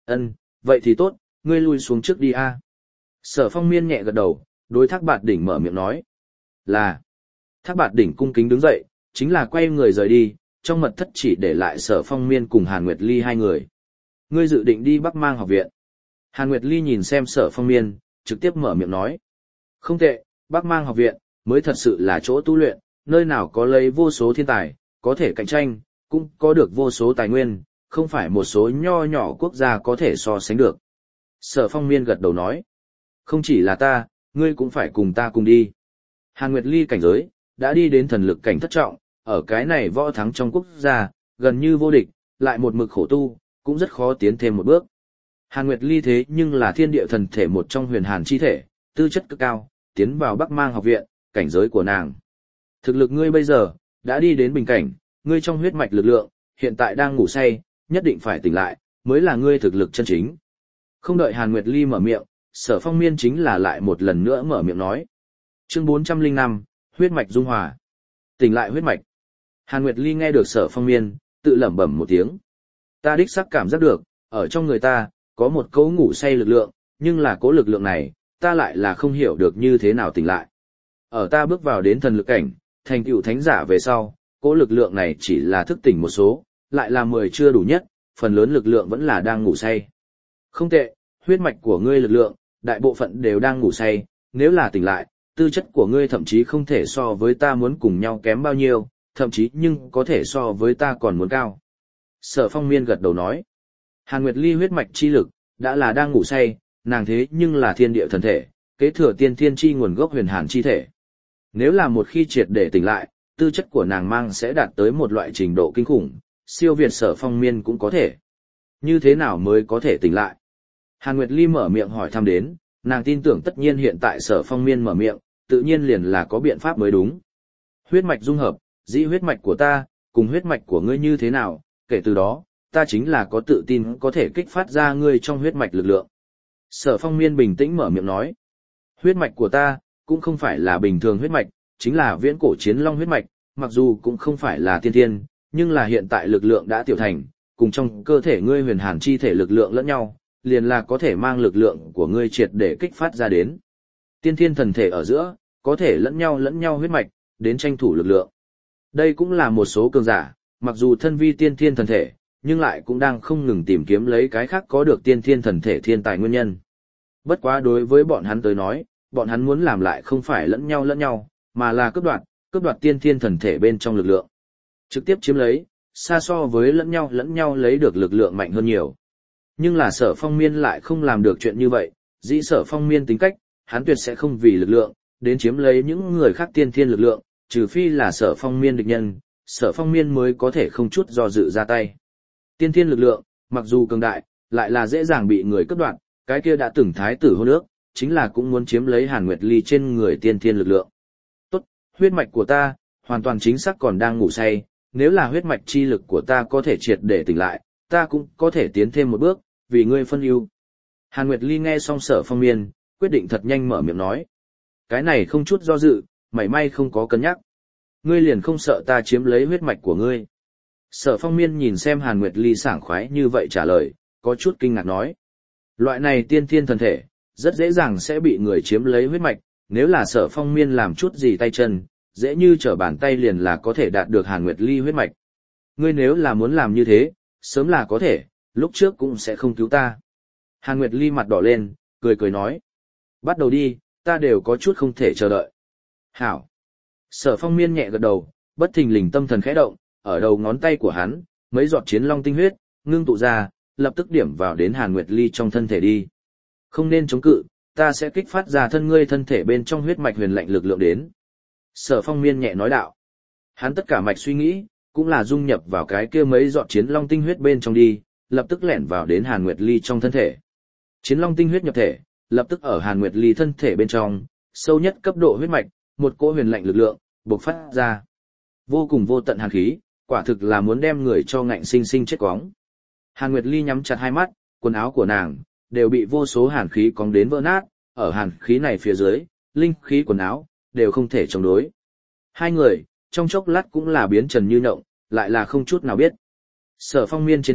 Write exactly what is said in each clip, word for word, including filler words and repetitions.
Ân, vậy thì tốt, ngươi lui xuống trước đi a. Sở Phong Miên nhẹ gật đầu, đối Thác Bạt Đỉnh mở miệng nói. Là. Thác Bạt Đỉnh cung kính đứng dậy, chính là quay người rời đi, trong mật thất chỉ để lại Sở Phong Miên cùng Hàn Nguyệt Ly hai người. Ngươi dự định đi Bắc Mang học viện. Hàn Nguyệt Ly nhìn xem Sở Phong Miên, trực tiếp mở miệng nói. Không tệ, Bắc Mang học viện, mới thật sự là chỗ tu luyện, nơi nào có lấy vô số thiên tài, có thể cạnh tranh, cũng có được vô số tài nguyên, không phải một số nho nhỏ quốc gia có thể so sánh được. Sở Phong Miên gật đầu nói. Không chỉ là ta, ngươi cũng phải cùng ta cùng đi. Hàn Nguyệt Ly cảnh giới, đã đi đến thần lực cảnh thất trọng, ở cái này võ thắng trong quốc gia, gần như vô địch, lại một mực khổ tu, cũng rất khó tiến thêm một bước. Hàn Nguyệt Ly thế nhưng là thiên địa thần thể một trong huyền hàn chi thể, tư chất cực cao, tiến vào Bắc Mang học viện, cảnh giới của nàng. Thực lực ngươi bây giờ, đã đi đến bình cảnh, ngươi trong huyết mạch lực lượng, hiện tại đang ngủ say, nhất định phải tỉnh lại, mới là ngươi thực lực chân chính. Không đợi Hàn Nguyệt Ly mở miệng, Sở Phong Miên chính là lại một lần nữa mở miệng nói. Chương bốn trăm lẻ năm, huyết mạch dung hòa. Tỉnh lại huyết mạch. Hàn Nguyệt Ly nghe được Sở Phong Miên, tự lẩm bẩm một tiếng. Ta đích xác cảm giác được, ở trong người ta, có một cỗ ngủ say lực lượng, nhưng là cỗ lực lượng này, ta lại là không hiểu được như thế nào tỉnh lại. Ở ta bước vào đến thần lực cảnh, thành tựu thánh giả về sau, cỗ lực lượng này chỉ là thức tỉnh một số, lại là mười chưa đủ nhất, phần lớn lực lượng vẫn là đang ngủ say. Không tệ, huyết mạch của ngươi lực lượng, đại bộ phận đều đang ngủ say, nếu là tỉnh lại, tư chất của ngươi thậm chí không thể so với ta muốn cùng nhau kém bao nhiêu, thậm chí nhưng có thể so với ta còn muốn cao. Sở Phong Miên gật đầu nói. Hàn Nguyệt Ly huyết mạch chi lực, đã là đang ngủ say, nàng thế nhưng là thiên địa thần thể, kế thừa tiên thiên chi nguồn gốc huyền hàn chi thể. Nếu là một khi triệt để tỉnh lại, tư chất của nàng mang sẽ đạt tới một loại trình độ kinh khủng, siêu việt Sở Phong Miên cũng có thể. Như thế nào mới có thể tỉnh lại? Hàn Nguyệt Ly mở miệng hỏi thăm đến, nàng tin tưởng tất nhiên hiện tại Sở Phong Miên mở miệng, tự nhiên liền là có biện pháp mới đúng. Huyết mạch dung hợp, dĩ huyết mạch của ta, cùng huyết mạch của ngươi như thế nào, kể từ đó, ta chính là có tự tin có thể kích phát ra ngươi trong huyết mạch lực lượng. Sở Phong Miên bình tĩnh mở miệng nói, huyết mạch của ta, cũng không phải là bình thường huyết mạch, chính là viễn cổ chiến long huyết mạch, mặc dù cũng không phải là tiên thiên, nhưng là hiện tại lực lượng đã tiểu thành, cùng trong cơ thể ngươi huyền hàn chi thể lực lượng lẫn nhau, liền là có thể mang lực lượng của ngươi triệt để kích phát ra đến. Tiên thiên thần thể ở giữa, có thể lẫn nhau lẫn nhau huyết mạch, đến tranh thủ lực lượng. Đây cũng là một số cường giả, mặc dù thân vi tiên thiên thần thể, nhưng lại cũng đang không ngừng tìm kiếm lấy cái khác có được tiên thiên thần thể thiên tài nguyên nhân. Bất quá đối với bọn hắn tới nói, bọn hắn muốn làm lại không phải lẫn nhau lẫn nhau, mà là cướp đoạt, cướp đoạt tiên thiên thần thể bên trong lực lượng. Trực tiếp chiếm lấy, xa so với lẫn nhau lẫn nhau lấy được lực lượng mạnh hơn nhiều. Nhưng là Sở Phong Miên lại không làm được chuyện như vậy, dĩ Sở Phong Miên tính cách, hắn tuyệt sẽ không vì lực lượng, đến chiếm lấy những người khác tiên thiên lực lượng, trừ phi là Sở Phong Miên địch nhân, Sở Phong Miên mới có thể không chút do dự ra tay. Tiên thiên lực lượng, mặc dù cường đại, lại là dễ dàng bị người cướp đoạt, cái kia đã từng thái tử hôn ước, chính là cũng muốn chiếm lấy Hàn Nguyệt Ly trên người tiên thiên lực lượng. Tốt, huyết mạch của ta, hoàn toàn chính xác còn đang ngủ say, nếu là huyết mạch chi lực của ta có thể triệt để tỉnh lại, ta cũng có thể tiến thêm một bước, vì ngươi phân ưu. Hàn Nguyệt Ly nghe xong Sở Phong Miên, quyết định thật nhanh mở miệng nói. Cái này không chút do dự, mảy may không có cân nhắc. Ngươi liền không sợ ta chiếm lấy huyết mạch của ngươi. Sở Phong Miên nhìn xem Hàn Nguyệt Ly sảng khoái như vậy trả lời, có chút kinh ngạc nói. Loại này tiên thiên thần thể, rất dễ dàng sẽ bị người chiếm lấy huyết mạch, nếu là Sở Phong Miên làm chút gì tay chân, dễ như trở bàn tay liền là có thể đạt được Hàn Nguyệt Ly huyết mạch. Ngươi nếu là muốn làm như thế, sớm là có thể, lúc trước cũng sẽ không cứu ta. Hàn Nguyệt Ly mặt đỏ lên, cười cười nói. Bắt đầu đi, ta đều có chút không thể chờ đợi. Hảo. Sở Phong Miên nhẹ gật đầu, bất thình lình tâm thần khẽ động, ở đầu ngón tay của hắn, mấy giọt chiến long tinh huyết, ngưng tụ ra, lập tức điểm vào đến Hàn Nguyệt Ly trong thân thể đi. Không nên chống cự, ta sẽ kích phát ra thân ngươi thân thể bên trong huyết mạch huyền lạnh lực lượng đến. Sở Phong Miên nhẹ nói đạo. Hắn tất cả mạch suy nghĩ, cũng là dung nhập vào cái kia mấy giọt chiến long tinh huyết bên trong đi, lập tức lẻn vào đến Hàn Nguyệt Ly trong thân thể. Chiến long tinh huyết nhập thể, lập tức ở Hàn Nguyệt Ly thân thể bên trong, sâu nhất cấp độ huyết mạch, một cỗ huyền lạnh lực lượng bộc phát ra. Vô cùng vô tận hàn khí, quả thực là muốn đem người cho ngạnh sinh sinh chết quóng. Hàn Nguyệt Ly nhắm chặt hai mắt, quần áo của nàng đều bị vô số hàn khí cóng đến vỡ nát, ở hàn khí này phía dưới, linh khí quần áo đều không thể chống đối. Hai người, trong chốc lát cũng là biến trần như nhộng, lại là không chút nào biết. Sở Phong Miên trên thân,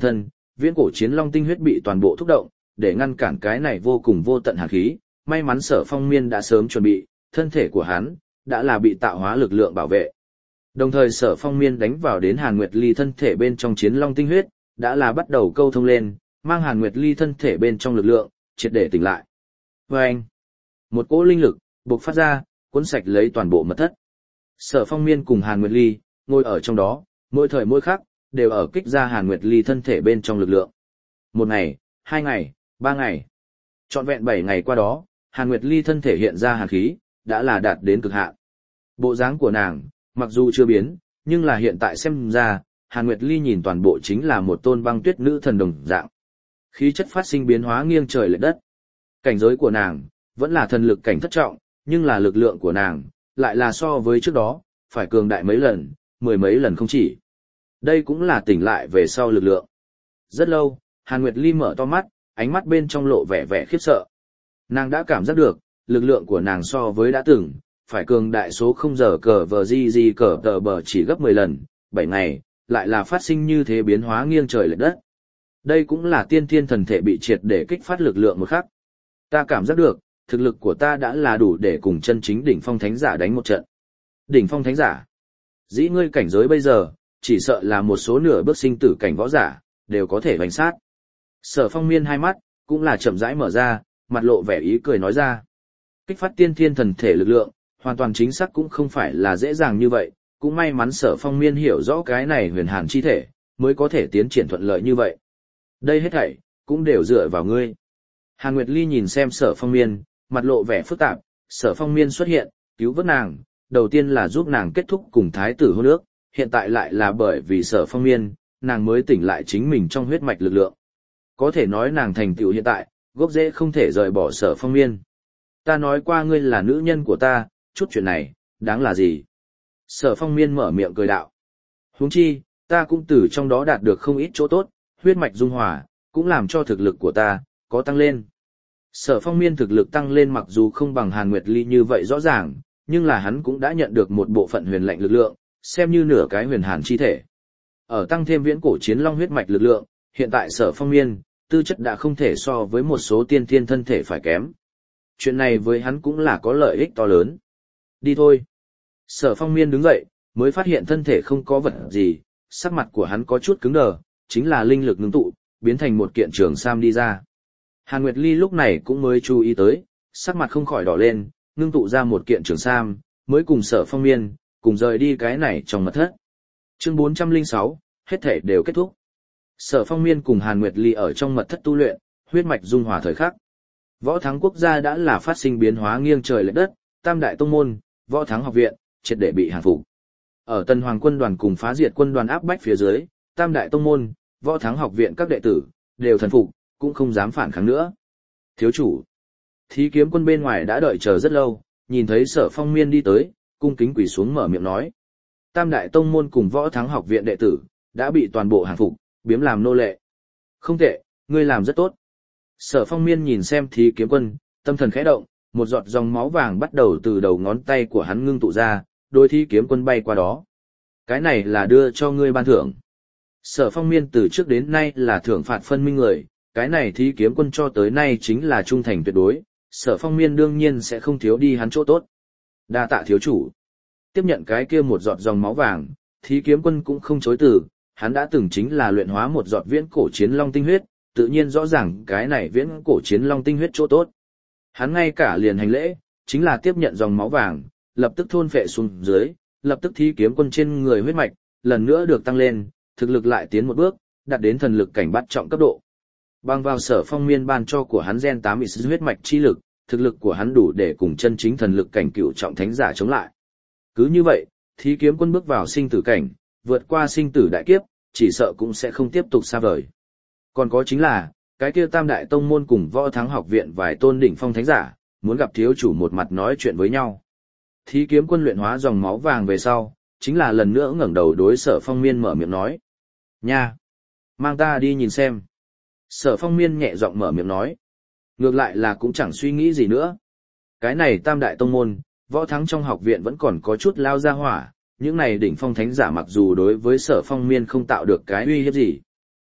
viễn cổ chiến long tinh huyết bị toàn bộ thúc động, để ngăn cản cái này vô cùng vô tận hàn khí, may mắn Sở Phong Miên đã sớm chuẩn bị, thân thể của hắn đã là bị tạo hóa lực lượng bảo vệ. Đồng thời Sở Phong Miên đánh vào đến Hàn Nguyệt Ly thân thể bên trong chiến long tinh huyết, đã là bắt đầu câu thông lên, mang Hàn Nguyệt Ly thân thể bên trong lực lượng, triệt để tỉnh lại. Và anh, một cỗ linh lực bộc phát ra, cuốn sạch lấy toàn bộ mật thất. Sở Phong Miên cùng Hàn Nguyệt Ly ngồi ở trong đó, mỗi thời mỗi khắc đều ở kích ra Hàn Nguyệt Ly thân thể bên trong lực lượng. Một ngày, hai ngày, ba ngày, trọn vẹn bảy ngày qua đó, Hàn Nguyệt Ly thân thể hiện ra hàn khí, đã là đạt đến cực hạn. Bộ dáng của nàng, mặc dù chưa biến, nhưng là hiện tại xem ra, Hàn Nguyệt Ly nhìn toàn bộ chính là một tôn băng tuyết nữ thần đồng dạng. Khí chất phát sinh biến hóa nghiêng trời lệch đất. Cảnh giới của nàng, vẫn là thần lực cảnh thất trọng, nhưng là lực lượng của nàng, lại là so với trước đó, phải cường đại mấy lần, mười mấy lần không chỉ. Đây cũng là tỉnh lại về sau lực lượng. Rất lâu, Hàn Nguyệt Ly mở to mắt, ánh mắt bên trong lộ vẻ vẻ khiếp sợ. Nàng đã cảm giác được, lực lượng của nàng so với đã từng, phải cường đại số không giờ cờ vờ di di cờ tờ bờ chỉ gấp mười lần, bảy ngày, lại là phát sinh như thế biến hóa nghiêng trời lệch đất. Đây cũng là tiên thiên thần thể bị triệt để kích phát lực lượng một khắc. Ta cảm giác được, thực lực của ta đã là đủ để cùng chân chính đỉnh phong thánh giả đánh một trận. Đỉnh phong thánh giả? Dĩ ngươi cảnh giới bây giờ, chỉ sợ là một số nửa bước sinh tử cảnh võ giả, đều có thể bánh sát. Sở Phong Miên hai mắt, cũng là chậm rãi mở ra, mặt lộ vẻ ý cười nói ra. Kích phát tiên thiên thần thể lực lượng, hoàn toàn chính xác cũng không phải là dễ dàng như vậy, cũng may mắn Sở Phong Miên hiểu rõ cái này huyền hàn chi thể, mới có thể tiến triển thuận lợi như vậy. Đây hết thảy, cũng đều dựa vào ngươi. Hàn Nguyệt Ly nhìn xem Sở Phong Miên, mặt lộ vẻ phức tạp, Sở Phong Miên xuất hiện, cứu vớt nàng, đầu tiên là giúp nàng kết thúc cùng thái tử hôn ước, hiện tại lại là bởi vì Sở Phong Miên, nàng mới tỉnh lại chính mình trong huyết mạch lực lượng. Có thể nói nàng thành tựu hiện tại, gốc rễ không thể rời bỏ Sở Phong Miên. Ta nói qua ngươi là nữ nhân của ta, chút chuyện này, đáng là gì? Sở Phong Miên mở miệng cười đạo. Huống chi, ta cũng từ trong đó đạt được không ít chỗ tốt, huyết mạch dung hòa, cũng làm cho thực lực của ta, có tăng lên. Sở Phong Miên thực lực tăng lên mặc dù không bằng Hàn Nguyệt Ly như vậy rõ ràng, nhưng là hắn cũng đã nhận được một bộ phận huyền lệnh lực lượng, xem như nửa cái huyền hàn chi thể. Ở tăng thêm viễn cổ chiến long huyết mạch lực lượng, hiện tại Sở Phong Miên, tư chất đã không thể so với một số tiên thiên thân thể phải kém. Chuyện này với hắn cũng là có lợi ích to lớn. Đi thôi. Sở Phong Miên đứng dậy, mới phát hiện thân thể không có vật gì, sắc mặt của hắn có chút cứng đờ, chính là linh lực ngưng tụ, biến thành một kiện trường sam đi ra. Hàn Nguyệt Ly lúc này cũng mới chú ý tới, sắc mặt không khỏi đỏ lên, ngưng tụ ra một kiện trường sam, mới cùng Sở Phong Miên, cùng rời đi cái này trong mật thất. Chương bốn trăm lẻ sáu, hết thể đều kết thúc. Sở Phong Miên cùng Hàn Nguyệt Ly ở trong mật thất tu luyện, huyết mạch dung hòa thời khắc. Võ Thắng quốc gia đã là phát sinh biến hóa nghiêng trời lệch đất, Tam đại tông môn, Võ Thắng học viện, triệt để bị hàn phục. Ở Tân Hoàng quân đoàn cùng phá diệt quân đoàn áp bách phía dưới, Tam đại tông môn, Võ Thắng học viện các đệ tử đều thần phục, cũng không dám phản kháng nữa. Thiếu chủ, Thí Kiếm quân bên ngoài đã đợi chờ rất lâu, nhìn thấy Sở Phong Miên đi tới, cung kính quỳ xuống mở miệng nói: Tam đại tông môn cùng Võ Thắng học viện đệ tử đã bị toàn bộ hàn phục, biếm làm nô lệ. Không tệ, ngươi làm rất tốt. Sở Phong Miên nhìn xem Thí Kiếm quân, tâm thần khẽ động, một giọt dòng máu vàng bắt đầu từ đầu ngón tay của hắn ngưng tụ ra, đôi Thí Kiếm quân bay qua đó. Cái này là đưa cho ngươi ban thưởng. Sở Phong Miên từ trước đến nay là thưởng phạt phân minh người, cái này Thí Kiếm quân cho tới nay chính là trung thành tuyệt đối, Sở Phong Miên đương nhiên sẽ không thiếu đi hắn chỗ tốt. Đa tạ thiếu chủ. Tiếp nhận cái kia một giọt dòng máu vàng, Thí Kiếm quân cũng không chối từ, hắn đã từng chính là luyện hóa một giọt viễn cổ chiến long tinh huyết, tự nhiên rõ ràng cái này viễn cổ chiến long tinh huyết chỗ tốt. Hắn ngay cả liền hành lễ, chính là tiếp nhận dòng máu vàng, lập tức thôn phệ xuống dưới, lập tức Thí Kiếm quân trên người huyết mạch, lần nữa được tăng lên, thực lực lại tiến một bước, đạt đến thần lực cảnh bắt trọng cấp độ. Bằng vào Sở Phong Miên ban cho của hắn gen tám x huyết mạch chi lực, thực lực của hắn đủ để cùng chân chính thần lực cảnh cựu trọng thánh giả chống lại. Cứ như vậy, Thí Kiếm quân bước vào sinh tử cảnh, vượt qua sinh tử đại kiếp, chỉ sợ cũng sẽ không tiếp tục xa vời. Còn có chính là, cái kia Tam đại tông môn cùng Võ Thắng học viện vài tôn đỉnh phong thánh giả, muốn gặp thiếu chủ một mặt nói chuyện với nhau. Thí Kiếm quân luyện hóa dòng máu vàng về sau, chính là lần nữa ngẩng đầu đối Sở Phong Miên mở miệng nói: "Nha, mang ta đi nhìn xem." Sở Phong Miên nhẹ giọng mở miệng nói. Ngược lại là cũng chẳng suy nghĩ gì nữa. Cái này Tam đại tông môn, Võ Thắng trong học viện vẫn còn có chút lao ra hỏa, những này đỉnh phong thánh giả mặc dù đối với Sở Phong Miên không tạo được cái uy hiếp gì.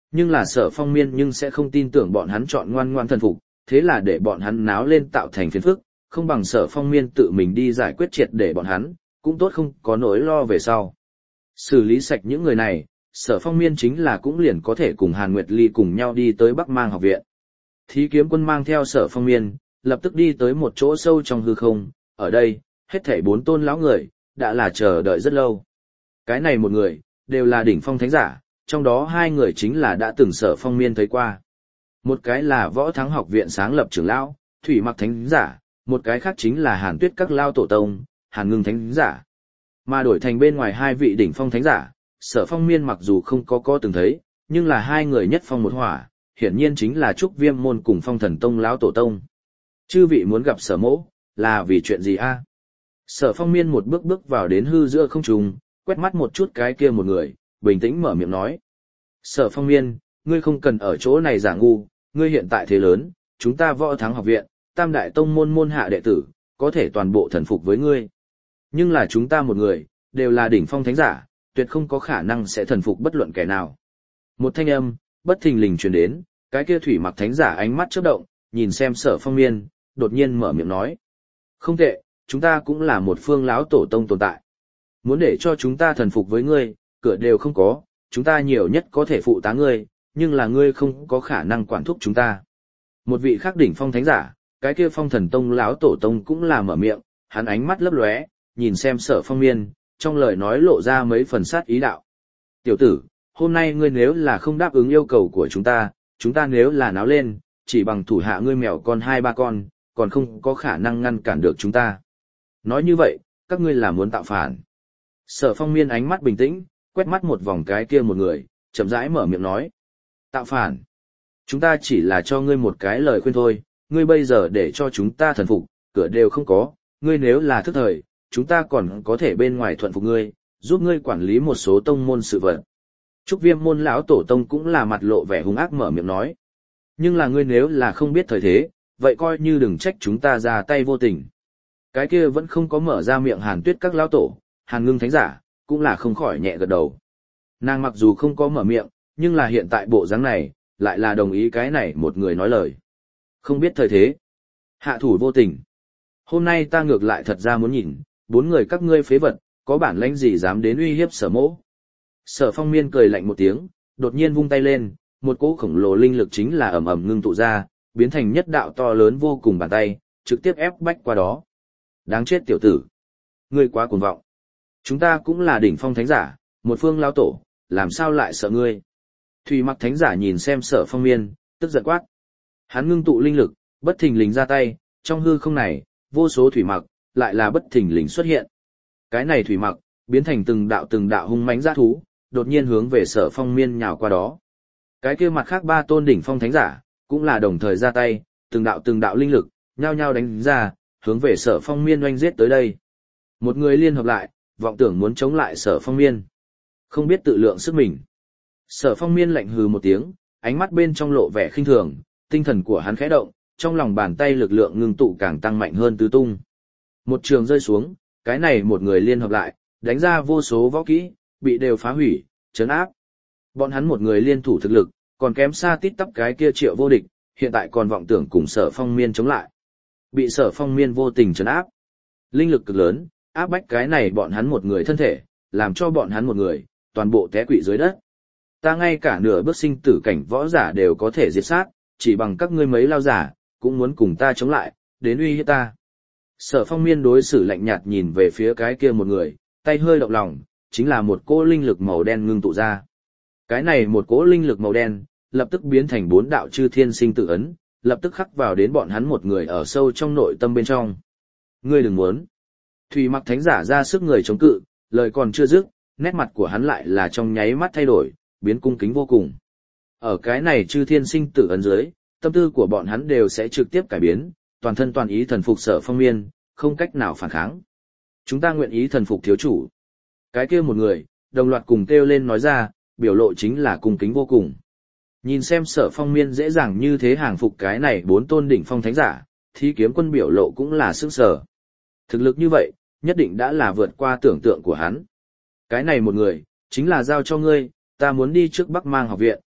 Nhưng là Sở Phong Miên nhưng sẽ không tin tưởng bọn hắn chọn ngoan ngoan thần phục, thế là để bọn hắn náo lên tạo thành phiền phức, không bằng Sở Phong Miên tự mình đi giải quyết triệt để bọn hắn, cũng tốt không có nỗi lo về sau. Xử lý sạch những người này, Sở Phong Miên chính là cũng liền có thể cùng Hàn Nguyệt Ly cùng nhau đi tới Bắc Mang học viện. Thí Kiếm Quân mang theo Sở Phong Miên, lập tức đi tới một chỗ sâu trong hư không, ở đây, hết thảy bốn tôn lão người, đã là chờ đợi rất lâu. Cái này một người, đều là đỉnh phong thánh giả, trong đó hai người chính là đã từng Sở Phong Miên thấy qua. Một cái là Võ Thắng học viện sáng lập trưởng lão, Thủy Mặc thánh giả, một cái khác chính là Hàn Tuyết các lao tổ tông, Hàn Ngưng thánh giả. Mà đổi thành bên ngoài hai vị đỉnh phong thánh giả, Sở Phong Miên mặc dù không có có từng thấy, nhưng là hai người nhất phong một hỏa, hiển nhiên chính là Trúc Viêm môn cùng Phong Thần tông lão tổ tông. Chư vị muốn gặp Sở mỗ, là vì chuyện gì a? Sở Phong Miên một bước bước vào đến hư giữa không trung, quét mắt một chút cái kia một người, bình tĩnh mở miệng nói. Sở Phong Miên, ngươi không cần ở chỗ này giả ngu, ngươi hiện tại thế lớn, chúng ta Võ Thắng học viện, tam đại tông môn môn hạ đệ tử, có thể toàn bộ thần phục với ngươi. Nhưng là chúng ta một người, đều là đỉnh phong thánh giả, tuyệt không có khả năng sẽ thần phục bất luận kẻ nào. Một thanh âm, bất thình lình truyền đến, cái kia Thủy Mặc thánh giả ánh mắt chớp động, nhìn xem Sở Phong Miên, đột nhiên mở miệng nói. Không tệ, chúng ta cũng là một phương lão tổ tông tồn tại. Muốn để cho chúng ta thần phục với ngươi, cửa đều không có, chúng ta nhiều nhất có thể phụ tá ngươi, nhưng là ngươi không có khả năng quản thúc chúng ta. Một vị khác đỉnh phong thánh giả, cái kia Phong Thần tông lão tổ tông cũng là mở miệng, hắn ánh mắt lấp lóe, nhìn xem Sở Phong Miên, trong lời nói lộ ra mấy phần sát ý đạo. Tiểu tử, hôm nay ngươi nếu là không đáp ứng yêu cầu của chúng ta, chúng ta nếu là náo lên, chỉ bằng thủ hạ ngươi mèo con hai ba con, còn không có khả năng ngăn cản được chúng ta. Nói như vậy, các ngươi là muốn tạo phản. Sở Phong Miên ánh mắt bình tĩnh, quét mắt một vòng cái kia một người, chậm rãi mở miệng nói. Tạo phản. Chúng ta chỉ là cho ngươi một cái lời khuyên thôi, ngươi bây giờ để cho chúng ta thần phục, cửa đều không có, ngươi nếu là thức thời, chúng ta còn có thể bên ngoài thuận phục ngươi, giúp ngươi quản lý một số tông môn sự vật. Trúc Viêm môn lão tổ tông cũng là mặt lộ vẻ hung ác mở miệng nói. Nhưng là ngươi nếu là không biết thời thế, vậy coi như đừng trách chúng ta ra tay vô tình. Cái kia vẫn không có mở ra miệng Hàn Tuyết các lão tổ, Hàn Ngưng thánh giả, cũng là không khỏi nhẹ gật đầu. Nàng mặc dù không có mở miệng, nhưng là hiện tại bộ dáng này, lại là đồng ý cái này một người nói lời. Không biết thời thế. Hạ thủ vô tình. Hôm nay ta ngược lại thật ra muốn nhìn, bốn người các ngươi phế vật, có bản lãnh gì dám đến uy hiếp Sở mỗ. Sở Phong Miên cười lạnh một tiếng, đột nhiên vung tay lên, một cỗ khổng lồ linh lực chính là ầm ầm ngưng tụ ra, biến thành nhất đạo to lớn vô cùng bàn tay, trực tiếp ép bách qua đó. Đáng chết tiểu tử. Ngươi quá cuồng vọng. Chúng ta cũng là đỉnh phong thánh giả, một phương lão tổ, làm sao lại sợ ngươi. Thủy Mặc thánh giả nhìn xem Sở Phong Miên, tức giận quát. Hắn ngưng tụ linh lực, bất thình lình ra tay, trong hư không này, vô số thủy mặc, lại là bất thình lình xuất hiện. Cái này thủy mặc, biến thành từng đạo từng đạo hung mãnh dã thú, đột nhiên hướng về Sở Phong Miên nhào qua đó. Cái kia mặt khác ba tôn đỉnh phong thánh giả, cũng là đồng thời ra tay, từng đạo từng đạo linh lực, nhao nhao đánh ra, hướng về Sở Phong Miên oanh giết tới đây. Một người liên hợp lại, vọng tưởng muốn chống lại Sở Phong Miên. Không biết tự lượng sức mình. Sở Phong Miên lạnh hừ một tiếng, ánh mắt bên trong lộ vẻ khinh thường, tinh thần của hắn khẽ động, trong lòng bàn tay lực lượng ngưng tụ càng tăng mạnh hơn tứ tung. Một trường rơi xuống, cái này một người liên hợp lại, đánh ra vô số võ kỹ, bị đều phá hủy, chấn áp. Bọn hắn một người liên thủ thực lực, còn kém xa tít tắp cái kia Triệu Vô Địch, hiện tại còn vọng tưởng cùng Sở Phong Miên chống lại. Bị Sở Phong Miên vô tình trấn áp. Linh lực cực lớn, áp bách cái này bọn hắn một người thân thể, làm cho bọn hắn một người, toàn bộ té quỵ dưới đất. Ta ngay cả nửa bước sinh tử cảnh võ giả đều có thể diệt sát, chỉ bằng các ngươi mấy lao giả, cũng muốn cùng ta chống lại, đến uy hiếp ta. Sở Phong Miên đối xử lạnh nhạt nhìn về phía cái kia một người, tay hơi động lòng, chính là một cỗ linh lực màu đen ngưng tụ ra. Cái này một cỗ linh lực màu đen, lập tức biến thành bốn đạo chư thiên sinh tự ấn, lập tức khắc vào đến bọn hắn một người ở sâu trong nội tâm bên trong. Ngươi đừng muốn. Thủy Mặc thánh giả ra sức người chống cự, lời còn chưa dứt, nét mặt của hắn lại là trong nháy mắt thay đổi, biến cung kính vô cùng. Ở cái này chư thiên sinh tử ấn dưới, tâm tư của bọn hắn đều sẽ trực tiếp cải biến, toàn thân toàn ý thần phục Sở Phong Miên, không cách nào phản kháng. Chúng ta nguyện ý thần phục thiếu chủ. Cái kia một người, đồng loạt cùng kêu lên nói ra, biểu lộ chính là cung kính vô cùng. Nhìn xem Sở Phong Miên dễ dàng như thế hàng phục cái này bốn tôn đỉnh phong thánh giả, Thí Kiếm Quân biểu lộ cũng là sững sờ. Thực lực như vậy, nhất định đã là vượt qua tưởng tượng của hắn. Cái này một người, chính là giao cho ngươi, ta muốn đi trước Bắc Mang học viện,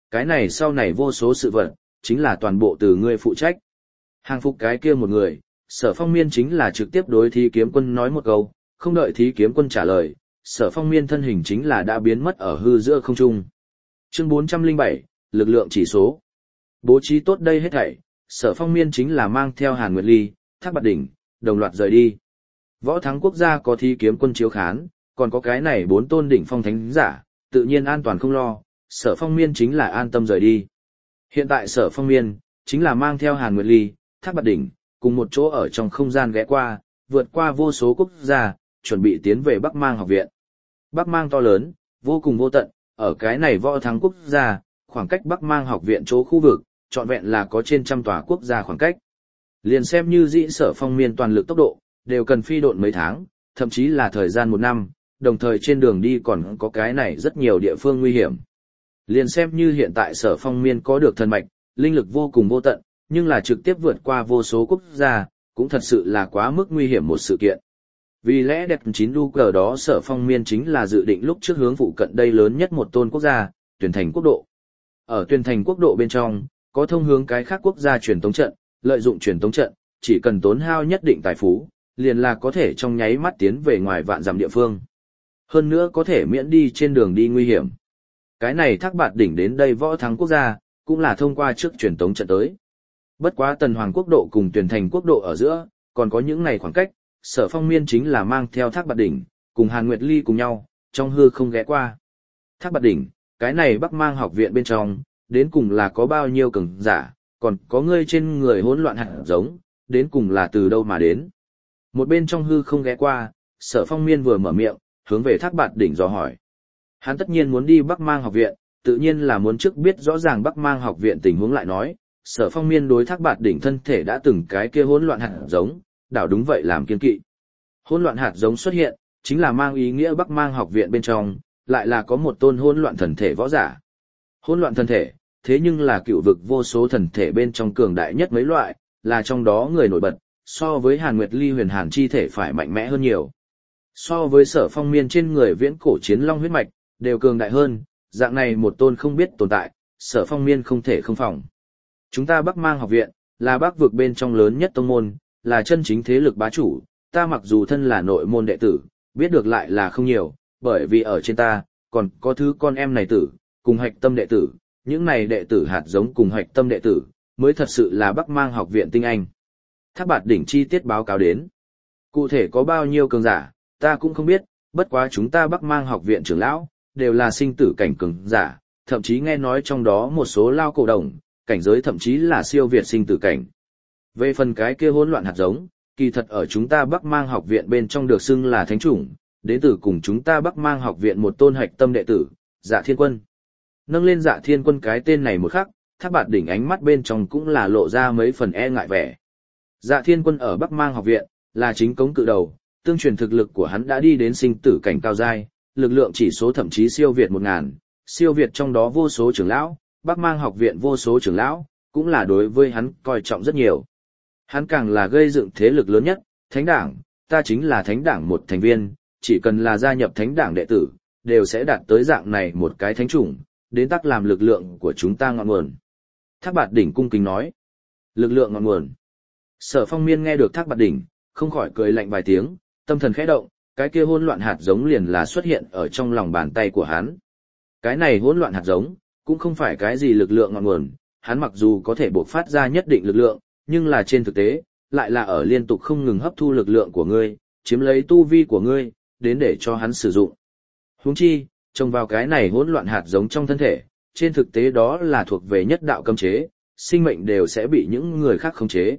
cái này sau này vô số sự vật, chính là toàn bộ từ ngươi phụ trách. Hàng phục cái kia một người, Sở Phong Miên chính là trực tiếp đối Thí Kiếm Quân nói một câu, không đợi Thí Kiếm Quân trả lời, Sở Phong Miên thân hình chính là đã biến mất ở hư giữa không trung. Chương bốn trăm lẻ bảy, lực lượng chỉ số. Bố trí tốt đây hết thảy, Sở Phong Miên chính là mang theo Hàn Nguyệt Ly, Thác Bạt Đỉnh, đồng loạt rời đi. Võ Thắng Quốc gia có Thí Kiếm Quân chiếu khán, còn có cái này bốn tôn đỉnh phong thánh giả, tự nhiên an toàn không lo, Sở Phong Miên chính là an tâm rời đi. Hiện tại Sở Phong Miên chính là mang theo Hàn Nguyệt Ly, Thác Bạt Đỉnh, cùng một chỗ ở trong không gian ghé qua, vượt qua vô số quốc gia, chuẩn bị tiến về Bắc Mang học viện. Bắc Mang to lớn, vô cùng vô tận, ở cái này Võ Thắng Quốc gia, khoảng cách Bắc Mang học viện chỗ khu vực, trọn vẹn là có trên trăm tòa quốc gia khoảng cách. Liền xem như dĩ Sở Phong Miên toàn lực tốc độ, đều cần phi độn mấy tháng, thậm chí là thời gian một năm, đồng thời trên đường đi còn có cái này rất nhiều địa phương nguy hiểm. Liền xem như hiện tại Sở Phong Miên có được thần mạch, linh lực vô cùng vô tận, nhưng là trực tiếp vượt qua vô số quốc gia, cũng thật sự là quá mức nguy hiểm một sự kiện. Vì lẽ đẹp chín đu cờ đó Sở Phong Miên chính là dự định lúc trước hướng phụ cận đây lớn nhất một tôn quốc gia, Tuyển Thành quốc độ. Ở Tuyển Thành quốc độ bên trong, có thông hướng cái khác quốc gia truyền tống trận, lợi dụng truyền tống trận, chỉ cần tốn hao nhất định tài phú, liền là có thể trong nháy mắt tiến về ngoài vạn dặm địa phương. Hơn nữa có thể miễn đi trên đường đi nguy hiểm. Cái này Thác Bạt Đỉnh đến đây Võ Thắng quốc gia, cũng là thông qua trước truyền tống trận tới. Bất quá Tần Hoàng quốc độ cùng Tuyển Thành quốc độ ở giữa, còn có những này khoảng cách, Sở Phong Miên chính là mang theo Thác Bạt Đỉnh, cùng Hàn Nguyệt Ly cùng nhau, trong hư không ghé qua. Thác Bạt Đỉnh, cái này Bắc Mang học viện bên trong, đến cùng là có bao nhiêu cường giả, còn có ngươi trên người hỗn loạn hạt giống, đến cùng là từ đâu mà đến. Một bên trong hư không ghé qua, Sở Phong Miên vừa mở miệng, hướng về Thác Bạt Đỉnh dò hỏi. Hắn tất nhiên muốn đi Bắc Mang học viện, tự nhiên là muốn trước biết rõ ràng Bắc Mang học viện tình huống lại nói, Sở Phong Miên đối Thác Bạt Đỉnh thân thể đã từng cái kia hỗn loạn hạt giống, đảo đúng vậy làm kiên kỵ. Hỗn loạn hạt giống xuất hiện, chính là mang ý nghĩa Bắc Mang học viện bên trong, lại là có một tôn hỗn loạn thần thể võ giả. Hỗn loạn thần thể, thế nhưng là cựu vực vô số thần thể bên trong cường đại nhất mấy loại, là trong đó người nổi bật, so với Hàn Nguyệt Ly huyền hàn chi thể phải mạnh mẽ hơn nhiều. So với Sở Phong Miên trên người viễn cổ chiến long huyết mạch, đều cường đại hơn, dạng này một tôn không biết tồn tại, Sở Phong Miên không thể không phòng. Chúng ta Bắc Mang học viện, là Bắc vực bên trong lớn nhất tông môn, là chân chính thế lực bá chủ, ta mặc dù thân là nội môn đệ tử, biết được lại là không nhiều, bởi vì ở trên ta, còn có thứ con em này tử, cùng hạch tâm đệ tử, những này đệ tử hạt giống cùng hạch tâm đệ tử, mới thật sự là Bắc Mang học viện tinh anh. Thác Bạt Đỉnh chi tiết báo cáo đến. Cụ thể có bao nhiêu cường giả, ta cũng không biết, bất quá chúng ta Bắc Mang học viện trưởng lão, đều là sinh tử cảnh cường giả, thậm chí nghe nói trong đó một số lao cổ đồng, cảnh giới thậm chí là siêu việt sinh tử cảnh. Về phần cái kia hỗn loạn hạt giống, kỳ thật ở chúng ta Bắc Mang học viện bên trong được xưng là thánh chủng, đến từ cùng chúng ta Bắc Mang học viện một tôn hạch tâm đệ tử, Dạ Thiên Quân. Nâng lên Dạ Thiên Quân cái tên này một khắc, Thác Bạt Đỉnh ánh mắt bên trong cũng là lộ ra mấy phần e ngại vẻ. Dạ Thiên Quân ở Bắc Mang học viện, là chính cống cự đầu, tương truyền thực lực của hắn đã đi đến sinh tử cảnh cao giai, lực lượng chỉ số thậm chí siêu việt một ngàn, siêu việt trong đó vô số trưởng lão, Bắc Mang học viện vô số trưởng lão, cũng là đối với hắn coi trọng rất nhiều. Hắn càng là gây dựng thế lực lớn nhất, Thánh Đảng, ta chính là Thánh Đảng một thành viên, chỉ cần là gia nhập Thánh Đảng đệ tử, đều sẽ đạt tới dạng này một cái thánh chủng, đến tác làm lực lượng của chúng ta ngọn nguồn. Thác Bạt Đỉnh cung kính nói, lực lượng ngọn nguồn. Sở Phong Miên nghe được Thác Bạt Đỉnh, không khỏi cười lạnh vài tiếng, tâm thần khẽ động, cái kia hỗn loạn hạt giống liền là xuất hiện ở trong lòng bàn tay của hắn. Cái này hỗn loạn hạt giống, cũng không phải cái gì lực lượng ngọn nguồn, hắn mặc dù có thể bộc phát ra nhất định lực lượng, nhưng là trên thực tế, lại là ở liên tục không ngừng hấp thu lực lượng của ngươi, chiếm lấy tu vi của ngươi, đến để cho hắn sử dụng. Huống chi, trông vào cái này hỗn loạn hạt giống trong thân thể, trên thực tế đó là thuộc về nhất đạo cấm chế, sinh mệnh đều sẽ bị những người khác khống chế.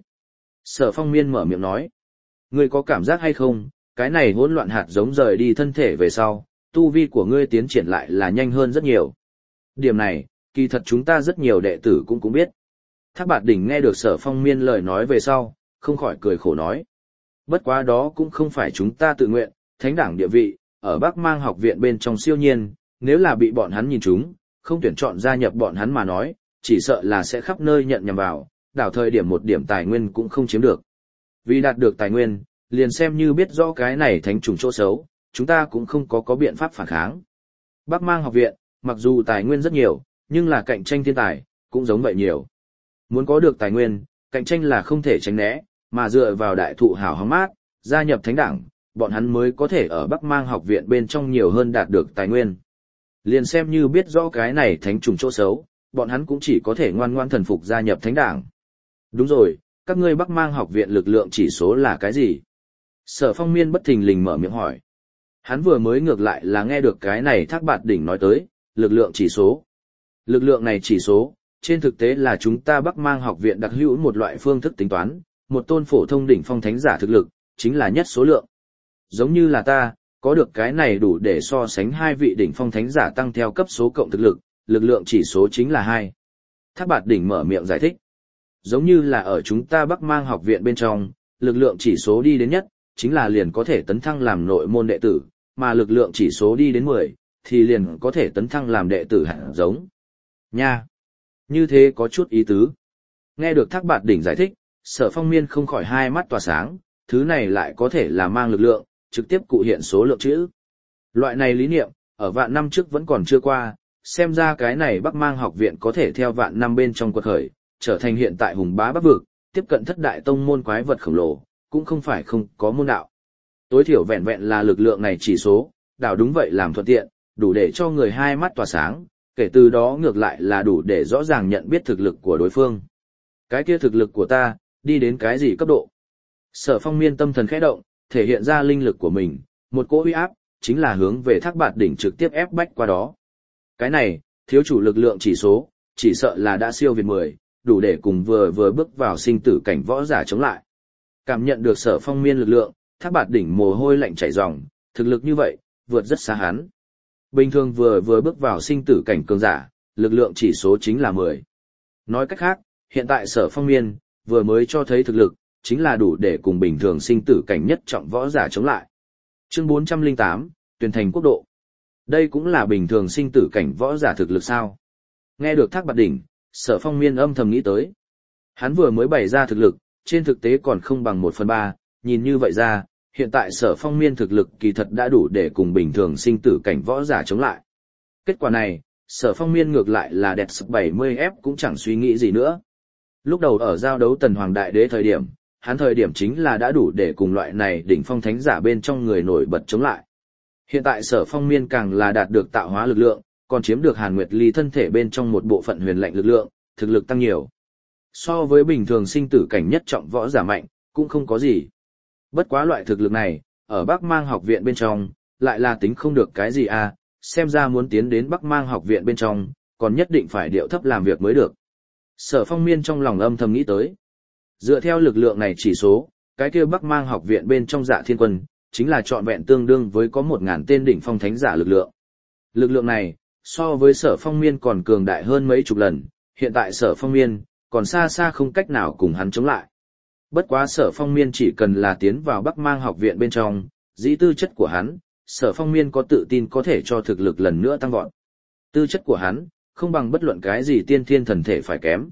Sở Phong Miên mở miệng nói, ngươi có cảm giác hay không, cái này hỗn loạn hạt giống rời đi thân thể về sau, tu vi của ngươi tiến triển lại là nhanh hơn rất nhiều. Điểm này, kỳ thật chúng ta rất nhiều đệ tử cũng cũng biết. Thác Bạt Đỉnh nghe được Sở Phong Miên lời nói về sau, không khỏi cười khổ nói. Bất quá đó cũng không phải chúng ta tự nguyện, Thánh Đảng địa vị, ở Bắc Mang học viện bên trong siêu nhiên, nếu là bị bọn hắn nhìn chúng, không tuyển chọn gia nhập bọn hắn mà nói, chỉ sợ là sẽ khắp nơi nhận nhầm vào, đảo thời điểm một điểm tài nguyên cũng không chiếm được. Vì đạt được tài nguyên, liền xem như biết rõ cái này thánh trùng chỗ xấu, chúng ta cũng không có có biện pháp phản kháng. Bắc Mang học viện, mặc dù tài nguyên rất nhiều, Nhưng là cạnh tranh thiên tài, cũng giống vậy nhiều. Muốn có được tài nguyên, cạnh tranh là không thể tránh né, mà dựa vào đại thụ hào hóng mát, gia nhập thánh đảng, bọn hắn mới có thể ở Bắc Mang học viện bên trong nhiều hơn đạt được tài nguyên. Liền xem như biết rõ cái này thánh trùng chỗ xấu, bọn hắn cũng chỉ có thể ngoan ngoan thần phục gia nhập thánh đảng. Đúng rồi, các ngươi Bắc Mang học viện lực lượng chỉ số là cái gì? Sở Phong Miên bất thình lình mở miệng hỏi. Hắn vừa mới ngược lại là nghe được cái này Thác Bạt Đỉnh nói tới, lực lượng chỉ số. Lực lượng này chỉ số, trên thực tế là chúng ta Bắc Mang học viện đặc hữu một loại phương thức tính toán, một tôn phổ thông đỉnh phong thánh giả thực lực, chính là nhất số lượng. Giống như là ta, có được cái này đủ để so sánh hai vị đỉnh phong thánh giả tăng theo cấp số cộng thực lực, lực lượng chỉ số chính là hai. Thác Bạt Đỉnh mở miệng giải thích. Giống như là ở chúng ta Bắc Mang học viện bên trong, lực lượng chỉ số đi đến nhất, chính là liền có thể tấn thăng làm nội môn đệ tử, mà lực lượng chỉ số đi đến mười, thì liền có thể tấn thăng làm đệ tử hạt giống. Nha! Như thế có chút ý tứ. Nghe được Thác Bạt Đỉnh giải thích, Sở Phong Miên không khỏi hai mắt tỏa sáng, thứ này lại có thể là mang lực lượng, trực tiếp cụ hiện số lượng chữ. Loại này lý niệm, ở vạn năm trước vẫn còn chưa qua, xem ra cái này Bắc Mang học viện có thể theo vạn năm bên trong quật khởi, trở thành hiện tại hùng bá Bắc vực, tiếp cận thất đại tông môn quái vật khổng lồ, cũng không phải không có môn đạo. Tối thiểu vẹn vẹn là lực lượng này chỉ số, đảo đúng vậy làm thuận tiện, đủ để cho người hai mắt tỏa sáng, kể từ đó ngược lại là đủ để rõ ràng nhận biết thực lực của đối phương. Cái kia thực lực của ta, đi đến cái gì cấp độ? Sở Phong Miên tâm thần khẽ động, thể hiện ra linh lực của mình, một cỗ uy áp, chính là hướng về Thác Bạt Đỉnh trực tiếp ép bách qua đó. Cái này, thiếu chủ lực lượng chỉ số, chỉ sợ là đã siêu việt mười, đủ để cùng vừa vừa bước vào sinh tử cảnh võ giả chống lại. Cảm nhận được Sở Phong Miên lực lượng, Thác Bạt Đỉnh mồ hôi lạnh chảy ròng, thực lực như vậy, vượt rất xa hắn. Bình thường vừa vừa bước vào sinh tử cảnh cường giả, lực lượng chỉ số chính là mười. Nói cách khác, hiện tại Sở Phong Miên, vừa mới cho thấy thực lực, chính là đủ để cùng bình thường sinh tử cảnh nhất trọng võ giả chống lại. Chương bốn trăm lẻ tám, Tuyền Thành Quốc độ. Đây cũng là bình thường sinh tử cảnh võ giả thực lực sao? Nghe được Thác Bạt Đỉnh, Sở Phong Miên âm thầm nghĩ tới. Hắn vừa mới bày ra thực lực, trên thực tế còn không bằng một phần ba, nhìn như vậy ra, hiện tại Sở Phong Miên thực lực kỳ thật đã đủ để cùng bình thường sinh tử cảnh võ giả chống lại. Kết quả này, Sở Phong Miên ngược lại là đẹp sức bảy mươi ép cũng chẳng suy nghĩ gì nữa. Lúc đầu ở giao đấu Tần Hoàng Đại Đế thời điểm, hắn thời điểm chính là đã đủ để cùng loại này đỉnh phong thánh giả bên trong người nổi bật chống lại. Hiện tại Sở Phong Miên càng là đạt được tạo hóa lực lượng, còn chiếm được Hàn Nguyệt Ly thân thể bên trong một bộ phận huyền lạnh lực lượng, thực lực tăng nhiều. So với bình thường sinh tử cảnh nhất trọng võ giả mạnh, cũng không có gì. Bất quá loại thực lực này, ở Bắc Mang học viện bên trong, lại là tính không được cái gì à, xem ra muốn tiến đến Bắc Mang học viện bên trong, còn nhất định phải điệu thấp làm việc mới được. Sở Phong Miên trong lòng âm thầm nghĩ tới. Dựa theo lực lượng này chỉ số, cái kia Bắc Mang học viện bên trong Dạ Thiên Quân, chính là trọn vẹn tương đương với có một ngàn tên đỉnh phong thánh giả lực lượng. Lực lượng này, so với Sở Phong Miên còn cường đại hơn mấy chục lần, hiện tại Sở Phong Miên, còn xa xa không cách nào cùng hắn chống lại. Bất quá Sở Phong Miên chỉ cần là tiến vào Bắc Mang học viện bên trong, dĩ tư chất của hắn, Sở Phong Miên có tự tin có thể cho thực lực lần nữa tăng vọt. Tư chất của hắn, không bằng bất luận cái gì tiên thiên thần thể phải kém.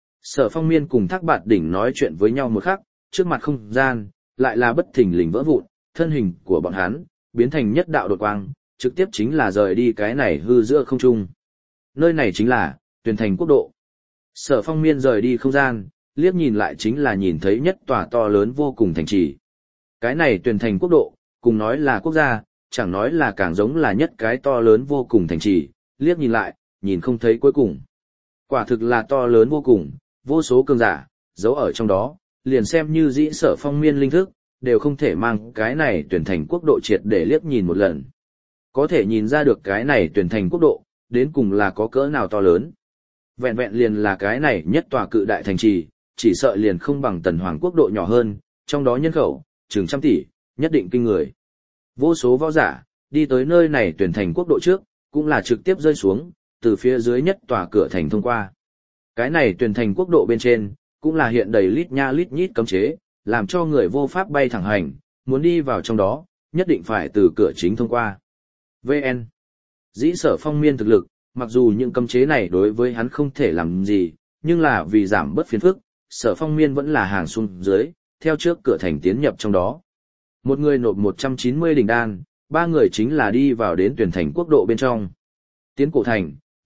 Sở Phong Miên cùng Thác Bạt Đỉnh nói chuyện với nhau một khắc, trước mặt không gian, lại là bất thình lình vỡ vụn, thân hình của bọn hắn, biến thành nhất đạo đột quang, trực tiếp chính là rời đi cái này hư giữa không trung. Nơi này chính là, Tuyền Thành Quốc độ. Sở Phong Miên rời đi không gian, liếc nhìn lại chính là nhìn thấy nhất tòa to lớn vô cùng thành trì. Cái này Tuyền Thành Quốc độ, cùng nói là quốc gia, chẳng nói là càng giống là nhất cái to lớn vô cùng thành trì, liếc nhìn lại, nhìn không thấy cuối cùng. Quả thực là to lớn vô cùng, vô số cường giả, giấu ở trong đó, liền xem như dĩ Sở Phong Miên linh thức, đều không thể mang cái này Tuyền Thành Quốc độ triệt để liếc nhìn một lần. Có thể nhìn ra được cái này Tuyền Thành Quốc độ, đến cùng là có cỡ nào to lớn. Vẹn vẹn liền là cái này nhất tòa cự đại thành trì, chỉ sợ liền không bằng Tần Hoàng Quốc độ nhỏ hơn, trong đó nhân khẩu, chừng trăm tỷ, nhất định kinh người. Vô số võ giả, đi tới nơi này Tuyền Thành Quốc độ trước, cũng là trực tiếp rơi xuống, từ phía dưới nhất tòa cửa thành thông qua. Cái này Tuyền Thành Quốc độ bên trên, cũng là hiện đầy lít nha lít nhít cấm chế, làm cho người vô pháp bay thẳng hành, muốn đi vào trong đó, nhất định phải từ cửa chính thông qua. vê en. Dĩ Sở Phong Miên thực lực, mặc dù những cấm chế này đối với hắn không thể làm gì, nhưng là vì giảm bớt phiền phức, Sở Phong Miên vẫn là hàng xuống dưới, theo trước cửa thành tiến nhập trong đó. Một người nộp một trăm chín mươi đỉnh đan, ba người chính là đi vào đến Tuyền Thành Quốc độ bên trong. Tiến cổ thành,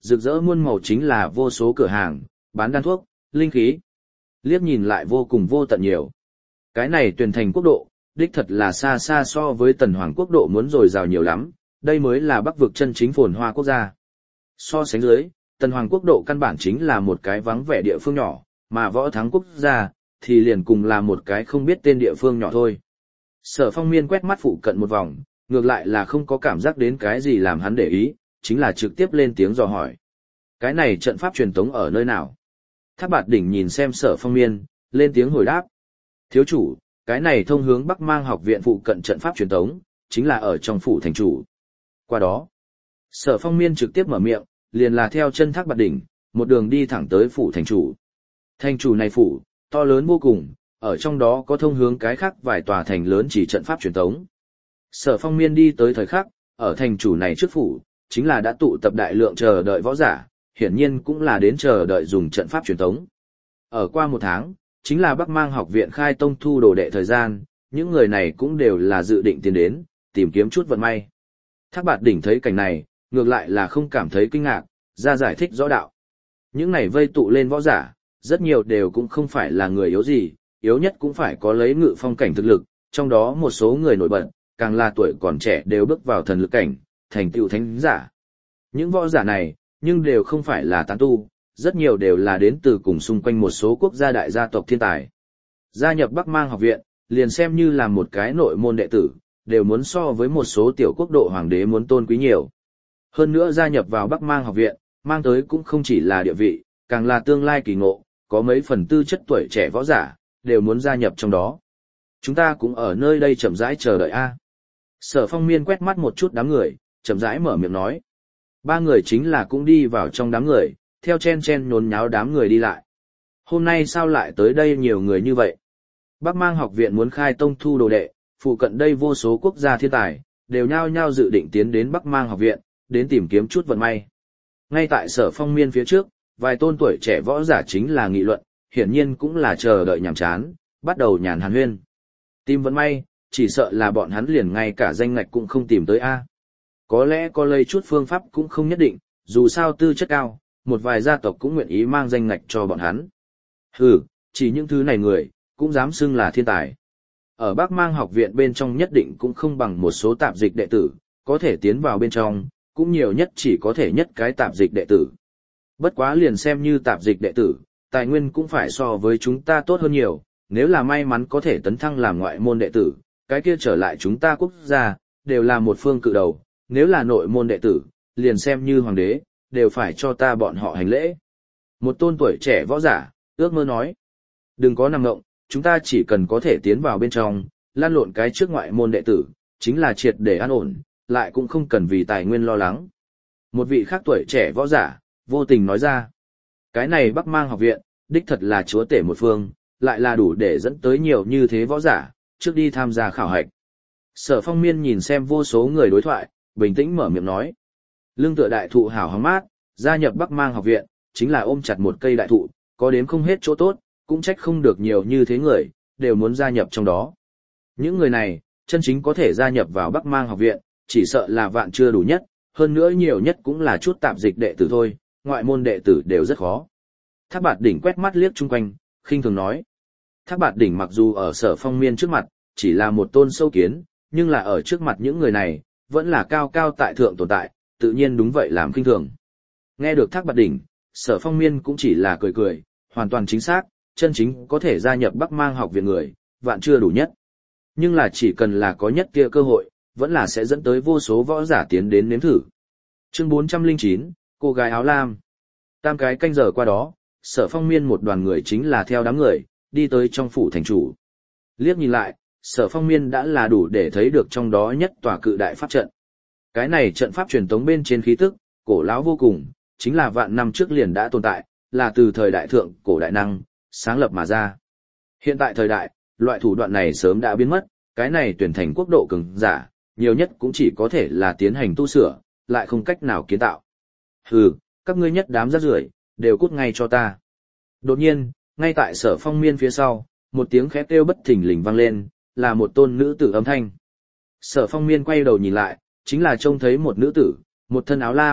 rực rỡ muôn màu chính là vô số cửa hàng, bán đan thuốc, linh khí. Liếc nhìn lại vô cùng vô tận nhiều. Cái này Tuyền Thành quốc độ, đích thật là xa xa so với Tần Hoàng quốc độ muốn dồi dào nhiều lắm, đây mới là Bắc vực chân chính phồn hoa quốc gia. So sánh dưới, Tần Hoàng quốc độ căn bản chính là một cái vắng vẻ địa phương nhỏ, mà Võ Thắng quốc gia thì liền cùng là một cái không biết tên địa phương nhỏ thôi. Sở Phong Miên quét mắt phụ cận một vòng, ngược lại là không có cảm giác đến cái gì làm hắn để ý, chính là trực tiếp lên tiếng dò hỏi. Cái này trận pháp truyền tống ở nơi nào? Thác Bạt Đỉnh nhìn xem Sở Phong Miên, lên tiếng hồi đáp. Thiếu chủ, cái này thông hướng Bắc Mang học viện phụ cận trận pháp truyền tống, chính là ở trong phủ thành chủ. Qua đó, Sở Phong Miên trực tiếp mở miệng, liền là theo chân Thác Bạt Đỉnh, một đường đi thẳng tới phủ thành chủ. Thành chủ này phủ, to lớn vô cùng, ở trong đó có thông hướng cái khác vài tòa thành lớn chỉ trận pháp truyền tống. Sở Phong Miên đi tới thời khắc, ở thành chủ này trước phủ, chính là đã tụ tập đại lượng chờ đợi võ giả, hiển nhiên cũng là đến chờ đợi dùng trận pháp truyền tống. Ở qua một tháng, chính là Bắc Mang học viện khai tông thu đồ đệ thời gian, những người này cũng đều là dự định tiến đến, tìm kiếm chút vận may. Thác Bạt Đỉnh thấy cảnh này, ngược lại là không cảm thấy kinh ngạc, ra giải thích rõ đạo. Những này vây tụ lên võ giả, rất nhiều đều cũng không phải là người yếu gì, yếu nhất cũng phải có lấy ngự phong cảnh thực lực, trong đó một số người nổi bật, càng là tuổi còn trẻ đều bước vào thần lực cảnh, thành tựu thánh giả. Những võ giả này, nhưng đều không phải là tán tu, rất nhiều đều là đến từ cùng xung quanh một số quốc gia đại gia tộc thiên tài. Gia nhập Bắc Mang học viện, liền xem như là một cái nội môn đệ tử, đều muốn so với một số tiểu quốc độ hoàng đế muốn tôn quý nhiều. Hơn nữa gia nhập vào Bắc Mang học viện, mang tới cũng không chỉ là địa vị, càng là tương lai kỳ ngộ, có mấy phần tư chất tuổi trẻ võ giả, đều muốn gia nhập trong đó. Chúng ta cũng ở nơi đây chậm rãi chờ đợi a. Sở Phong Miên quét mắt một chút đám người, chậm rãi mở miệng nói. Ba người chính là cũng đi vào trong đám người, theo chen chen nhốn nháo đám người đi lại. Hôm nay sao lại tới đây nhiều người như vậy? Bắc Mang học viện muốn khai tông thu đồ đệ, phụ cận đây vô số quốc gia thiên tài, đều nhao nhao dự định tiến đến Bắc Mang học viện, đến tìm kiếm chút vận may. Ngay tại Sở Phong Miên phía trước, vài tôn tuổi trẻ võ giả chính là nghị luận, hiển nhiên cũng là chờ đợi nhàm chán, bắt đầu nhàn hàn huyên. Tìm vận may, chỉ sợ là bọn hắn liền ngay cả danh ngạch cũng không tìm tới a. Có lẽ có lấy chút phương pháp cũng không nhất định, dù sao tư chất cao, một vài gia tộc cũng nguyện ý mang danh ngạch cho bọn hắn. Hừ, chỉ những thứ này người, cũng dám xưng là thiên tài. Ở Bắc Mang học viện bên trong nhất định cũng không bằng một số tạp dịch đệ tử, có thể tiến vào bên trong, cũng nhiều nhất chỉ có thể nhất cái tạp dịch đệ tử. Bất quá liền xem như tạp dịch đệ tử, tài nguyên cũng phải so với chúng ta tốt hơn nhiều, nếu là may mắn có thể tấn thăng làm ngoại môn đệ tử, cái kia trở lại chúng ta quốc gia, đều là một phương cự đầu, nếu là nội môn đệ tử, liền xem như hoàng đế, đều phải cho ta bọn họ hành lễ. Một tôn tuổi trẻ võ giả, ước mơ nói, đừng có nằm ngộng, chúng ta chỉ cần có thể tiến vào bên trong, lan lộn cái trước ngoại môn đệ tử, chính là triệt để an ổn, lại cũng không cần vì tài nguyên lo lắng. Một vị khác tuổi trẻ võ giả, vô tình nói ra, cái này Bắc Mang học viện, đích thật là chúa tể một phương, lại là đủ để dẫn tới nhiều như thế võ giả, trước đi tham gia khảo hạch. Sở Phong Miên nhìn xem vô số người đối thoại, bình tĩnh mở miệng nói. Lương tựa đại thụ hảo hóng mát, gia nhập Bắc Mang học viện, chính là ôm chặt một cây đại thụ, có đếm không hết chỗ tốt, cũng trách không được nhiều như thế người, đều muốn gia nhập trong đó. Những người này, chân chính có thể gia nhập vào Bắc Mang học viện, chỉ sợ là vạn chưa đủ nhất, hơn nữa nhiều nhất cũng là chút tạp dịch đệ tử thôi, ngoại môn đệ tử đều rất khó. Thác Bạt Đỉnh quét mắt liếc chung quanh, khinh thường nói. Thác Bạt Đỉnh mặc dù ở Sở Phong Miên trước mặt, chỉ là một tôn sâu kiến, nhưng là ở trước mặt những người này, vẫn là cao cao tại thượng tồn tại, tự nhiên đúng vậy làm khinh thường. Nghe được Thác Bạt Đỉnh, Sở Phong Miên cũng chỉ là cười cười, hoàn toàn chính xác, chân chính có thể gia nhập Bắc Mang học viện người, vạn chưa đủ nhất. Nhưng là chỉ cần là có nhất kia cơ hội, vẫn là sẽ dẫn tới vô số võ giả tiến đến nếm thử. Chương bốn trăm lẻ chín, cô gái áo lam. Tam cái canh giờ qua đó, Sở Phong Miên một đoàn người chính là theo đám người, đi tới trong phủ thành chủ. Liếc nhìn lại, Sở Phong Miên đã là đủ để thấy được trong đó nhất tòa cự đại pháp trận. Cái này trận pháp truyền tống bên trên khí tức, cổ lão vô cùng, chính là vạn năm trước liền đã tồn tại, là từ thời đại thượng cổ đại năng, sáng lập mà ra. Hiện tại thời đại, loại thủ đoạn này sớm đã biến mất, cái này tuyển thành quốc độ cường giả, nhiều nhất cũng chỉ có thể là tiến hành tu sửa, lại không cách nào kiến tạo. Hừ, các ngươi nhất đám rác rưởi, đều cút ngay cho ta. Đột nhiên, ngay tại Sở Phong Miên phía sau, một tiếng khẽ kêu bất thình lình vang lên, là một tôn nữ tử âm thanh. Sở Phong Miên quay đầu nhìn lại, chính là trông thấy một nữ tử, một thân áo lam,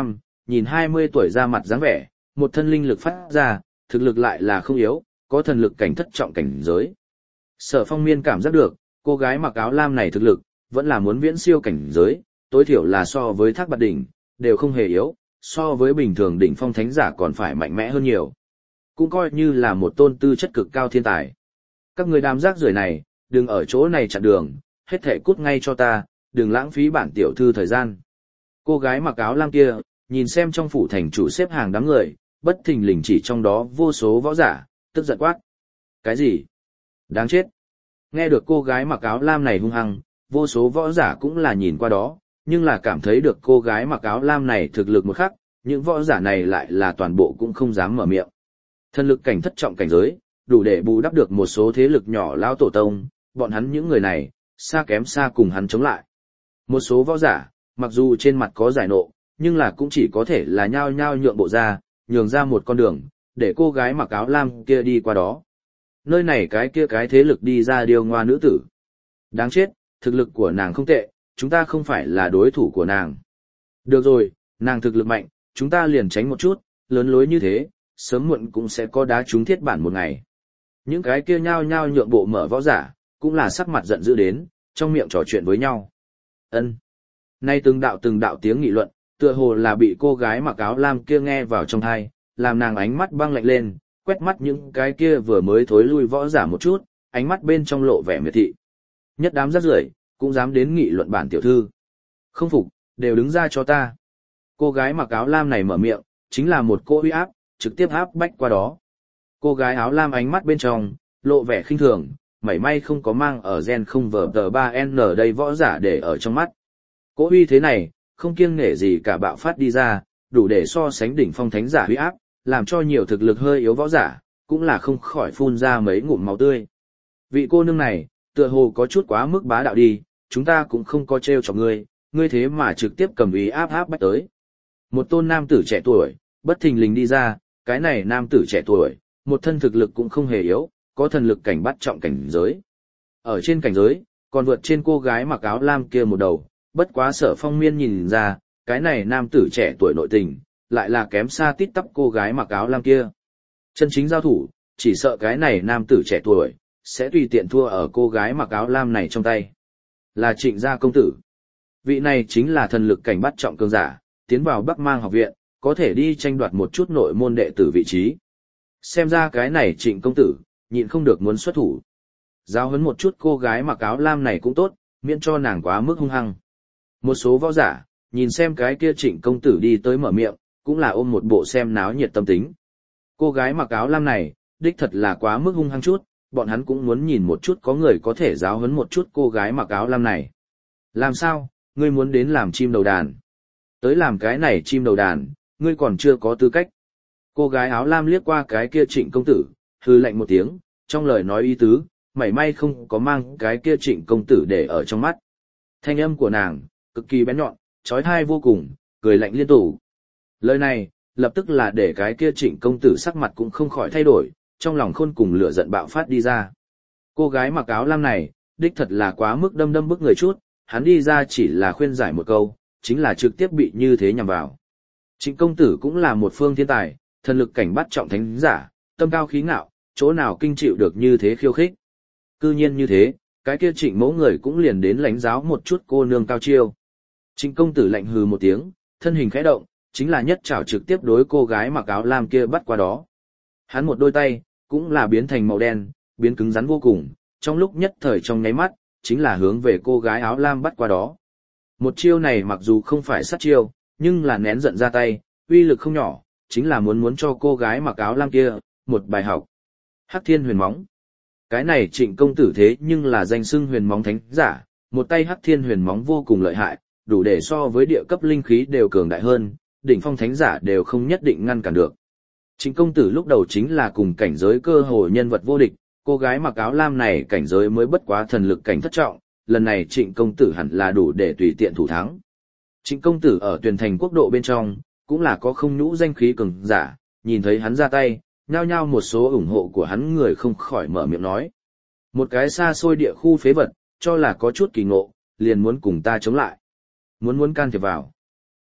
nhìn hai mươi tuổi ra mặt dáng vẻ, một thân linh lực phát ra, thực lực lại là không yếu, có thần lực cảnh thất trọng cảnh giới. Sở Phong Miên cảm giác được, cô gái mặc áo lam này thực lực, vẫn là muốn viễn siêu cảnh giới, tối thiểu là so với Thác Bạt Đỉnh, đều không hề yếu, so với bình thường đỉnh phong thánh giả còn phải mạnh mẽ hơn nhiều. Cũng coi như là một tôn tư chất cực cao thiên tài. Các người đám rác rưởi này, đừng ở chỗ này chặn đường, hết thể cút ngay cho ta, đừng lãng phí bản tiểu thư thời gian. Cô gái mặc áo lam kia, nhìn xem trong phủ thành chủ xếp hàng đám người, bất thình lình chỉ trong đó vô số võ giả, tức giận quát. Cái gì? Đáng chết. Nghe được cô gái mặc áo lam này hung hăng, vô số võ giả cũng là nhìn qua đó, nhưng là cảm thấy được cô gái mặc áo lam này thực lực một khắc, những võ giả này lại là toàn bộ cũng không dám mở miệng. Thần lực cảnh thất trọng cảnh giới, đủ để bù đắp được một số thế lực nhỏ lão tổ tông, bọn hắn những người này, xa kém xa cùng hắn chống lại. Một số võ giả, mặc dù trên mặt có giải nộ, nhưng là cũng chỉ có thể là nhao nhao nhượng bộ ra, nhường ra một con đường, để cô gái mặc áo lam kia đi qua đó. Nơi này cái kia cái thế lực đi ra điều ngoa nữ tử. Đáng chết, thực lực của nàng không tệ, chúng ta không phải là đối thủ của nàng. Được rồi, nàng thực lực mạnh, chúng ta liền tránh một chút, lớn lối như thế, sớm muộn cũng sẽ có đá trúng thiết bản một ngày. Những cái kia nhao nhao nhượng bộ mở võ giả, cũng là sắc mặt giận dữ đến, trong miệng trò chuyện với nhau. Ân. Nay từng đạo từng đạo tiếng nghị luận, tựa hồ là bị cô gái mặc áo lam kia nghe vào trong tai, làm nàng ánh mắt băng lạnh lên, quét mắt những cái kia vừa mới thối lui võ giả một chút, ánh mắt bên trong lộ vẻ miệt thị. Nhất đám rác rưởi, cũng dám đến nghị luận bản tiểu thư. Không phục, đều đứng ra cho ta. Cô gái mặc áo lam này mở miệng, chính là một cô uy áp, trực tiếp áp bách qua đó. Cô gái áo lam ánh mắt bên trong, lộ vẻ khinh thường, mảy may không có mang ở gen không vờ tờ ba N đây võ giả để ở trong mắt. Cô uy thế này, không kiêng nể gì cả bạo phát đi ra, đủ để so sánh đỉnh phong thánh giả uy áp, làm cho nhiều thực lực hơi yếu võ giả, cũng là không khỏi phun ra mấy ngụm máu tươi. Vị cô nương này, tựa hồ có chút quá mức bá đạo đi, chúng ta cũng không có trêu chọc ngươi, ngươi thế mà trực tiếp cầm ý áp áp bách tới. Một tôn nam tử trẻ tuổi, bất thình lình đi ra, cái này nam tử trẻ tuổi, một thân thực lực cũng không hề yếu, có thần lực cảnh bắt trọng cảnh giới. Ở trên cảnh giới, còn vượt trên cô gái mặc áo lam kia một đầu, bất quá Sở Phong Miên nhìn ra, cái này nam tử trẻ tuổi nội tình, lại là kém xa tít tắp cô gái mặc áo lam kia. Chân chính giao thủ, chỉ sợ cái này nam tử trẻ tuổi, sẽ tùy tiện thua ở cô gái mặc áo lam này trong tay. Là Trịnh gia công tử. Vị này chính là thần lực cảnh bắt trọng cường giả, tiến vào Bắc Mang học viện, có thể đi tranh đoạt một chút nội môn đệ tử vị trí. Xem ra cái này Trịnh công tử, nhịn không được muốn xuất thủ. Giáo huấn một chút cô gái mặc áo lam này cũng tốt, miễn cho nàng quá mức hung hăng. Một số võ giả, nhìn xem cái kia Trịnh công tử đi tới mở miệng, cũng là ôm một bộ xem náo nhiệt tâm tính. Cô gái mặc áo lam này, đích thật là quá mức hung hăng chút, bọn hắn cũng muốn nhìn một chút có người có thể giáo huấn một chút cô gái mặc áo lam này. Làm sao, ngươi muốn đến làm chim đầu đàn? Tới làm cái này chim đầu đàn, ngươi còn chưa có tư cách. Cô gái áo lam liếc qua cái kia Trịnh công tử, hừ lạnh một tiếng, trong lời nói ý tứ, mảy may không có mang cái kia Trịnh công tử để ở trong mắt. Thanh âm của nàng, cực kỳ bén nhọn, trói tai vô cùng, cười lạnh liên tục. Lời này, lập tức là để cái kia Trịnh công tử sắc mặt cũng không khỏi thay đổi, trong lòng khôn cùng lửa giận bạo phát đi ra. Cô gái mặc áo lam này, đích thật là quá mức đâm đâm bức người chút, hắn đi ra chỉ là khuyên giải một câu, chính là trực tiếp bị như thế nhằm vào. Trịnh công tử cũng là một phương thiên tài, thần lực cảnh bắt trọng thánh giả, tâm cao khí ngạo, chỗ nào kinh chịu được như thế khiêu khích. Cư nhiên như thế, cái kia Trịnh mẫu người cũng liền đến lãnh giáo một chút cô nương cao chiêu. Trịnh công tử lạnh hừ một tiếng, thân hình khẽ động, chính là nhất trảo trực tiếp đối cô gái mặc áo lam kia bắt qua đó. Hắn một đôi tay, cũng là biến thành màu đen, biến cứng rắn vô cùng, trong lúc nhất thời trong nháy mắt, chính là hướng về cô gái áo lam bắt qua đó. Một chiêu này mặc dù không phải sát chiêu, nhưng là nén giận ra tay, uy lực không nhỏ, chính là muốn muốn cho cô gái mặc áo lam kia, một bài học. Hắc Thiên Huyền Móng. Cái này Trịnh công tử thế nhưng là danh xưng huyền móng thánh giả, một tay Hắc Thiên Huyền Móng vô cùng lợi hại, đủ để so với địa cấp linh khí đều cường đại hơn, đỉnh phong thánh giả đều không nhất định ngăn cản được. Trịnh công tử lúc đầu chính là cùng cảnh giới cơ hồ nhân vật vô địch, cô gái mặc áo lam này cảnh giới mới bất quá thần lực cảnh thất trọng, lần này Trịnh công tử hẳn là đủ để tùy tiện thủ thắng. Trịnh công tử ở Tuyền Thành quốc độ bên trong, cũng là có không nhũ danh khí cường giả, nhìn thấy hắn ra tay, nhao nhao một số ủng hộ của hắn người không khỏi mở miệng nói. Một cái xa xôi địa khu phế vật, cho là có chút kỳ ngộ, liền muốn cùng ta chống lại. Muốn muốn can thiệp vào.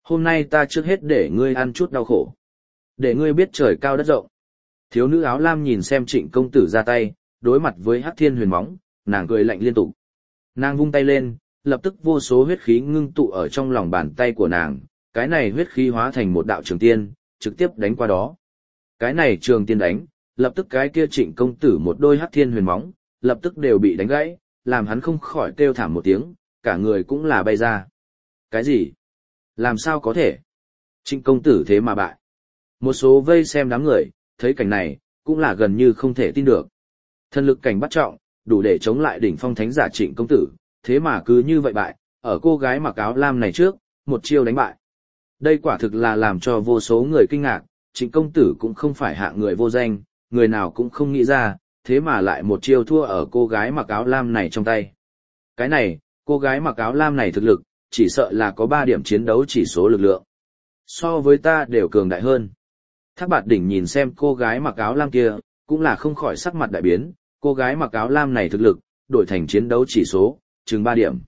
hôm nay ta trước hết để ngươi ăn chút đau khổ. Để ngươi biết trời cao đất rộng. Thiếu nữ áo lam nhìn xem Trịnh công tử ra tay, đối mặt với Hắc Thiên Huyền Móng, nàng cười lạnh liên tục. Nàng vung tay lên, lập tức vô số huyết khí ngưng tụ ở trong lòng bàn tay của nàng, cái này huyết khí hóa thành một đạo trường tiên, trực tiếp đánh qua đó. Cái này trường tiên đánh, lập tức cái kia Trịnh công tử một đôi Hắc Thiên Huyền Móng, lập tức đều bị đánh gãy, làm hắn không khỏi kêu thảm một tiếng, cả người cũng là bay ra. Cái gì? Làm sao có thể? Trịnh công tử thế mà bại. Một số vây xem đám người, thấy cảnh này, cũng là gần như không thể tin được. Thần lực cảnh bắt trọng, đủ để chống lại đỉnh phong thánh giả Trịnh công tử, thế mà cứ như vậy bại, ở cô gái mặc áo lam này trước, một chiêu đánh bại. Đây quả thực là làm cho vô số người kinh ngạc, Trịnh công tử cũng không phải hạng người vô danh, người nào cũng không nghĩ ra, thế mà lại một chiêu thua ở cô gái mặc áo lam này trong tay. Cái này, cô gái mặc áo lam này thực lực, chỉ sợ là có ba điểm chiến đấu chỉ số lực lượng. So với ta đều cường đại hơn. Thác Bạt Đỉnh nhìn xem cô gái mặc áo lam kia, cũng là không khỏi sắc mặt đại biến, cô gái mặc áo lam này thực lực, đổi thành chiến đấu chỉ số, chừng ba điểm.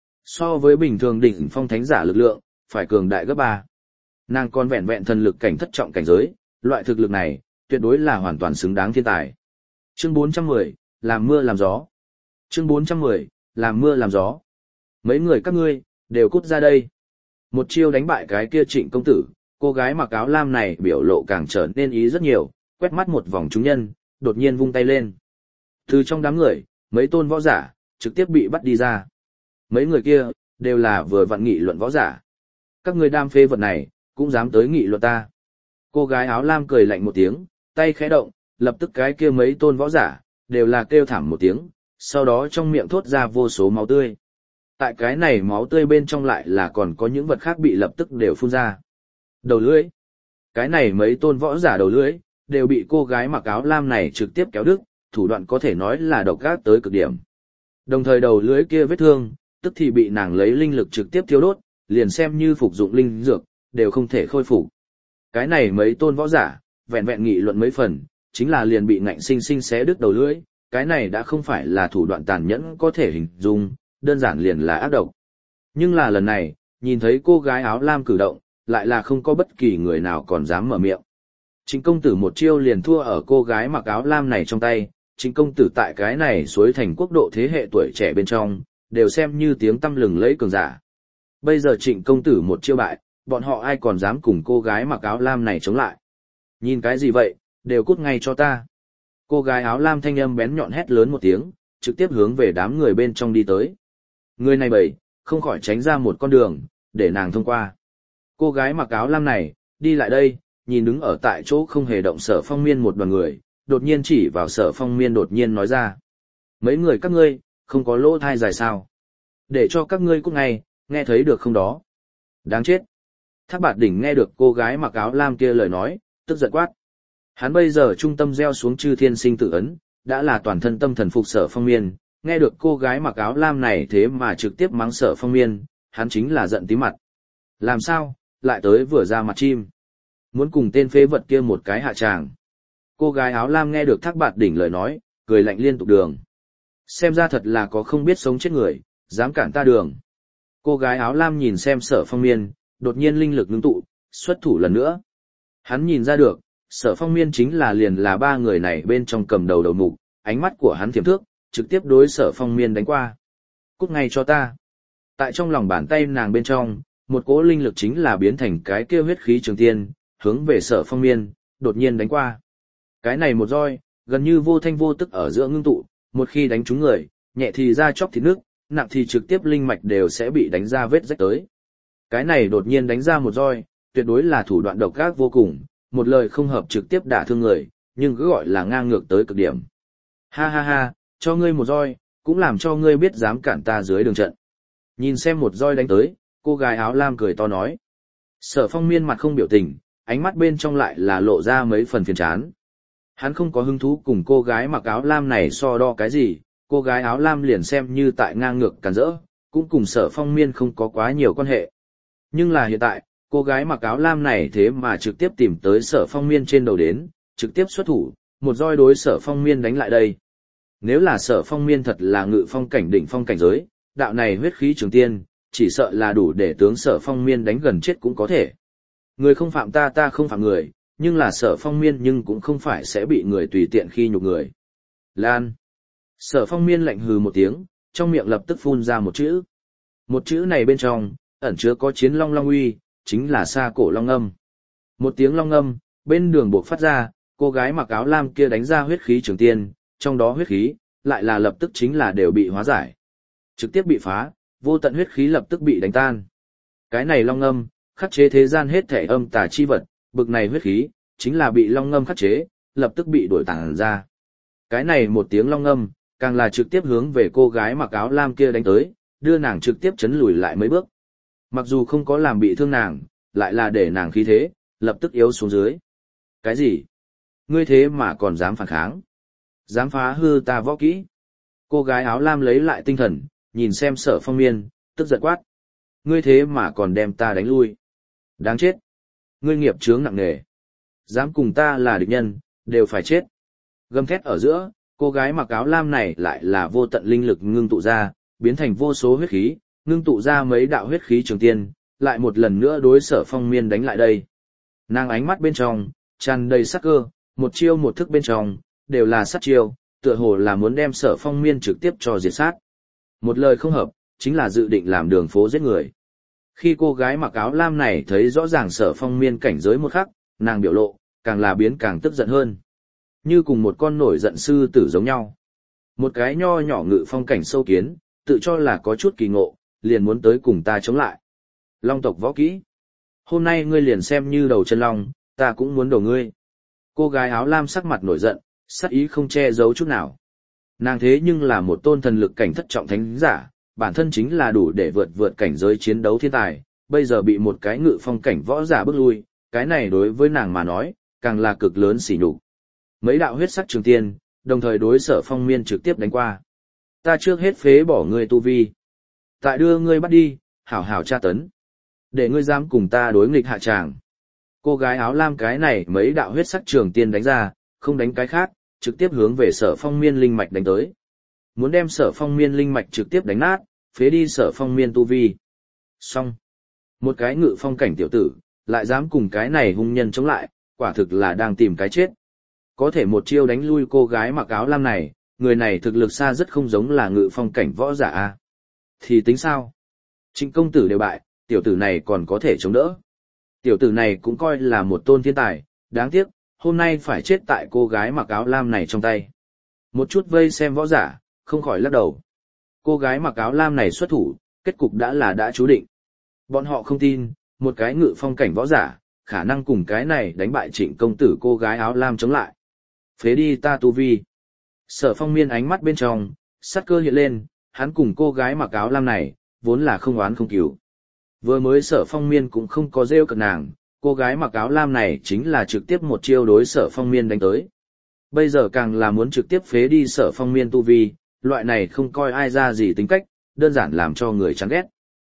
So với bình thường đỉnh phong thánh giả lực lượng, phải cường đại gấp ba. Nàng còn vẹn vẹn thần lực cảnh thất trọng cảnh giới, loại thực lực này, tuyệt đối là hoàn toàn xứng đáng thiên tài. Chương bốn trăm mười, làm mưa làm gió. Chương bốn trăm mười, làm mưa làm gió. Mấy người các ngươi, đều cút ra đây. Một chiêu đánh bại cái kia Trịnh công tử, cô gái mặc áo lam này biểu lộ càng trở nên ý rất nhiều, quét mắt một vòng chúng nhân, đột nhiên vung tay lên. Từ trong đám người, mấy tôn võ giả, trực tiếp bị bắt đi ra. Mấy người kia, đều là vừa vặn nghị luận võ giả. Các người đam phê vật này, cũng dám tới nghị luận ta. Cô gái áo lam cười lạnh một tiếng, tay khẽ động, lập tức cái kia mấy tôn võ giả, đều là kêu thảm một tiếng, sau đó trong miệng thốt ra vô số máu tươi. Tại cái này máu tươi bên trong lại là còn có những vật khác bị lập tức đều phun ra. Đầu lưỡi. Cái này mấy tôn võ giả đầu lưỡi, đều bị cô gái mặc áo lam này trực tiếp kéo đứt, thủ đoạn có thể nói là độc ác tới cực điểm. Đồng thời đầu lưỡi kia vết thương, tức thì bị nàng lấy linh lực trực tiếp thiêu đốt, liền xem như phục dụng linh dược, đều không thể khôi phục. Cái này mấy tôn võ giả, vẹn vẹn nghị luận mấy phần, chính là liền bị ngạnh sinh sinh xé đứt đầu lưỡi, cái này đã không phải là thủ đoạn tàn nhẫn có thể hình dung, đơn giản liền là ác độc. Nhưng là lần này, nhìn thấy cô gái áo lam cử động, lại là không có bất kỳ người nào còn dám mở miệng. Trịnh công tử một chiêu liền thua ở cô gái mặc áo lam này trong tay, Trịnh công tử tại cái này suối thành quốc độ thế hệ tuổi trẻ bên trong, đều xem như tiếng tăm lừng lẫy cường giả. Bây giờ Trịnh công tử một chiêu bại, bọn họ ai còn dám cùng cô gái mặc áo lam này chống lại. Nhìn cái gì vậy, đều cút ngay cho ta. Cô gái áo lam thanh âm bén nhọn hét lớn một tiếng, trực tiếp hướng về đám người bên trong đi tới. Người này bầy, không khỏi tránh ra một con đường, để nàng thông qua. Cô gái mặc áo lam này, đi lại đây, nhìn đứng ở tại chỗ không hề động Sở Phong Miên một đoàn người, đột nhiên chỉ vào Sở Phong Miên đột nhiên nói ra. Mấy người các ngươi, không có lỗ thai dài sao? Để cho các ngươi cút ngay, nghe thấy được không đó? Đáng chết. Thác Bạt Đỉnh nghe được cô gái mặc áo lam kia lời nói, tức giận quát. Hắn bây giờ trung tâm gieo xuống chư thiên sinh tử ấn, đã là toàn thân tâm thần phục Sở Phong Miên, nghe được cô gái mặc áo lam này thế mà trực tiếp mắng Sở Phong Miên, hắn chính là giận tí mặt. Làm sao, lại tới vừa ra mặt chim. Muốn cùng tên phế vật kia một cái hạ tràng. Cô gái áo lam nghe được Thác Bạt Đỉnh lời nói, cười lạnh liên tục đường. Xem ra thật là có không biết sống chết người, dám cản ta đường. Cô gái áo lam nhìn xem Sở Phong Miên, đột nhiên linh lực ngưng tụ, xuất thủ lần nữa. Hắn nhìn ra được, Sở Phong Miên chính là liền là ba người này bên trong cầm đầu đầu mục, ánh mắt của hắn thiểm thước, trực tiếp đối Sở Phong Miên đánh qua. Cút ngay cho ta. Tại trong lòng bàn tay nàng bên trong, một cỗ linh lực chính là biến thành cái kia huyết khí trường tiên, hướng về Sở Phong Miên, đột nhiên đánh qua. Cái này một roi, gần như vô thanh vô tức ở giữa ngưng tụ, một khi đánh trúng người, nhẹ thì ra chóc thịt nước, nặng thì trực tiếp linh mạch đều sẽ bị đánh ra vết rách tới. Cái này đột nhiên đánh ra một roi, tuyệt đối là thủ đoạn độc ác vô cùng, một lời không hợp trực tiếp đả thương người, nhưng cứ gọi là ngang ngược tới cực điểm. Ha ha ha, cho ngươi một roi, cũng làm cho ngươi biết dám cản ta dưới đường trận. Nhìn xem một roi đánh tới, cô gái áo lam cười to nói. Sở Phong Miên mặt không biểu tình, ánh mắt bên trong lại là lộ ra mấy phần phiền chán. Hắn không có hứng thú cùng cô gái mặc áo lam này so đo cái gì, cô gái áo lam liền xem như tại ngang ngược càn rỡ, cũng cùng Sở Phong Miên không có quá nhiều quan hệ. Nhưng là hiện tại, cô gái mặc áo lam này thế mà trực tiếp tìm tới Sở Phong Miên trên đầu đến, trực tiếp xuất thủ, một roi đối Sở Phong Miên đánh lại đây. Nếu là Sở Phong Miên thật là ngự phong cảnh đỉnh phong cảnh giới, đạo này huyết khí trường tiên, chỉ sợ là đủ để tướng Sở Phong Miên đánh gần chết cũng có thể. Người không phạm ta ta không phạm người, nhưng là Sở Phong Miên nhưng cũng không phải sẽ bị người tùy tiện khi nhục người. Lan. Sở Phong Miên lạnh hừ một tiếng, trong miệng lập tức phun ra một chữ. Một chữ này bên trong, ẩn chứa có chiến long long uy, chính là xa cổ long âm. Một tiếng long âm, bên đường buộc phát ra, cô gái mặc áo lam kia đánh ra huyết khí trường tiên, trong đó huyết khí, lại là lập tức chính là đều bị hóa giải. Trực tiếp bị phá, vô tận huyết khí lập tức bị đánh tan. Cái này long âm, khắc chế thế gian hết thể âm tà chi vật, bực này huyết khí, chính là bị long âm khắc chế, lập tức bị đuổi tản ra. Cái này một tiếng long âm, càng là trực tiếp hướng về cô gái mặc áo lam kia đánh tới, đưa nàng trực tiếp chấn lùi lại mấy bước. Mặc dù không có làm bị thương nàng, lại là để nàng khí thế, lập tức yếu xuống dưới. Cái gì? Ngươi thế mà còn dám phản kháng? Dám phá hư ta võ kỹ? Cô gái áo lam lấy lại tinh thần, nhìn xem Sở Phong Miên, tức giận quát. Ngươi thế mà còn đem ta đánh lui. Đáng chết. Ngươi nghiệp chướng nặng nề. Dám cùng ta là địch nhân, đều phải chết. Gầm thét ở giữa, cô gái mặc áo lam này lại là vô tận linh lực ngưng tụ ra, biến thành vô số huyết khí, ngưng tụ ra mấy đạo huyết khí trường tiên, lại một lần nữa đối Sở Phong Miên đánh lại đây. Nàng ánh mắt bên trong, tràn đầy sắc cơ, một chiêu một thức bên trong, đều là sát chiêu, tựa hồ là muốn đem Sở Phong Miên trực tiếp cho diệt sát. Một lời không hợp, chính là dự định làm đường phố giết người. Khi cô gái mặc áo lam này thấy rõ ràng Sở Phong Miên cảnh giới một khắc, nàng biểu lộ, càng là biến càng tức giận hơn. Như cùng một con nổi giận sư tử giống nhau. Một cái nho nhỏ ngự phong cảnh sâu kiến, tự cho là có chút kỳ ngộ, liền muốn tới cùng ta chống lại. Long tộc võ kỹ. Hôm nay ngươi liền xem như đầu chân long, ta cũng muốn đầu ngươi. Cô gái áo lam sắc mặt nổi giận, sắc ý không che giấu chút nào. Nàng thế nhưng là một tôn thần lực cảnh thất trọng thánh giả, bản thân chính là đủ để vượt vượt cảnh giới chiến đấu thiên tài, bây giờ bị một cái ngự phong cảnh võ giả bước lui, cái này đối với nàng mà nói, càng là cực lớn sỉ nhục. Mấy đạo huyết sắc trường tiên, đồng thời đối Sở Phong Miên trực tiếp đánh qua. Ta trước hết phế bỏ ngươi tu vi. Tại đưa ngươi bắt đi, hảo hảo tra tấn. Để ngươi dám cùng ta đối nghịch hạ tràng. Cô gái áo lam cái này mấy đạo huyết sắc trường tiên đánh ra, không đánh cái khác, trực tiếp hướng về Sở Phong Miên linh mạch đánh tới. Muốn đem Sở Phong Miên linh mạch trực tiếp đánh nát, phế đi Sở Phong Miên tu vi. Xong. Một cái ngự phong cảnh tiểu tử, lại dám cùng cái này hung nhân chống lại, quả thực là đang tìm cái chết. Có thể một chiêu đánh lui cô gái mặc áo lam này, người này thực lực xa rất không giống là ngự phong cảnh võ giả a. Thì tính sao? Trịnh công tử đều bại, tiểu tử này còn có thể chống đỡ. Tiểu tử này cũng coi là một tôn thiên tài, đáng tiếc, hôm nay phải chết tại cô gái mặc áo lam này trong tay. Một chút vây xem võ giả, không khỏi lắc đầu. Cô gái mặc áo lam này xuất thủ, kết cục đã là đã chú định. Bọn họ không tin, một cái ngự phong cảnh võ giả, khả năng cùng cái này đánh bại Trịnh công tử cô gái áo lam chống lại. Phế đi ta tu vi. Sở Phong Miên ánh mắt bên trong, sát cơ hiện lên, hắn cùng cô gái mặc áo lam này, vốn là không oán không cừu. Vừa mới Sở Phong Miên cũng không có rêu cợt nàng, cô gái mặc áo lam này chính là trực tiếp một chiêu đối Sở Phong Miên đánh tới. Bây giờ càng là muốn trực tiếp phế đi Sở Phong Miên tu vi, loại này không coi ai ra gì tính cách, đơn giản làm cho người chán ghét.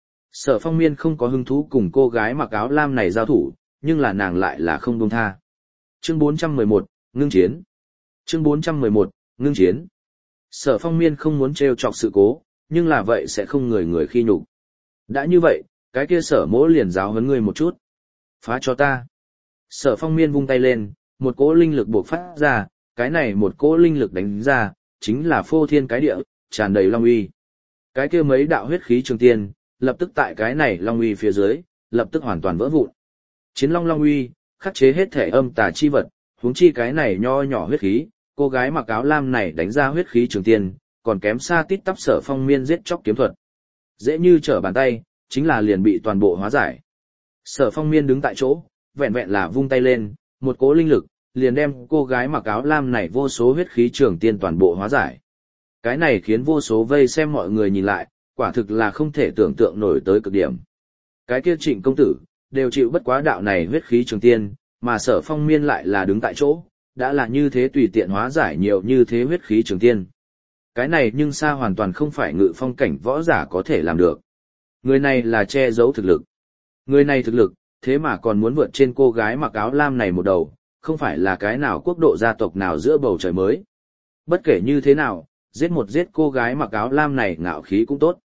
Sở Phong Miên không có hứng thú cùng cô gái mặc áo lam này giao thủ, nhưng là nàng lại là không buông tha. Chương bốn trăm mười một, ngưng chiến. Chương bốn trăm mười một, ngưng chiến. Sở Phong Miên không muốn trêu chọc sự cố, nhưng là vậy sẽ không người người khi nhục. Đã như vậy, cái kia Sở Mỗ liền giáo huấn ngươi một chút. Phá cho ta. Sở Phong Miên vung tay lên, một cỗ linh lực bộc phát ra, cái này một cỗ linh lực đánh ra, chính là phô thiên cái địa, tràn đầy long uy. Cái kia mấy đạo huyết khí trường tiên, lập tức tại cái này long uy phía dưới, lập tức hoàn toàn vỡ vụn. Chiến long long uy, khắc chế hết thể âm tà chi vật, huống chi cái này nho nhỏ huyết khí, cô gái mặc áo lam này đánh ra huyết khí trường tiên, còn kém xa tít tắp Sở Phong Miên giết chóc kiếm thuật. Dễ như trở bàn tay, chính là liền bị toàn bộ hóa giải. Sở Phong Miên đứng tại chỗ, vẹn vẹn là vung tay lên, một cỗ linh lực, liền đem cô gái mặc áo lam này vô số huyết khí trường tiên toàn bộ hóa giải. Cái này khiến vô số vây xem mọi người nhìn lại, quả thực là không thể tưởng tượng nổi tới cực điểm. Cái kia Trịnh công tử, đều chịu bất quá đạo này huyết khí trường tiên, mà Sở Phong Miên lại là đứng tại chỗ, đã là như thế tùy tiện hóa giải nhiều như thế huyết khí trường tiên. Cái này nhưng xa hoàn toàn không phải ngự phong cảnh võ giả có thể làm được. Người này là che giấu thực lực. Người này thực lực, thế mà còn muốn vượt trên cô gái mặc áo lam này một đầu, không phải là cái nào quốc độ gia tộc nào giữa bầu trời mới. Bất kể như thế nào, giết một giết cô gái mặc áo lam này ngạo khí cũng tốt.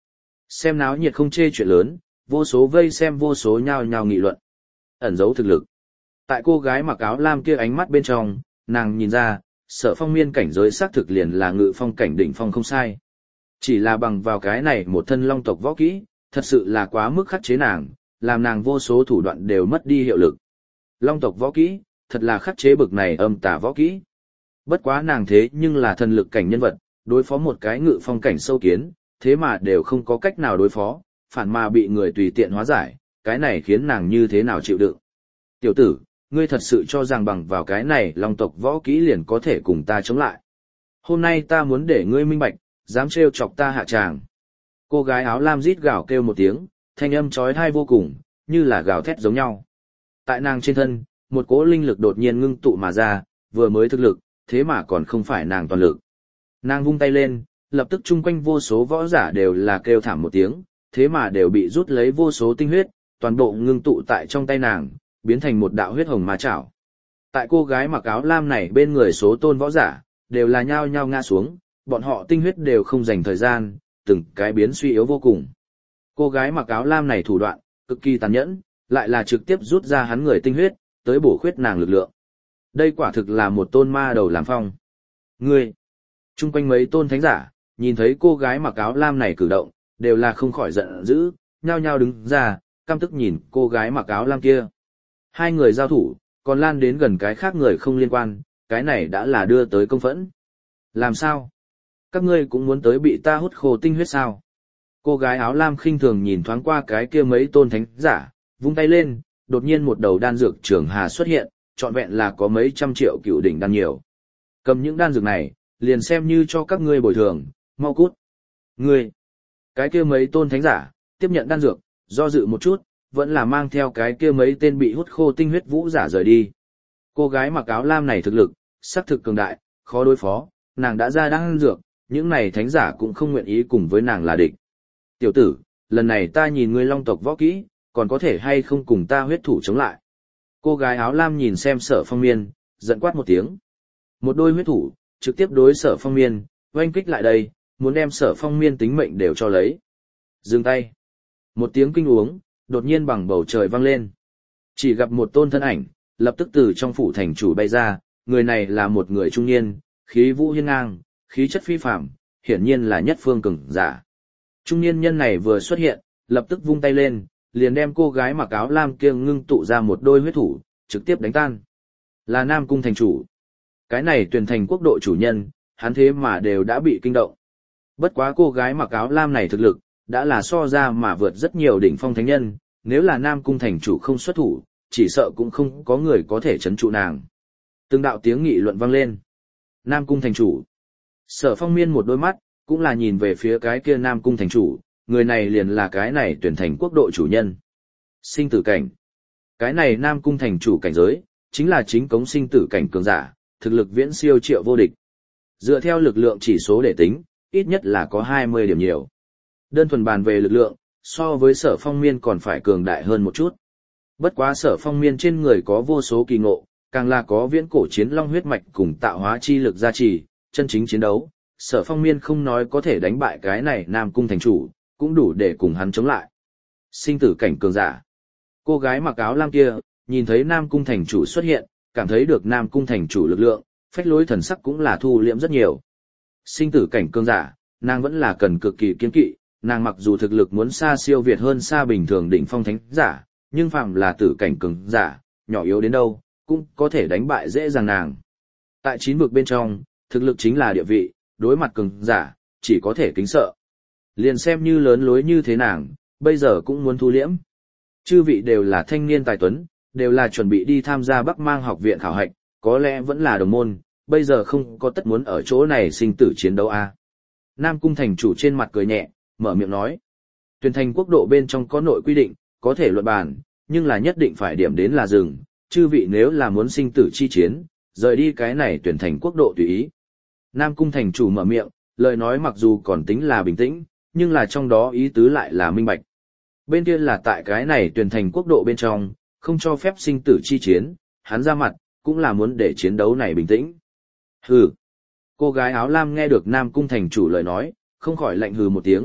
Xem náo nhiệt không chê chuyện lớn, vô số vây xem vô số nhao nhao nghị luận. Ẩn giấu thực lực. Tại cô gái mặc áo lam kia ánh mắt bên trong, nàng nhìn ra, Sở Phong Miên cảnh giới xác thực liền là ngự phong cảnh đỉnh phong không sai. Chỉ là bằng vào cái này một thân long tộc võ kỹ, thật sự là quá mức khắc chế nàng, làm nàng vô số thủ đoạn đều mất đi hiệu lực. Long tộc võ kỹ, thật là khắc chế bực này âm tà võ kỹ. Bất quá nàng thế nhưng là thần lực cảnh nhân vật, đối phó một cái ngự phong cảnh sâu kiến, thế mà đều không có cách nào đối phó, phản mà bị người tùy tiện hóa giải, cái này khiến nàng như thế nào chịu đựng. Tiểu tử, ngươi thật sự cho rằng bằng vào cái này long tộc võ kỹ liền có thể cùng ta chống lại. Hôm nay ta muốn để ngươi minh bạch, dám trêu chọc ta hạ tràng. Cô gái áo lam rít gào kêu một tiếng, thanh âm chói tai vô cùng, như là gào thét giống nhau. Tại nàng trên thân, một cỗ linh lực đột nhiên ngưng tụ mà ra, vừa mới thực lực, thế mà còn không phải nàng toàn lực. Nàng vung tay lên, lập tức chung quanh vô số võ giả đều là kêu thảm một tiếng, thế mà đều bị rút lấy vô số tinh huyết, toàn bộ ngưng tụ tại trong tay nàng, biến thành một đạo huyết hồng ma chảo. Tại cô gái mặc áo lam này bên người số tôn võ giả, đều là nhao nhao ngã xuống, bọn họ tinh huyết đều không dành thời gian, từng cái biến suy yếu vô cùng. Cô gái mặc áo lam này thủ đoạn, cực kỳ tàn nhẫn, lại là trực tiếp rút ra hắn người tinh huyết, tới bổ khuyết nàng lực lượng. Đây quả thực là một tôn ma đầu làm phong. Ngươi! Trung quanh mấy tôn thánh giả, nhìn thấy cô gái mặc áo lam này cử động, đều là không khỏi giận dữ, nhao nhao đứng ra, căm tức nhìn cô gái mặc áo lam kia. Hai người giao thủ, còn lan đến gần cái khác người không liên quan, cái này đã là đưa tới công phẫn. Làm sao? Các ngươi cũng muốn tới bị ta hút khô tinh huyết sao? Cô gái áo lam khinh thường nhìn thoáng qua cái kia mấy tôn thánh giả, vung tay lên, đột nhiên một đầu đan dược trường hà xuất hiện, trọn vẹn là có mấy trăm triệu cựu đỉnh đan nhiều. Cầm những đan dược này, liền xem như cho các ngươi bồi thường, mau cút. Ngươi! Cái kia mấy tôn thánh giả, tiếp nhận đan dược, do dự một chút, vẫn là mang theo cái kia mấy tên bị hút khô tinh huyết vũ giả rời đi. Cô gái mặc áo lam này thực lực, sắc thực cường đại, khó đối phó, nàng đã ra đan dược, những này thánh giả cũng không nguyện ý cùng với nàng là địch. Tiểu tử, lần này ta nhìn ngươi long tộc võ kỹ, còn có thể hay không cùng ta huyết thủ chống lại. Cô gái áo lam nhìn xem Sở Phong Miên, giận quát một tiếng. Một đôi huyết thủ, trực tiếp đối Sở Phong Miên, oanh kích lại đây, muốn đem Sở Phong Miên tính mệnh đều cho lấy. Dừng tay. Một tiếng kinh uống, đột nhiên bằng bầu trời vang lên. Chỉ gặp một tôn thân ảnh, lập tức từ trong phủ thành chủ bay ra, người này là một người trung niên, khí vũ hiên ngang, khí chất phi phàm, hiển nhiên là nhất phương cường giả. Trung niên nhân này vừa xuất hiện, lập tức vung tay lên, liền đem cô gái mặc áo lam kia ngưng tụ ra một đôi huyết thủ, trực tiếp đánh tan. Là Nam Cung thành chủ. Cái này tuyển thành quốc độ chủ nhân, hắn thế mà đều đã bị kinh động. Bất quá cô gái mặc áo lam này thực lực, đã là so ra mà vượt rất nhiều đỉnh phong thánh nhân, nếu là Nam Cung thành chủ không xuất thủ, chỉ sợ cũng không có người có thể trấn trụ nàng. Từng đạo tiếng nghị luận vang lên. Nam Cung thành chủ. Sở Phong Miên một đôi mắt, cũng là nhìn về phía cái kia Nam Cung thành chủ, người này liền là cái này tuyển thành quốc độ chủ nhân. Sinh tử cảnh. Cái này Nam Cung thành chủ cảnh giới, chính là chính cống sinh tử cảnh cường giả, thực lực viễn siêu triệu vô địch. Dựa theo lực lượng chỉ số để tính, ít nhất là có hai mươi điểm nhiều. Đơn thuần bàn về lực lượng, so với Sở Phong Miên còn phải cường đại hơn một chút. Bất quá Sở Phong Miên trên người có vô số kỳ ngộ, càng là có viễn cổ chiến long huyết mạch cùng tạo hóa chi lực gia trì, chân chính chiến đấu, Sở Phong Miên không nói có thể đánh bại cái này Nam Cung thành chủ, cũng đủ để cùng hắn chống lại. Sinh tử cảnh cường giả. Cô gái mặc áo lam kia, nhìn thấy Nam Cung thành chủ xuất hiện, cảm thấy được Nam Cung thành chủ lực lượng, phách lối thần sắc cũng là thu liễm rất nhiều. Sinh tử cảnh cường giả, nàng vẫn là cần cực kỳ kiên kỵ, nàng mặc dù thực lực muốn xa siêu việt hơn xa bình thường đỉnh phong thánh giả, nhưng phàm là tử cảnh cường giả, nhỏ yếu đến đâu, cũng có thể đánh bại dễ dàng nàng. Tại chín vực bên trong, thực lực chính là địa vị, đối mặt cường giả, chỉ có thể kính sợ. Liền xem như lớn lối như thế nàng, bây giờ cũng muốn thu liễm. Chư vị đều là thanh niên tài tuấn, đều là chuẩn bị đi tham gia Bắc Mang học viện khảo hạch, có lẽ vẫn là đồng môn, bây giờ không có tất muốn ở chỗ này sinh tử chiến đấu a. À. Nam Cung thành chủ trên mặt cười nhẹ, mở miệng nói. Tuyển thành quốc độ bên trong có nội quy định, có thể luận bàn, nhưng là nhất định phải điểm đến là dừng, chư vị nếu là muốn sinh tử chi chiến, rời đi cái này tuyển thành quốc độ tùy ý. Nam Cung thành chủ mở miệng, lời nói mặc dù còn tính là bình tĩnh, nhưng là trong đó ý tứ lại là minh bạch. Bên kia là tại cái này tuyển thành quốc độ bên trong, không cho phép sinh tử chi chiến, hắn ra mặt, cũng là muốn để chiến đấu này bình tĩnh. Hừ. Cô gái áo lam nghe được Nam Cung thành chủ lời nói, không khỏi lạnh hừ một tiếng,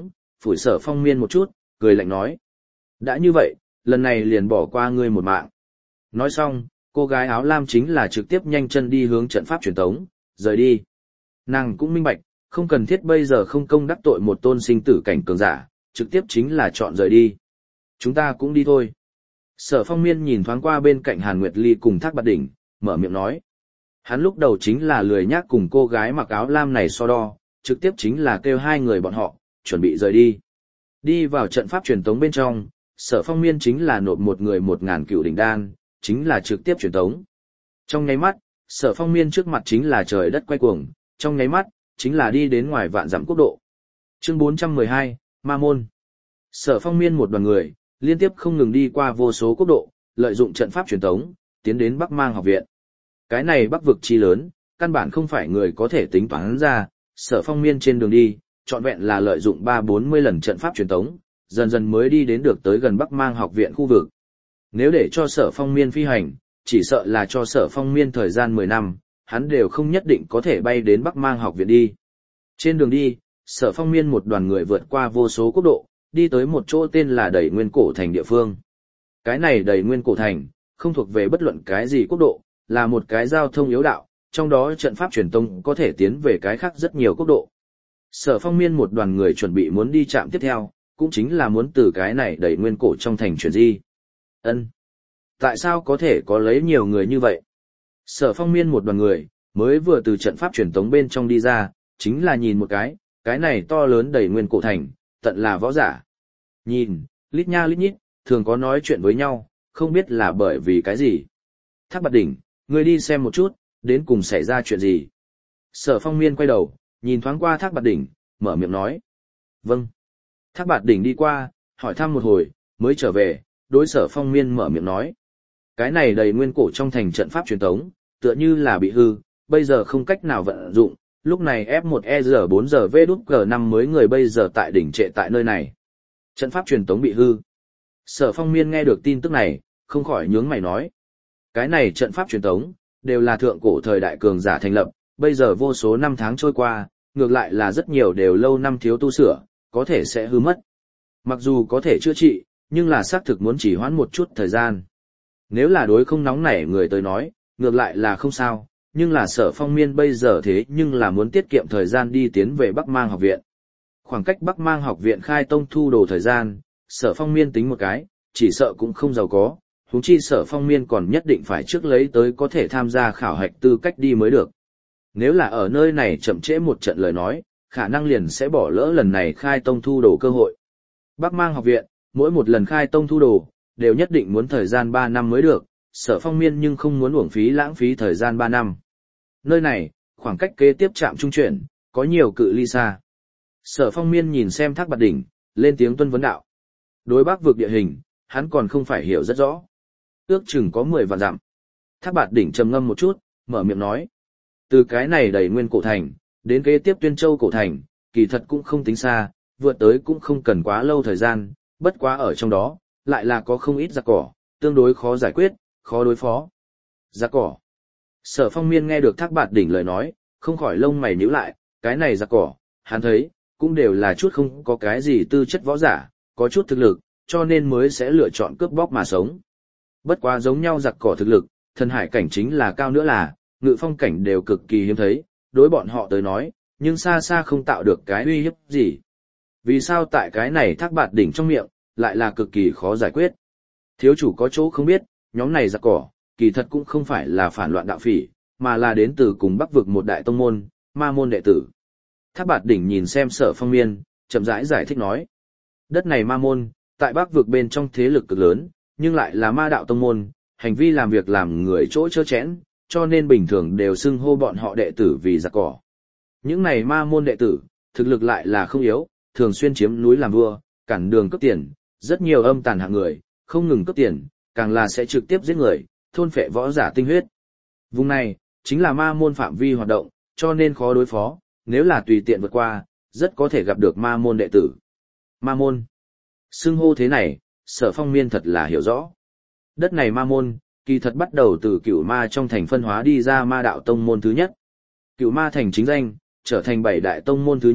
phủi Sở Phong Miên một chút, cười lạnh nói. Đã như vậy, lần này liền bỏ qua ngươi một mạng. Nói xong, cô gái áo lam chính là trực tiếp nhanh chân đi hướng trận pháp truyền tống, rời đi. Nàng cũng minh bạch, không cần thiết bây giờ không công đắc tội một tôn sinh tử cảnh cường giả, trực tiếp chính là chọn rời đi. Chúng ta cũng đi thôi. Sở Phong Miên nhìn thoáng qua bên cạnh Hàn Nguyệt Ly cùng Thác Bạt Đỉnh, mở miệng nói. Hắn lúc đầu chính là lười nhác cùng cô gái mặc áo lam này so đo, trực tiếp chính là kêu hai người bọn họ, chuẩn bị rời đi. Đi vào trận pháp truyền tống bên trong, Sở Phong Miên chính là nộp một người một ngàn cựu đỉnh đan, chính là trực tiếp truyền tống. Trong nháy mắt, Sở Phong Miên trước mặt chính là trời đất quay cuồng, trong nháy mắt, chính là đi đến ngoài vạn dặm quốc độ. Chương bốn trăm mười hai, Ma Môn. Sở Phong Miên một đoàn người, liên tiếp không ngừng đi qua vô số quốc độ, lợi dụng trận pháp truyền tống, tiến đến Bắc Mang học viện. Cái này Bắc vực chi lớn, căn bản không phải người có thể tính toán ra, Sở Phong Miên trên đường đi, trọn vẹn là lợi dụng ba bốn mươi lần trận pháp truyền tống, dần dần mới đi đến được tới gần Bắc Mang học viện khu vực. Nếu để cho Sở Phong Miên phi hành, chỉ sợ là cho Sở Phong Miên thời gian mười năm, hắn đều không nhất định có thể bay đến Bắc Mang học viện đi. Trên đường đi, Sở Phong Miên một đoàn người vượt qua vô số quốc độ, đi tới một chỗ tên là Đầy Nguyên Cổ Thành địa phương. Cái này Đầy Nguyên Cổ Thành, không thuộc về bất luận cái gì quốc độ, là một cái giao thông yếu đạo, trong đó trận pháp truyền tông có thể tiến về cái khác rất nhiều quốc độ. Sở Phong Miên một đoàn người chuẩn bị muốn đi trạm tiếp theo, cũng chính là muốn từ cái này Đầy Nguyên Cổ trong thành chuyển di. Ân, tại sao có thể có lấy nhiều người như vậy? Sở Phong Miên một đoàn người, mới vừa từ trận pháp truyền tống bên trong đi ra, chính là nhìn một cái, cái này to lớn Đầy Nguyên Cổ thành, tận là võ giả. Nhìn, lít nha lít nhít, thường có nói chuyện với nhau, không biết là bởi vì cái gì. Thác Bạt Đỉnh, ngươi đi xem một chút, đến cùng xảy ra chuyện gì. Sở Phong Miên quay đầu, nhìn thoáng qua Thác Bạt Đỉnh, mở miệng nói. Vâng. Thác Bạt Đỉnh đi qua, hỏi thăm một hồi, mới trở về, đối Sở Phong Miên mở miệng nói. Cái này Đầy Nguyên Cổ trong thành trận pháp truyền tống, tựa như là bị hư, bây giờ không cách nào vận dụng, lúc này F một E R bốn G V G năm mới người bây giờ tại đỉnh trệ tại nơi này. Trận pháp truyền tống bị hư. Sở Phong Miên nghe được tin tức này, không khỏi nhướng mày nói. Cái này trận pháp truyền tống, đều là thượng cổ thời đại cường giả thành lập, bây giờ vô số năm tháng trôi qua, ngược lại là rất nhiều đều lâu năm thiếu tu sửa, có thể sẽ hư mất. Mặc dù có thể chữa trị, nhưng là xác thực muốn chỉ hoãn một chút thời gian. Nếu là đối không nóng nảy người tới nói, ngược lại là không sao, nhưng là Sở Phong Miên bây giờ thế nhưng là muốn tiết kiệm thời gian đi tiến về Bắc Mang học viện. Khoảng cách Bắc Mang học viện khai tông thu đồ thời gian, Sở Phong Miên tính một cái, chỉ sợ cũng không giàu có, huống chi Sở Phong Miên còn nhất định phải trước lấy tới có thể tham gia khảo hạch tư cách đi mới được. Nếu là ở nơi này chậm trễ một trận lời nói, khả năng liền sẽ bỏ lỡ lần này khai tông thu đồ cơ hội. Bắc Mang học viện, mỗi một lần khai tông thu đồ, đều nhất định muốn thời gian ba năm mới được, Sở Phong Miên nhưng không muốn uổng phí lãng phí thời gian ba năm. Nơi này, khoảng cách kế tiếp trạm trung chuyển, có nhiều cự ly xa. Sở Phong Miên nhìn xem Thác Bạt Đỉnh, lên tiếng tuân vấn đạo. Đối Bắc vực địa hình, hắn còn không phải hiểu rất rõ. Ước chừng có mười vạn dặm. Thác Bạt Đỉnh trầm ngâm một chút, mở miệng nói. Từ cái này Đầy Nguyên Cổ thành, đến kế tiếp Tuyên Châu Cổ thành, kỳ thật cũng không tính xa, vượt tới cũng không cần quá lâu thời gian, bất quá ở trong đó, lại là có không ít giặc cỏ, tương đối khó giải quyết, khó đối phó. Giặc cỏ. Sở Phong Miên nghe được Thác Bạt Đỉnh lời nói, không khỏi lông mày nhíu lại, cái này giặc cỏ, hắn thấy, cũng đều là chút không có cái gì tư chất võ giả, có chút thực lực, cho nên mới sẽ lựa chọn cướp bóc mà sống. Bất quá giống nhau giặc cỏ thực lực, thần hải cảnh chính là cao nữa là, ngự phong cảnh đều cực kỳ hiếm thấy, đối bọn họ tới nói, nhưng xa xa không tạo được cái uy hiếp gì. Vì sao tại cái này Thác Bạt Đỉnh trong miệng, lại là cực kỳ khó giải quyết? Thiếu chủ có chỗ không biết, nhóm này giặc cỏ, kỳ thật cũng không phải là phản loạn đạo phỉ, mà là đến từ cùng Bắc vực một đại tông môn, Ma môn đệ tử. Thác Bạt Đỉnh nhìn xem Sở Phong Miên, chậm rãi giải thích nói. Đất này Ma môn, tại Bắc vực bên trong thế lực cực lớn, nhưng lại là ma đạo tông môn, hành vi làm việc làm người chỗ chơ chẽn, cho nên bình thường đều xưng hô bọn họ đệ tử vì giặc cỏ. Những này Ma môn đệ tử, thực lực lại là không yếu, thường xuyên chiếm núi làm vua, cản đường cướp tiền, rất nhiều âm tàn hạng người, không ngừng cướp tiền, càng là sẽ trực tiếp giết người, thôn phệ võ giả tinh huyết. Vùng này, chính là ma môn phạm vi hoạt động, cho nên khó đối phó, nếu là tùy tiện vượt qua, rất có thể gặp được ma môn đệ tử. Ma môn. Xưng hô thế này, Sở Phong Miên thật là hiểu rõ. Đất này ma môn, kỳ thật bắt đầu từ cửu ma trong thành phân hóa đi ra ma đạo tông môn thứ nhất. Cửu ma thành chính danh, trở thành bảy đại tông môn thứ nhất,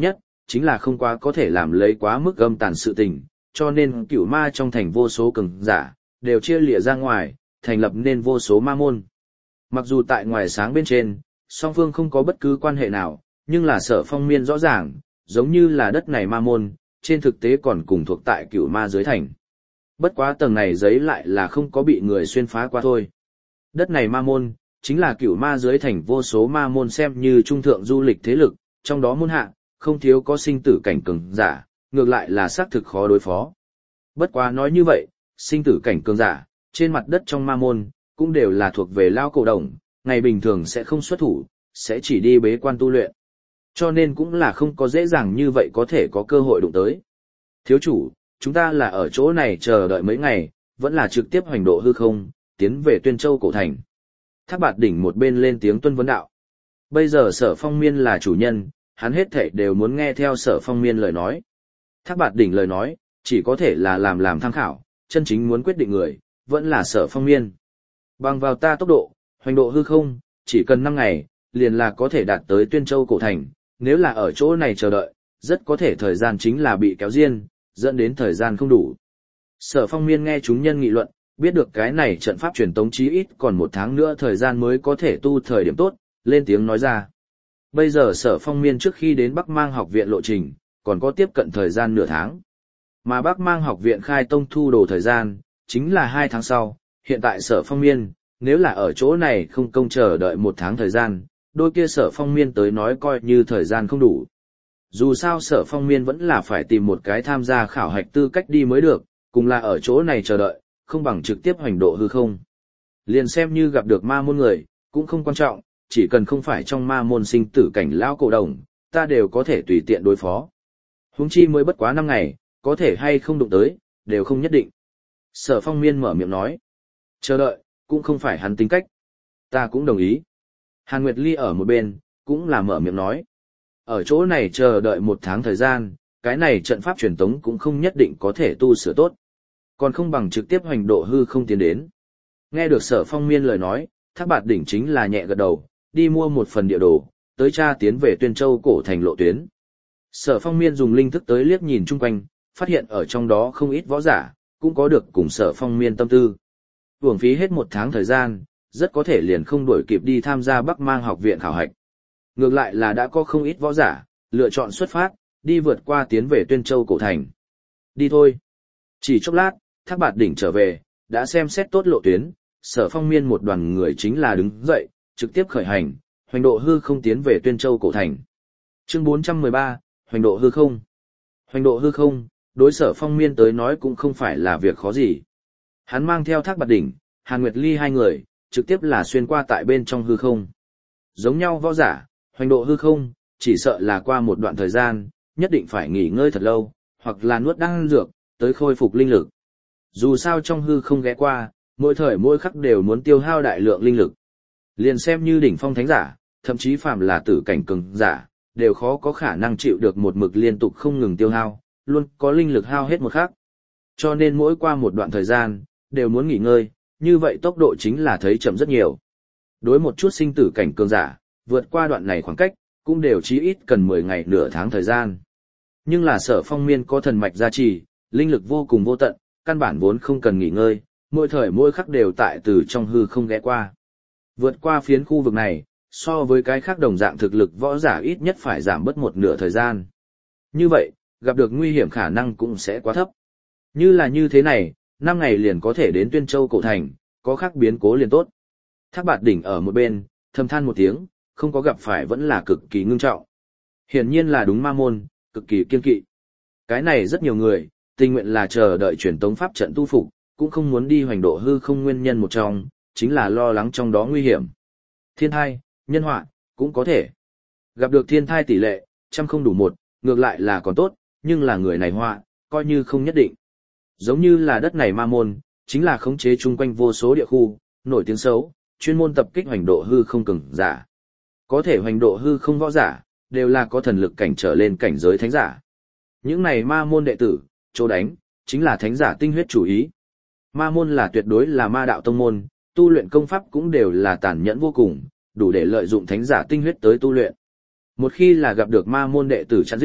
chính là không quá có thể làm lấy quá mức âm tàn sự tình, cho nên cửu ma trong thành vô số cường giả, đều chia lìa ra ngoài, thành lập nên vô số ma môn. Mặc dù tại ngoài sáng bên trên, song phương không có bất cứ quan hệ nào, nhưng là Sở Phong Miên rõ ràng, giống như là đất này ma môn, trên thực tế còn cùng thuộc tại cửu ma dưới thành. Bất quá tầng này giấy lại là không có bị người xuyên phá qua thôi. Đất này ma môn, chính là cửu ma dưới thành vô số ma môn xem như trung thượng du lịch thế lực, trong đó môn hạ, không thiếu có sinh tử cảnh cường giả, ngược lại là xác thực khó đối phó. Bất quá nói như vậy, sinh tử cảnh cường giả, trên mặt đất trong ma môn, cũng đều là thuộc về lao cổ đồng, ngày bình thường sẽ không xuất thủ, sẽ chỉ đi bế quan tu luyện. Cho nên cũng là không có dễ dàng như vậy có thể có cơ hội đụng tới. Thiếu chủ, chúng ta là ở chỗ này chờ đợi mấy ngày, vẫn là trực tiếp hoành độ hư không, tiến về Tuyên Châu cổ thành. Thác Bạt Đỉnh một bên lên tiếng tuân vấn đạo. Bây giờ Sở Phong Miên là chủ nhân, hắn hết thảy đều muốn nghe theo Sở Phong Miên lời nói. Thác Bạt Đỉnh lời nói, chỉ có thể là làm làm tham khảo, chân chính muốn quyết định người, vẫn là Sở Phong Miên. Bằng vào ta tốc độ, hoành độ hư không, chỉ cần năm ngày, liền là có thể đạt tới Tuyên Châu cổ thành, nếu là ở chỗ này chờ đợi, rất có thể thời gian chính là bị kéo riêng, dẫn đến thời gian không đủ. Sở Phong Miên nghe chúng nhân nghị luận, biết được cái này trận pháp truyền tống chí ít còn một tháng nữa thời gian mới có thể tu thời điểm tốt, lên tiếng nói ra. Bây giờ Sở Phong Miên trước khi đến Bắc Mang học viện lộ trình, còn có tiếp cận thời gian nửa tháng. Mà Bắc Mang học viện khai tông thu đồ thời gian, chính là hai tháng sau, hiện tại Sở Phong Miên, nếu là ở chỗ này không công chờ đợi một tháng thời gian, đôi kia Sở Phong Miên tới nói coi như thời gian không đủ. Dù sao Sở Phong Miên vẫn là phải tìm một cái tham gia khảo hạch tư cách đi mới được, cùng là ở chỗ này chờ đợi, không bằng trực tiếp hoành độ hư không. Liền xem như gặp được ma môn người, cũng không quan trọng, chỉ cần không phải trong ma môn sinh tử cảnh lão cổ đồng, ta đều có thể tùy tiện đối phó. Huống chi mới bất quá năm ngày, có thể hay không đụng tới, đều không nhất định. Sở Phong Miên mở miệng nói. Chờ đợi, cũng không phải hắn tính cách. Ta cũng đồng ý. Hàn Nguyệt Ly ở một bên, cũng là mở miệng nói. Ở chỗ này chờ đợi một tháng thời gian, cái này trận pháp truyền tống cũng không nhất định có thể tu sửa tốt. Còn không bằng trực tiếp hoành độ hư không tiến đến. Nghe được Sở Phong Miên lời nói, Thác Bạt Đỉnh chính là nhẹ gật đầu, đi mua một phần địa đồ, tới tra tiến về Tuyên Châu cổ thành lộ tuyến. Sở Phong Miên dùng linh thức tới liếc nhìn chung quanh, phát hiện ở trong đó không ít võ giả, cũng có được cùng Sở Phong Miên tâm tư. Uổng phí hết một tháng thời gian, rất có thể liền không đuổi kịp đi tham gia Bắc Mang học viện khảo hạch. Ngược lại là đã có không ít võ giả, lựa chọn xuất phát, đi vượt qua tiến về Tuyên Châu cổ thành. Đi thôi. Chỉ chốc lát, Thác Bạt Đỉnh trở về, đã xem xét tốt lộ tuyến, Sở Phong Miên một đoàn người chính là đứng dậy, trực tiếp khởi hành, hoành độ hư không tiến về Tuyên Châu cổ thành. Chương bốn trăm mười ba, hoành độ hư không. Hoành độ hư không, đối Sở Phong Miên tới nói cũng không phải là việc khó gì. Hắn mang theo Thác Bạt Đỉnh, Hàn Nguyệt Ly hai người, trực tiếp là xuyên qua tại bên trong hư không. Giống nhau võ giả, hoành độ hư không, chỉ sợ là qua một đoạn thời gian, nhất định phải nghỉ ngơi thật lâu, hoặc là nuốt đan dược, tới khôi phục linh lực. Dù sao trong hư không ghé qua, mỗi thời mỗi khắc đều muốn tiêu hao đại lượng linh lực. Liền xem như đỉnh phong thánh giả, thậm chí phàm là tử cảnh cường giả, đều khó có khả năng chịu được một mực liên tục không ngừng tiêu hao, luôn có linh lực hao hết một khắc. Cho nên mỗi qua một đoạn thời gian, đều muốn nghỉ ngơi, như vậy tốc độ chính là thấy chậm rất nhiều. Đối một chút sinh tử cảnh cường giả, vượt qua đoạn này khoảng cách, cũng đều chí ít cần mười ngày nửa tháng thời gian. Nhưng là Sở Phong Miên có thần mạch gia trì, linh lực vô cùng vô tận, căn bản vốn không cần nghỉ ngơi, mỗi thời mỗi khắc đều tại từ trong hư không ghé qua. Vượt qua phiến khu vực này, so với cái khác đồng dạng thực lực võ giả ít nhất phải giảm bớt một nửa thời gian. Như vậy, gặp được nguy hiểm khả năng cũng sẽ quá thấp. Như là như thế này, năm ngày liền có thể đến Tuyên Châu cổ thành, có khác biến cố liền tốt. Thác Bạt Đỉnh ở một bên, thầm than một tiếng, không có gặp phải vẫn là cực kỳ ngưng trọng. Hiển nhiên là đúng ma môn, cực kỳ kiên kỵ. Cái này rất nhiều người, tình nguyện là chờ đợi truyền tống pháp trận tu phục, cũng không muốn đi hoành độ hư không, nguyên nhân một trong, chính là lo lắng trong đó nguy hiểm. Thiên thai, nhân họa, cũng có thể. Gặp được thiên thai tỷ lệ, trăm không đủ một, ngược lại là còn tốt, nhưng là người này họa, coi như không nhất định. Giống như là đất này ma môn, chính là khống chế chung quanh vô số địa khu, nổi tiếng xấu, chuyên môn tập kích hoành độ hư không cường giả. Có thể hoành độ hư không võ giả, đều là có thần lực cảnh trở lên cảnh giới thánh giả. Những này ma môn đệ tử, chỗ đánh, chính là thánh giả tinh huyết chủ ý. Ma môn là tuyệt đối là ma đạo tông môn, tu luyện công pháp cũng đều là tàn nhẫn vô cùng, đủ để lợi dụng thánh giả tinh huyết tới tu luyện. Một khi là gặp được ma môn đệ tử chặn giết,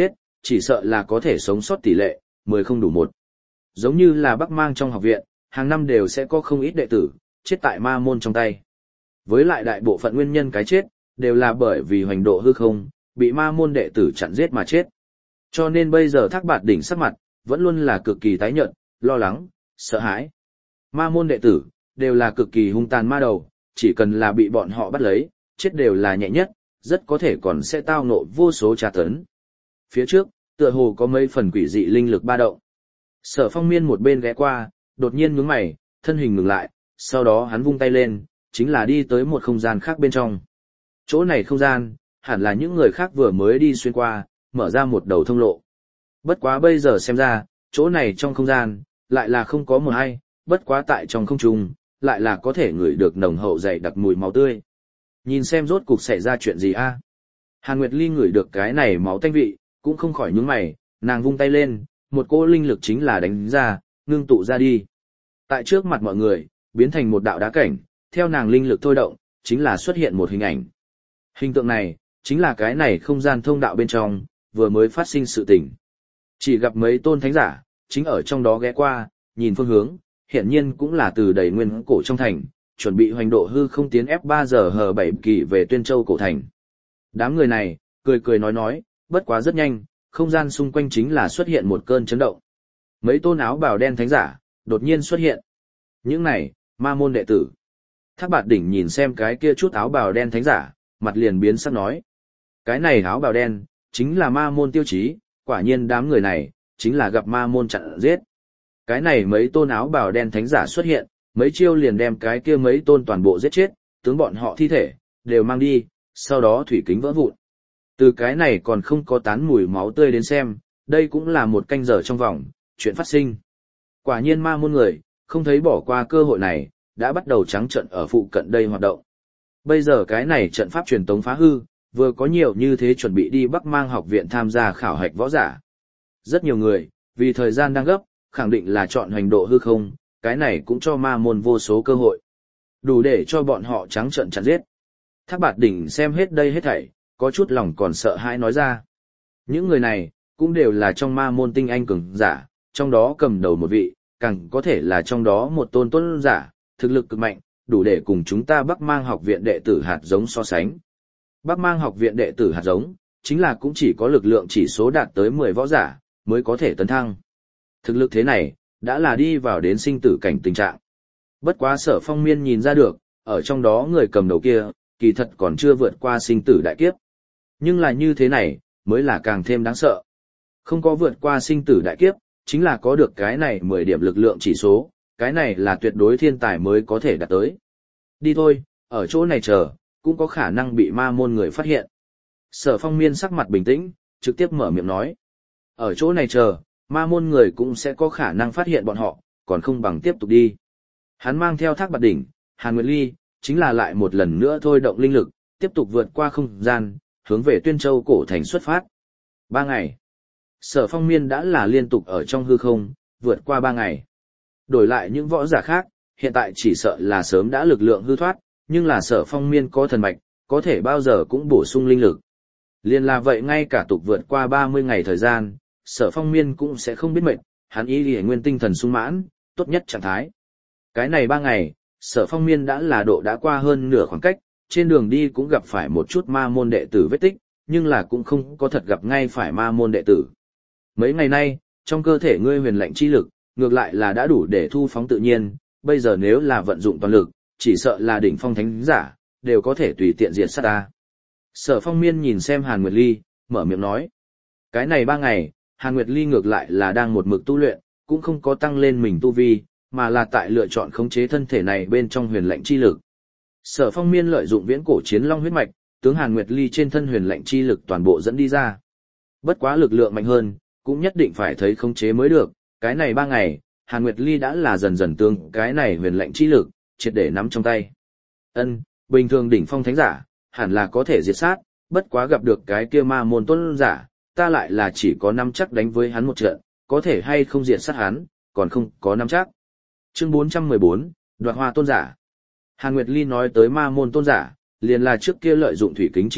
chỉ sợ là có thể sống sót tỷ lệ, mười không đủ một. Giống như là Bắc Mang trong học viện, hàng năm đều sẽ có không ít đệ tử, chết tại ma môn trong tay. Với lại đại bộ phận nguyên nhân cái chết, đều là bởi vì hoành độ hư không, bị ma môn đệ tử chặn giết mà chết. Cho nên bây giờ Thác Bạt Đỉnh sắc mặt, vẫn luôn là cực kỳ tái nhợt, lo lắng, sợ hãi. Ma môn đệ tử, đều là cực kỳ hung tàn ma đầu, chỉ cần là bị bọn họ bắt lấy, chết đều là nhẹ nhất, rất có thể còn sẽ tao ngộ vô số tra tấn. Phía trước, tựa hồ có mấy phần quỷ dị linh lực ba động. Sở Phong Miên một bên ghé qua, đột nhiên nhướng mày, thân hình ngừng lại, sau đó hắn vung tay lên, chính là đi tới một không gian khác bên trong. Chỗ này không gian, hẳn là những người khác vừa mới đi xuyên qua, mở ra một đầu thông lộ. Bất quá bây giờ xem ra, chỗ này trong không gian, lại là không có một ai, bất quá tại trong không trung, lại là có thể ngửi được nồng hậu dày đặc mùi máu tươi. Nhìn xem rốt cục xảy ra chuyện gì a? Hàn Nguyệt Ly ngửi được cái này máu tanh vị, cũng không khỏi nhướng mày, nàng vung tay lên, một cỗ linh lực chính là đánh ra, ngưng tụ ra đi. Tại trước mặt mọi người, biến thành một đạo đá cảnh, theo nàng linh lực thôi động, chính là xuất hiện một hình ảnh. Hình tượng này, chính là cái này không gian thông đạo bên trong, vừa mới phát sinh sự tình. Chỉ gặp mấy tôn thánh giả, chính ở trong đó ghé qua, nhìn phương hướng, hiện nhiên cũng là từ đầy nguyên cổ trong thành, chuẩn bị hoành độ hư không tiến ép ba giờ hờ bảy kỳ về Tuyên Châu cổ thành. Đám người này, cười cười nói nói, bất quá rất nhanh, không gian xung quanh chính là xuất hiện một cơn chấn động. Mấy tôn áo bào đen thánh giả, đột nhiên xuất hiện. Những này, ma môn đệ tử. Thác Bạt Đỉnh nhìn xem cái kia chút áo bào đen thánh giả, mặt liền biến sắc nói. Cái này áo bào đen, chính là ma môn tiêu chí, quả nhiên đám người này, chính là gặp ma môn chặn giết. Cái này mấy tôn áo bào đen thánh giả xuất hiện, mấy chiêu liền đem cái kia mấy tôn toàn bộ giết chết, tướng bọn họ thi thể, đều mang đi, sau đó thủy kính vỡ vụn. Từ cái này còn không có tán mùi máu tươi đến xem, đây cũng là một canh giờ trong vòng, chuyện phát sinh. Quả nhiên ma môn người, không thấy bỏ qua cơ hội này, đã bắt đầu trắng trận ở phụ cận đây hoạt động. Bây giờ cái này trận pháp truyền tống phá hư, vừa có nhiều như thế chuẩn bị đi Bắc Mang học viện tham gia khảo hạch võ giả. Rất nhiều người, vì thời gian đang gấp, khẳng định là chọn hoành độ hư không, cái này cũng cho ma môn vô số cơ hội. Đủ để cho bọn họ trắng trận chặn giết. Thác Bạt Đỉnh xem hết đây hết thảy, có chút lòng còn sợ hãi nói ra. Những người này, cũng đều là trong ma môn tinh anh cường giả, trong đó cầm đầu một vị, càng có thể là trong đó một tôn tôn giả, thực lực cực mạnh, đủ để cùng chúng ta Bắc Mang học viện đệ tử hạt giống so sánh. Bắc Mang học viện đệ tử hạt giống, chính là cũng chỉ có lực lượng chỉ số đạt tới mười võ giả, mới có thể tấn thăng. Thực lực thế này, đã là đi vào đến sinh tử cảnh tình trạng. Bất quá Sở Phong Miên nhìn ra được, ở trong đó người cầm đầu kia, kỳ thật còn chưa vượt qua sinh tử đại kiếp. Nhưng là như thế này, mới là càng thêm đáng sợ. Không có vượt qua sinh tử đại kiếp, chính là có được cái này mười điểm lực lượng chỉ số, cái này là tuyệt đối thiên tài mới có thể đạt tới. Đi thôi, ở chỗ này chờ, cũng có khả năng bị ma môn người phát hiện. Sở Phong Miên sắc mặt bình tĩnh, trực tiếp mở miệng nói. Ở chỗ này chờ, ma môn người cũng sẽ có khả năng phát hiện bọn họ, còn không bằng tiếp tục đi. Hắn mang theo Thác Bạt Đỉnh, Hàn Nguyệt Ly, chính là lại một lần nữa thôi động linh lực, tiếp tục vượt qua không gian, hướng về Tuyên Châu cổ thành xuất phát. Ba ngày. Sở Phong Miên đã là liên tục ở trong hư không, vượt qua ba ngày. Đổi lại những võ giả khác, hiện tại chỉ sợ là sớm đã lực lượng hư thoát, nhưng là Sở Phong Miên có thần mạch, có thể bao giờ cũng bổ sung linh lực. Liên là vậy ngay cả tục vượt qua ba mươi ngày thời gian, Sở Phong Miên cũng sẽ không biết mệt, hắn ý liễu nguyên tinh thần sung mãn, tốt nhất trạng thái. Cái này ba ngày, Sở Phong Miên đã là độ đã qua hơn nửa khoảng cách, trên đường đi cũng gặp phải một chút ma môn đệ tử vết tích, nhưng là cũng không có thật gặp ngay phải ma môn đệ tử. Mấy ngày nay, trong cơ thể ngươi huyền lạnh chi lực, ngược lại là đã đủ để thu phóng tự nhiên, bây giờ nếu là vận dụng toàn lực, chỉ sợ là đỉnh phong thánh giả, đều có thể tùy tiện diệt sát ta. Sở Phong Miên nhìn xem Hàn Nguyệt Ly, mở miệng nói. Cái này ba ngày, Hàn Nguyệt Ly ngược lại là đang một mực tu luyện, cũng không có tăng lên mình tu vi, mà là tại lựa chọn khống chế thân thể này bên trong huyền lạnh chi lực. Sở Phong Miên lợi dụng viễn cổ chiến long huyết mạch, tướng Hàn Nguyệt Ly trên thân huyền lạnh chi lực toàn bộ dẫn đi ra. Bất quá lực lượng mạnh hơn, cũng nhất định phải thấy khống chế mới được, cái này ba ngày, Hàn Nguyệt Ly đã là dần dần tương cái này huyền lạnh chi lực, triệt để nắm trong tay. Ân, bình thường đỉnh phong thánh giả, hẳn là có thể diệt sát, bất quá gặp được cái kia ma môn tôn giả, ta lại là chỉ có nắm chắc đánh với hắn một trận, có thể hay không diệt sát hắn, còn không có nắm chắc. Chương bốn trăm mười bốn, Đoạt Hoa tôn giả. Hàn Nguyệt Ly nói tới ma môn tôn giả, liền là trước kia lợi dụng thủy kính chi thuật,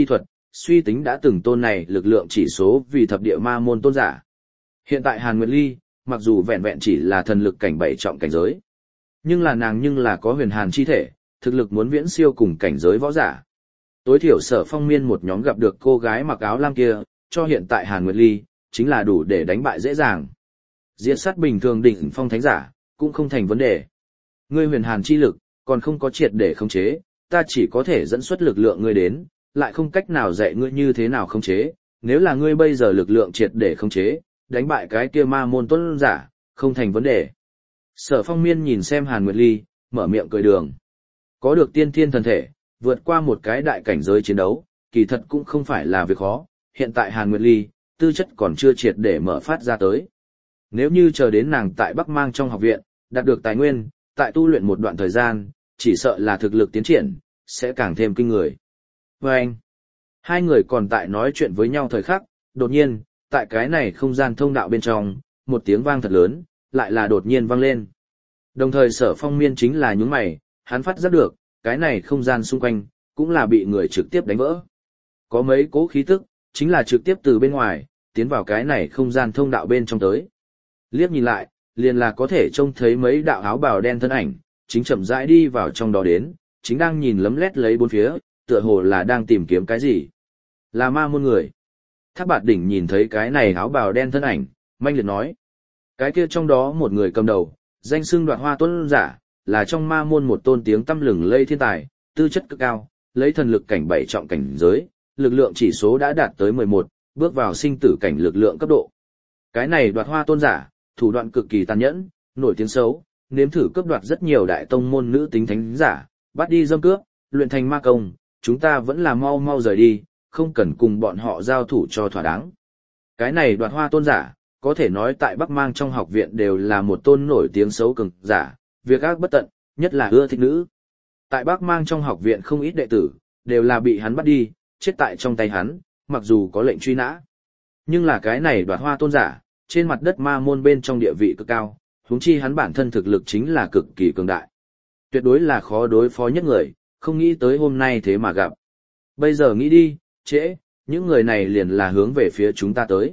suy tính đã từng tôn này lực lượng chỉ số vì thập địa ma môn tôn giả. Hiện tại Hàn Nguyệt Ly, mặc dù vẹn vẹn chỉ là thần lực cảnh bảy trọng cảnh giới, nhưng là nàng nhưng là có huyền hàn chi thể, thực lực muốn viễn siêu cùng cảnh giới võ giả. Tối thiểu Sở Phong Miên một nhóm gặp được cô gái mặc áo lam kia, cho hiện tại Hàn Nguyệt Ly, chính là đủ để đánh bại dễ dàng. Diệt sát bình thường đỉnh phong thánh giả, cũng không thành vấn đề. Ngươi huyền hàn chi lực, còn không có triệt để khống chế, ta chỉ có thể dẫn xuất lực lượng ngươi đến, lại không cách nào dạy ngươi như thế nào khống chế. Nếu là ngươi bây giờ lực lượng triệt để khống chế, đánh bại cái kia ma môn tuấn giả, không thành vấn đề. Sở Phong Miên nhìn xem Hàn Nguyệt Ly, mở miệng cười đường. Có được tiên thiên thần thể, vượt qua một cái đại cảnh giới chiến đấu, kỳ thật cũng không phải là việc khó. Hiện tại Hàn Nguyệt Ly, tư chất còn chưa triệt để mở phát ra tới. Nếu như chờ đến nàng tại Bắc Mang trong học viện, đạt được tài nguyên, tại tu luyện một đoạn thời gian, chỉ sợ là thực lực tiến triển, sẽ càng thêm kinh người. Và anh, hai người còn tại nói chuyện với nhau thời khắc, đột nhiên, tại cái này không gian thông đạo bên trong, một tiếng vang thật lớn, lại là đột nhiên vang lên. Đồng thời Sở Phong Miên chính là nhướng mày, hắn phát giác được, cái này không gian xung quanh, cũng là bị người trực tiếp đánh vỡ. Có mấy cố khí tức, chính là trực tiếp từ bên ngoài, tiến vào cái này không gian thông đạo bên trong tới. Liếc nhìn lại, liền là có thể trông thấy mấy đạo áo bào đen thân ảnh, chính chậm rãi đi vào trong đó đến, chính đang nhìn lấm lét lấy bốn phía, tựa hồ là đang tìm kiếm cái gì. Là ma môn người. Thác Bạt Đỉnh nhìn thấy cái này áo bào đen thân ảnh, manh liệt nói. Cái kia trong đó một người cầm đầu, danh xưng Đoạt Hoa Tuấn giả, là trong ma môn một tôn tiếng tăm lừng lây thiên tài, tư chất cực cao, lấy thần lực cảnh bảy trọng cảnh giới, lực lượng chỉ số đã đạt tới mười một, bước vào sinh tử cảnh lực lượng cấp độ. Cái này Đoạt Hoa Tôn giả, thủ đoạn cực kỳ tàn nhẫn, nổi tiếng xấu, nếm thử cướp đoạt rất nhiều đại tông môn nữ tính thánh giả, bắt đi dâm cướp, luyện thành ma công, chúng ta vẫn là mau mau rời đi, không cần cùng bọn họ giao thủ cho thỏa đáng. Cái này Đoạt Hoa Tôn giả, có thể nói tại Bắc Mang trong học viện đều là một tôn nổi tiếng xấu cường giả, việc ác bất tận, nhất là ưa thích nữ. Tại Bắc Mang trong học viện không ít đệ tử, đều là bị hắn bắt đi, chết tại trong tay hắn, mặc dù có lệnh truy nã. Nhưng là cái này Đoạt Hoa Tôn giả, trên mặt đất ma môn bên trong địa vị cực cao, huống chi hắn bản thân thực lực chính là cực kỳ cường đại. Tuyệt đối là khó đối phó nhất người, không nghĩ tới hôm nay thế mà gặp. Bây giờ nghĩ đi, trễ, những người này liền là hướng về phía chúng ta tới.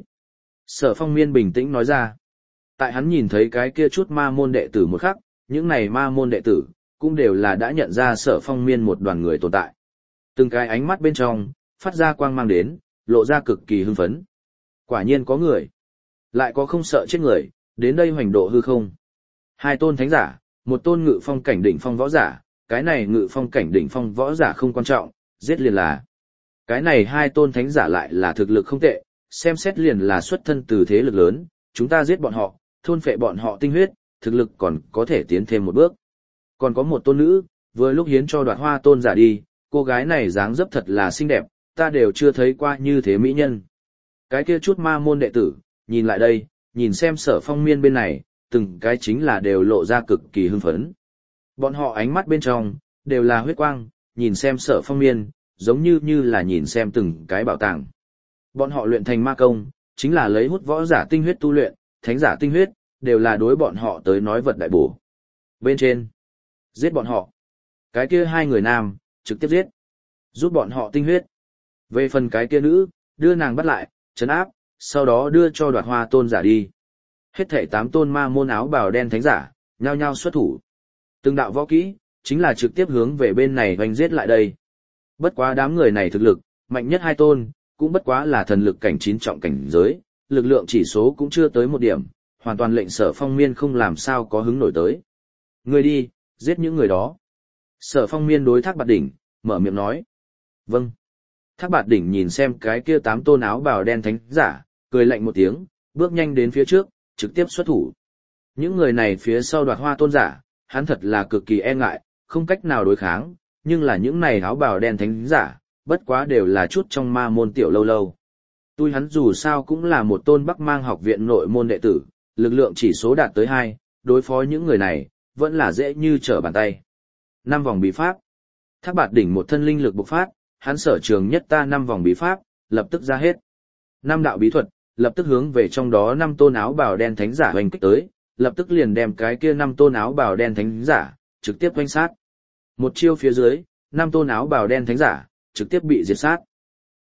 Sở Phong Miên bình tĩnh nói ra. Tại hắn nhìn thấy cái kia chút ma môn đệ tử một khắc, những này ma môn đệ tử, cũng đều là đã nhận ra Sở Phong Miên một đoàn người tồn tại. Từng cái ánh mắt bên trong, phát ra quang mang đến, lộ ra cực kỳ hưng phấn. Quả nhiên có người. Lại có không sợ chết người, đến đây hoành độ hư không. Hai tôn thánh giả, một tôn ngự phong cảnh đỉnh phong võ giả, cái này ngự phong cảnh đỉnh phong võ giả không quan trọng, giết liền là. Cái này hai tôn thánh giả lại là thực lực không tệ, xem xét liền là xuất thân từ thế lực lớn, chúng ta giết bọn họ, thôn phệ bọn họ tinh huyết, thực lực còn có thể tiến thêm một bước. Còn có một tôn nữ, vừa lúc hiến cho Đoạt Hoa Tôn giả đi, cô gái này dáng dấp thật là xinh đẹp, ta đều chưa thấy qua như thế mỹ nhân. Cái kia chút ma môn đệ tử, nhìn lại đây, nhìn xem Sở Phong Miên bên này, từng cái chính là đều lộ ra cực kỳ hưng phấn. Bọn họ ánh mắt bên trong, đều là huyết quang, nhìn xem Sở Phong Miên, giống như như là nhìn xem từng cái bảo tàng. Bọn họ luyện thành ma công, chính là lấy hút võ giả tinh huyết tu luyện, thánh giả tinh huyết, đều là đối bọn họ tới nói vật đại bổ. Bên trên, giết bọn họ. Cái kia hai người nam, trực tiếp giết. Rút bọn họ tinh huyết. Về phần cái kia nữ, đưa nàng bắt lại, trấn áp, sau đó đưa cho Đoạt Hoa Tôn giả đi. Hết thảy tám tôn ma môn áo bào đen thánh giả, nhao nhao xuất thủ. Từng đạo võ kỹ, chính là trực tiếp hướng về bên này hoành giết lại đây. Bất quá đám người này thực lực, mạnh nhất hai tôn, cũng bất quá là thần lực cảnh chín trọng cảnh giới, lực lượng chỉ số cũng chưa tới một điểm, hoàn toàn lệnh Sở Phong Miên không làm sao có hứng nổi tới. Người đi, giết những người đó. Sở Phong Miên đối Thác Bạt Đỉnh, mở miệng nói. Vâng. Thác Bạt Đỉnh nhìn xem cái kia tám tôn áo bào đen thánh giả, cười lạnh một tiếng, bước nhanh đến phía trước, trực tiếp xuất thủ. Những người này phía sau Đoạt Hoa Tôn giả, hắn thật là cực kỳ e ngại, không cách nào đối kháng, nhưng là những này áo bào đen thánh giả, bất quá đều là chút trong ma môn tiểu lâu lâu. Tuy hắn dù sao cũng là một tôn Bắc Mang học viện nội môn đệ tử, lực lượng chỉ số đạt tới hai, đối phó những người này, vẫn là dễ như trở bàn tay. Năm vòng bí pháp. Thác Bạt Đỉnh một thân linh lực bộc phát, hắn sở trường nhất ta năm vòng bí pháp, lập tức ra hết. Năm đạo bí thuật, lập tức hướng về trong đó năm tôn áo bào đen thánh giả hoành kích tới, lập tức liền đem cái kia năm tôn áo bào đen thánh giả, trực tiếp hoành sát. Một chiêu phía dưới, năm tôn áo bào đen thánh giả, trực tiếp bị diệt sát.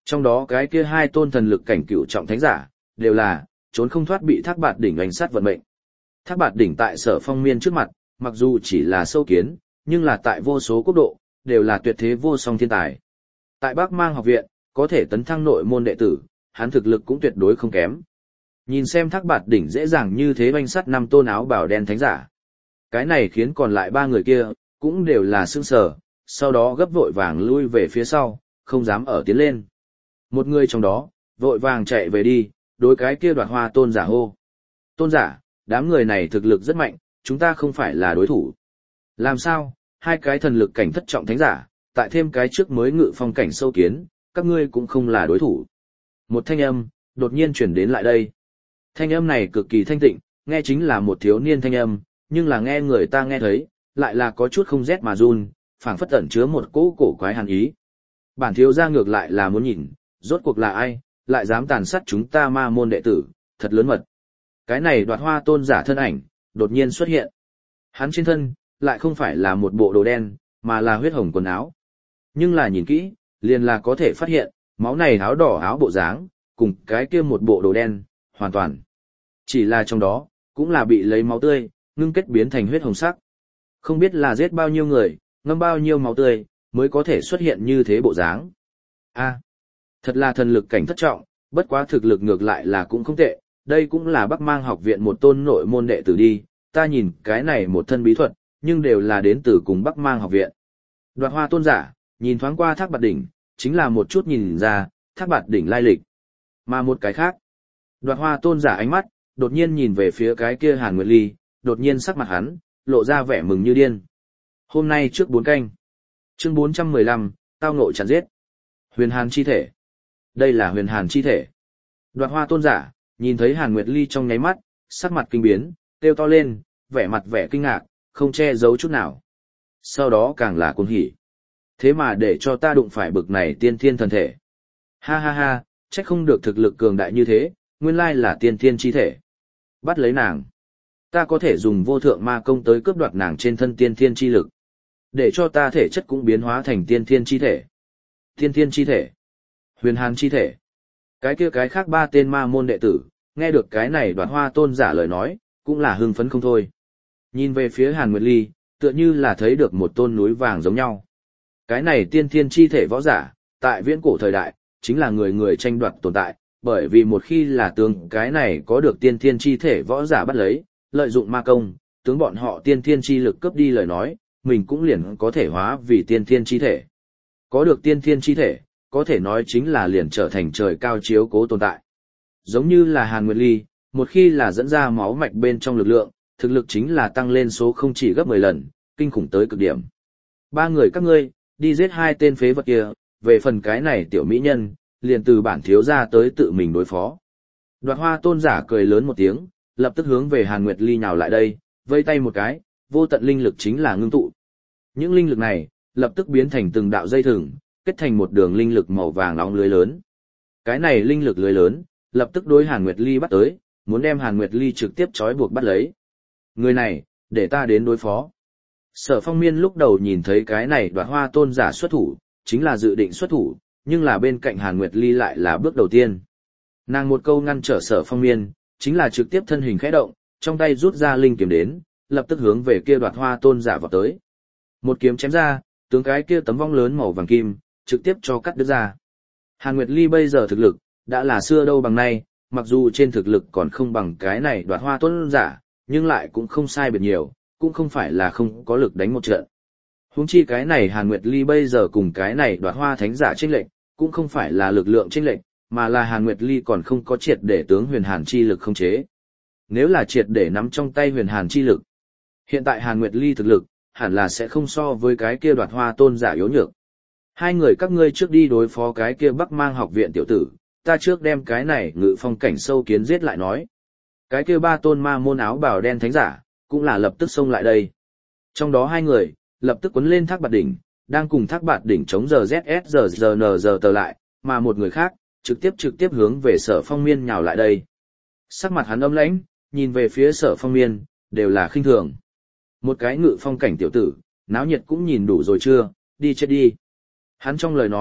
Trong đó cái kia hai tôn thần lực cảnh cựu trọng thánh giả, đều là, trốn không thoát bị thác bạt đỉnh oanh sát vận mệnh. Thác bạt đỉnh tại Sở Phong Miên trước mặt, mặc dù chỉ là sâu kiến, nhưng là tại vô số quốc độ, đều là tuyệt thế vô song thiên tài. Tại Bắc Mang học viện, có thể tấn thăng nội môn đệ tử, hắn thực lực cũng tuyệt đối không kém. Nhìn xem thác bạt đỉnh dễ dàng như thế oanh sát năm tôn áo bào đen thánh giả. Cái này khiến còn lại ba người kia, cũng đều là sững sờ, sau đó gấp vội vàng lui về phía sau, không dám ở tiến lên. Một người trong đó, vội vàng chạy về đi, đối cái kia Đoạt Hoa tôn giả hô. Tôn giả, đám người này thực lực rất mạnh, chúng ta không phải là đối thủ. Làm sao, hai cái thần lực cảnh thất trọng thánh giả, tại thêm cái trước mới ngự phong cảnh sâu kiến, các ngươi cũng không là đối thủ. Một thanh âm, đột nhiên chuyển đến lại đây. Thanh âm này cực kỳ thanh tịnh, nghe chính là một thiếu niên thanh âm, nhưng là nghe người ta nghe thấy, lại là có chút không rét mà run, phảng phất ẩn chứa một cỗ cổ quái hàn ý. Bản thiếu gia ngược lại là muốn nhìn, rốt cuộc là ai, lại dám tàn sát chúng ta ma môn đệ tử, thật lớn mật. Cái này Đoạt Hoa tôn giả thân ảnh, đột nhiên xuất hiện. Hắn trên thân, lại không phải là một bộ đồ đen, mà là huyết hồng quần áo. Nhưng là nhìn kỹ, liền là có thể phát hiện, máu này áo đỏ áo bộ dáng, cùng cái kia một bộ đồ đen, hoàn toàn. Chỉ là trong đó, cũng là bị lấy máu tươi, ngưng kết biến thành huyết hồng sắc. Không biết là giết bao nhiêu người, ngâm bao nhiêu máu tươi, mới có thể xuất hiện như thế bộ dáng. A, thật là thần lực cảnh thất trọng, bất quá thực lực ngược lại là cũng không tệ, đây cũng là Bắc Mang học viện một tôn nội môn đệ tử đi, ta nhìn cái này một thân bí thuật, nhưng đều là đến từ cùng Bắc Mang học viện. Đoạt Hoa tôn giả, nhìn thoáng qua thác bạt đỉnh, chính là một chút nhìn ra, thác bạt đỉnh lai lịch. Mà một cái khác, Đoạt Hoa tôn giả ánh mắt, đột nhiên nhìn về phía cái kia Hàn Nguyệt Ly, đột nhiên sắc mặt hắn, lộ ra vẻ mừng như điên. Hôm nay trước bốn canh. Chương bốn trăm mười lăm, tao ngộ chặn giết. Huyền Hàn chi thể. Đây là Huyền Hàn chi thể. Đoạt Hoa tôn giả, nhìn thấy Hàn Nguyệt Ly trong nháy mắt, sắc mặt kinh biến, kêu to lên, vẻ mặt vẻ kinh ngạc, không che giấu chút nào. Sau đó càng là cuồng hỉ. Thế mà để cho ta đụng phải bực này tiên thiên thần thể. Ha ha ha, trách không được thực lực cường đại như thế, nguyên lai là tiên thiên chi thể. Bắt lấy nàng. Ta có thể dùng vô thượng ma công tới cướp đoạt nàng trên thân tiên thiên chi lực. Để cho ta thể chất cũng biến hóa thành tiên thiên chi thể. Tiên thiên chi thể. Huyền Hàn chi thể. Cái kia cái khác ba tên ma môn đệ tử, nghe được cái này Đoạt Hoa tôn giả lời nói, cũng là hưng phấn không thôi. Nhìn về phía Hàn Nguyệt Ly, tựa như là thấy được một tôn núi vàng giống nhau. Cái này tiên thiên chi thể võ giả, tại viễn cổ thời đại, chính là người người tranh đoạt tồn tại, bởi vì một khi là tướng cái này có được tiên thiên chi thể võ giả bắt lấy, lợi dụng ma công, tướng bọn họ tiên thiên chi lực cướp đi lời nói, mình cũng liền có thể hóa vì tiên thiên chi thể. Có được tiên thiên chi thể, có thể nói chính là liền trở thành trời cao chiếu cố tồn tại. Giống như là Hàn Nguyệt Ly, một khi là dẫn ra máu mạch bên trong lực lượng, thực lực chính là tăng lên số không chỉ gấp mười lần, kinh khủng tới cực điểm. Ba người các ngươi, đi giết hai tên phế vật kia, về phần cái này tiểu mỹ nhân, liền từ bản thiếu gia tới tự mình đối phó. Đoạt Hoa tôn giả cười lớn một tiếng, lập tức hướng về Hàn Nguyệt Ly nhào lại đây, vây tay một cái, vô tận linh lực chính là ngưng tụ. Những linh lực này, lập tức biến thành từng đạo dây thừng, kết thành một đường linh lực màu vàng nóng lưới lớn. Cái này linh lực lưới lớn, lập tức đối Hàn Nguyệt Ly bắt tới, muốn đem Hàn Nguyệt Ly trực tiếp trói buộc bắt lấy. Người này, để ta đến đối phó. Sở Phong Miên lúc đầu nhìn thấy cái này Đoạt Hoa tôn giả xuất thủ, chính là dự định xuất thủ, nhưng là bên cạnh Hàn Nguyệt Ly lại là bước đầu tiên. Nàng một câu ngăn trở Sở Phong Miên, chính là trực tiếp thân hình khẽ động, trong tay rút ra linh kiếm đến, lập tức hướng về kia Đoạt Hoa tôn giả vọt tới. Một kiếm chém ra, tướng cái kia tấm vong lớn màu vàng kim, trực tiếp cho cắt đứt ra. Hàn Nguyệt Ly bây giờ thực lực, đã là xưa đâu bằng nay, mặc dù trên thực lực còn không bằng cái này Đoạt Hoa tôn giả, nhưng lại cũng không sai biệt nhiều, cũng không phải là không có lực đánh một trận. Huống chi cái này Hàn Nguyệt Ly bây giờ cùng cái này Đoạt Hoa thánh giả chênh lệch, cũng không phải là lực lượng chênh lệch, mà là Hàn Nguyệt Ly còn không có triệt để tướng Huyền Hàn chi lực không chế. Nếu là triệt để nắm trong tay Huyền Hàn chi lực, hiện tại Hàn Nguyệt Ly thực lực, hẳn là sẽ không so với cái kia Đoạt Hoa tôn giả yếu nhược. Hai người các ngươi trước đi đối phó cái kia Bắc Mang học viện tiểu tử, ta trước đem cái này ngự phong cảnh sâu kiến giết lại nói. Cái kia ba tôn ma môn áo bào đen thánh giả, cũng là lập tức xông lại đây. Trong đó hai người, lập tức quấn lên thác bạt đỉnh, đang cùng thác bạt đỉnh chống giờ Z S giờ giờ N giờ tờ lại, mà một người khác, trực tiếp trực tiếp hướng về Sở Phong Miên nhào lại đây. Sắc mặt hắn âm lãnh, nhìn về phía Sở Phong Miên, đều là khinh thường. Một cái ngự phong cảnh tiểu tử, náo nhiệt cũng nhìn đủ rồi chưa, đi chết đi. Hắn trong lời nói,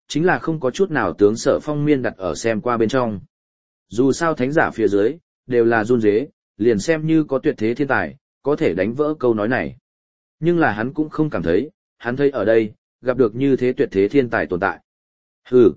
chính là không có chút nào tướng Sở Phong Miên đặt ở xem qua bên trong. Dù sao thánh giả phía dưới, đều là run rế, liền xem như có tuyệt thế thiên tài, có thể đánh vỡ câu nói này. Nhưng là hắn cũng không cảm thấy, hắn thấy ở đây, gặp được như thế tuyệt thế thiên tài tồn tại. Hừ.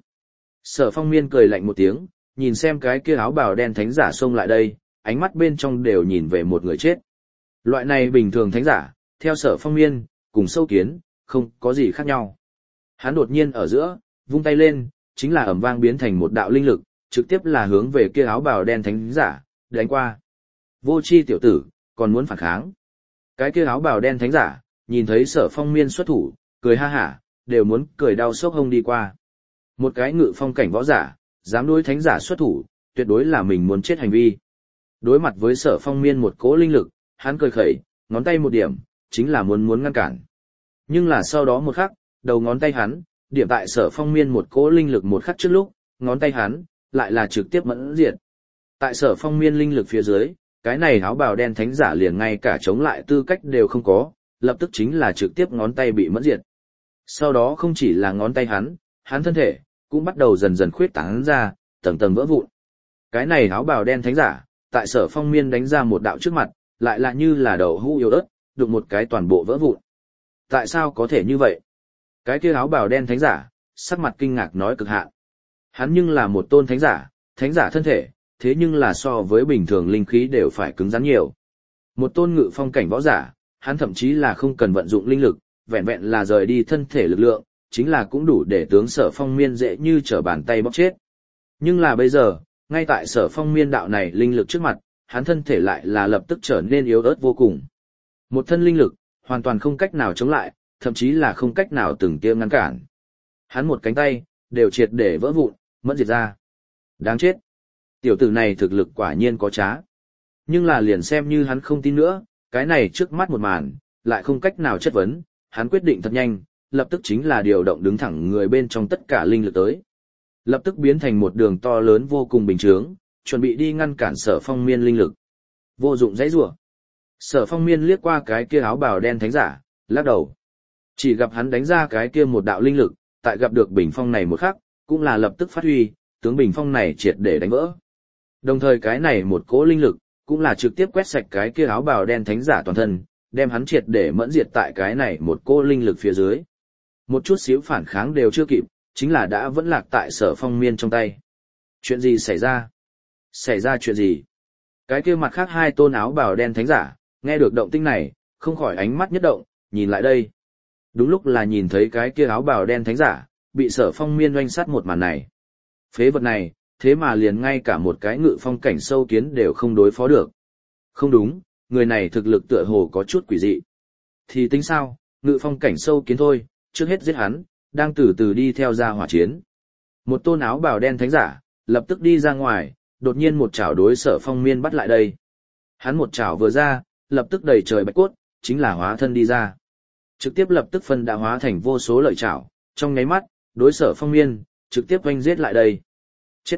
Sở Phong Miên cười lạnh một tiếng, nhìn xem cái kia áo bào đen thánh giả xông lại đây, ánh mắt bên trong đều nhìn về một người chết. Loại này bình thường thánh giả, theo Sở Phong Miên, cùng sâu kiến, không có gì khác nhau. Hắn đột nhiên ở giữa, vung tay lên, chính là ầm vang biến thành một đạo linh lực, trực tiếp là hướng về kia áo bào đen thánh giả, đánh qua. Vô chi tiểu tử, còn muốn phản kháng. Cái kia áo bào đen thánh giả, nhìn thấy Sở Phong Miên xuất thủ, cười ha hả, đều muốn cười đau sốc hông đi qua. Một cái ngự phong cảnh võ giả, dám đối thánh giả xuất thủ, tuyệt đối là mình muốn chết hành vi. Đối mặt với Sở Phong Miên một cỗ linh lực, hắn cười khẩy, ngón tay một điểm, chính là muốn muốn ngăn cản. Nhưng là sau đó một khắc, đầu ngón tay hắn, điểm tại Sở Phong Miên một cỗ linh lực một khắc trước lúc, ngón tay hắn, lại là trực tiếp mẫn diệt. Tại Sở Phong Miên linh lực phía dưới, cái này áo bào đen thánh giả liền ngay cả chống lại tư cách đều không có, lập tức chính là trực tiếp ngón tay bị mẫn diệt. Sau đó không chỉ là ngón tay hắn, hắn thân thể, cũng bắt đầu dần dần khuyết tán ra, tầng tầng vỡ vụn. Cái này áo bào đen thánh giả, tại Sở Phong Miên đánh ra một đạo trước mặt, lại là như là đậu hũ yếu ớt, đụng một cái toàn bộ vỡ vụn. Tại sao có thể như vậy? Cái kia áo bào đen thánh giả, sắc mặt kinh ngạc nói cực hạn. Hắn nhưng là một tôn thánh giả, thánh giả thân thể, thế nhưng là so với bình thường linh khí đều phải cứng rắn nhiều. Một tôn ngự phong cảnh võ giả, hắn thậm chí là không cần vận dụng linh lực, vẹn vẹn là rời đi thân thể lực lượng, chính là cũng đủ để tướng Sở Phong Miên dễ như trở bàn tay bóc chết. Nhưng là bây giờ, ngay tại Sở Phong Miên đạo này linh lực trước mặt, hắn thân thể lại là lập tức trở nên yếu ớt vô cùng. Một thân linh lực, hoàn toàn không cách nào chống lại, thậm chí là không cách nào từng tia ngăn cản. Hắn một cánh tay, đều triệt để vỡ vụn, mất diệt ra. Đáng chết. Tiểu tử này thực lực quả nhiên có trá. Nhưng là liền xem như hắn không tin nữa, cái này trước mắt một màn, lại không cách nào chất vấn, hắn quyết định thật nhanh, lập tức chính là điều động đứng thẳng người bên trong tất cả linh lực tới. Lập tức biến thành một đường to lớn vô cùng bình chướng, chuẩn bị đi ngăn cản Sở Phong Miên linh lực. Vô dụng dãy rủa. Sở Phong Miên liếc qua cái kia áo bào đen thánh giả, lắc đầu. Chỉ gặp hắn đánh ra cái kia một đạo linh lực, tại gặp được bình phong này một khắc, cũng là lập tức phát huy, tướng bình phong này triệt để đánh vỡ. Đồng thời cái này một cỗ linh lực, cũng là trực tiếp quét sạch cái kia áo bào đen thánh giả toàn thân, đem hắn triệt để mẫn diệt tại cái này một cỗ linh lực phía dưới. Một chút xíu phản kháng đều chưa kịp, chính là đã vẫn lạc tại Sở Phong Miên trong tay. Chuyện gì xảy ra? Xảy ra chuyện gì? Cái kia mặt khác hai tôn áo bào đen thánh giả, nghe được động tĩnh này, không khỏi ánh mắt nhất động, nhìn lại đây. Đúng lúc là nhìn thấy cái kia áo bào đen thánh giả, bị Sở Phong Miên oanh sát một màn này. Phế vật này, thế mà liền ngay cả một cái ngự phong cảnh sâu kiến đều không đối phó được. Không đúng, người này thực lực tựa hồ có chút quỷ dị. Thì tính sao, ngự phong cảnh sâu kiến thôi, trước hết giết hắn, đang từ từ đi theo ra hỏa chiến. Một tôn áo bào đen thánh giả, lập tức đi ra ngoài, đột nhiên một chảo đối Sở Phong Miên bắt lại đây. Hắn một chảo vừa ra, lập tức đầy trời bạch cốt, chính là hóa thân đi ra. Trực tiếp lập tức phân đã hóa thành vô số lợi chảo, trong nháy mắt, đối Sở Phong Miên, trực tiếp oanh giết lại đây. Chết!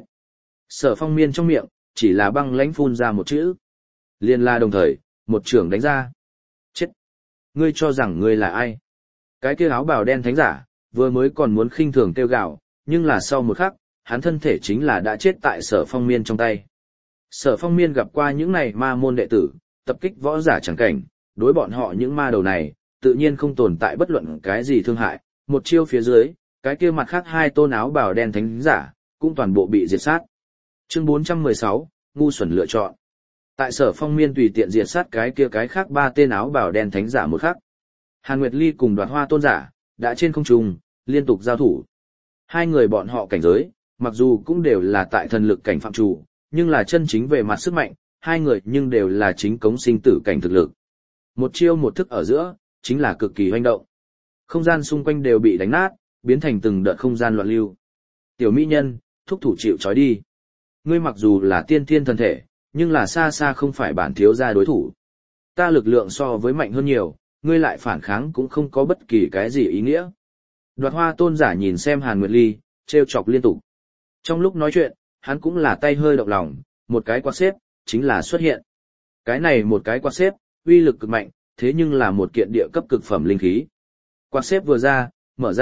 Sở Phong Miên trong miệng, chỉ là băng lãnh phun ra một chữ. Liên la đồng thời, một trưởng đánh ra. Chết! Ngươi cho rằng ngươi là ai? Cái kia áo bào đen thánh giả, vừa mới còn muốn khinh thường kêu gào, nhưng là sau một khắc, hắn thân thể chính là đã chết tại Sở Phong Miên trong tay. Sở Phong Miên gặp qua những này ma môn đệ tử, tập kích võ giả chẳng cảnh, đối bọn họ những ma đầu này, tự nhiên không tồn tại bất luận cái gì thương hại, một chiêu phía dưới, cái kia mặt khác hai tôn áo bào đen thánh giả, cũng toàn bộ bị diệt sát. Chương bốn trăm mười sáu, ngu xuẩn lựa chọn. Tại Sở Phong Miên tùy tiện diệt sát cái kia cái khác ba tên áo bào đen thánh giả một khắc. Hàn Nguyệt Ly cùng Đoạt Hoa tôn giả, đã trên không trung, liên tục giao thủ. Hai người bọn họ cảnh giới, mặc dù cũng đều là tại thần lực cảnh phạm chủ, nhưng là chân chính về mặt sức mạnh, hai người nhưng đều là chính cống sinh tử cảnh thực lực. Một chiêu một thức ở giữa, chính là cực kỳ hoành động. Không gian xung quanh đều bị đánh nát, biến thành từng đợt không gian loạn lưu. Tiểu mỹ nhân, thúc thủ chịu trói đi. Ngươi mặc dù là tiên thiên thần thể, nhưng là xa xa không phải bản thiếu gia đối thủ. Ta lực lượng so với mạnh hơn nhiều, ngươi lại phản kháng cũng không có bất kỳ cái gì ý nghĩa. Đoạt Hoa tôn giả nhìn xem Hàn Nguyệt Ly, trêu chọc liên tục. Trong lúc nói chuyện, hắn cũng là tay hơi động lòng, một cái quạt xếp, chính là xuất hiện. Cái này một cái quạt xếp, uy lực cực mạnh, thế nhưng là một kiện địa cấp cực phẩm linh khí. Quạt xếp vừa ra, mở ra,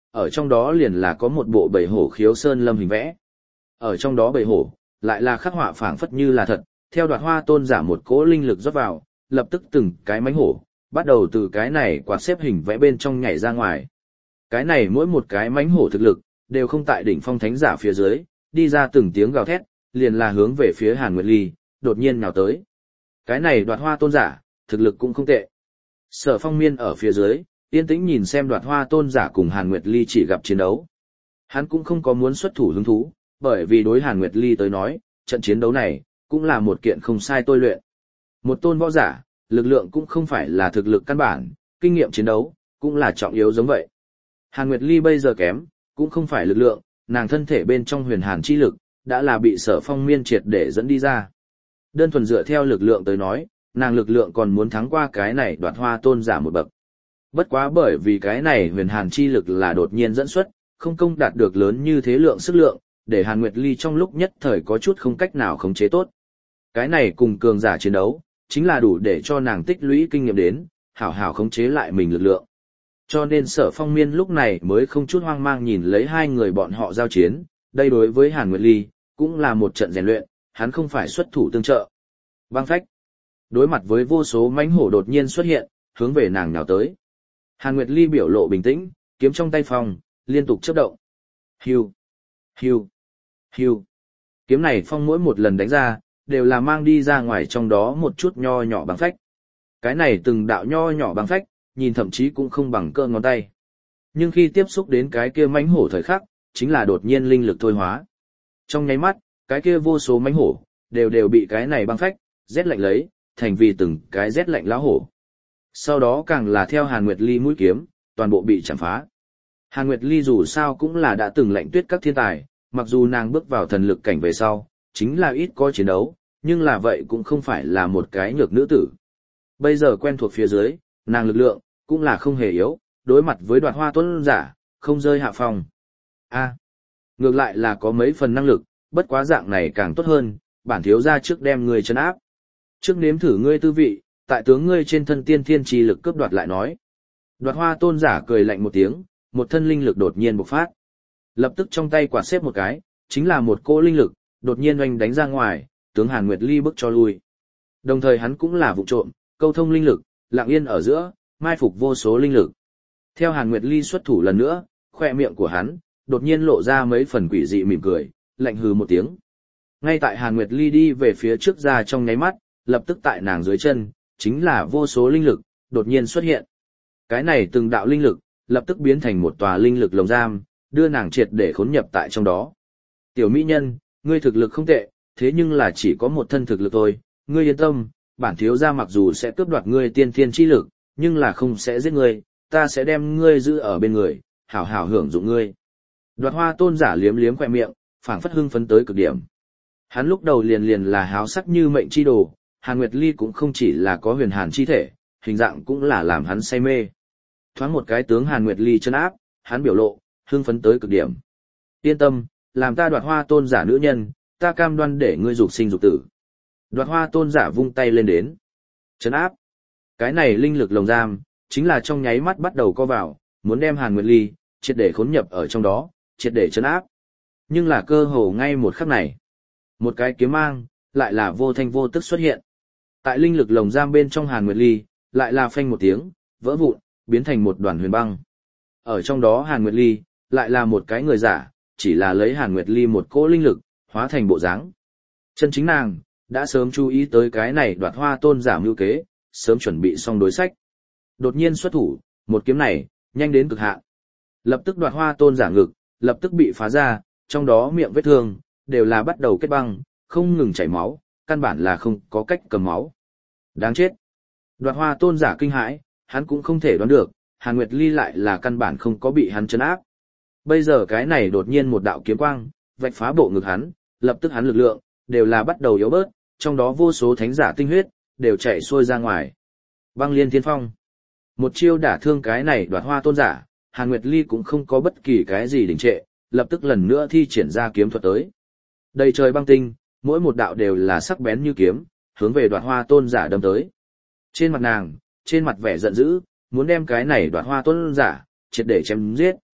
ở trong đó liền là có một bộ bầy hổ khiếu sơn lâm hình vẽ. Ở trong đó bầy hổ, lại là khắc họa phảng phất như là thật, theo Đoạt Hoa tôn giả một cỗ linh lực rót vào, lập tức từng cái mánh hổ, bắt đầu từ cái này quạt xếp hình vẽ bên trong nhảy ra ngoài. Cái này mỗi một cái mánh hổ thực lực, đều không tại đỉnh phong thánh giả phía dưới, đi ra từng tiếng gào thét, liền là hướng về phía Hàn Nguyệt Ly, đột nhiên nhào tới. Cái này Đoạt Hoa tôn giả, thực lực cũng không tệ. Sở Phong Miên ở phía dưới, yên tĩnh nhìn xem Đoạt Hoa tôn giả cùng Hàn Nguyệt Ly chỉ gặp chiến đấu. Hắn cũng không có muốn xuất thủ hứng thú, bởi vì đối Hàn Nguyệt Ly tới nói, trận chiến đấu này, cũng là một kiện không sai tôi luyện. Một tôn võ giả, lực lượng cũng không phải là thực lực căn bản, kinh nghiệm chiến đấu, cũng là trọng yếu giống vậy. Hàn Nguyệt Ly bây giờ kém, cũng không phải lực lượng, nàng thân thể bên trong huyền hàn chi lực, đã là bị Sở Phong Miên triệt để dẫn đi ra. Đơn thuần dựa theo lực lượng tới nói, nàng lực lượng còn muốn thắng qua cái này Đoạt Hoa tôn giả một bậc. Bất quá bởi vì cái này huyền hàn chi lực là đột nhiên dẫn xuất, không công đạt được lớn như thế lượng sức lượng, để Hàn Nguyệt Ly trong lúc nhất thời có chút không cách nào khống chế tốt. Cái này cùng cường giả chiến đấu, chính là đủ để cho nàng tích lũy kinh nghiệm đến, hảo hảo khống chế lại mình lực lượng. Cho nên Sở Phong Miên lúc này mới không chút hoang mang nhìn lấy hai người bọn họ giao chiến, đây đối với Hàn Nguyệt Ly, cũng là một trận rèn luyện, hắn không phải xuất thủ tương trợ. Băng phách. Đối mặt với vô số mãnh hổ đột nhiên xuất hiện, hướng về nàng nhào tới. Hàn Nguyệt Ly biểu lộ bình tĩnh, kiếm trong tay phong, liên tục chớp động. Hiu, hiu, hiu. Kiếm này phong mỗi một lần đánh ra, đều là mang đi ra ngoài trong đó một chút nho nhỏ băng phách. Cái này từng đạo nho nhỏ băng phách, nhìn thậm chí cũng không bằng cơ ngón tay. Nhưng khi tiếp xúc đến cái kia mãnh hổ thời khắc, chính là đột nhiên linh lực thôi hóa. Trong nháy mắt, cái kia vô số mãnh hổ, đều đều bị cái này băng phách, rét lạnh lấy, thành vì từng cái rét lạnh lão hổ. Sau đó càng là theo Hàn Nguyệt Ly mũi kiếm, toàn bộ bị chạm phá. Hàn Nguyệt Ly dù sao cũng là đã từng lạnh tuyết các thiên tài, mặc dù nàng bước vào thần lực cảnh về sau, chính là ít có chiến đấu, nhưng là vậy cũng không phải là một cái nhược nữ tử. Bây giờ quen thuộc phía dưới, nàng lực lượng, cũng là không hề yếu, đối mặt với Đoạt Hoa tôn giả, không rơi hạ phong. A, ngược lại là có mấy phần năng lực, bất quá dạng này càng tốt hơn, bản thiếu gia trước đem ngươi trấn áp. Trước nếm thử ngươi tư vị, tại tướng ngươi trên thân tiên thiên chi lực cướp đoạt lại nói. Đoạt Hoa tôn giả cười lạnh một tiếng, một thân linh lực đột nhiên bộc phát. Lập tức trong tay quạt xếp một cái, chính là một cỗ linh lực, đột nhiên oanh đánh ra ngoài, tướng Hàn Nguyệt Ly bức cho lui. Đồng thời hắn cũng là vụ trộm, câu thông linh lực, lặng yên ở giữa, mai phục vô số linh lực. Theo Hàn Nguyệt Ly xuất thủ lần nữa, khoe miệng của hắn, đột nhiên lộ ra mấy phần quỷ dị mỉm cười, lạnh hừ một tiếng. Ngay tại Hàn Nguyệt Ly đi về phía trước ra trong nháy mắt, lập tức tại nàng dưới chân, chính là vô số linh lực, đột nhiên xuất hiện. Cái này từng đạo linh lực, lập tức biến thành một tòa linh lực lồng giam, đưa nàng triệt để khốn nhập tại trong đó. Tiểu mỹ nhân, ngươi thực lực không tệ, thế nhưng là chỉ có một thân thực lực thôi, ngươi yên tâm, bản thiếu gia mặc dù sẽ cướp đoạt ngươi tiên thiên chi lực, nhưng là không sẽ giết ngươi, ta sẽ đem ngươi giữ ở bên người, hảo hảo hưởng dụng ngươi. Đoạt Hoa tôn giả liếm liếm khóe miệng, phảng phất hưng phấn tới cực điểm. Hắn lúc đầu liền liền là háo sắc như mệnh chi đồ, Hàn Nguyệt Ly cũng không chỉ là có huyền hàn chi thể, hình dạng cũng là làm hắn say mê. Thoáng một cái tướng Hàn Nguyệt Ly chân áp, hắn biểu lộ, hưng phấn tới cực điểm. Yên tâm, làm ta Đoạt Hoa tôn giả nữ nhân, ta cam đoan để ngươi dục sinh dục tử. Đoạt Hoa tôn giả vung tay lên đến. Chân áp. Cái này linh lực lồng giam, chính là trong nháy mắt bắt đầu co vào, muốn đem Hàn Nguyệt Ly, triệt để khốn nhập ở trong đó, triệt để chân áp. Nhưng là cơ hồ ngay một khắc này. Một cái kiếm mang, lại là vô thanh vô tức xuất hiện. Tại linh lực lồng giam bên trong Hàn Nguyệt Ly, lại là phanh một tiếng, vỡ vụn, biến thành một đoàn huyền băng. Ở trong đó Hàn Nguyệt Ly, lại là một cái người giả, chỉ là lấy Hàn Nguyệt Ly một cỗ linh lực, hóa thành bộ dáng. Chân chính nàng, đã sớm chú ý tới cái này Đoạt Hoa tôn giả mưu kế, sớm chuẩn bị xong đối sách. Đột nhiên xuất thủ, một kiếm này, nhanh đến cực hạn. Lập tức Đoạt Hoa tôn giả ngực, lập tức bị phá ra, trong đó miệng vết thương, đều là bắt đầu kết băng, không ngừng chảy máu, căn bản là không có cách cầm máu. Đáng chết. Đoạt Hoa tôn giả kinh hãi, hắn cũng không thể đoán được, Hàn Nguyệt Ly lại là căn bản không có bị hắn trấn áp. Bây giờ cái này đột nhiên một đạo kiếm quang, vạch phá bộ ngực hắn, lập tức hắn lực lượng, đều là bắt đầu yếu bớt, trong đó vô số thánh giả tinh huyết, đều chạy xuôi ra ngoài. Băng liên thiên phong. Một chiêu đả thương cái này Đoạt Hoa tôn giả, Hàn Nguyệt Ly cũng không có bất kỳ cái gì đình trệ, lập tức lần nữa thi triển ra kiếm thuật tới. Đầy trời băng tinh, mỗi một đạo đều là sắc bén như kiếm, hướng về Đoạt Hoa tôn giả đâm tới. Trên mặt nàng, trên mặt vẻ giận dữ, muốn đem cái này Đoạt Hoa tôn giả triệt để chém giết.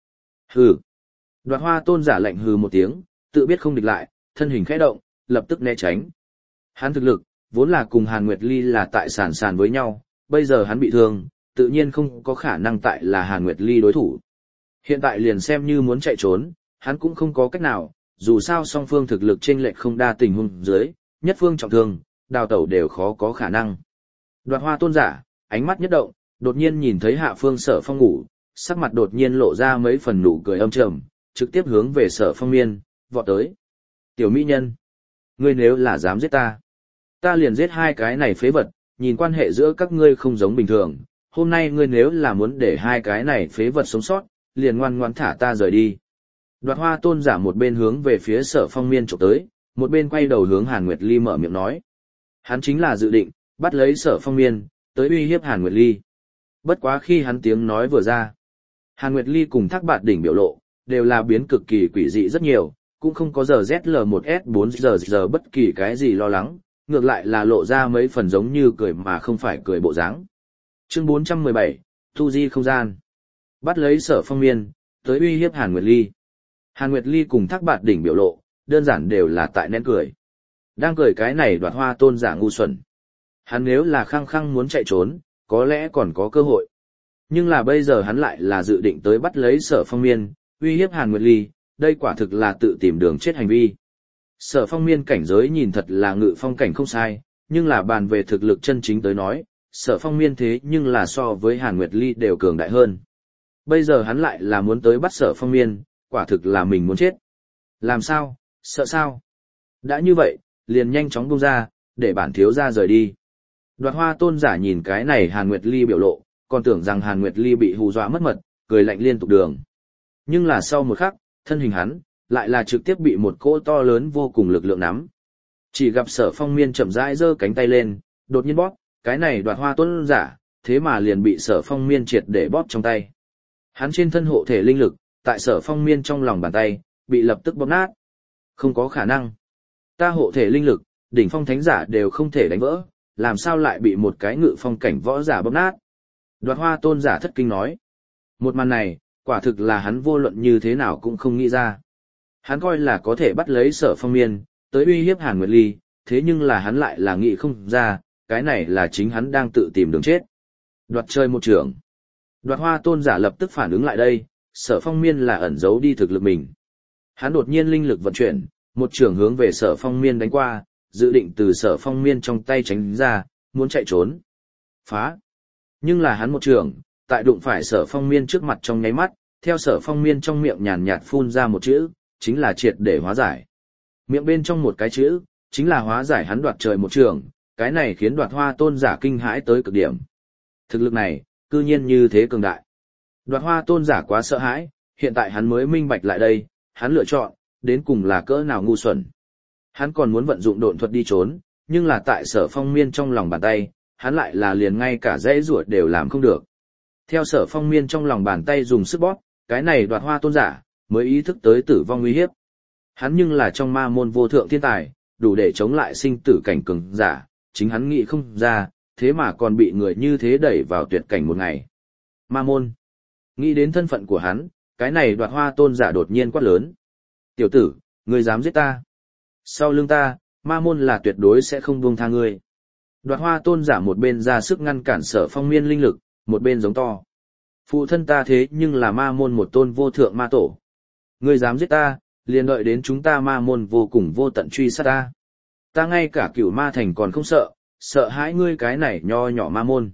Hừ. Đoạt hoa tôn giả lạnh hừ một tiếng, tự biết không địch lại, thân hình khẽ động, lập tức né tránh. Hắn thực lực, vốn là cùng Hàn Nguyệt Ly là tại sàn sàn với nhau, bây giờ hắn bị thương, tự nhiên không có khả năng tại là Hàn Nguyệt Ly đối thủ. Hiện tại liền xem như muốn chạy trốn, hắn cũng không có cách nào, dù sao song phương thực lực chênh lệch không đa tình huống dưới, nhất phương trọng thương, đào tẩu đều khó có khả năng. Đoạt hoa tôn giả, ánh mắt nhất động, đột nhiên nhìn thấy hạ phương Sở Phong ngủ, sắc mặt đột nhiên lộ ra mấy phần nụ cười âm trầm, trực tiếp hướng về Sở Phong miên, vọt tới. Tiểu mỹ nhân, ngươi nếu là dám giết ta, ta liền giết hai cái này phế vật, nhìn quan hệ giữa các ngươi không giống bình thường, hôm nay ngươi nếu là muốn để hai cái này phế vật sống sót, liền ngoan ngoãn thả ta rời đi. Đoạt hoa tôn giả một bên hướng về phía Sở Phong miên chụp tới, một bên quay đầu hướng Hàn Nguyệt Ly mở miệng nói. Hắn chính là dự định, bắt lấy Sở Phong miên, tới uy hiếp Hàn Nguyệt Ly. Bất quá khi hắn tiếng nói vừa ra, Hàn Nguyệt Ly cùng Thác Bạt Đỉnh biểu lộ, đều là biến cực kỳ quỷ dị rất nhiều, cũng không có giờ Z L một S bốn giờ giờ bất kỳ cái gì lo lắng, ngược lại là lộ ra mấy phần giống như cười mà không phải cười bộ dáng. Chương bốn trăm mười bảy, Tu Di không gian. Bắt lấy Sở Phong miên, tới uy hiếp Hàn Nguyệt Ly. Hàn Nguyệt Ly cùng Thác Bạt Đỉnh biểu lộ, đơn giản đều là tại nén cười. Đang cười cái này đoạt hoa tôn giả ngu xuẩn. Hắn nếu là khăng khăng muốn chạy trốn, có lẽ còn có cơ hội. Nhưng là bây giờ hắn lại là dự định tới bắt lấy Sở Phong miên, uy hiếp Hàn Nguyệt Ly, đây quả thực là tự tìm đường chết hành vi. Sở Phong miên cảnh giới nhìn thật là ngự phong cảnh không sai, nhưng là bàn về thực lực chân chính tới nói, Sở Phong miên thế nhưng là so với Hàn Nguyệt Ly đều cường đại hơn. Bây giờ hắn lại là muốn tới bắt Sở Phong miên, quả thực là mình muốn chết. Làm sao, sợ sao? Đã như vậy, liền nhanh chóng buông ra, để bản thiếu ra rời đi. Đoạt hoa tôn giả nhìn cái này Hàn Nguyệt Ly biểu lộ, còn tưởng rằng Hàn Nguyệt Ly bị hù dọa mất mật, cười lạnh liên tục đường. Nhưng là sau một khắc, thân hình hắn, lại là trực tiếp bị một cỗ to lớn vô cùng lực lượng nắm. Chỉ gặp Sở Phong miên chậm rãi giơ cánh tay lên, đột nhiên bóp, cái này đoạt hoa tôn giả, thế mà liền bị Sở Phong miên triệt để bóp trong tay. Hắn trên thân hộ thể linh lực, tại Sở Phong miên trong lòng bàn tay, bị lập tức bóp nát. Không có khả năng. Ta hộ thể linh lực, đỉnh phong thánh giả đều không thể đánh vỡ, làm sao lại bị một cái ngự phong cảnh võ giả bóp nát. Đoạt hoa tôn giả thất kinh nói. Một màn này, quả thực là hắn vô luận như thế nào cũng không nghĩ ra. Hắn coi là có thể bắt lấy Sở Phong miên, tới uy hiếp Hàn Nguyệt Ly, thế nhưng là hắn lại là nghĩ không ra, cái này là chính hắn đang tự tìm đường chết. Đoạt chơi một trưởng. Đoạt hoa tôn giả lập tức phản ứng lại đây, Sở Phong miên là ẩn giấu đi thực lực mình. Hắn đột nhiên linh lực vận chuyển, một trưởng hướng về Sở Phong miên đánh qua, dự định từ Sở Phong miên trong tay tránh ra, muốn chạy trốn. Phá. Nhưng là hắn một trưởng, tại đụng phải Sở Phong miên trước mặt trong nháy mắt, theo Sở Phong miên trong miệng nhàn nhạt phun ra một chữ, chính là triệt để hóa giải. Miệng bên trong một cái chữ, chính là hóa giải hắn đoạt trời một trường, cái này khiến đoạt hoa tôn giả kinh hãi tới cực điểm. Thực lực này, cư nhiên như thế cường đại. Đoạt hoa tôn giả quá sợ hãi, hiện tại hắn mới minh bạch lại đây, hắn lựa chọn, đến cùng là cỡ nào ngu xuẩn. Hắn còn muốn vận dụng độn thuật đi trốn, nhưng là tại Sở Phong miên trong lòng bàn tay, hắn lại là liền ngay cả dãy ruột đều làm không được. Theo Sở Phong miên trong lòng bàn tay dùng sức bóp, cái này đoạt hoa tôn giả, mới ý thức tới tử vong nguy hiếp. Hắn nhưng là trong ma môn vô thượng thiên tài, đủ để chống lại sinh tử cảnh cường giả, chính hắn nghĩ không ra, thế mà còn bị người như thế đẩy vào tuyệt cảnh một ngày. Ma môn. Nghĩ đến thân phận của hắn, cái này đoạt hoa tôn giả đột nhiên quát lớn. Tiểu tử, ngươi dám giết ta. Sau lưng ta, ma môn là tuyệt đối sẽ không buông tha ngươi. Đoạt hoa tôn giả một bên ra sức ngăn cản Sở Phong miên linh lực, một bên giống to. Phụ thân ta thế nhưng là ma môn một tôn vô thượng ma tổ. Ngươi dám giết ta, liền đợi đến chúng ta ma môn vô cùng vô tận truy sát ta. Ta ngay cả cửu ma thành còn không sợ, sợ hãi ngươi cái này nho nhỏ ma môn.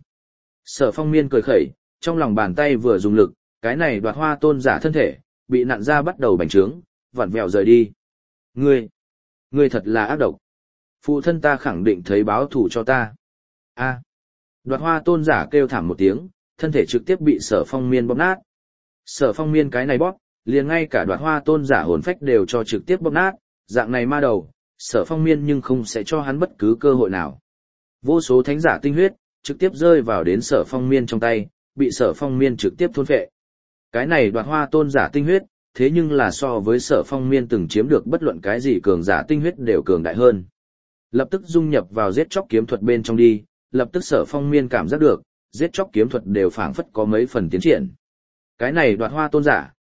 Sở Phong miên cười khẩy, trong lòng bàn tay vừa dùng lực, cái này đoạt hoa tôn giả thân thể, bị nặn ra bắt đầu bành trướng, vặn vẹo rời đi. Ngươi, ngươi thật là ác độc. Phụ thân ta khẳng định thấy báo thù cho ta. A. Đoạt hoa tôn giả kêu thảm một tiếng, thân thể trực tiếp bị Sở Phong miên bóp nát. Sở Phong miên cái này bóp, liền ngay cả đoạt hoa tôn giả hồn phách đều cho trực tiếp bóp nát, dạng này ma đầu, Sở Phong miên nhưng không sẽ cho hắn bất cứ cơ hội nào. Vô số thánh giả tinh huyết, trực tiếp rơi vào đến Sở Phong miên trong tay, bị Sở Phong miên trực tiếp thôn phệ. Cái này đoạt hoa tôn giả tinh huyết, thế nhưng là so với Sở Phong miên từng chiếm được bất luận cái gì cường giả tinh huyết đều cường đại hơn. Lập tức dung nhập vào giết chóc kiếm thuật bên trong đi, lập tức Sở Phong miên cảm giác được, giết chóc kiếm thuật đều phảng phất có mấy phần tiến triển. Cái này đoạt hoa tôn giả,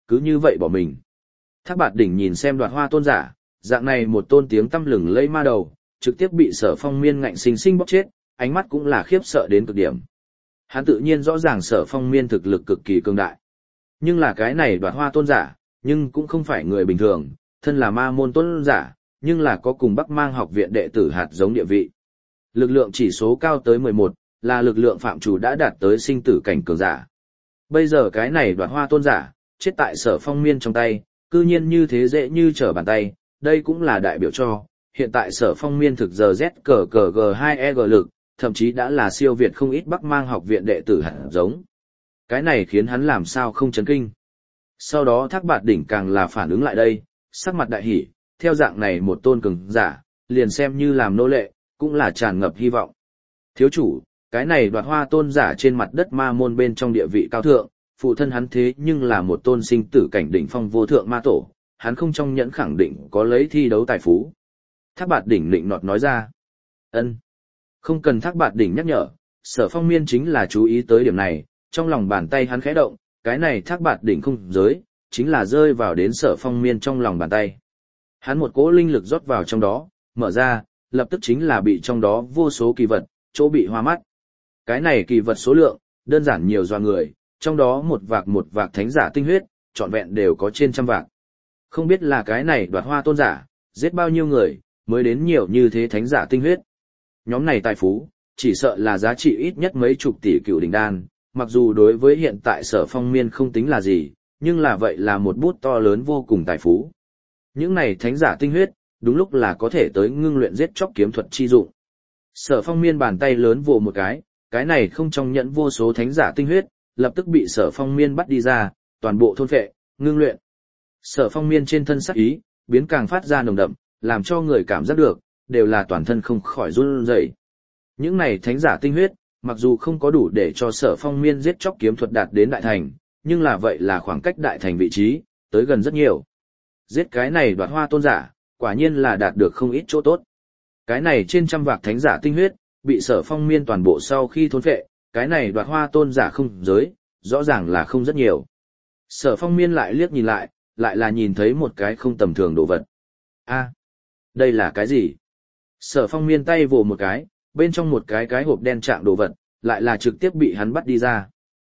cứ như vậy bỏ mình. Thác Bạt Đỉnh nhìn xem Đoạt Hoa tôn giả, dạng này một tôn tiếng tăm lừng lẫy ma đầu, trực tiếp bị Sở Phong Miên ngạnh sinh sinh bóc chết, ánh mắt cũng là khiếp sợ đến cực điểm. Hắn tự nhiên rõ ràng Sở Phong Miên thực lực cực kỳ cường đại. Nhưng là cái này Đoạt Hoa tôn giả, nhưng cũng không phải người bình thường, thân là ma môn tôn giả, nhưng là có cùng Bắc Mang học viện đệ tử hạt giống địa vị. Lực lượng chỉ số cao tới mười một, là lực lượng phạm chủ đã đạt tới sinh tử cảnh cường giả. Bây giờ cái này Đoạt Hoa tôn giả, chết tại Sở Phong Miên trong tay, cư nhiên như thế dễ như trở bàn tay, đây cũng là đại biểu cho, hiện tại Sở Phong Miên thực giờ Z cờ cờ G hai E G lực, thậm chí đã là siêu việt không ít Bắc Mang học viện đệ tử hạt giống. Cái này khiến hắn làm sao không chấn kinh. Sau đó Thác Bạt Đỉnh càng là phản ứng lại đây, sắc mặt đại hỉ, theo dạng này một tôn cường giả, liền xem như làm nô lệ, cũng là tràn ngập hy vọng. Thiếu chủ, cái này Đoạt Hoa tôn giả trên mặt đất ma môn bên trong địa vị cao thượng, phụ thân hắn thế nhưng là một tôn sinh tử cảnh đỉnh phong vô thượng ma tổ, hắn không trong nhẫn khẳng định có lấy thi đấu tài phú. Thác Bạt Đỉnh nịnh nọt nói ra. Ân, không cần Thác Bạt Đỉnh nhắc nhở, Sở Phong Miên chính là chú ý tới điểm này, trong lòng bàn tay hắn khẽ động, cái này Thác Bạt Đỉnh không giới, chính là rơi vào đến Sở Phong Miên trong lòng bàn tay. Hắn một cỗ linh lực rót vào trong đó, mở ra, lập tức chính là bị trong đó vô số kỳ vật, chỗ bị hoa mắt. Cái này kỳ vật số lượng, đơn giản nhiều doa người, trong đó một vạc một vạc thánh giả tinh huyết, trọn vẹn đều có trên trăm vạc. Không biết là cái này Đoạt Hoa tôn giả, giết bao nhiêu người, mới đến nhiều như thế thánh giả tinh huyết. Nhóm này tài phú, chỉ sợ là giá trị ít nhất mấy chục tỷ cựu đỉnh đan, mặc dù đối với hiện tại Sở Phong Miên không tính là gì, nhưng là vậy là một bút to lớn vô cùng tài phú. Những này thánh giả tinh huyết, đúng lúc là có thể tới ngưng luyện giết chóc kiếm thuật chi dụng. Sở Phong Miên bàn tay lớn vồ một cái, cái này không trong nhẫn vô số thánh giả tinh huyết, lập tức bị Sở Phong Miên bắt đi ra, toàn bộ thôn phệ, ngưng luyện. Sở Phong Miên trên thân sắc ý, biến càng phát ra nồng đậm, làm cho người cảm giác được, đều là toàn thân không khỏi run rẩy. Những này thánh giả tinh huyết, mặc dù không có đủ để cho Sở Phong Miên giết chóc kiếm thuật đạt đến đại thành, nhưng là vậy là khoảng cách đại thành vị trí, tới gần rất nhiều. Giết cái này Đoạt Hoa tôn giả, quả nhiên là đạt được không ít chỗ tốt. Cái này trên trăm vạc thánh giả tinh huyết, bị Sở Phong Miên toàn bộ sau khi thôn phệ, cái này Đoạt Hoa tôn giả không giới, rõ ràng là không rất nhiều. Sở Phong Miên lại liếc nhìn lại, lại là nhìn thấy một cái không tầm thường đồ vật. A, đây là cái gì? Sở Phong Miên tay vồ một cái, bên trong một cái cái hộp đen trạng đồ vật, lại là trực tiếp bị hắn bắt đi ra.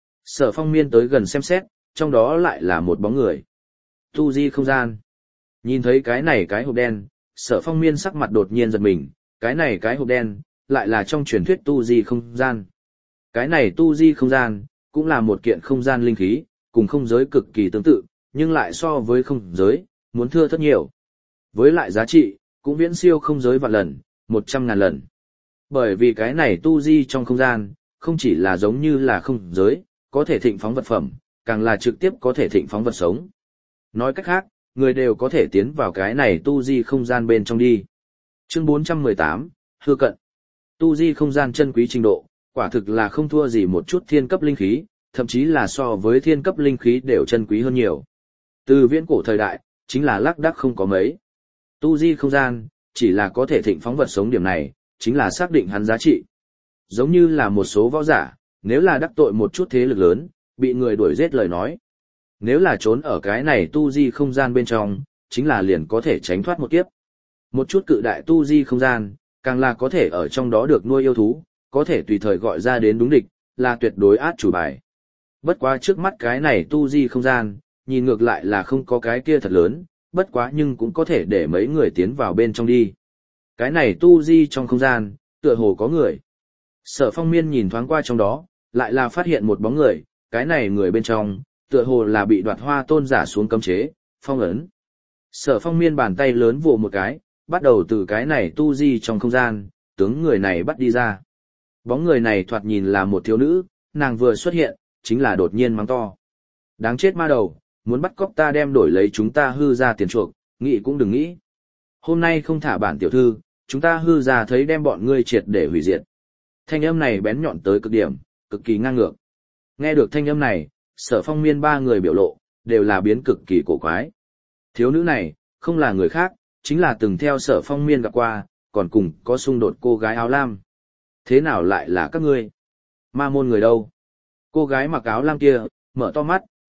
Sở Phong Miên tới gần xem xét, trong đó lại là một bóng người. Tu di không gian. Nhìn thấy cái này cái hộp đen, Sở Phong Miên sắc mặt đột nhiên giật mình, cái này cái hộp đen, lại là trong truyền thuyết tu di không gian. Cái này tu di không gian, cũng là một kiện không gian linh khí, cùng không giới cực kỳ tương tự, nhưng lại so với không giới, muốn thưa thớt nhiều. Với lại giá trị, cũng viễn siêu không giới vạn lần, một trăm ngàn lần. Bởi vì cái này tu di trong không gian, không chỉ là giống như là không giới, có thể thịnh phóng vật phẩm, càng là trực tiếp có thể thịnh phóng vật sống. Nói cách khác, người đều có thể tiến vào cái này tu di không gian bên trong đi. Chương bốn trăm mười tám, hư cận. Tu di không gian chân quý trình độ, quả thực là không thua gì một chút thiên cấp linh khí, thậm chí là so với thiên cấp linh khí đều chân quý hơn nhiều. Từ viễn cổ thời đại, chính là lác đác không có mấy. Tu di không gian, chỉ là có thể thịnh phóng vật sống điểm này, chính là xác định hắn giá trị. Giống như là một số võ giả, nếu là đắc tội một chút thế lực lớn, bị người đuổi giết lời nói. Nếu là trốn ở cái này tu di không gian bên trong, chính là liền có thể tránh thoát một kiếp. Một chút cự đại tu di không gian, càng là có thể ở trong đó được nuôi yêu thú, có thể tùy thời gọi ra đến đúng địch, là tuyệt đối át chủ bài. Bất quá trước mắt cái này tu di không gian, nhìn ngược lại là không có cái kia thật lớn, bất quá nhưng cũng có thể để mấy người tiến vào bên trong đi. Cái này tu di trong không gian, tựa hồ có người. Sở Phong Miên nhìn thoáng qua trong đó, lại là phát hiện một bóng người, cái này người bên trong, tựa hồ là bị Đoạt Hoa tôn giả xuống cấm chế, phong ấn. Sở Phong Miên bàn tay lớn vồ một cái, bắt đầu từ cái này tu di trong không gian, tướng người này bắt đi ra. Bóng người này thoạt nhìn là một thiếu nữ, nàng vừa xuất hiện, chính là đột nhiên mắng to. Đáng chết ma đầu, muốn bắt cóc ta đem đổi lấy chúng ta hư ra tiền chuộc, nghĩ cũng đừng nghĩ. Hôm nay không thả bản tiểu thư, chúng ta hư ra thấy đem bọn ngươi triệt để hủy diệt. Thanh âm này bén nhọn tới cực điểm, cực kỳ ngang ngược. Nghe được thanh âm này, Sở Phong Miên ba người biểu lộ, đều là biến cực kỳ cổ quái. Thiếu nữ này, không là người khác, chính là từng theo Sở Phong Miên gặp qua, còn cùng có xung đột cô gái áo lam. Thế nào lại là các ngươi? Ma môn người đâu? Cô gái mặc áo lam kia, mở to mắt,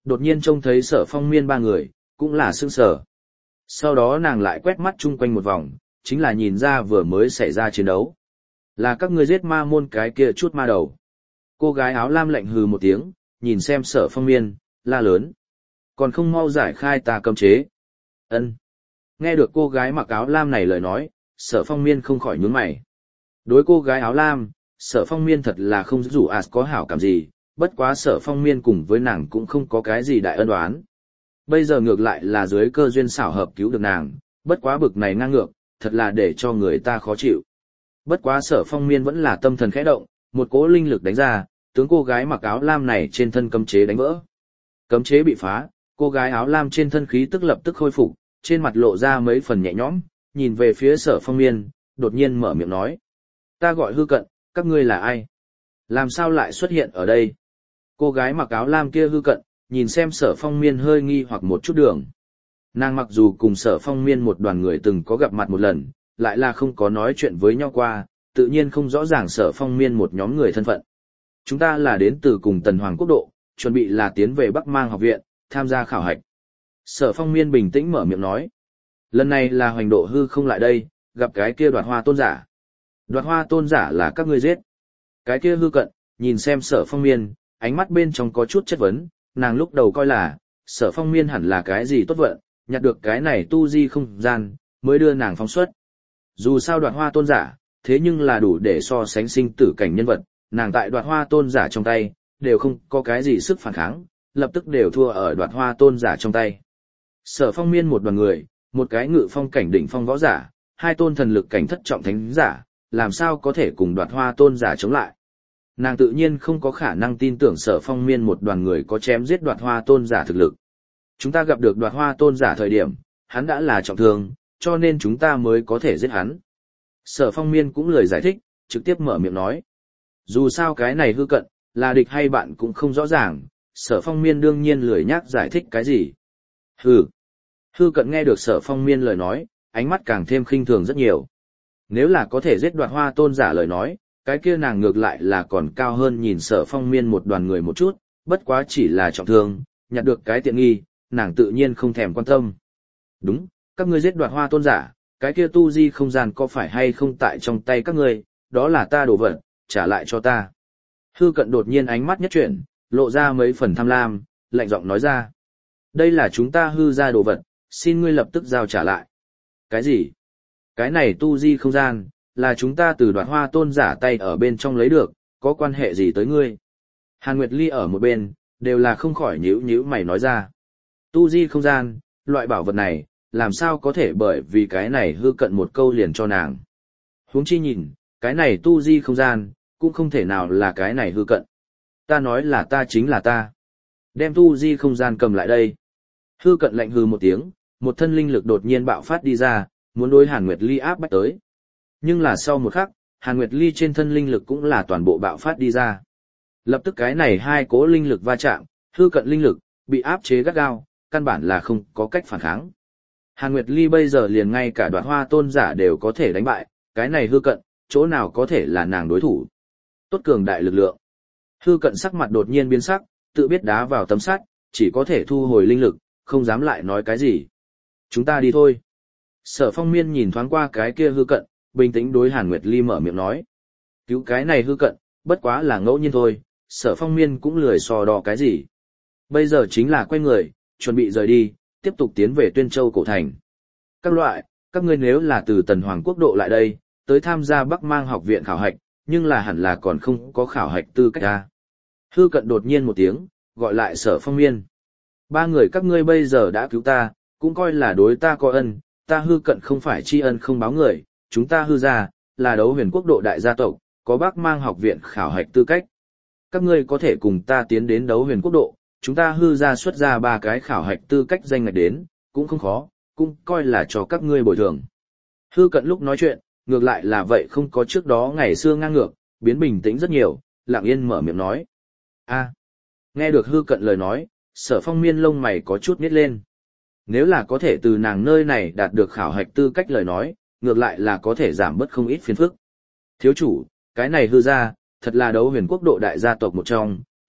đột nhiên trông thấy Sở Phong Miên ba người, cũng là sững sờ. Sau đó nàng lại quét mắt chung quanh một vòng, chính là nhìn ra vừa mới xảy ra chiến đấu. Là các ngươi giết ma môn cái kia chút ma đầu. Cô gái áo lam lạnh hừ một tiếng, nhìn xem Sở Phong Miên, la lớn. Còn không mau giải khai ta cấm chế. Ân. Nghe được cô gái mặc áo lam này lời nói, Sở Phong Miên không khỏi nhướng mày. Đối cô gái áo lam, Sở Phong Miên thật là không dù as có hảo cảm gì, bất quá Sở Phong Miên cùng với nàng cũng không có cái gì đại ân oán. Bây giờ ngược lại là dưới cơ duyên xảo hợp cứu được nàng, bất quá bực này ngang ngược, thật là để cho người ta khó chịu. Bất quá Sở Phong Miên vẫn là tâm thần khẽ động, một cỗ linh lực đánh ra, tướng cô gái mặc áo lam này trên thân cấm chế đánh vỡ. Cấm chế bị phá, cô gái áo lam trên thân khí tức lập tức khôi phục, trên mặt lộ ra mấy phần nhẹ nhõm, nhìn về phía Sở Phong Miên, đột nhiên mở miệng nói. Ta gọi Hư Cận, các ngươi là ai? Làm sao lại xuất hiện ở đây? Cô gái mặc áo lam kia Hư Cận, nhìn xem Sở Phong Miên hơi nghi hoặc một chút đường. Nàng mặc dù cùng Sở Phong Miên một đoàn người từng có gặp mặt một lần, lại là không có nói chuyện với nhau qua, tự nhiên không rõ ràng Sở Phong Miên một nhóm người thân phận. Chúng ta là đến từ cùng Tần Hoàng Quốc độ, chuẩn bị là tiến về Bắc Mang học viện, tham gia khảo hạch. Sở Phong Miên bình tĩnh mở miệng nói. Lần này là Hoành Độ Hư không lại đây, gặp cái kia Đoạt Hoa Tôn giả. Đoạt Hoa Tôn giả là các ngươi giết. Cái kia Hư Cận, nhìn xem Sở Phong Miên, ánh mắt bên trong có chút chất vấn, nàng lúc đầu coi là, Sở Phong Miên hẳn là cái gì tốt vận, nhặt được cái này tu di không gian, mới đưa nàng phóng xuất. Dù sao Đoạt Hoa Tôn giả, thế nhưng là đủ để so sánh sinh tử cảnh nhân vật, nàng tại Đoạt Hoa Tôn giả trong tay, đều không có cái gì sức phản kháng, lập tức đều thua ở Đoạt Hoa Tôn giả trong tay. Sở Phong Miên một đoàn người, một cái ngự phong cảnh đỉnh phong võ giả, hai tôn thần lực cảnh thất trọng thánh giả, làm sao có thể cùng Đoạt Hoa Tôn giả chống lại. Nàng tự nhiên không có khả năng tin tưởng Sở Phong Miên một đoàn người có chém giết Đoạt Hoa Tôn giả thực lực. Chúng ta gặp được Đoạt Hoa Tôn giả thời điểm, hắn đã là trọng thương, cho nên chúng ta mới có thể giết hắn. Sở Phong Miên cũng lười giải thích, trực tiếp mở miệng nói. Dù sao cái này Hư Cận, là địch hay bạn cũng không rõ ràng, Sở Phong Miên đương nhiên lười nhác giải thích cái gì. Hừ. Hư Cận nghe được Sở Phong Miên lời nói, ánh mắt càng thêm khinh thường rất nhiều. Nếu là có thể giết Đoạt Hoa Tôn giả lời nói, cái kia nàng ngược lại là còn cao hơn nhìn Sở Phong Miên một đoàn người một chút, bất quá chỉ là trọng thương, nhặt được cái tiện nghi, nàng tự nhiên không thèm quan tâm. Đúng, các ngươi giết Đoạt Hoa Tôn giả, cái kia tu di không gian có phải hay không tại trong tay các ngươi, đó là ta đồ vật, trả lại cho ta. Hư Cận đột nhiên ánh mắt nhất chuyển, lộ ra mấy phần tham lam, lạnh giọng nói ra. Đây là chúng ta hư ra đồ vật, xin ngươi lập tức giao trả lại. Cái gì? Cái này tu di không gian, là chúng ta từ Đoạt Hoa Tôn giả tay ở bên trong lấy được, có quan hệ gì tới ngươi? Hàn Nguyệt Ly ở một bên, đều là không khỏi nhíu nhíu mày nói ra. Tu di không gian, loại bảo vật này, làm sao có thể bởi vì cái này Hư Cận một câu liền cho nàng. Huống chi nhìn, cái này tu di không gian, cũng không thể nào là cái này Hư Cận. Ta nói là ta chính là ta. Đem tu di không gian cầm lại đây. Hư Cận lạnh hừ một tiếng, một thân linh lực đột nhiên bạo phát đi ra, muốn đối Hàn Nguyệt Ly áp bách tới. Nhưng là sau một khắc, Hàn Nguyệt Ly trên thân linh lực cũng là toàn bộ bạo phát đi ra. Lập tức cái này hai cố linh lực va chạm, Hư Cận linh lực bị áp chế gắt gao, căn bản là không có cách phản kháng. Hàn Nguyệt Ly bây giờ liền ngay cả Đoạt Hoa Tôn giả đều có thể đánh bại, cái này Hư Cận, chỗ nào có thể là nàng đối thủ. Tốt cường đại lực lượng. Hư Cận sắc mặt đột nhiên biến sắc, tự biết đá vào tấm sắt, chỉ có thể thu hồi linh lực, không dám lại nói cái gì. Chúng ta đi thôi. Sở Phong Miên nhìn thoáng qua cái kia Hư Cận, bình tĩnh đối Hàn Nguyệt Ly mở miệng nói. Cứu cái này Hư Cận, bất quá là ngẫu nhiên thôi, Sở Phong Miên cũng lười so đo cái gì. Bây giờ chính là quay người, chuẩn bị rời đi, tiếp tục tiến về Tuyên Châu cổ thành. Các loại, các ngươi nếu là từ Tần Hoàng Quốc độ lại đây, tới tham gia Bắc Mang học viện khảo hạch, nhưng là hẳn là còn không có khảo hạch tư cách ra. Hư Cận đột nhiên một tiếng, gọi lại Sở Phong Miên. Ba người các ngươi bây giờ đã cứu ta, cũng coi là đối ta có ân, ta Hư Cận không phải tri ân không báo người, chúng ta Hư gia, là Đấu Huyền Quốc độ đại gia tộc, có Bắc Mang học viện khảo hạch tư cách. Các ngươi có thể cùng ta tiến đến Đấu Huyền Quốc độ, chúng ta Hư gia xuất ra ba cái khảo hạch tư cách danh ngạch đến, cũng không khó, cũng coi là cho các ngươi bồi thường. Hư Cận lúc nói chuyện, ngược lại là vậy không có trước đó ngày xưa ngang ngược, biến bình tĩnh rất nhiều, lặng yên mở miệng nói. A. Nghe được Hư Cận lời nói, Sở Phong Miên lông mày có chút nhếch lên. Nếu là có thể từ nàng nơi này đạt được khảo hạch tư cách lời nói, ngược lại là có thể giảm bớt không ít phiền phức. Thiếu chủ, cái này Hư gia, thật là Đấu Huyền Quốc độ đại gia tộc một trong,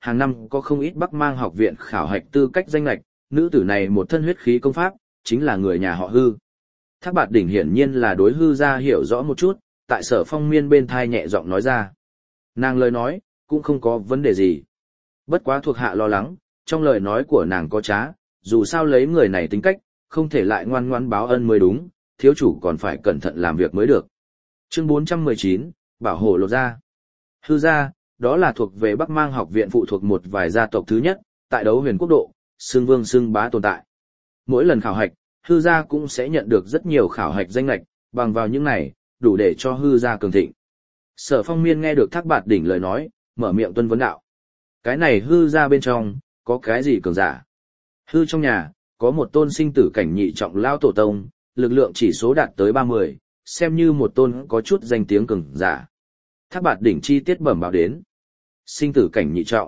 hàng năm có không ít Bắc Mang học viện khảo hạch tư cách danh lệch, nữ tử này một thân huyết khí công pháp, chính là người nhà họ Hư. Thác Bạt Đỉnh hiển nhiên là đối Hư gia hiểu rõ một chút, tại Sở Phong Miên bên thai nhẹ giọng nói ra. Nàng lời nói, cũng không có vấn đề gì. Bất quá thuộc hạ lo lắng, trong lời nói của nàng có trá, dù sao lấy người này tính cách, không thể lại ngoan ngoãn báo ân mới đúng, thiếu chủ còn phải cẩn thận làm việc mới được. Chương bốn trăm mười chín, Bảo hộ lột ra. Hư gia, đó là thuộc về Bắc Mang học viện phụ thuộc một vài gia tộc thứ nhất, tại đấu huyền quốc độ, xưng vương xưng bá tồn tại. Mỗi lần khảo hạch, Hư gia cũng sẽ nhận được rất nhiều khảo hạch danh lệch, bằng vào những này, đủ để cho Hư gia cường thịnh. Sở Phong Miên nghe được Thác Bạt Đỉnh lời nói, mở miệng tuân vấn đạo. Cái này Hư gia bên trong, có cái gì cường giả? Hư trong nhà, có một tôn sinh tử cảnh nhị trọng lao tổ tông, lực lượng chỉ số đạt tới ba mươi, xem như một tôn có chút danh tiếng cường giả. Thác Bạt Đỉnh chi tiết bẩm báo đến. Sinh tử cảnh nhị trọng.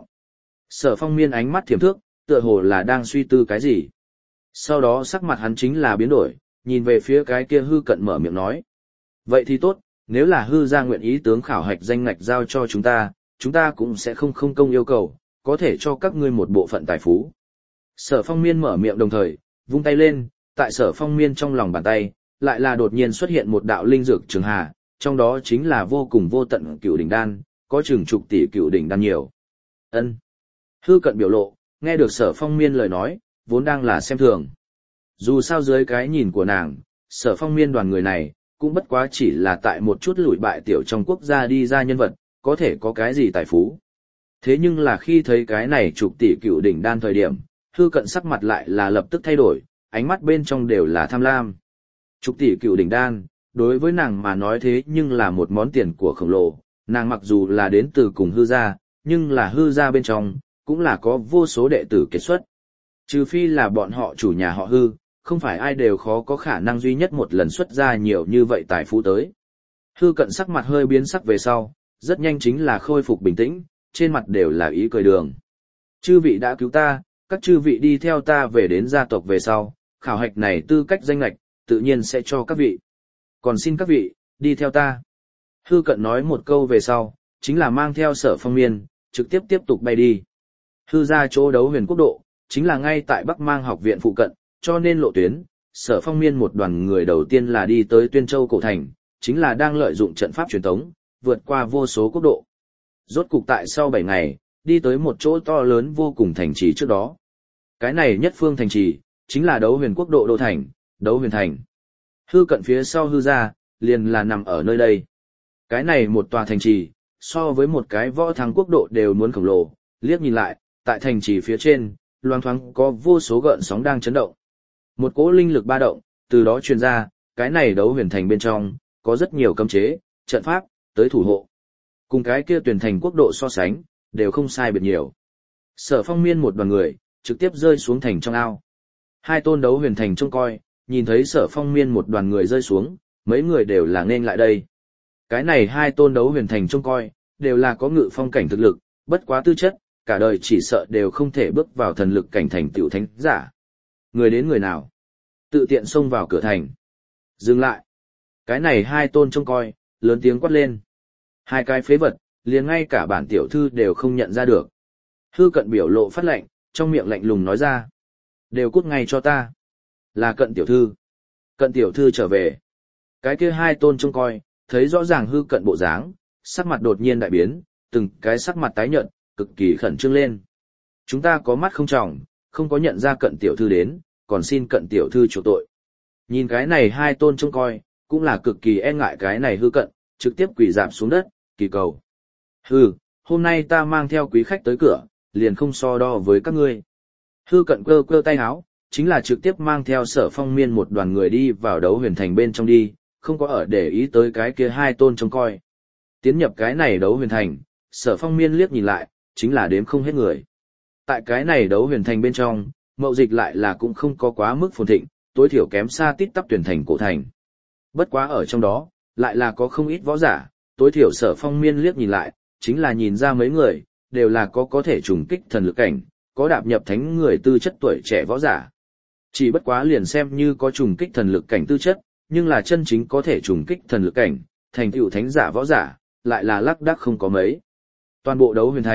Sở Phong Miên ánh mắt thiểm thước, tựa hồ là đang suy tư cái gì. Sau đó sắc mặt hắn chính là biến đổi, nhìn về phía cái kia Hư Cận mở miệng nói. Vậy thì tốt, nếu là Hư gia nguyện ý tướng khảo hạch danh ngạch giao cho chúng ta, chúng ta cũng sẽ không không công yêu cầu, có thể cho các ngươi một bộ phận tài phú. Sở Phong Miên mở miệng đồng thời, vung tay lên, tại Sở Phong Miên trong lòng bàn tay, lại là đột nhiên xuất hiện một đạo linh dược trường hà, trong đó chính là vô cùng vô tận cựu đỉnh đan, có chừng chục tỷ cựu đỉnh đan nhiều. Ân. Hư Cận biểu lộ, nghe được Sở Phong Miên lời nói, vốn đang là xem thường. Dù sao dưới cái nhìn của nàng, Sở Phong Miên đoàn người này, cũng bất quá chỉ là tại một chút lụi bại tiểu trong quốc gia đi ra nhân vật, có thể có cái gì tài phú. Thế nhưng là khi thấy cái này chục tỷ cựu đỉnh đan thời điểm, Hư Cận sắc mặt lại là lập tức thay đổi, ánh mắt bên trong đều là tham lam. Chục tỷ cựu đỉnh đan, đối với nàng mà nói thế nhưng là một món tiền của khổng lồ, nàng mặc dù là đến từ cùng Hư gia, nhưng là Hư gia bên trong, cũng là có vô số đệ tử kết xuất. Trừ phi là bọn họ chủ nhà họ Hư, không phải ai đều khó có khả năng duy nhất một lần xuất ra nhiều như vậy tài phú tới. Hư Cận sắc mặt hơi biến sắc về sau, rất nhanh chính là khôi phục bình tĩnh, trên mặt đều là ý cười đường. Chư vị đã cứu ta, các chư vị đi theo ta về đến gia tộc về sau, khảo hạch này tư cách danh lệch, tự nhiên sẽ cho các vị. Còn xin các vị, đi theo ta. Hư Cận nói một câu về sau, chính là mang theo Sở Phong Miên, trực tiếp tiếp tục bay đi. Hư gia chỗ đấu huyền quốc độ, chính là ngay tại Bắc Mang học viện phụ cận, cho nên lộ tuyến, Sở Phong Miên một đoàn người đầu tiên là đi tới Tuyên Châu cổ thành, chính là đang lợi dụng trận pháp truyền tống, vượt qua vô số quốc độ. Rốt cục tại sau bảy ngày, đi tới một chỗ to lớn vô cùng thành trì trước đó. Cái này nhất phương thành trì, chính là đấu huyền quốc độ đô thành, đấu huyền thành. Hư Cận phía sau Hư gia, liền là nằm ở nơi đây. Cái này một tòa thành trì, so với một cái võ thắng quốc độ đều muốn khổng lồ, liếc nhìn lại, tại thành trì phía trên, loang thoáng có vô số gợn sóng đang chấn động. Một cỗ linh lực ba động, từ đó truyền ra, cái này đấu huyền thành bên trong, có rất nhiều cấm chế, trận pháp, tới thủ hộ. Cùng cái kia tuyển thành quốc độ so sánh, đều không sai biệt nhiều. Sở Phong Miên một đoàn người, trực tiếp rơi xuống thành trong ao. Hai tôn đấu huyền thành trông coi, nhìn thấy Sở Phong Miên một đoàn người rơi xuống, mấy người đều là nên lại đây. Cái này hai tôn đấu huyền thành trông coi, đều là có ngự phong cảnh thực lực, bất quá tư chất, cả đời chỉ sợ đều không thể bước vào thần lực cảnh thành tiểu thánh giả. Người đến người nào? Tự tiện xông vào cửa thành. Dừng lại. Cái này hai tôn trông coi, lớn tiếng quát lên. Hai cái phế vật, liền ngay cả bản tiểu thư đều không nhận ra được. Hư Cận biểu lộ phát lạnh, trong miệng lạnh lùng nói ra. Đều cút ngay cho ta. Là Cận tiểu thư. Cận tiểu thư trở về. Cái kia hai tôn trông coi, thấy rõ ràng Hư Cận bộ dáng, sắc mặt đột nhiên đại biến, từng cái sắc mặt tái nhợt, cực kỳ khẩn trương lên. Chúng ta có mắt không tròng, không có nhận ra Cận tiểu thư đến, còn xin Cận tiểu thư chuộc tội. Nhìn cái này hai tôn trông coi, cũng là cực kỳ e ngại cái này Hư Cận, trực tiếp quỳ rạp xuống đất, kỳ cầu. Hừ, hôm nay ta mang theo quý khách tới cửa, liền không so đo với các ngươi. Hư Cận cơ cơ tay áo, chính là trực tiếp mang theo Sở Phong Miên một đoàn người đi vào đấu huyền thành bên trong đi, không có ở để ý tới cái kia hai tôn trông coi. Tiến nhập cái này đấu huyền thành, Sở Phong Miên liếc nhìn lại, chính là đếm không hết người. Tại cái này đấu huyền thành bên trong, mậu dịch lại là cũng không có quá mức phồn thịnh, tối thiểu kém xa tít tắp tuyển thành cổ thành. Bất quá ở trong đó, lại là có không ít võ giả, tối thiểu Sở Phong Miên liếc nhìn lại, chính là nhìn ra mấy người, đều là có có thể trùng kích thần lực cảnh, có đạp nhập thánh người tư chất tuổi trẻ võ giả. Chỉ bất quá liền xem như có trùng kích thần lực cảnh tư chất, nhưng là chân chính có thể trùng kích thần lực cảnh, thành tựu thánh giả võ giả, lại là lác đác không có mấy. Toàn bộ đấu huyền thành,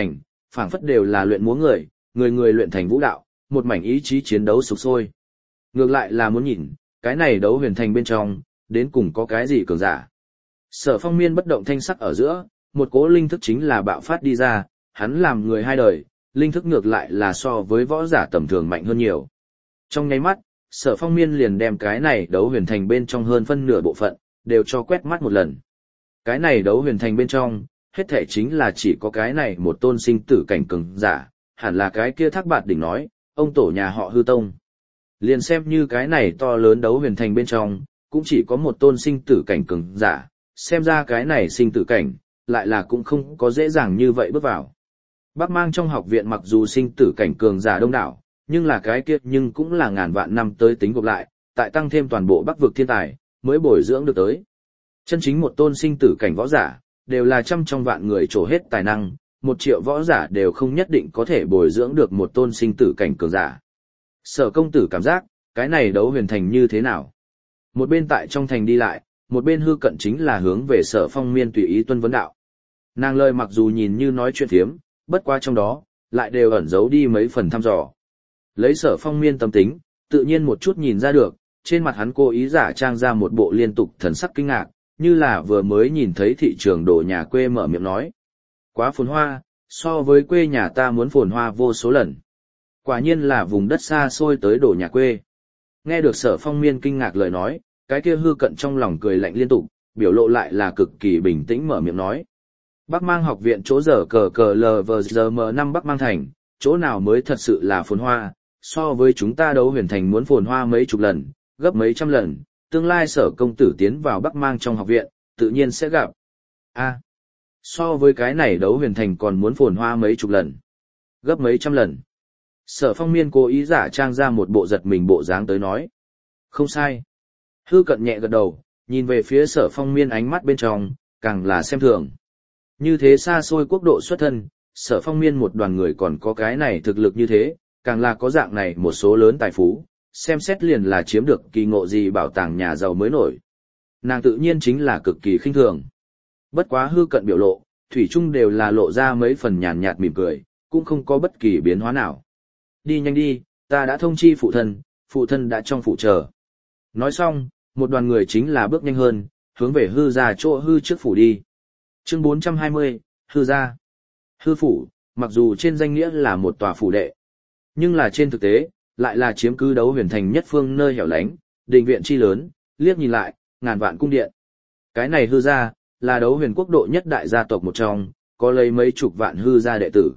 phảng phất đều là luyện múa người, người người luyện thành vũ đạo, một mảnh ý chí chiến đấu sục sôi. Ngược lại là muốn nhìn, cái này đấu huyền thành bên trong, đến cùng có cái gì cường giả. Sở Phong Miên bất động thanh sắc ở giữa, một cỗ linh thức chính là bạo phát đi ra, hắn làm người hai đời, linh thức ngược lại là so với võ giả tầm thường mạnh hơn nhiều. Trong nháy mắt, Sở Phong Miên liền đem cái này đấu huyền thành bên trong hơn phân nửa bộ phận, đều cho quét mắt một lần. Cái này đấu huyền thành bên trong, hết thể chính là chỉ có cái này một tôn sinh tử cảnh cường giả, hẳn là cái kia Thác Bạt Đỉnh nói, ông tổ nhà họ Hư Tông. Liền xem như cái này to lớn đấu huyền thành bên trong, cũng chỉ có một tôn sinh tử cảnh cường giả, xem ra cái này sinh tử cảnh, lại là cũng không có dễ dàng như vậy bước vào. Bắc Mang trong học viện mặc dù sinh tử cảnh cường giả đông đảo, nhưng là cái kia nhưng cũng là ngàn vạn năm tới tính gộp lại, tại tăng thêm toàn bộ Bắc vực thiên tài, mới bồi dưỡng được tới. Chân chính một tôn sinh tử cảnh võ giả, đều là trăm trong vạn người trổ hết tài năng, một triệu võ giả đều không nhất định có thể bồi dưỡng được một tôn sinh tử cảnh cường giả. Sở công tử cảm giác, cái này đấu huyền thành như thế nào? Một bên tại trong thành đi lại, một bên Hư Cận chính là hướng về Sở Phong Miên tùy ý tuân vấn đạo. Nàng lời mặc dù nhìn như nói chuyện thiếm, bất quá trong đó, lại đều ẩn giấu đi mấy phần thăm dò. Lấy Sở Phong Miên tâm tính, tự nhiên một chút nhìn ra được, trên mặt hắn cố ý giả trang ra một bộ liên tục thần sắc kinh ngạc, như là vừa mới nhìn thấy thị trường đồ nhà quê mở miệng nói. Quá phồn hoa, so với quê nhà ta muốn phồn hoa vô số lần. Quả nhiên là vùng đất xa xôi tới đồ nhà quê. Nghe được Sở Phong Miên kinh ngạc lời nói, cái kia Hư Cận trong lòng cười lạnh liên tục, biểu lộ lại là cực kỳ bình tĩnh mở miệng nói. Bắc Mang học viện chỗ giờ cờ cờ lờ vờ giờ mờ năm Bắc Mang thành, chỗ nào mới thật sự là phồn hoa, so với chúng ta đấu huyền thành muốn phồn hoa mấy chục lần, gấp mấy trăm lần, tương lai Sở công tử tiến vào Bắc Mang trong học viện, tự nhiên sẽ gặp. A, so với cái này đấu huyền thành còn muốn phồn hoa mấy chục lần, gấp mấy trăm lần. Sở Phong Miên cố ý giả trang ra một bộ giật mình bộ dáng tới nói. Không sai. Hư Cận nhẹ gật đầu, nhìn về phía Sở Phong Miên ánh mắt bên trong, càng là xem thường. Như thế xa xôi quốc độ xuất thân, Sở Phong Miên một đoàn người còn có cái này thực lực như thế, càng là có dạng này một số lớn tài phú, xem xét liền là chiếm được kỳ ngộ gì bảo tàng nhà giàu mới nổi. Nàng tự nhiên chính là cực kỳ khinh thường. Bất quá Hư Cận biểu lộ, thủy chung đều là lộ ra mấy phần nhàn nhạt mỉm cười, cũng không có bất kỳ biến hóa nào. Đi nhanh đi, ta đã thông chi phụ thân, phụ thân đã trong phủ chờ. Nói xong, một đoàn người chính là bước nhanh hơn, hướng về Hư gia chỗ Hư trước phủ đi. Chương bốn trăm hai mươi, Hư gia. Hư phủ, mặc dù trên danh nghĩa là một tòa phủ đệ, nhưng là trên thực tế, lại là chiếm cứ đấu huyền thành nhất phương nơi hẻo lánh, đình viện chi lớn, liếc nhìn lại, ngàn vạn cung điện. Cái này Hư gia, là đấu huyền quốc độ nhất đại gia tộc một trong, có lấy mấy chục vạn Hư gia đệ tử.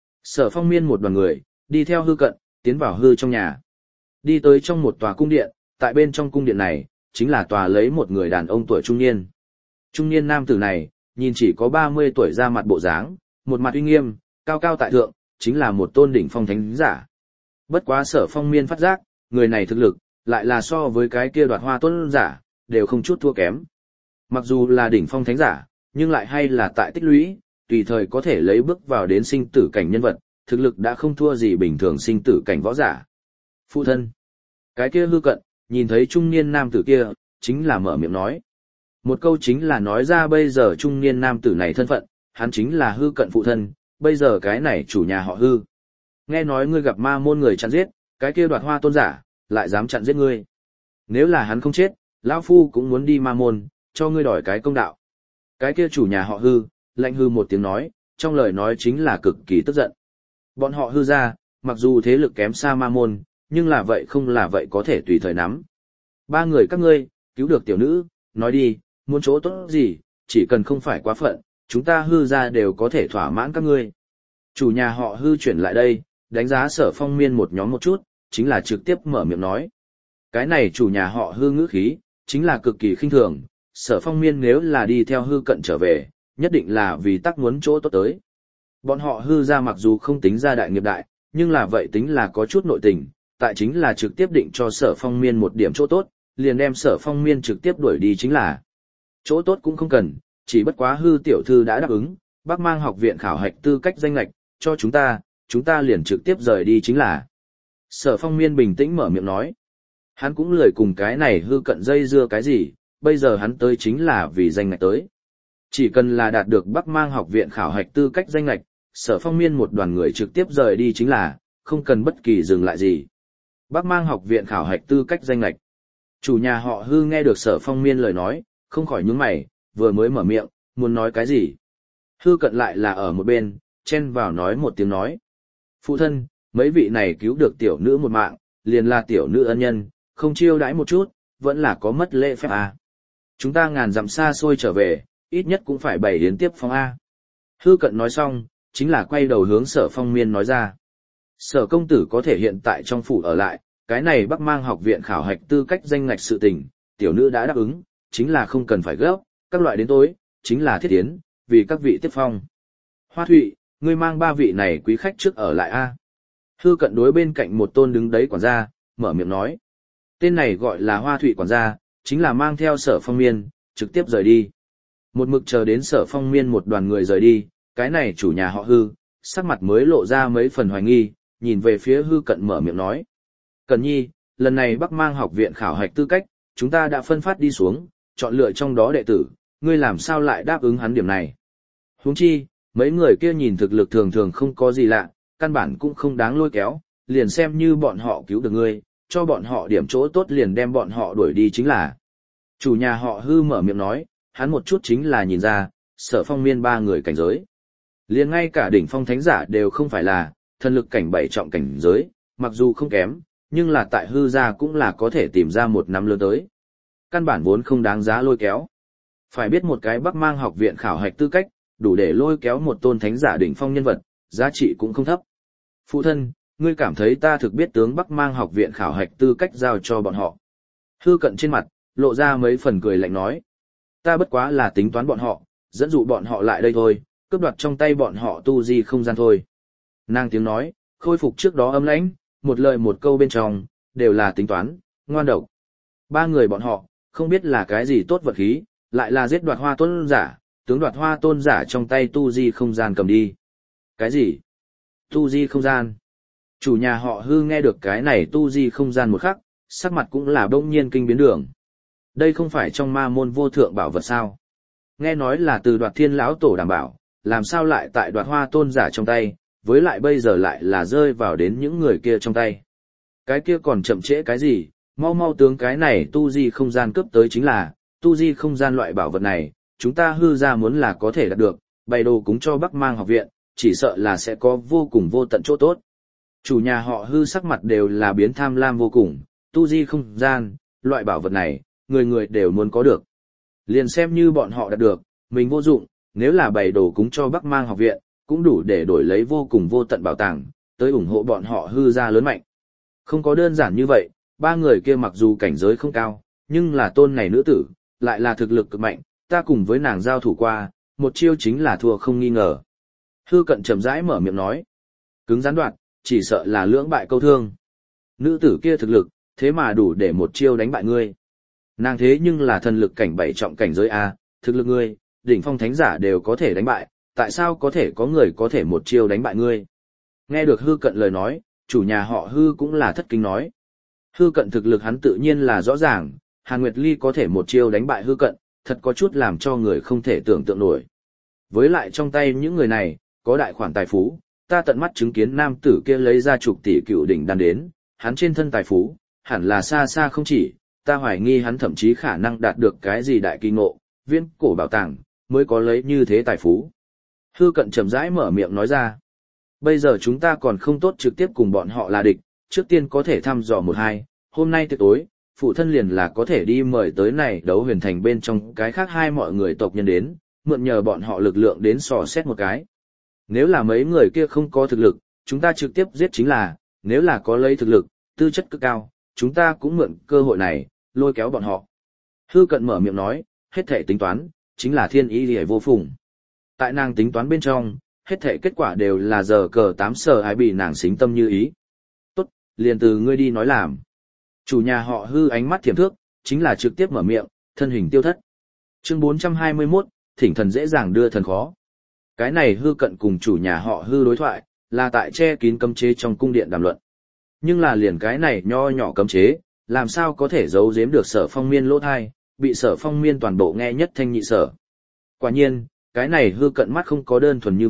Sở Phong Miên một đoàn người, đi theo Hư Cận, tiến vào Hư trong nhà. Đi tới trong một tòa cung điện, tại bên trong cung điện này, chính là tòa lấy một người đàn ông tuổi trung niên. Trung niên nam tử này, nhìn chỉ có ba mươi tuổi ra mặt bộ dáng, một mặt uy nghiêm, cao cao tại thượng, chính là một tôn đỉnh phong thánh giả. Bất quá Sở Phong Miên phát giác, người này thực lực, lại là so với cái kia Đoạt Hoa tôn giả, đều không chút thua kém. Mặc dù là đỉnh phong thánh giả, nhưng lại hay là tại tích lũy, tùy thời có thể lấy bước vào đến sinh tử cảnh nhân vật, thực lực đã không thua gì bình thường sinh tử cảnh võ giả. Phụ thân. Cái kia Hư Cận, nhìn thấy trung niên nam tử kia, chính là mở miệng nói. Một câu chính là nói ra bây giờ trung niên nam tử này thân phận, hắn chính là Hư Cận phụ thân, bây giờ cái này chủ nhà họ Hư. Nghe nói ngươi gặp ma môn người chặn giết, cái kia Đoạt Hoa tôn giả, lại dám chặn giết ngươi. Nếu là hắn không chết, lão phu cũng muốn đi ma môn, cho ngươi đòi cái công đạo. Cái kia chủ nhà họ Hư, lạnh hư một tiếng nói, trong lời nói chính là cực kỳ tức giận. Bọn họ Hư ra, mặc dù thế lực kém xa ma môn, nhưng là vậy không là vậy có thể tùy thời nắm. Ba người các ngươi, cứu được tiểu nữ, nói đi, muốn chỗ tốt gì, chỉ cần không phải quá phận, chúng ta Hư ra đều có thể thỏa mãn các ngươi. Chủ nhà họ Hư chuyển lại đây, đánh giá Sở Phong Miên một nhóm một chút, chính là trực tiếp mở miệng nói. Cái này chủ nhà họ Hư ngữ khí, chính là cực kỳ khinh thường, Sở Phong Miên nếu là đi theo Hư Cận trở về, nhất định là vì tắc muốn chỗ tốt tới. Bọn họ Hư ra mặc dù không tính ra đại nghiệp đại, nhưng là vậy tính là có chút nội tình, tại chính là trực tiếp định cho Sở Phong Miên một điểm chỗ tốt, liền đem Sở Phong Miên trực tiếp đuổi đi chính là. Chỗ tốt cũng không cần, chỉ bất quá Hư tiểu thư đã đáp ứng, Bắc Mang học viện khảo hạch tư cách danh lệch, cho chúng ta, chúng ta liền trực tiếp rời đi chính là. Sở Phong Miên bình tĩnh mở miệng nói. Hắn cũng lười cùng cái này Hư Cận dây dưa cái gì, bây giờ hắn tới chính là vì danh ngạch tới. Chỉ cần là đạt được Bắc Mang học viện khảo hạch tư cách danh ngạch, Sở Phong Miên một đoàn người trực tiếp rời đi chính là, không cần bất kỳ dừng lại gì. Bắc Mang học viện khảo hạch tư cách danh lệch. Chủ nhà họ Hư nghe được Sở Phong Miên lời nói, không khỏi nhướng mày, vừa mới mở miệng, muốn nói cái gì. Hư Cận lại là ở một bên, chen vào nói một tiếng nói. Phụ thân, mấy vị này cứu được tiểu nữ một mạng, liền là tiểu nữ ân nhân, không chiêu đãi một chút, vẫn là có mất lễ phép à. Chúng ta ngàn dặm xa xôi trở về, ít nhất cũng phải bày yến tiếp phong A. Hư Cận nói xong, chính là quay đầu hướng Sở Phong Miên nói ra. Sở công tử có thể hiện tại trong phủ ở lại, cái này Bắc Mang học viện khảo hạch tư cách danh ngạch sự tình, tiểu nữ đã đáp ứng, chính là không cần phải gấp, các loại đến tối, chính là thiết tiến, vì các vị tiếp phong. Hoa Thụy, ngươi mang ba vị này quý khách trước ở lại A. Hư Cận đối bên cạnh một tôn đứng đấy quản gia, mở miệng nói. Tên này gọi là Hoa Thụy quản gia, chính là mang theo Sở Phong Miên, trực tiếp rời đi. Một mực chờ đến Sở Phong Miên một đoàn người rời đi, cái này chủ nhà họ Hư, sắc mặt mới lộ ra mấy phần hoài nghi, nhìn về phía Hư Cận mở miệng nói. Cẩn nhi, lần này Bắc Mang học viện khảo hạch tư cách, chúng ta đã phân phát đi xuống, chọn lựa trong đó đệ tử, ngươi làm sao lại đáp ứng hắn điểm này. Huống chi, mấy người kia nhìn thực lực thường thường không có gì lạ, căn bản cũng không đáng lôi kéo, liền xem như bọn họ cứu được ngươi, cho bọn họ điểm chỗ tốt liền đem bọn họ đuổi đi chính là. Chủ nhà họ Hư mở miệng nói, hắn một chút chính là nhìn ra, Sở Phong Miên ba người cảnh giới. Liền ngay cả đỉnh phong thánh giả đều không phải là, thần lực cảnh bảy trọng cảnh giới, mặc dù không kém, nhưng là tại Hư gia cũng là có thể tìm ra một năm lớn tới. Căn bản vốn không đáng giá lôi kéo. Phải biết một cái Bắc Mang học viện khảo hạch tư cách, đủ để lôi kéo một tôn thánh giả đỉnh phong nhân vật, giá trị cũng không thấp. Phụ thân, ngươi cảm thấy ta thực biết tướng Bắc Mang học viện khảo hạch tư cách giao cho bọn họ. Hư Cận trên mặt, lộ ra mấy phần cười lạnh nói. Ta bất quá là tính toán bọn họ, dẫn dụ bọn họ lại đây thôi, cướp đoạt trong tay bọn họ tu di không gian thôi. Nàng tiếng nói, khôi phục trước đó âm lãnh, một lời một câu bên trong, đều là tính toán, ngoan độc. Ba người bọn họ, không biết là cái gì tốt vật khí, lại là giết đoạt hoa tôn giả, tướng đoạt hoa tôn giả trong tay tu di không gian cầm đi. Cái gì? Tu di không gian? Chủ nhà họ Hư nghe được cái này tu di không gian một khắc, sắc mặt cũng là bỗng nhiên kinh biến đường. Đây không phải trong ma môn vô thượng bảo vật sao? Nghe nói là từ đoạt thiên lão tổ đảm bảo, làm sao lại tại đoạt hoa tôn giả trong tay, với lại bây giờ lại là rơi vào đến những người kia trong tay. Cái kia còn chậm trễ cái gì, mau mau tướng cái này tu di không gian cướp tới chính là, tu di không gian loại bảo vật này, chúng ta Hư ra muốn là có thể đạt được, bày đồ cúng cho Bắc Mang học viện, chỉ sợ là sẽ có vô cùng vô tận chỗ tốt. Chủ nhà họ Hư sắc mặt đều là biến tham lam vô cùng, tu di không gian, loại bảo vật này, người người đều muốn có được. Liền xem như bọn họ đạt được, mình vô dụng, nếu là bày đồ cúng cho Bắc Mang học viện, cũng đủ để đổi lấy vô cùng vô tận bảo tàng, tới ủng hộ bọn họ Hư ra lớn mạnh. Không có đơn giản như vậy, ba người kia mặc dù cảnh giới không cao, nhưng là tôn này nữ tử, lại là thực lực cực mạnh, ta cùng với nàng giao thủ qua, một chiêu chính là thua không nghi ngờ. Hư Cận chậm rãi mở miệng nói, cứng rắn đoạt, chỉ sợ là lưỡng bại câu thương. Nữ tử kia thực lực, thế mà đủ để một chiêu đánh bại ngươi. Nàng thế nhưng là thần lực cảnh bảy trọng cảnh giới A, thực lực ngươi, đỉnh phong thánh giả đều có thể đánh bại, tại sao có thể có người có thể một chiêu đánh bại ngươi? Nghe được Hư Cận lời nói, chủ nhà họ Hư cũng là thất kinh nói. Hư Cận thực lực hắn tự nhiên là rõ ràng, Hàn Nguyệt Ly có thể một chiêu đánh bại Hư Cận, thật có chút làm cho người không thể tưởng tượng nổi. Với lại trong tay những người này, có đại khoản tài phú, ta tận mắt chứng kiến nam tử kia lấy ra chục tỷ cựu đỉnh đan đến, hắn trên thân tài phú, hẳn là xa xa không chỉ, ta hoài nghi hắn thậm chí khả năng đạt được cái gì đại kỳ ngộ, viễn cổ bảo tàng, mới có lấy như thế tài phú. Hư Cận chậm rãi mở miệng nói ra. Bây giờ chúng ta còn không tốt trực tiếp cùng bọn họ là địch, trước tiên có thể thăm dò một hai, hôm nay tiệc tối, phụ thân liền là có thể đi mời tới này đấu huyền thành bên trong cái khác hai mọi người tộc nhân đến, mượn nhờ bọn họ lực lượng đến sò xét một cái. Nếu là mấy người kia không có thực lực, chúng ta trực tiếp giết chính là, nếu là có lấy thực lực, tư chất cực cao, chúng ta cũng mượn cơ hội này, lôi kéo bọn họ. Hư Cận mở miệng nói, hết thể tính toán, chính là thiên ý liễu vô phùng. Tại nàng tính toán bên trong, hết thể kết quả đều là giờ cờ tám sở ai bị nàng xính tâm như ý. Tốt, liền từ ngươi đi nói làm. Chủ nhà họ Hư ánh mắt thiểm thước, chính là trực tiếp mở miệng, thân hình tiêu thất. Chương bốn trăm hai mươi mốt, thỉnh thần dễ dàng đưa thần khó. Cái này Hư Cận cùng chủ nhà họ Hư đối thoại, là tại che kín cấm chế trong cung điện đàm luận. Nhưng là liền cái này nho nhỏ cấm chế, làm sao có thể giấu giếm được Sở Phong Miên lỗ thai, bị Sở Phong Miên toàn bộ nghe nhất thanh nhị sở. Quả nhiên, cái này Hư Cận mắt không có đơn thuần như vậy,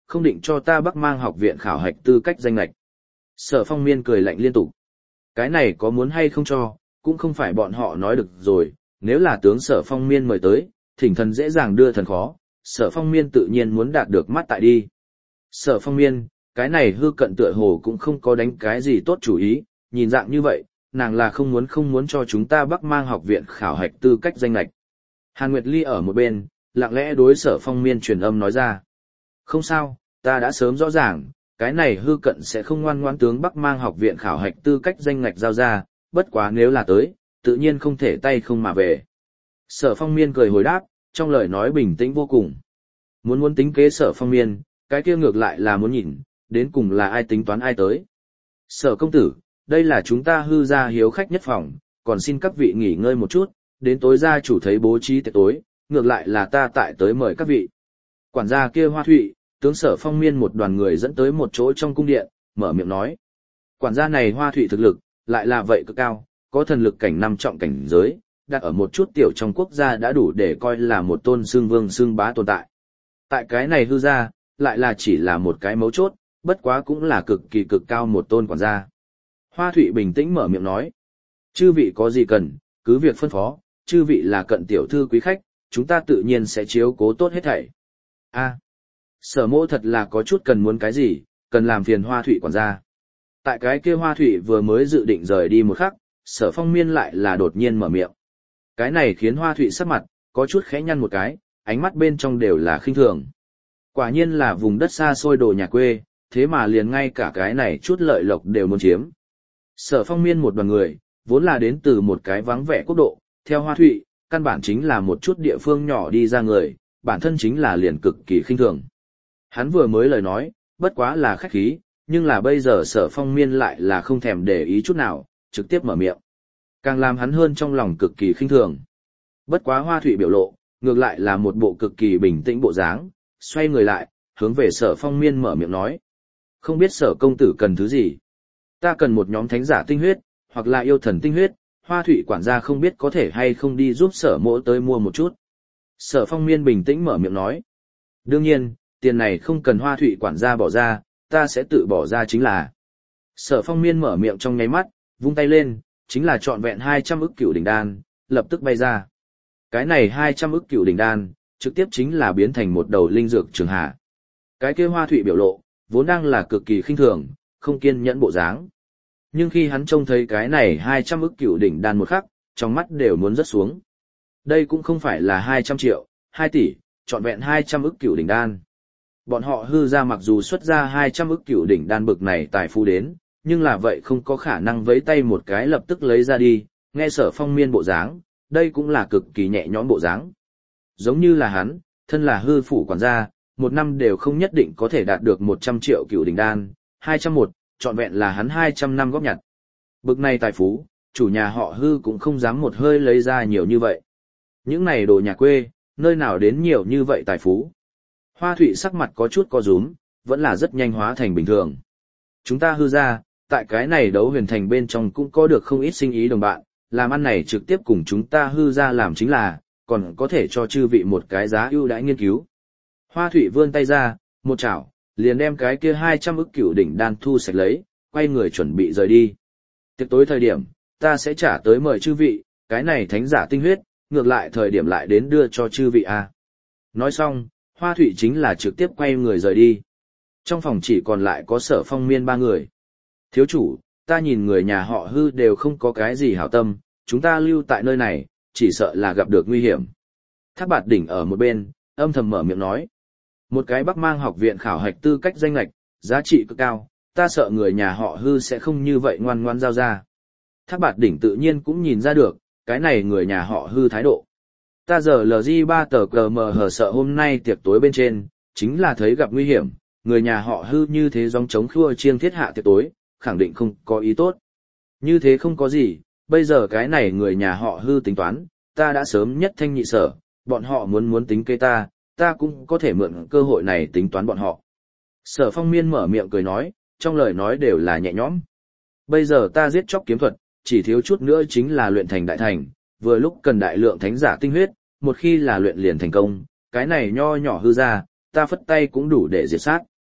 không định cho ta Bắc Mang học viện khảo hạch tư cách danh lệch. Sở Phong Miên cười lạnh liên tục. Cái này có muốn hay không cho, cũng không phải bọn họ nói được rồi, nếu là tướng Sở Phong Miên mời tới, thỉnh thần dễ dàng đưa thần khó, Sở Phong Miên tự nhiên muốn đạt được mắt tại đi. Sở Phong Miên, cái này hư cận tựa hồ cũng không có đánh cái gì tốt chủ ý, nhìn dạng như vậy, nàng là không muốn không muốn cho chúng ta Bắc Mang học viện khảo hạch tư cách danh lệch. Hàn Nguyệt Ly ở một bên, lặng lẽ đối Sở Phong Miên truyền âm nói ra. Không sao, ta đã sớm rõ ràng, cái này hư cận sẽ không ngoan ngoãn tướng Bắc Mang học viện khảo hạch tư cách danh ngạch giao ra, bất quá nếu là tới, tự nhiên không thể tay không mà về. Sở Phong Miên cười hồi đáp, trong lời nói bình tĩnh vô cùng. Muốn muốn tính kế Sở Phong Miên, cái kia ngược lại là muốn nhìn, đến cùng là ai tính toán ai tới. Sở công tử, đây là chúng ta hư gia hiếu khách nhất phòng, còn xin các vị nghỉ ngơi một chút, đến tối gia chủ thấy bố trí tiệc tối, ngược lại là ta tại tới mời các vị. Quản gia kia Hoa Thụy, tướng Sở Phong Miên một đoàn người dẫn tới một chỗ trong cung điện, mở miệng nói. Quản gia này Hoa Thụy thực lực, lại là vậy cực cao, có thần lực cảnh năm trọng cảnh giới, đặt ở một chút tiểu trong quốc gia đã đủ để coi là một tôn xương vương xương bá tồn tại. Tại cái này hư gia, lại là chỉ là một cái mấu chốt, bất quá cũng là cực kỳ cực cao một tôn quản gia. Hoa Thụy bình tĩnh mở miệng nói. Chư vị có gì cần, cứ việc phân phó, chư vị là cận tiểu thư quý khách, chúng ta tự nhiên sẽ chiếu cố tốt hết thảy. A, Sở Mỗ thật là có chút cần muốn cái gì, cần làm phiền Hoa Thụy quản gia. Tại cái kia Hoa Thụy vừa mới dự định rời đi một khắc, Sở Phong Miên lại là đột nhiên mở miệng. Cái này khiến Hoa Thụy sắc mặt, có chút khẽ nhăn một cái, ánh mắt bên trong đều là khinh thường. Quả nhiên là vùng đất xa xôi đồ nhà quê, thế mà liền ngay cả cái này chút lợi lộc đều muốn chiếm. Sở Phong Miên một đoàn người, vốn là đến từ một cái vắng vẻ quốc độ, theo Hoa Thụy, căn bản chính là một chút địa phương nhỏ đi ra người, bản thân chính là liền cực kỳ khinh thường. Hắn vừa mới lời nói, bất quá là khách khí, nhưng là bây giờ Sở Phong Miên lại là không thèm để ý chút nào, trực tiếp mở miệng. Càng làm hắn hơn trong lòng cực kỳ khinh thường. Bất quá Hoa Thụy biểu lộ, ngược lại là một bộ cực kỳ bình tĩnh bộ dáng, xoay người lại, hướng về Sở Phong Miên mở miệng nói. Không biết Sở công tử cần thứ gì? Ta cần một nhóm thánh giả tinh huyết, hoặc là yêu thần tinh huyết, Hoa Thụy quản gia không biết có thể hay không đi giúp Sở Mỗ tới mua một chút. Sở Phong Miên bình tĩnh mở miệng nói. Đương nhiên, tiền này không cần Hoa Thụy quản gia bỏ ra, ta sẽ tự bỏ ra chính là. Sở Phong Miên mở miệng trong nháy mắt, vung tay lên, chính là trọn vẹn hai trăm ức cửu đỉnh đan, lập tức bay ra. Cái này hai trăm ức cửu đỉnh đan, trực tiếp chính là biến thành một đầu linh dược trường hạ. Cái kia Hoa Thụy biểu lộ, vốn đang là cực kỳ khinh thường, không kiên nhẫn bộ dáng. Nhưng khi hắn trông thấy cái này hai trăm ức cửu đỉnh đan một khắc, trong mắt đều muốn rớt xuống. Đây cũng không phải là hai trăm triệu, hai tỷ, trọn vẹn hai trăm ức cửu đỉnh đan. Bọn họ hư ra mặc dù xuất ra hai trăm ức cửu đỉnh đan bực này tài phú đến, nhưng là vậy không có khả năng vấy tay một cái lập tức lấy ra đi, nghe Sở Phong Miên bộ dáng, đây cũng là cực kỳ nhẹ nhõm bộ dáng. Giống như là hắn, thân là hư phủ quản gia, một năm đều không nhất định có thể đạt được một trăm triệu cửu đỉnh đan, hai trăm một, trọn vẹn là hắn hai trăm năm góp nhặt. Bực này tài phú, chủ nhà họ hư cũng không dám một hơi lấy ra nhiều như vậy. Những này đồ nhà quê, nơi nào đến nhiều như vậy tài phú. Hoa Thụy sắc mặt có chút co rúm, vẫn là rất nhanh hóa thành bình thường. Chúng ta hư ra, tại cái này đấu huyền thành bên trong cũng có được không ít sinh ý đồng bạn, làm ăn này trực tiếp cùng chúng ta hư ra làm chính là, còn có thể cho chư vị một cái giá ưu đãi nghiên cứu. Hoa Thụy vươn tay ra, một chảo, liền đem cái kia hai trăm ức cửu đỉnh đan thu sạch lấy, quay người chuẩn bị rời đi. Tiệc tối thời điểm, ta sẽ trả tới mời chư vị, cái này thánh giả tinh huyết, ngược lại thời điểm lại đến đưa cho chư vị a. Nói xong, Hoa Thụy chính là trực tiếp quay người rời đi. Trong phòng chỉ còn lại có Sở Phong Miên ba người. Thiếu chủ, ta nhìn người nhà họ hư đều không có cái gì hảo tâm, chúng ta lưu tại nơi này, chỉ sợ là gặp được nguy hiểm. Thác Bạt Đỉnh ở một bên, âm thầm mở miệng nói. Một cái Bắc Mang học viện khảo hạch tư cách danh lệch, giá trị cực cao, ta sợ người nhà họ hư sẽ không như vậy ngoan ngoan giao ra. Thác Bạt Đỉnh tự nhiên cũng nhìn ra được, cái này người nhà họ hư thái độ. Ta giờ lờ giê ba tờ cờ mờ hờ sợ hôm nay tiệc tối bên trên, chính là thấy gặp nguy hiểm, người nhà họ hư như thế gióng chống khua chiêng thiết hạ tiệc tối, khẳng định không có ý tốt. Như thế không có gì, bây giờ cái này người nhà họ hư tính toán, ta đã sớm nhất thanh nhị sở, bọn họ muốn muốn tính kế ta, ta cũng có thể mượn cơ hội này tính toán bọn họ. Sở Phong Miên mở miệng cười nói, trong lời nói đều là nhẹ nhõm. Bây giờ ta giết chóc kiếm thuật, chỉ thiếu chút nữa chính là luyện thành đại thành, vừa lúc cần đại lượng thánh giả tinh huyết, một khi là luyện liền thành công, cái này nho nhỏ hư ra, ta phất tay cũng đủ để diệt sát.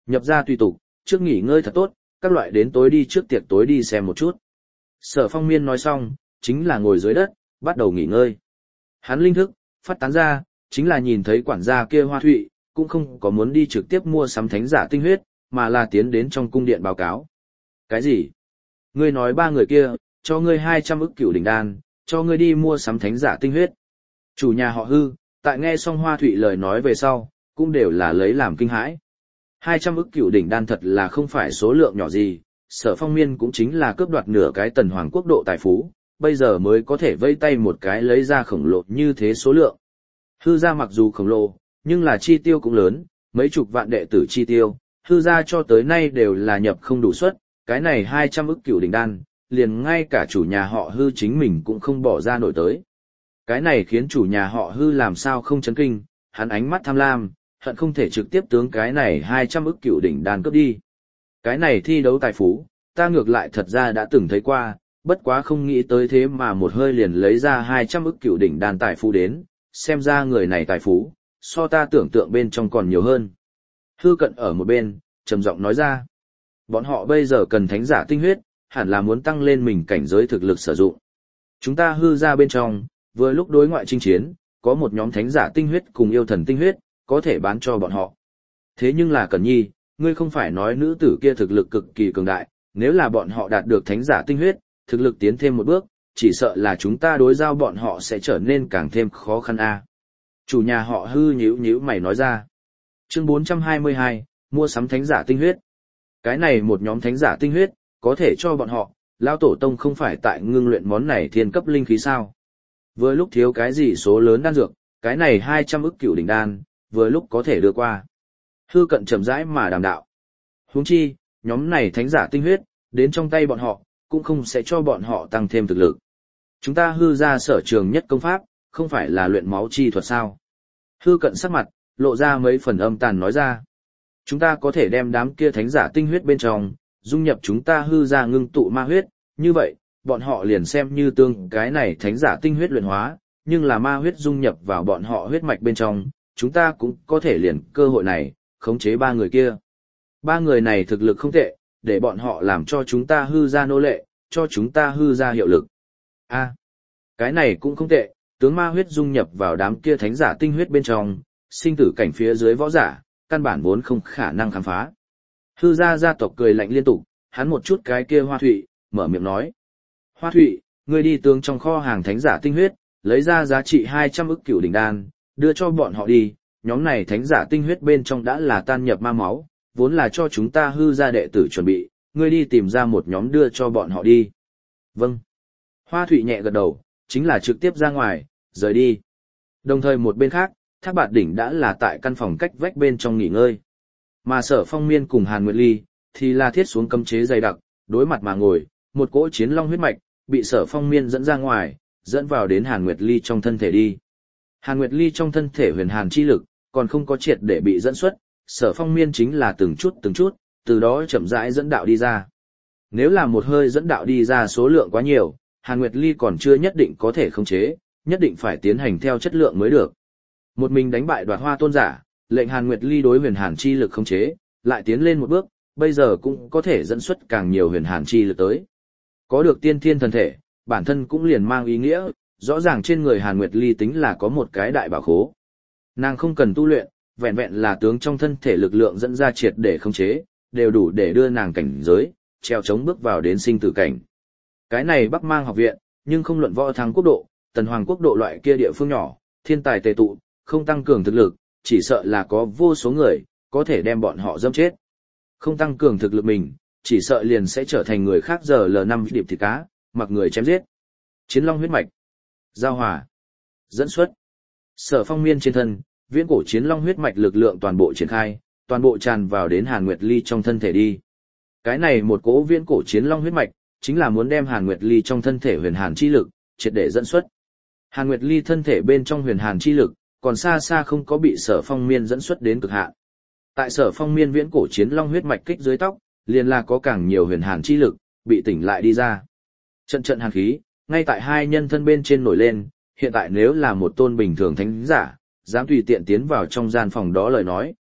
Nhập ra tùy tục, trước nghỉ ngơi thật tốt, các loại đến tối đi trước tiệc tối đi xem một chút. Sở Phong Miên nói xong, chính là ngồi dưới đất, bắt đầu nghỉ ngơi. Hắn linh thức, phát tán ra, chính là nhìn thấy quản gia kia Hoa Thụy, cũng không có muốn đi trực tiếp mua sắm thánh giả tinh huyết, mà là tiến đến trong cung điện báo cáo. Cái gì? Ngươi nói ba người kia, cho ngươi hai trăm ức cửu đỉnh đan, cho ngươi đi mua sắm thánh giả tinh huyết. Chủ nhà họ Hư, tại nghe xong Hoa Thụy lời nói về sau, cũng đều là lấy làm kinh hãi. hai trăm ức cửu đỉnh đan thật là không phải số lượng nhỏ gì, Sở Phong Miên cũng chính là cướp đoạt nửa cái tần hoàng quốc độ tài phú, bây giờ mới có thể vây tay một cái lấy ra khổng lồ như thế số lượng. Hư gia mặc dù khổng lồ, nhưng là chi tiêu cũng lớn, mấy chục vạn đệ tử chi tiêu, hư gia cho tới nay đều là nhập không đủ suất, cái này hai trăm ức cửu đỉnh đan, liền ngay cả chủ nhà họ Hư chính mình cũng không bỏ ra nổi tới. Cái này khiến chủ nhà họ Hư làm sao không chấn kinh, hắn ánh mắt tham lam, hận không thể trực tiếp tướng cái này hai trăm ức cửu đỉnh đan cướp đi. Cái này thi đấu tài phú, ta ngược lại thật ra đã từng thấy qua, bất quá không nghĩ tới thế mà một hơi liền lấy ra hai trăm ức cửu đỉnh đan tài phú đến, xem ra người này tài phú, so ta tưởng tượng bên trong còn nhiều hơn. Hư Cận ở một bên, trầm giọng nói ra, bọn họ bây giờ cần thánh giả tinh huyết, hẳn là muốn tăng lên mình cảnh giới thực lực sử dụng. Chúng ta Hư ra bên trong, vừa lúc đối ngoại chinh chiến, có một nhóm thánh giả tinh huyết cùng yêu thần tinh huyết, có thể bán cho bọn họ. Thế nhưng là Cẩn Nhi, ngươi không phải nói nữ tử kia thực lực cực kỳ cường đại, nếu là bọn họ đạt được thánh giả tinh huyết, thực lực tiến thêm một bước, chỉ sợ là chúng ta đối giao bọn họ sẽ trở nên càng thêm khó khăn a. Chủ nhà họ Hư nhíu nhíu mày nói ra. Chương bốn trăm hai mươi hai, mua sắm thánh giả tinh huyết. Cái này một nhóm thánh giả tinh huyết, có thể cho bọn họ, Lão Tổ Tông không phải tại ngưng luyện món này thiên cấp linh khí sao? Vừa lúc thiếu cái gì số lớn đan dược, cái này hai trăm ức cửu đỉnh đan, vừa lúc có thể đưa qua. Hư Cận chậm rãi mà đàm đạo. Huống chi, nhóm này thánh giả tinh huyết, đến trong tay bọn họ, cũng không sẽ cho bọn họ tăng thêm thực lực. Chúng ta Hư ra sở trường nhất công pháp, không phải là luyện máu chi thuật sao? Hư Cận sắc mặt, lộ ra mấy phần âm tàn nói ra. Chúng ta có thể đem đám kia thánh giả tinh huyết bên trong, dung nhập chúng ta Hư ra ngưng tụ ma huyết, như vậy, bọn họ liền xem như tương cái này thánh giả tinh huyết luyện hóa, nhưng là ma huyết dung nhập vào bọn họ huyết mạch bên trong, chúng ta cũng có thể liền cơ hội này, khống chế ba người kia. Ba người này thực lực không tệ, để bọn họ làm cho chúng ta Hư ra nô lệ, cho chúng ta Hư ra hiệu lực. A, cái này cũng không tệ, tướng ma huyết dung nhập vào đám kia thánh giả tinh huyết bên trong, sinh tử cảnh phía dưới võ giả, căn bản vốn không khả năng khám phá. Hư gia gia tộc cười lạnh liên tục, hắn một chút cái kia Hoa Thụy, mở miệng nói. Hoa Thụy, ngươi đi tướng trong kho hàng thánh giả tinh huyết, lấy ra giá trị hai trăm ức cửu đỉnh đan, đưa cho bọn họ đi, nhóm này thánh giả tinh huyết bên trong đã là tan nhập ma máu, vốn là cho chúng ta Hư gia đệ tử chuẩn bị, ngươi đi tìm ra một nhóm đưa cho bọn họ đi. Vâng. Hoa Thụy nhẹ gật đầu, chính là trực tiếp ra ngoài, rời đi. Đồng thời một bên khác, Thác Bạt Đỉnh đã là tại căn phòng cách vách bên trong nghỉ ngơi. Mà Sở Phong Miên cùng Hàn Nguyệt Ly, thì là thiết xuống cấm chế dày đặc, đối mặt mà ngồi, một cỗ chiến long huyết mạch, bị Sở Phong Miên dẫn ra ngoài, dẫn vào đến Hàn Nguyệt Ly trong thân thể đi. Hàn Nguyệt Ly trong thân thể huyền hàn chi lực, còn không có triệt để bị dẫn xuất, Sở Phong Miên chính là từng chút từng chút, từ đó chậm rãi dẫn đạo đi ra. Nếu là một hơi dẫn đạo đi ra số lượng quá nhiều, Hàn Nguyệt Ly còn chưa nhất định có thể khống chế, nhất định phải tiến hành theo chất lượng mới được. Một mình đánh bại Đoạt Hoa tôn giả, lệnh Hàn Nguyệt Ly đối huyền hàn chi lực khống chế, lại tiến lên một bước, bây giờ cũng có thể dẫn xuất càng nhiều huyền hàn chi lực tới. Có được tiên thiên thần thể, bản thân cũng liền mang ý nghĩa, rõ ràng trên người Hàn Nguyệt Ly tính là có một cái đại bảo khố. Nàng không cần tu luyện, vẹn vẹn là tướng trong thân thể lực lượng dẫn ra triệt để khống chế, đều đủ để đưa nàng cảnh giới, treo chống bước vào đến sinh tử cảnh. Cái này Bắc Mang học viện, nhưng không luận võ thắng quốc độ, tần hoàng quốc độ loại kia địa phương nhỏ, thiên tài tề tụ, không tăng cường thực lực, chỉ sợ là có vô số người, có thể đem bọn họ dâm chết. Không tăng cường thực lực mình, chỉ sợ liền sẽ trở thành người khác giờ lờ năm điệp thịt cá, mặc người chém giết. Chiến long huyết mạch, giao hòa, dẫn xuất. Sở Phong Miên trên thân, viễn cổ chiến long huyết mạch lực lượng toàn bộ triển khai, toàn bộ tràn vào đến Hàn Nguyệt Ly trong thân thể đi. Cái này một cỗ viễn cổ chiến long huyết mạch, chính là muốn đem Hàn Nguyệt Ly trong thân thể huyền hàn chi lực, triệt để dẫn xuất. Hàn Nguyệt Ly thân thể bên trong huyền hàn chi lực, còn xa xa không có bị Sở Phong Miên dẫn xuất đến cực hạn. Tại Sở Phong Miên viễn cổ chiến long huyết mạch kích dưới tóc, liền là có càng nhiều huyền hàn chi lực, bị tỉnh lại đi ra. Trận trận hàn khí, ngay tại hai nhân thân bên trên nổi lên, hiện tại nếu là một tôn bình thường thánh giả, dám tùy tiện tiến vào trong gian phòng đó lời nói,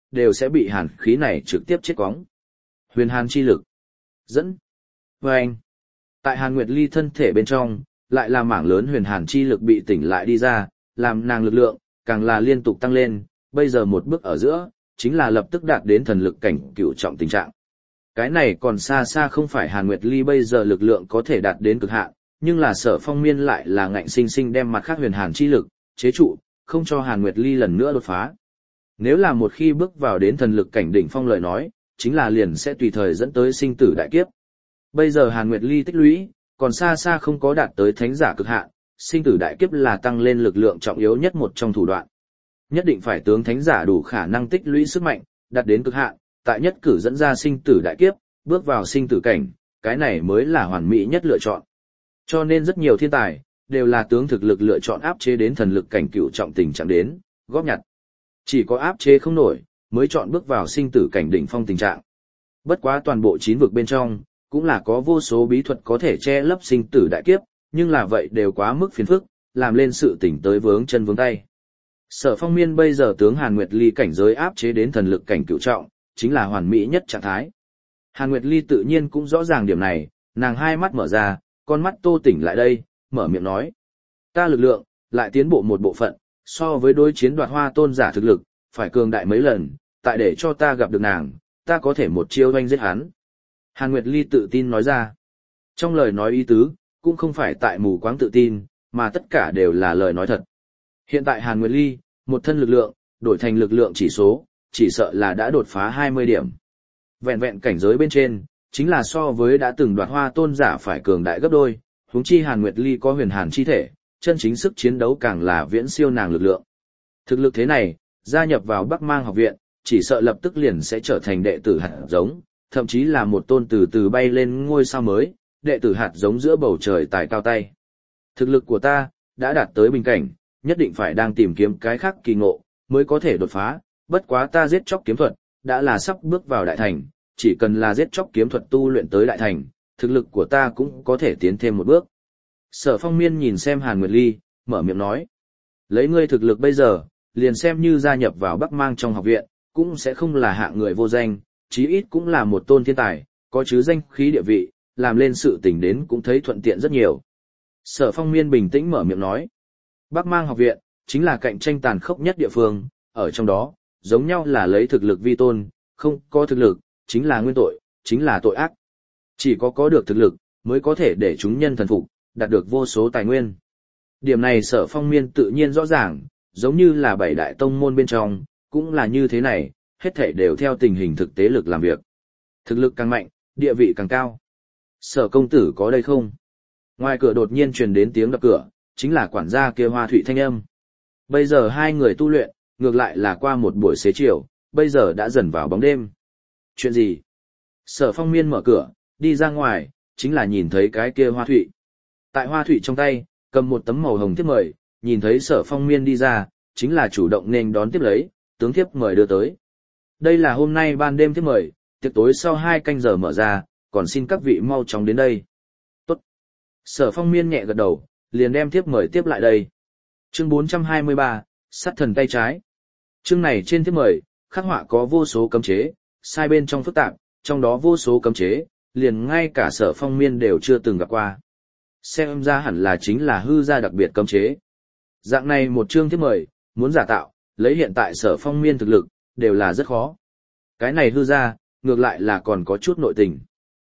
đều sẽ bị hàn khí này trực tiếp chết quóng. Huyền hàn chi lực. Dẫn. Và anh. Tại Hàn Nguyệt Ly thân thể bên trong, lại là mảng lớn huyền hàn chi lực bị tỉnh lại đi ra, làm nàng lực lượng, càng là liên tục tăng lên, bây giờ một bước ở giữa, chính là lập tức đạt đến thần lực cảnh cửu trọng tình trạng. Cái này còn xa xa không phải Hàn Nguyệt Ly bây giờ lực lượng có thể đạt đến cực hạn, nhưng là Sở Phong Miên lại là ngạnh sinh sinh đem mặt khác huyền hàn chi lực chế trụ, không cho Hàn Nguyệt Ly lần nữa đột phá. Nếu là một khi bước vào đến thần lực cảnh đỉnh phong lời nói, chính là liền sẽ tùy thời dẫn tới sinh tử đại kiếp. Bây giờ Hàn Nguyệt Ly tích lũy, còn xa xa không có đạt tới thánh giả cực hạn, sinh tử đại kiếp là tăng lên lực lượng trọng yếu nhất một trong thủ đoạn. Nhất định phải tướng thánh giả đủ khả năng tích lũy sức mạnh, đạt đến cực hạn, tại nhất cử dẫn ra sinh tử đại kiếp, bước vào sinh tử cảnh, cái này mới là hoàn mỹ nhất lựa chọn. Cho nên rất nhiều thiên tài, đều là tướng thực lực lựa chọn áp chế đến thần lực cảnh cửu trọng tình trạng đến, góp nhặt. Chỉ có áp chế không nổi, mới chọn bước vào sinh tử cảnh đỉnh phong tình trạng. Bất quá toàn bộ chín vực bên trong, cũng là có vô số bí thuật có thể che lấp sinh tử đại kiếp, nhưng là vậy đều quá mức phiền phức, làm lên sự tỉnh tới vướng chân vướng tay. Sở Phong Miên bây giờ tướng Hàn Nguyệt Ly cảnh giới áp chế đến thần lực cảnh cửu trọng, chính là hoàn mỹ nhất trạng thái. Hàn Nguyệt Ly tự nhiên cũng rõ ràng điểm này, nàng hai mắt mở ra, con mắt tô tỉnh lại đây, mở miệng nói. Ta lực lượng, lại tiến bộ một bộ phận, so với đối chiến đoạt hoa tôn giả thực lực, phải cường đại mấy lần, tại để cho ta gặp được nàng, ta có thể một chiêu doanh giết hắn. Hàn Nguyệt Ly tự tin nói ra. Trong lời nói ý tứ, cũng không phải tại mù quáng tự tin, mà tất cả đều là lời nói thật. Hiện tại Hàn Nguyệt Ly, một thân lực lượng, đổi thành lực lượng chỉ số, chỉ sợ là đã đột phá hai mươi điểm. Vẹn vẹn cảnh giới bên trên, chính là so với đã từng đoạt hoa tôn giả phải cường đại gấp đôi, huống chi Hàn Nguyệt Ly có huyền hàn chi thể, chân chính sức chiến đấu càng là viễn siêu nàng lực lượng. Thực lực thế này, gia nhập vào Bắc Mang học viện, chỉ sợ lập tức liền sẽ trở thành đệ tử hạt giống, thậm chí là một tôn từ từ bay lên ngôi sao mới, đệ tử hạt giống giữa bầu trời tài cao tay. Thực lực của ta, đã đạt tới bình cảnh, nhất định phải đang tìm kiếm cái khác kỳ ngộ, mới có thể đột phá, bất quá ta giết chóc kiếm thuật, đã là sắp bước vào đại thành, chỉ cần là giết chóc kiếm thuật tu luyện tới đại thành, thực lực của ta cũng có thể tiến thêm một bước. Sở Phong Miên nhìn xem Hàn Nguyệt Ly, mở miệng nói. Lấy ngươi thực lực bây giờ, liền xem như gia nhập vào Bắc Mang trong học viện, cũng sẽ không là hạng người vô danh, chí ít cũng là một tôn thiên tài, có chứ danh khí địa vị, làm lên sự tình đến cũng thấy thuận tiện rất nhiều. Sở Phong Miên bình tĩnh mở miệng nói. Bắc Mang học viện, chính là cạnh tranh tàn khốc nhất địa phương, ở trong đó, giống nhau là lấy thực lực vi tôn, không có thực lực, chính là nguyên tội, chính là tội ác. Chỉ có có được thực lực, mới có thể để chúng nhân thần phục, đạt được vô số tài nguyên. Điểm này Sở Phong Miên tự nhiên rõ ràng, giống như là bảy đại tông môn bên trong, cũng là như thế này, hết thảy đều theo tình hình thực tế lực làm việc. Thực lực càng mạnh, địa vị càng cao. Sở công tử có đây không? Ngoài cửa đột nhiên truyền đến tiếng đập cửa, chính là quản gia kia Hoa Thụy thanh âm. Bây giờ hai người tu luyện, ngược lại là qua một buổi xế chiều, bây giờ đã dần vào bóng đêm. Chuyện gì? Sở Phong Miên mở cửa, đi ra ngoài, chính là nhìn thấy cái kia Hoa Thụy. Tại Hoa Thụy trong tay, cầm một tấm màu hồng thiếp mời, nhìn thấy Sở Phong Miên đi ra, chính là chủ động nên đón tiếp lấy, tướng thiếp mời đưa tới. Đây là hôm nay ban đêm thiếp mời, tiệc tối sau hai canh giờ mở ra, còn xin các vị mau chóng đến đây. Tốt. Sở Phong Miên nhẹ gật đầu, liền đem thiếp mời tiếp lại đây. Chương bốn trăm hai mươi ba, Sát thần tay trái. Chương này trên thiếp mời, khắc họa có vô số cấm chế, sai bên trong phức tạp, trong đó vô số cấm chế, liền ngay cả Sở Phong Miên đều chưa từng gặp qua. Xem ra hẳn là chính là hư gia đặc biệt cấm chế. Dạng này một chương thiếp mời, muốn giả tạo, lấy hiện tại Sở Phong Miên thực lực, đều là rất khó. Cái này hư gia, ngược lại là còn có chút nội tình.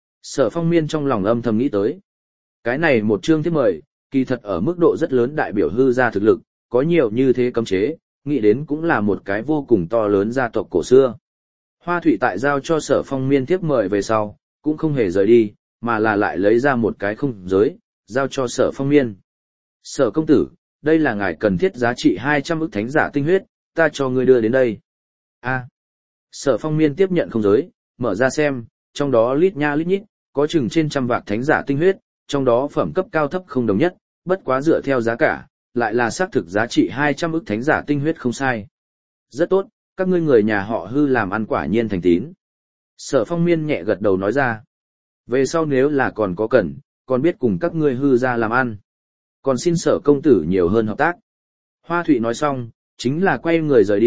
Sở Phong Miên trong lòng âm thầm nghĩ tới. Cái này một chương thiếp mời, kỳ thật ở mức độ rất lớn đại biểu hư gia thực lực, có nhiều như thế cấm chế, nghĩ đến cũng là một cái vô cùng to lớn gia tộc cổ xưa. Hoa Thụy tại giao cho Sở Phong Miên thiếp mời về sau, cũng không hề rời đi, mà là lại lấy ra một cái không giới, giao cho Sở Phong Miên. Sở công tử, đây là ngài cần thiết giá trị hai trăm ức thánh giả tinh huyết, ta cho ngươi đưa đến đây. A. Sở Phong Miên tiếp nhận không giới, mở ra xem, trong đó lít nha lít nhít, có chừng trên trăm vạc thánh giả tinh huyết, trong đó phẩm cấp cao thấp không đồng nhất, bất quá dựa theo giá cả, lại là xác thực giá trị hai trăm ức thánh giả tinh huyết không sai. Rất tốt, các ngươi người nhà họ hư làm ăn quả nhiên thành tín. Sở Phong Miên nhẹ gật đầu nói ra. Về sau nếu là còn có cần, còn biết cùng các ngươi hư ra làm ăn. Còn xin Sở công tử nhiều hơn hợp tác. Hoa Thụy nói xong, chính là quay người rời đi,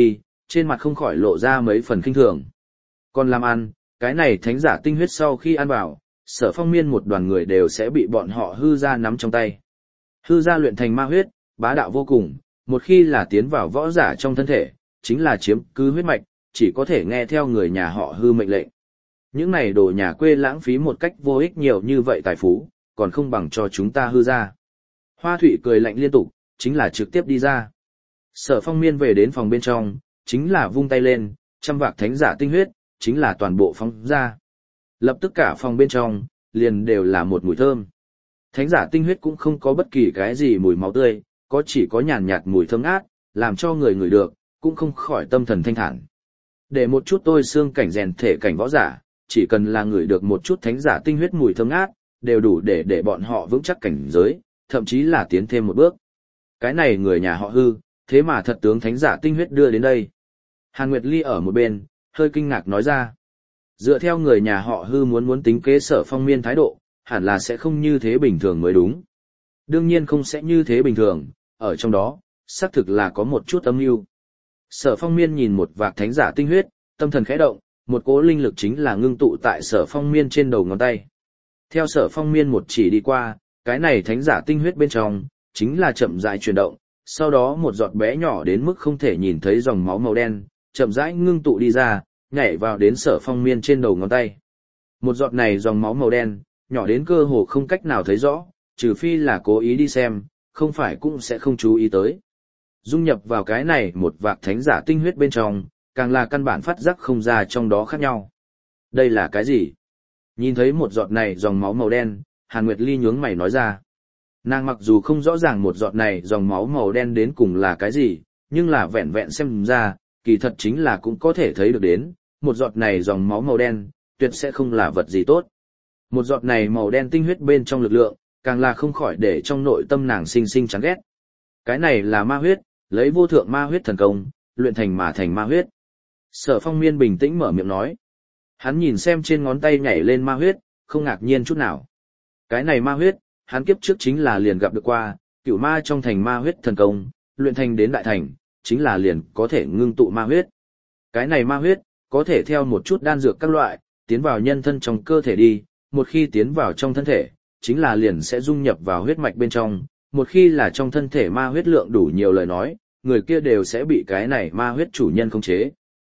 trên mặt không khỏi lộ ra mấy phần kinh thường. Còn làm ăn, cái này thánh giả tinh huyết sau khi ăn vào, Sở Phong Miên một đoàn người đều sẽ bị bọn họ hư ra nắm trong tay. Hư ra luyện thành ma huyết, bá đạo vô cùng, một khi là tiến vào võ giả trong thân thể, chính là chiếm cứ huyết mạch, chỉ có thể nghe theo người nhà họ hư mệnh lệnh. Những này đồ nhà quê lãng phí một cách vô ích nhiều như vậy tài phú, còn không bằng cho chúng ta hư ra. Hoa Thụy cười lạnh liên tục, chính là trực tiếp đi ra. Sở Phong Miên về đến phòng bên trong, chính là vung tay lên, trăm vạc thánh giả tinh huyết, chính là toàn bộ phóng ra. Lập tức cả phòng bên trong, liền đều là một mùi thơm. Thánh giả tinh huyết cũng không có bất kỳ cái gì mùi máu tươi, có chỉ có nhàn nhạt mùi thơm ngát, làm cho người ngửi được, cũng không khỏi tâm thần thanh thản. Để một chút tôi xương cảnh rèn thể cảnh võ giả, chỉ cần là ngửi được một chút thánh giả tinh huyết mùi thơm ngát, đều đủ để để bọn họ vững chắc cảnh giới, thậm chí là tiến thêm một bước. Cái này người nhà họ hư, thế mà thật tướng thánh giả tinh huyết đưa đến đây. Hàn Nguyệt Ly ở một bên, hơi kinh ngạc nói ra. Dựa theo người nhà họ hư muốn muốn tính kế Sở Phong Miên thái độ, hẳn là sẽ không như thế bình thường mới đúng. Đương nhiên không sẽ như thế bình thường, ở trong đó, xác thực là có một chút âm mưu. Sở Phong Miên nhìn một vạc thánh giả tinh huyết, tâm thần khẽ động, một cỗ linh lực chính là ngưng tụ tại Sở Phong Miên trên đầu ngón tay. Theo Sở Phong Miên một chỉ đi qua, cái này thánh giả tinh huyết bên trong, chính là chậm rãi chuyển động, sau đó một giọt bé nhỏ đến mức không thể nhìn thấy dòng máu màu đen, chậm rãi ngưng tụ đi ra, nhảy vào đến Sở Phong Miên trên đầu ngón tay. Một giọt này dòng máu màu đen, nhỏ đến cơ hồ không cách nào thấy rõ, trừ phi là cố ý đi xem, không phải cũng sẽ không chú ý tới. Dung nhập vào cái này một vạc thánh giả tinh huyết bên trong, càng là căn bản phát giác không ra trong đó khác nhau. Đây là cái gì? Nhìn thấy một giọt này dòng máu màu đen, Hàn Nguyệt Ly nhướng mày nói ra. Nàng mặc dù không rõ ràng một giọt này dòng máu màu đen đến cùng là cái gì, nhưng là vẹn vẹn xem ra, kỳ thật chính là cũng có thể thấy được đến, một giọt này dòng máu màu đen, tuyệt sẽ không là vật gì tốt. Một giọt này màu đen tinh huyết bên trong lực lượng, càng là không khỏi để trong nội tâm nàng sinh sinh chán ghét. Cái này là ma huyết, lấy vô thượng ma huyết thần công, luyện thành mà thành ma huyết. Sở Phong Miên bình tĩnh mở miệng nói. Hắn nhìn xem trên ngón tay nhảy lên ma huyết, không ngạc nhiên chút nào. Cái này ma huyết, hắn kiếp trước chính là liền gặp được qua, cửu ma trong thành ma huyết thần công, luyện thành đến đại thành, chính là liền có thể ngưng tụ ma huyết. Cái này ma huyết, có thể theo một chút đan dược các loại, tiến vào nhân thân trong cơ thể đi, một khi tiến vào trong thân thể, chính là liền sẽ dung nhập vào huyết mạch bên trong, một khi là trong thân thể ma huyết lượng đủ nhiều lời nói, người kia đều sẽ bị cái này ma huyết chủ nhân khống chế.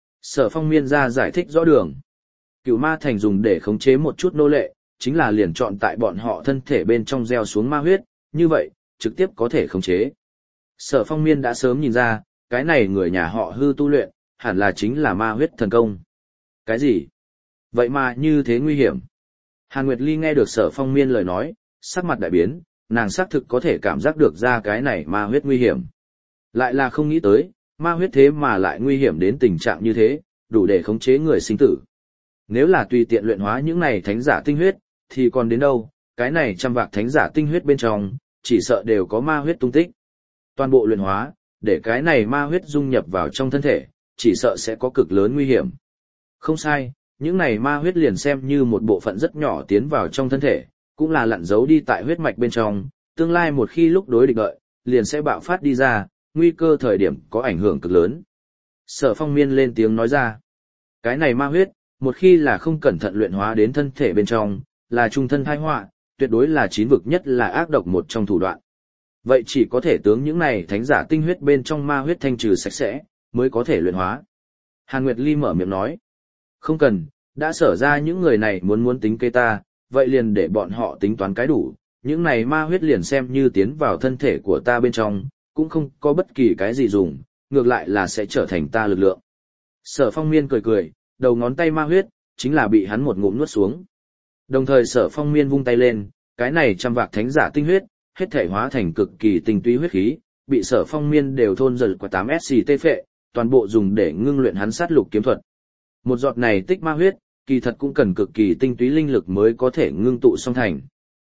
Sở Phong Miên ra giải thích rõ đường. Cửu ma thành dùng để khống chế một chút nô lệ, chính là liền chọn tại bọn họ thân thể bên trong gieo xuống ma huyết, như vậy, trực tiếp có thể khống chế. Sở Phong Miên đã sớm nhìn ra, cái này người nhà họ hư tu luyện, hẳn là chính là ma huyết thần công. Cái gì? Vậy mà như thế nguy hiểm. Hàn Nguyệt Ly nghe được Sở Phong Miên lời nói, sắc mặt đại biến, nàng xác thực có thể cảm giác được ra cái này ma huyết nguy hiểm. Lại là không nghĩ tới, ma huyết thế mà lại nguy hiểm đến tình trạng như thế, đủ để khống chế người sinh tử. Nếu là tùy tiện luyện hóa những này thánh giả tinh huyết, thì còn đến đâu, cái này trăm vạc thánh giả tinh huyết bên trong, chỉ sợ đều có ma huyết tung tích. Toàn bộ luyện hóa, để cái này ma huyết dung nhập vào trong thân thể, chỉ sợ sẽ có cực lớn nguy hiểm. Không sai, những này ma huyết liền xem như một bộ phận rất nhỏ tiến vào trong thân thể, cũng là lặn giấu đi tại huyết mạch bên trong, tương lai một khi lúc đối địch đợi, liền sẽ bạo phát đi ra, nguy cơ thời điểm có ảnh hưởng cực lớn. Sở Phong Miên lên tiếng nói ra, cái này ma huyết, một khi là không cẩn thận luyện hóa đến thân thể bên trong, là trung thân tai họa, tuyệt đối là chín vực nhất là ác độc một trong thủ đoạn. Vậy chỉ có thể tướng những này thánh giả tinh huyết bên trong ma huyết thanh trừ sạch sẽ, mới có thể luyện hóa. Hàn Nguyệt Ly mở miệng nói, không cần, đã sở ra những người này muốn muốn tính kế ta, vậy liền để bọn họ tính toán cái đủ, những này ma huyết liền xem như tiến vào thân thể của ta bên trong, cũng không có bất kỳ cái gì dùng, ngược lại là sẽ trở thành ta lực lượng. Sở Phong Miên cười cười, đầu ngón tay ma huyết, chính là bị hắn một ngụm nuốt xuống. Đồng thời Sở Phong Miên vung tay lên, cái này trăm vạc thánh giả tinh huyết, hết thể hóa thành cực kỳ tinh túy huyết khí, bị Sở Phong Miên đều thôn dần qua tám ét xê tê phệ, toàn bộ dùng để ngưng luyện hắn sát lục kiếm thuật. Một giọt này tích ma huyết, kỳ thật cũng cần cực kỳ tinh túy linh lực mới có thể ngưng tụ song thành.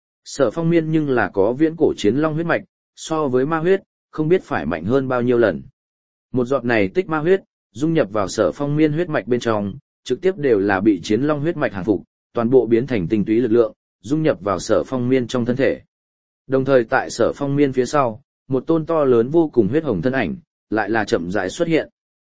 Sở Phong Miên nhưng là có viễn cổ chiến long huyết mạch, so với ma huyết, không biết phải mạnh hơn bao nhiêu lần. Một giọt này tích ma huyết, dung nhập vào Sở Phong Miên huyết mạch bên trong, trực tiếp đều là bị chiến long huyết mạch hàng phục, toàn bộ biến thành tinh túy lực lượng, dung nhập vào Sở Phong Miên trong thân thể. Đồng thời tại Sở Phong Miên phía sau, một tôn to lớn vô cùng huyết hồng thân ảnh, lại là chậm rãi xuất hiện.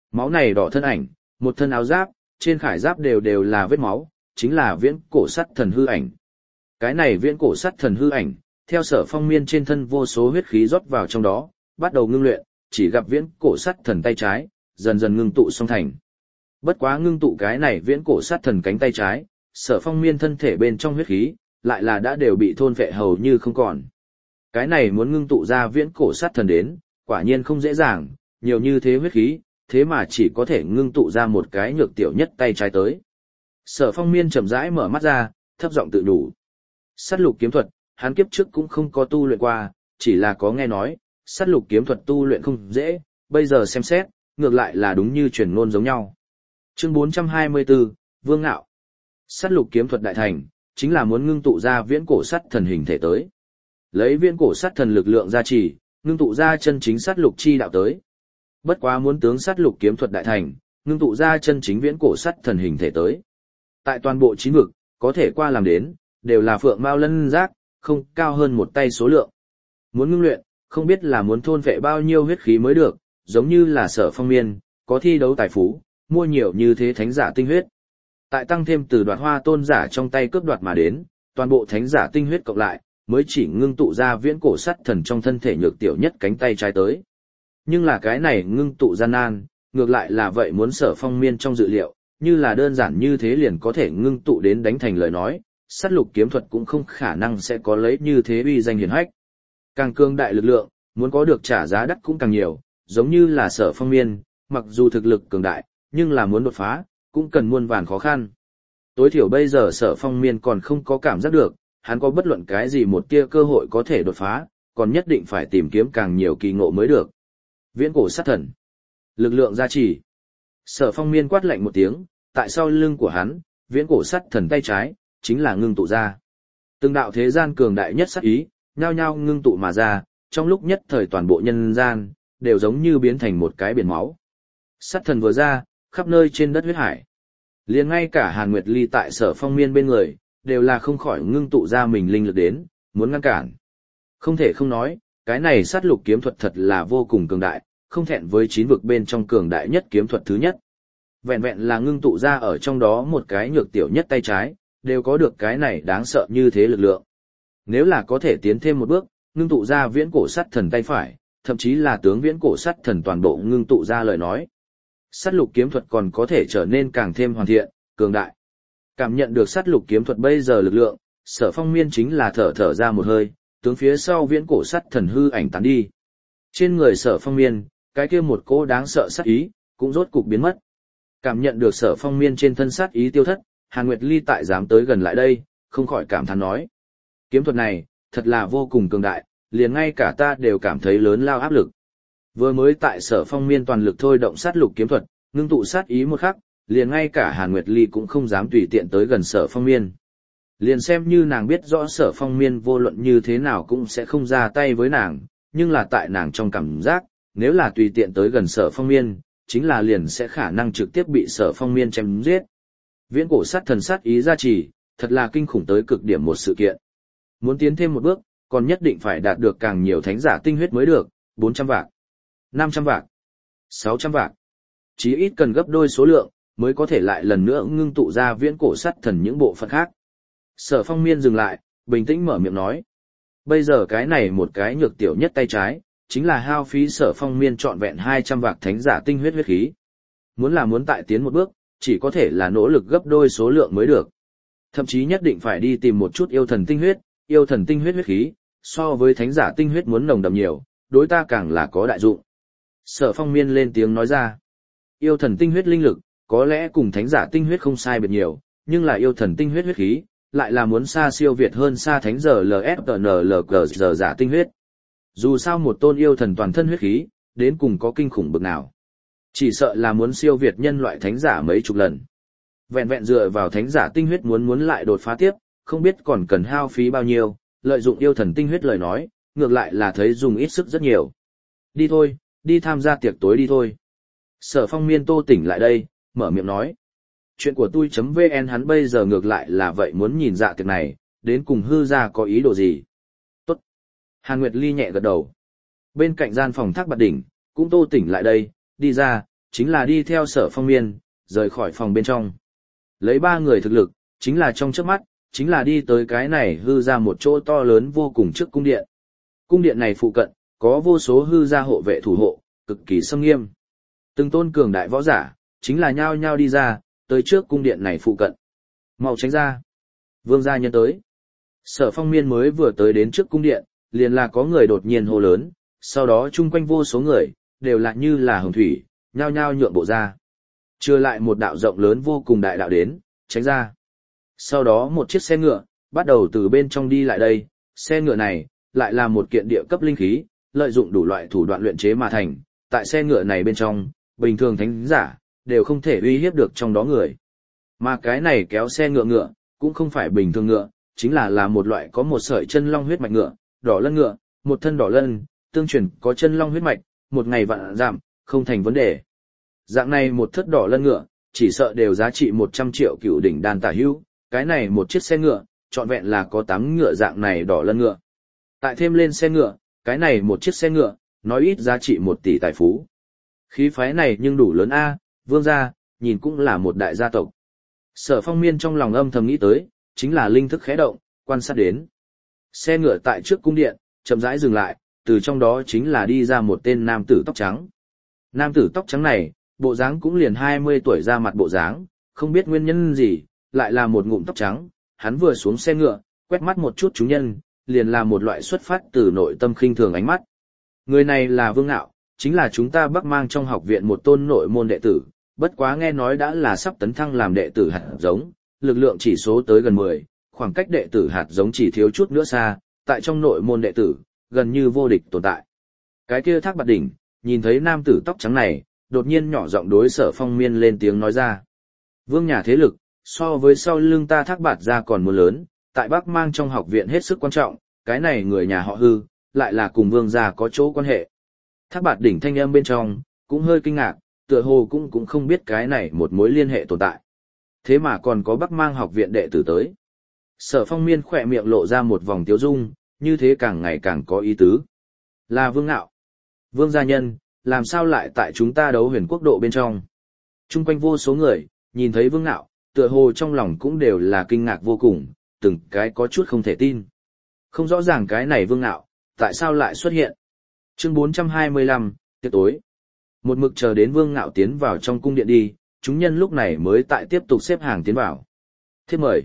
Máu này đỏ thân ảnh, một thân áo giáp, trên khải giáp đều đều là vết máu, chính là viễn cổ sắt thần hư ảnh. Cái này viễn cổ sắt thần hư ảnh, theo Sở Phong Miên trên thân vô số huyết khí rót vào trong đó, bắt đầu ngưng luyện, chỉ gặp viễn cổ sắt thần tay trái, dần dần ngưng tụ xong thành. Bất quá ngưng tụ cái này viễn cổ sắt thần cánh tay trái, Sở Phong Miên thân thể bên trong huyết khí, lại là đã đều bị thôn phệ hầu như không còn. Cái này muốn ngưng tụ ra viễn cổ sắt thần đến, quả nhiên không dễ dàng, nhiều như thế huyết khí, thế mà chỉ có thể ngưng tụ ra một cái nhược tiểu nhất tay trái tới. Sở Phong Miên chậm rãi mở mắt ra, thấp giọng tự đủ. Sát lục kiếm thuật, hắn kiếp trước cũng không có tu luyện qua, chỉ là có nghe nói, sát lục kiếm thuật tu luyện không dễ, bây giờ xem xét, ngược lại là đúng như truyền ngôn giống nhau. Chương bốn trăm hai mươi tư, Vương Ngạo. Sát lục kiếm thuật đại thành, chính là muốn ngưng tụ ra viễn cổ sắt thần hình thể tới. Lấy viễn cổ sắt thần lực lượng gia trì, ngưng tụ ra chân chính sát lục chi đạo tới. Bất quá muốn tướng sát lục kiếm thuật đại thành, ngưng tụ ra chân chính viễn cổ sắt thần hình thể tới. Tại toàn bộ chín vực, có thể qua làm đến, đều là phượng mao lân giác, không cao hơn một tay số lượng. Muốn ngưng luyện, không biết là muốn thôn vệ bao nhiêu huyết khí mới được, giống như là Sở Phong Miên, có thi đấu tài phú, mua nhiều như thế thánh giả tinh huyết. Tại tăng thêm từ đoạt hoa tôn giả trong tay cướp đoạt mà đến, toàn bộ thánh giả tinh huyết cộng lại, mới chỉ ngưng tụ ra viễn cổ sắt thần trong thân thể nhược tiểu nhất cánh tay trái tới. Nhưng là cái này ngưng tụ gian nan, ngược lại là vậy muốn Sở Phong Miên trong dự liệu, như là đơn giản như thế liền có thể ngưng tụ đến đánh thành lời nói, sát lục kiếm thuật cũng không khả năng sẽ có lấy như thế uy danh hiển hách. Càng cường đại lực lượng, muốn có được trả giá đắt cũng càng nhiều, giống như là Sở Phong Miên, mặc dù thực lực cường đại, nhưng là muốn đột phá, cũng cần muôn vàn khó khăn. Tối thiểu bây giờ Sở Phong Miên còn không có cảm giác được, hắn có bất luận cái gì một tia cơ hội có thể đột phá, còn nhất định phải tìm kiếm càng nhiều kỳ ngộ mới được. Viễn cổ sát thần, lực lượng gia trì. Sở Phong Miên quát lạnh một tiếng, tại sau lưng của hắn, viễn cổ sát thần tay trái, chính là ngưng tụ ra. Từng đạo thế gian cường đại nhất sát ý, nhao nhao ngưng tụ mà ra, trong lúc nhất thời toàn bộ nhân gian, đều giống như biến thành một cái biển máu. Sát thần vừa ra, khắp nơi trên đất huyết hải. Liền ngay cả Hàn Nguyệt Ly tại Sở Phong Miên bên người, đều là không khỏi ngưng tụ ra mình linh lực đến, muốn ngăn cản. Không thể không nói, cái này sát lục kiếm thuật thật là vô cùng cường đại, không thẹn với chín vực bên trong cường đại nhất kiếm thuật thứ nhất. Vẹn vẹn là ngưng tụ ra ở trong đó một cái nhược tiểu nhất tay trái, đều có được cái này đáng sợ như thế lực lượng. Nếu là có thể tiến thêm một bước, ngưng tụ ra viễn cổ sắt thần tay phải, thậm chí là tướng viễn cổ sắt thần toàn bộ ngưng tụ ra lời nói. Sát lục kiếm thuật còn có thể trở nên càng thêm hoàn thiện, cường đại. Cảm nhận được sát lục kiếm thuật bây giờ lực lượng, Sở Phong Miên chính là thở thở ra một hơi, tướng phía sau viễn cổ sắt thần hư ảnh tán đi. Trên người Sở Phong Miên, cái kia một cỗ đáng sợ sát ý, cũng rốt cục biến mất. Cảm nhận được Sở Phong Miên trên thân sát ý tiêu thất, Hàn Nguyệt Ly tại dám tới gần lại đây, không khỏi cảm thán nói. Kiếm thuật này, thật là vô cùng cường đại, liền ngay cả ta đều cảm thấy lớn lao áp lực. Vừa mới tại Sở Phong Miên toàn lực thôi động sát lục kiếm thuật, ngưng tụ sát ý một khắc, liền ngay cả Hàn Nguyệt Ly cũng không dám tùy tiện tới gần Sở Phong Miên. Liền xem như nàng biết rõ Sở Phong Miên vô luận như thế nào cũng sẽ không ra tay với nàng, nhưng là tại nàng trong cảm giác, nếu là tùy tiện tới gần Sở Phong Miên, chính là liền sẽ khả năng trực tiếp bị Sở Phong Miên chém giết. Viễn cổ sát thần sát ý gia trì, thật là kinh khủng tới cực điểm một sự kiện. Muốn tiến thêm một bước, còn nhất định phải đạt được càng nhiều thánh giả tinh huyết mới được, bốn trăm vạn, năm trăm vạn, sáu trăm vạn. Chí ít cần gấp đôi số lượng, mới có thể lại lần nữa ngưng tụ ra viễn cổ sát thần những bộ phận khác. Sở Phong Miên dừng lại, bình tĩnh mở miệng nói. Bây giờ cái này một cái nhược tiểu nhất tay trái, chính là hao phí Sở Phong Miên trọn vẹn hai trăm vạn thánh giả tinh huyết huyết khí. Muốn là muốn tại tiến một bước, chỉ có thể là nỗ lực gấp đôi số lượng mới được. Thậm chí nhất định phải đi tìm một chút yêu thần tinh huyết, yêu thần tinh huyết huyết khí, so với thánh giả tinh huyết muốn nồng đậm nhiều, đối ta càng là có đại dụng. Sở Phong Miên lên tiếng nói ra. Yêu thần tinh huyết linh lực, có lẽ cùng thánh giả tinh huyết không sai biệt nhiều, nhưng là yêu thần tinh huyết huyết khí, lại là muốn xa siêu việt hơn xa thánh giờ lờ ép tê en lờ giê giờ giả tinh huyết. Dù sao một tôn yêu thần toàn thân huyết khí, đến cùng có kinh khủng bực nào. Chỉ sợ là muốn siêu việt nhân loại thánh giả mấy chục lần. Vẹn vẹn dựa vào thánh giả tinh huyết muốn muốn lại đột phá tiếp, không biết còn cần hao phí bao nhiêu, lợi dụng yêu thần tinh huyết lời nói, ngược lại là thấy dùng ít sức rất nhiều. Đi thôi, đi tham gia tiệc tối đi thôi. Sở Phong Miên tô tỉnh lại đây, mở miệng nói. Chuyện của tôi.vn hắn bây giờ ngược lại là vậy muốn nhìn dạ tiệc này, đến cùng hư ra có ý đồ gì. Tốt. Hàn Nguyệt Ly nhẹ gật đầu. Bên cạnh gian phòng Thác Bạt Đỉnh, cũng tô tỉnh lại đây, đi ra, chính là đi theo Sở Phong Miên, rời khỏi phòng bên trong. Lấy ba người thực lực, chính là trong chớp mắt, chính là đi tới cái này hư ra một chỗ to lớn vô cùng trước cung điện. Cung điện này phụ cận, có vô số hư gia hộ vệ thủ hộ, cực kỳ xâm nghiêm. Từng tôn cường đại võ giả, chính là nhao nhao đi ra, tới trước cung điện này phụ cận. Mau tránh ra. Vương gia nhân tới. Sở Phong Miên mới vừa tới đến trước cung điện, liền là có người đột nhiên hô lớn, sau đó chung quanh vô số người, đều là như là hồng thủy, nhao nhao nhượng bộ ra. Chưa lại một đạo rộng lớn vô cùng đại đạo đến, tránh ra. Sau đó một chiếc xe ngựa, bắt đầu từ bên trong đi lại đây, xe ngựa này, lại là một kiện địa cấp linh khí, lợi dụng đủ loại thủ đoạn luyện chế mà thành, tại xe ngựa này bên trong, bình thường thánh giả, đều không thể uy hiếp được trong đó người. Mà cái này kéo xe ngựa ngựa, cũng không phải bình thường ngựa, chính là là một loại có một sợi chân long huyết mạch ngựa, đỏ lân ngựa, một thân đỏ lân, tương truyền có chân long huyết mạch, một ngày vạn giảm, không thành vấn đề. Dạng này một thất đỏ lân ngựa, chỉ sợ đều giá trị một trăm triệu cựu đỉnh đan tả hữu, cái này một chiếc xe ngựa, trọn vẹn là có tám ngựa dạng này đỏ lân ngựa. Tại thêm lên xe ngựa, cái này một chiếc xe ngựa, nói ít giá trị một tỷ tài phú. Khí phái này nhưng đủ lớn a, vương gia, nhìn cũng là một đại gia tộc. Sở Phong Miên trong lòng âm thầm nghĩ tới, chính là linh thức khẽ động, quan sát đến. Xe ngựa tại trước cung điện, chậm rãi dừng lại, từ trong đó chính là đi ra một tên nam tử tóc trắng. Nam tử tóc trắng này, bộ dáng cũng liền hai mươi tuổi ra mặt bộ dáng, không biết nguyên nhân gì, lại là một ngụm tóc trắng, hắn vừa xuống xe ngựa, quét mắt một chút chúng nhân, liền là một loại xuất phát từ nội tâm khinh thường ánh mắt. Người này là Vương Nạo, chính là chúng ta Bắc Mang trong học viện một tôn nội môn đệ tử, bất quá nghe nói đã là sắp tấn thăng làm đệ tử hạt giống, lực lượng chỉ số tới gần mười, khoảng cách đệ tử hạt giống chỉ thiếu chút nữa xa, tại trong nội môn đệ tử, gần như vô địch tồn tại. Cái kia Thác Bạt Đỉnh, nhìn thấy nam tử tóc trắng này, đột nhiên nhỏ giọng đối Sở Phong Miên lên tiếng nói ra. Vương nhà thế lực, so với sau lưng ta Thác Bạt gia còn muốn lớn, tại Bắc Mang trong học viện hết sức quan trọng, cái này người nhà họ Hư, lại là cùng Vương gia có chỗ quan hệ. Thác Bạt Đỉnh thanh âm bên trong, cũng hơi kinh ngạc, tựa hồ cũng cũng không biết cái này một mối liên hệ tồn tại. Thế mà còn có Bắc Mang học viện đệ tử tới. Sở Phong Miên khỏe miệng lộ ra một vòng tiếu dung, như thế càng ngày càng có ý tứ. Là Vương Nạo. Vương gia nhân, làm sao lại tại chúng ta đấu huyền quốc độ bên trong. Trung quanh vô số người, nhìn thấy Vương Nạo, tựa hồ trong lòng cũng đều là kinh ngạc vô cùng, từng cái có chút không thể tin. Không rõ ràng cái này Vương Nạo, tại sao lại xuất hiện. Chương bốn trăm hai mươi lăm, tiệc tối. Một mực chờ đến Vương Nạo tiến vào trong cung điện đi, chúng nhân lúc này mới tại tiếp tục xếp hàng tiến vào. Thiếp mời.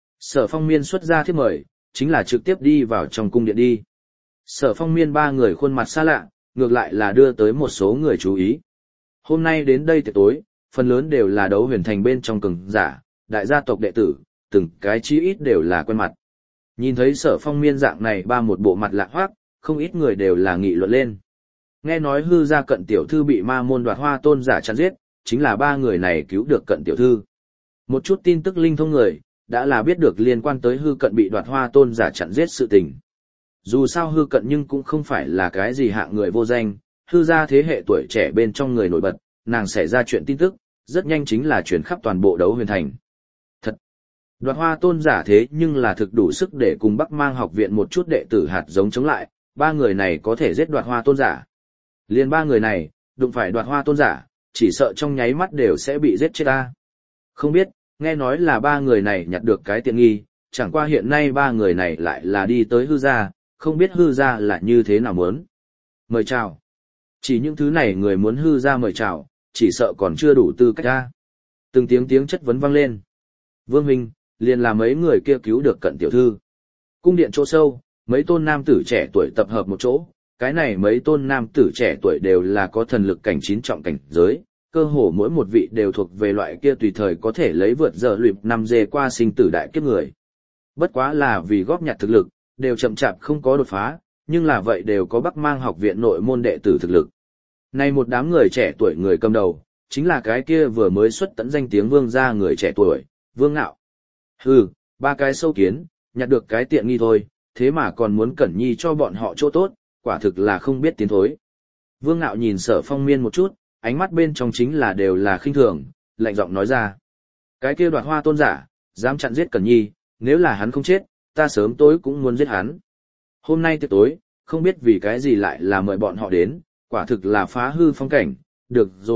Sở Phong Miên xuất ra thiếp mời, chính là trực tiếp đi vào trong cung điện đi. Sở Phong Miên ba người khuôn mặt xa lạ, ngược lại là đưa tới một số người chú ý. Hôm nay đến đây tiệc tối, phần lớn đều là đấu huyền thành bên trong cường giả, đại gia tộc đệ tử, từng cái chí ít đều là quen mặt. Nhìn thấy Sở Phong Miên dạng này ba một bộ mặt lạ hoắc, không ít người đều là nghị luận lên. Nghe nói Hư gia Cận tiểu thư bị ma môn Đoạt Hoa tôn giả chặn giết, chính là ba người này cứu được Cận tiểu thư. Một chút tin tức linh thông người, đã là biết được liên quan tới Hư Cận bị Đoạt Hoa tôn giả chặn giết sự tình. Dù sao Hư Cận nhưng cũng không phải là cái gì hạng người vô danh, Hư gia thế hệ tuổi trẻ bên trong người nổi bật, nàng xảy ra chuyện tin tức, rất nhanh chính là truyền khắp toàn bộ đấu huyền thành. Thật! Đoạt Hoa tôn giả thế nhưng là thực đủ sức để cùng Bắc Mang học viện một chút đệ tử hạt giống chống lại, ba người này có thể giết Đoạt Hoa tôn giả. Liên ba người này, đụng phải Đoạt Hoa tôn giả, chỉ sợ trong nháy mắt đều sẽ bị giết chết ta. Không biết, nghe nói là ba người này nhặt được cái tiện nghi, chẳng qua hiện nay ba người này lại là đi tới Hư gia, không biết Hư gia là như thế nào muốn. Mời chào. Chỉ những thứ này người muốn Hư gia mời chào, chỉ sợ còn chưa đủ tư cách ra. Từng tiếng tiếng chất vấn vang lên. Vương huynh, liền là mấy người kia cứu được Cận tiểu thư. Cung điện chỗ sâu, mấy tôn nam tử trẻ tuổi tập hợp một chỗ, cái này mấy tôn nam tử trẻ tuổi đều là có thần lực cảnh chín trọng cảnh giới, cơ hồ mỗi một vị đều thuộc về loại kia tùy thời có thể lấy vượt giờ luyện năm dê qua sinh tử đại kiếp người. Bất quá là vì góp nhặt thực lực, đều chậm chạp không có đột phá, nhưng là vậy đều có Bắc Mang học viện nội môn đệ tử thực lực. Này một đám người trẻ tuổi người cầm đầu, chính là cái kia vừa mới xuất tận danh tiếng Vương gia người trẻ tuổi, Vương Nạo. Hừ, ba cái sâu kiến, nhặt được cái tiện nghi thôi, thế mà còn muốn Cẩn Nhi cho bọn họ chỗ tốt, quả thực là không biết tiến thối. Vương Nạo nhìn Sở Phong Miên một chút, ánh mắt bên trong chính là đều là khinh thường, lạnh giọng nói ra. Cái kia Đoạt Hoa tôn giả, dám chặn giết Cẩn Nhi, nếu là hắn không chết, ta sớm tối cũng muốn giết hắn. Hôm nay tiệc tối, không biết vì cái gì lại là mời bọn họ đến, quả thực là phá hư phong cảnh, được rồi,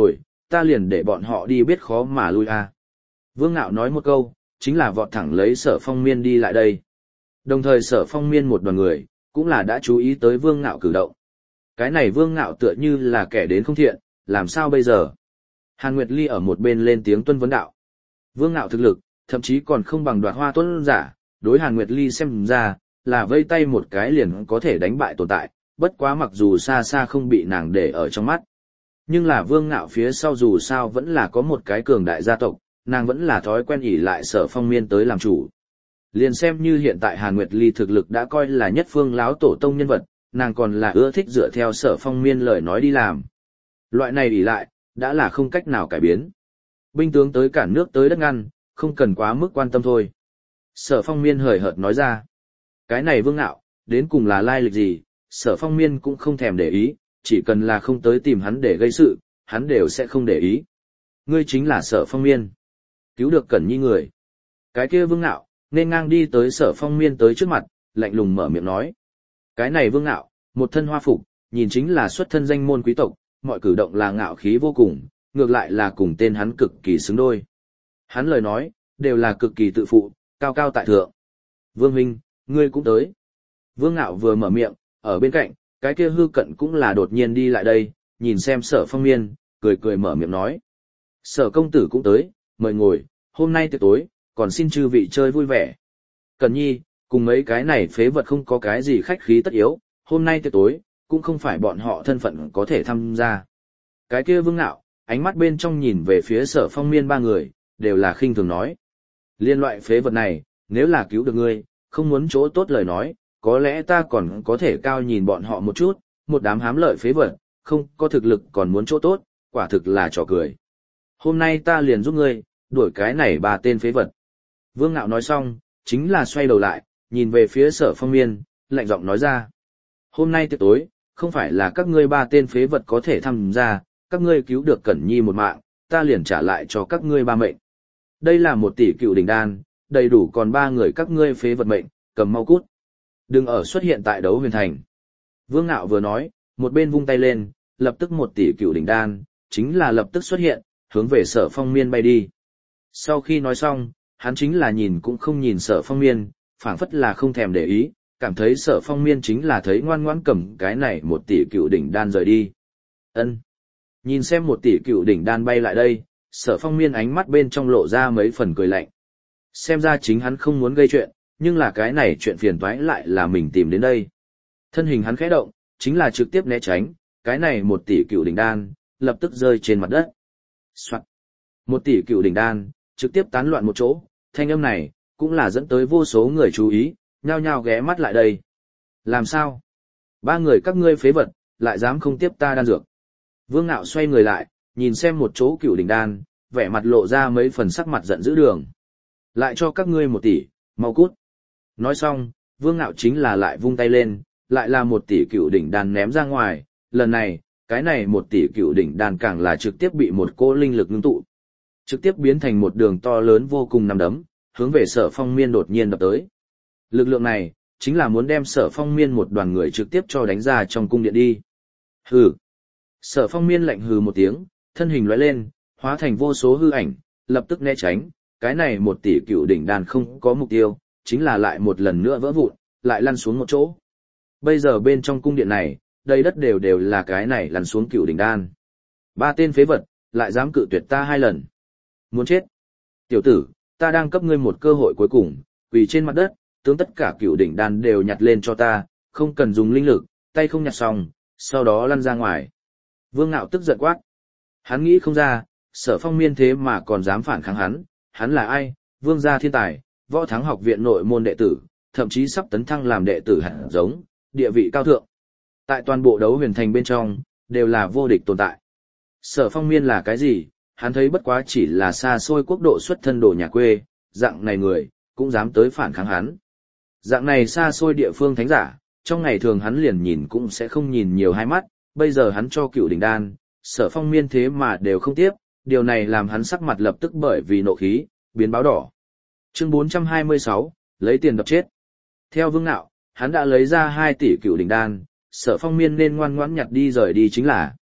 ta liền để bọn họ đi biết khó mà lui a. Vương Ngạo nói một câu, chính là vọt thẳng lấy Sở Phong Miên đi lại đây. Đồng thời Sở Phong Miên một đoàn người, cũng là đã chú ý tới Vương Ngạo cử động. Cái này Vương Ngạo tựa như là kẻ đến không thiện, làm sao bây giờ? Hàn Nguyệt Ly ở một bên lên tiếng tuân vấn đạo. Vương Ngạo thực lực, thậm chí còn không bằng Đoạt Hoa Tuấn giả, đối Hàn Nguyệt Ly xem ra, là vây tay một cái liền có thể đánh bại tồn tại, bất quá mặc dù xa xa không bị nàng để ở trong mắt. Nhưng là Vương Ngạo phía sau dù sao vẫn là có một cái cường đại gia tộc, nàng vẫn là thói quen ỷ lại Sở Phong Miên tới làm chủ. Liền xem như hiện tại Hàn Nguyệt Ly thực lực đã coi là nhất phương láo tổ tông nhân vật, nàng còn là ưa thích dựa theo Sở Phong Miên lời nói đi làm. Loại này ỷ lại, đã là không cách nào cải biến. Binh tướng tới cản nước tới đất ngăn, không cần quá mức quan tâm thôi. Sở Phong Miên hời hợt nói ra. Cái này Vương Ngạo, đến cùng là lai lịch gì, Sở Phong Miên cũng không thèm để ý, chỉ cần là không tới tìm hắn để gây sự, hắn đều sẽ không để ý. Ngươi chính là Sở Phong Miên. Cứu được Cẩn Nhi người. Cái kia Vương Ngạo, nên ngang đi tới Sở Phong Miên tới trước mặt, lạnh lùng mở miệng nói. Cái này Vương Ngạo, một thân hoa phục, nhìn chính là xuất thân danh môn quý tộc, mọi cử động là ngạo khí vô cùng, ngược lại là cùng tên hắn cực kỳ xứng đôi. Hắn lời nói, đều là cực kỳ tự phụ, cao cao tại thượng. Vương Huynh, ngươi cũng tới. Vương Ngạo vừa mở miệng, ở bên cạnh, cái kia Hư Cận cũng là đột nhiên đi lại đây, nhìn xem Sở Phong Miên, cười cười mở miệng nói. Sở công tử cũng tới, mời ngồi, hôm nay tiệc tối, còn xin chư vị chơi vui vẻ. Cẩn Nhi, cùng mấy cái này phế vật không có cái gì khách khí tất yếu, hôm nay tiệc tối, cũng không phải bọn họ thân phận có thể tham gia. Cái kia Vương Ngạo, ánh mắt bên trong nhìn về phía Sở Phong Miên ba người, đều là khinh thường nói. Liên loại phế vật này, nếu là cứu được ngươi, không muốn chỗ tốt lời nói, có lẽ ta còn có thể cao nhìn bọn họ một chút, một đám hám lợi phế vật, không có thực lực còn muốn chỗ tốt, quả thực là trò cười. Hôm nay ta liền giúp ngươi, đuổi cái này ba tên phế vật. Vương Ngạo nói xong, chính là xoay đầu lại, nhìn về phía Sở Phong Miên, lạnh giọng nói ra. Hôm nay tiệc tối, không phải là các ngươi ba tên phế vật có thể tham gia, các ngươi cứu được Cẩn Nhi một mạng, ta liền trả lại cho các ngươi ba mệnh. Đây là một tỷ cựu đỉnh đan, đầy đủ còn ba người các ngươi phế vật mệnh, cầm mau cút. Đừng ở xuất hiện tại đấu huyền thành. Vương Ngạo vừa nói, một bên vung tay lên, lập tức một tỷ cựu đỉnh đan, chính là lập tức xuất hiện, hướng về Sở Phong Miên bay đi. Sau khi nói xong, hắn chính là nhìn cũng không nhìn Sở Phong Miên, phảng phất là không thèm để ý, cảm thấy Sở Phong Miên chính là thấy ngoan ngoãn cầm cái này một tỷ cựu đỉnh đan rời đi. Ân. Nhìn xem một tỷ cựu đỉnh đan bay lại đây, Sở Phong Miên ánh mắt bên trong lộ ra mấy phần cười lạnh. Xem ra chính hắn không muốn gây chuyện, nhưng là cái này chuyện phiền toái lại là mình tìm đến đây. Thân hình hắn khẽ động, chính là trực tiếp né tránh, cái này một tỷ cựu đỉnh đan, lập tức rơi trên mặt đất. Soạn. Một tỷ cựu đỉnh đan, trực tiếp tán loạn một chỗ, thanh âm này, cũng là dẫn tới vô số người chú ý, nhao nhao ghé mắt lại đây. Làm sao? Ba người các ngươi phế vật, lại dám không tiếp ta đan dược. Vương Ngạo xoay người lại, nhìn xem một chỗ cựu đỉnh đan, vẻ mặt lộ ra mấy phần sắc mặt giận dữ đường. Lại cho các ngươi một tỷ, mau cút. Nói xong, Vương Ngạo chính là lại vung tay lên, lại là một tỷ cựu đỉnh đan ném ra ngoài, lần này, cái này một tỷ cựu đỉnh đan càng là trực tiếp bị một cỗ linh lực ngưng tụ. Trực tiếp biến thành một đường to lớn vô cùng nằm đấm, hướng về Sở Phong Miên đột nhiên đập tới. Lực lượng này, chính là muốn đem Sở Phong Miên một đoàn người trực tiếp cho đánh ra trong cung điện đi. Hừ. Sở Phong Miên lạnh hừ một tiếng, thân hình lóe lên, hóa thành vô số hư ảnh, lập tức né tránh, cái này một tỷ cựu đỉnh đan không có mục tiêu, chính là lại một lần nữa vỡ vụn, lại lăn xuống một chỗ. Bây giờ bên trong cung điện này, đầy đất đều đều là cái này lăn xuống cựu đỉnh đan. Ba tên phế vật, lại dám cự tuyệt ta hai lần. Muốn chết. Tiểu tử, ta đang cấp ngươi một cơ hội cuối cùng, quỳ trên mặt đất, tướng tất cả cựu đỉnh đan đều nhặt lên cho ta, không cần dùng linh lực, tay không nhặt xong, sau đó lăn ra ngoài. Vương Ngạo tức giận quát. Hắn nghĩ không ra, Sở Phong Miên thế mà còn dám phản kháng hắn, hắn là ai? Vương gia thiên tài, Võ Thắng học viện nội môn đệ tử, thậm chí sắp tấn thăng làm đệ tử hạt giống, địa vị cao thượng. Tại toàn bộ đấu huyền thành bên trong, đều là vô địch tồn tại. Sở Phong Miên là cái gì? Hắn thấy bất quá chỉ là xa xôi quốc độ xuất thân đồ nhà quê, dạng này người, cũng dám tới phản kháng hắn. Dạng này xa xôi địa phương thánh giả, trong ngày thường hắn liền nhìn cũng sẽ không nhìn nhiều hai mắt, bây giờ hắn cho cựu đỉnh đan, Sở Phong Miên thế mà đều không tiếp, điều này làm hắn sắc mặt lập tức bởi vì nộ khí, biến báo đỏ. Chương bốn trăm hai mươi sáu, lấy tiền đập chết. Theo Vương Ngạo, hắn đã lấy ra hai tỷ cựu đỉnh đan, Sở Phong Miên nên ngoan ngoãn nhặt đi rời đi chính là.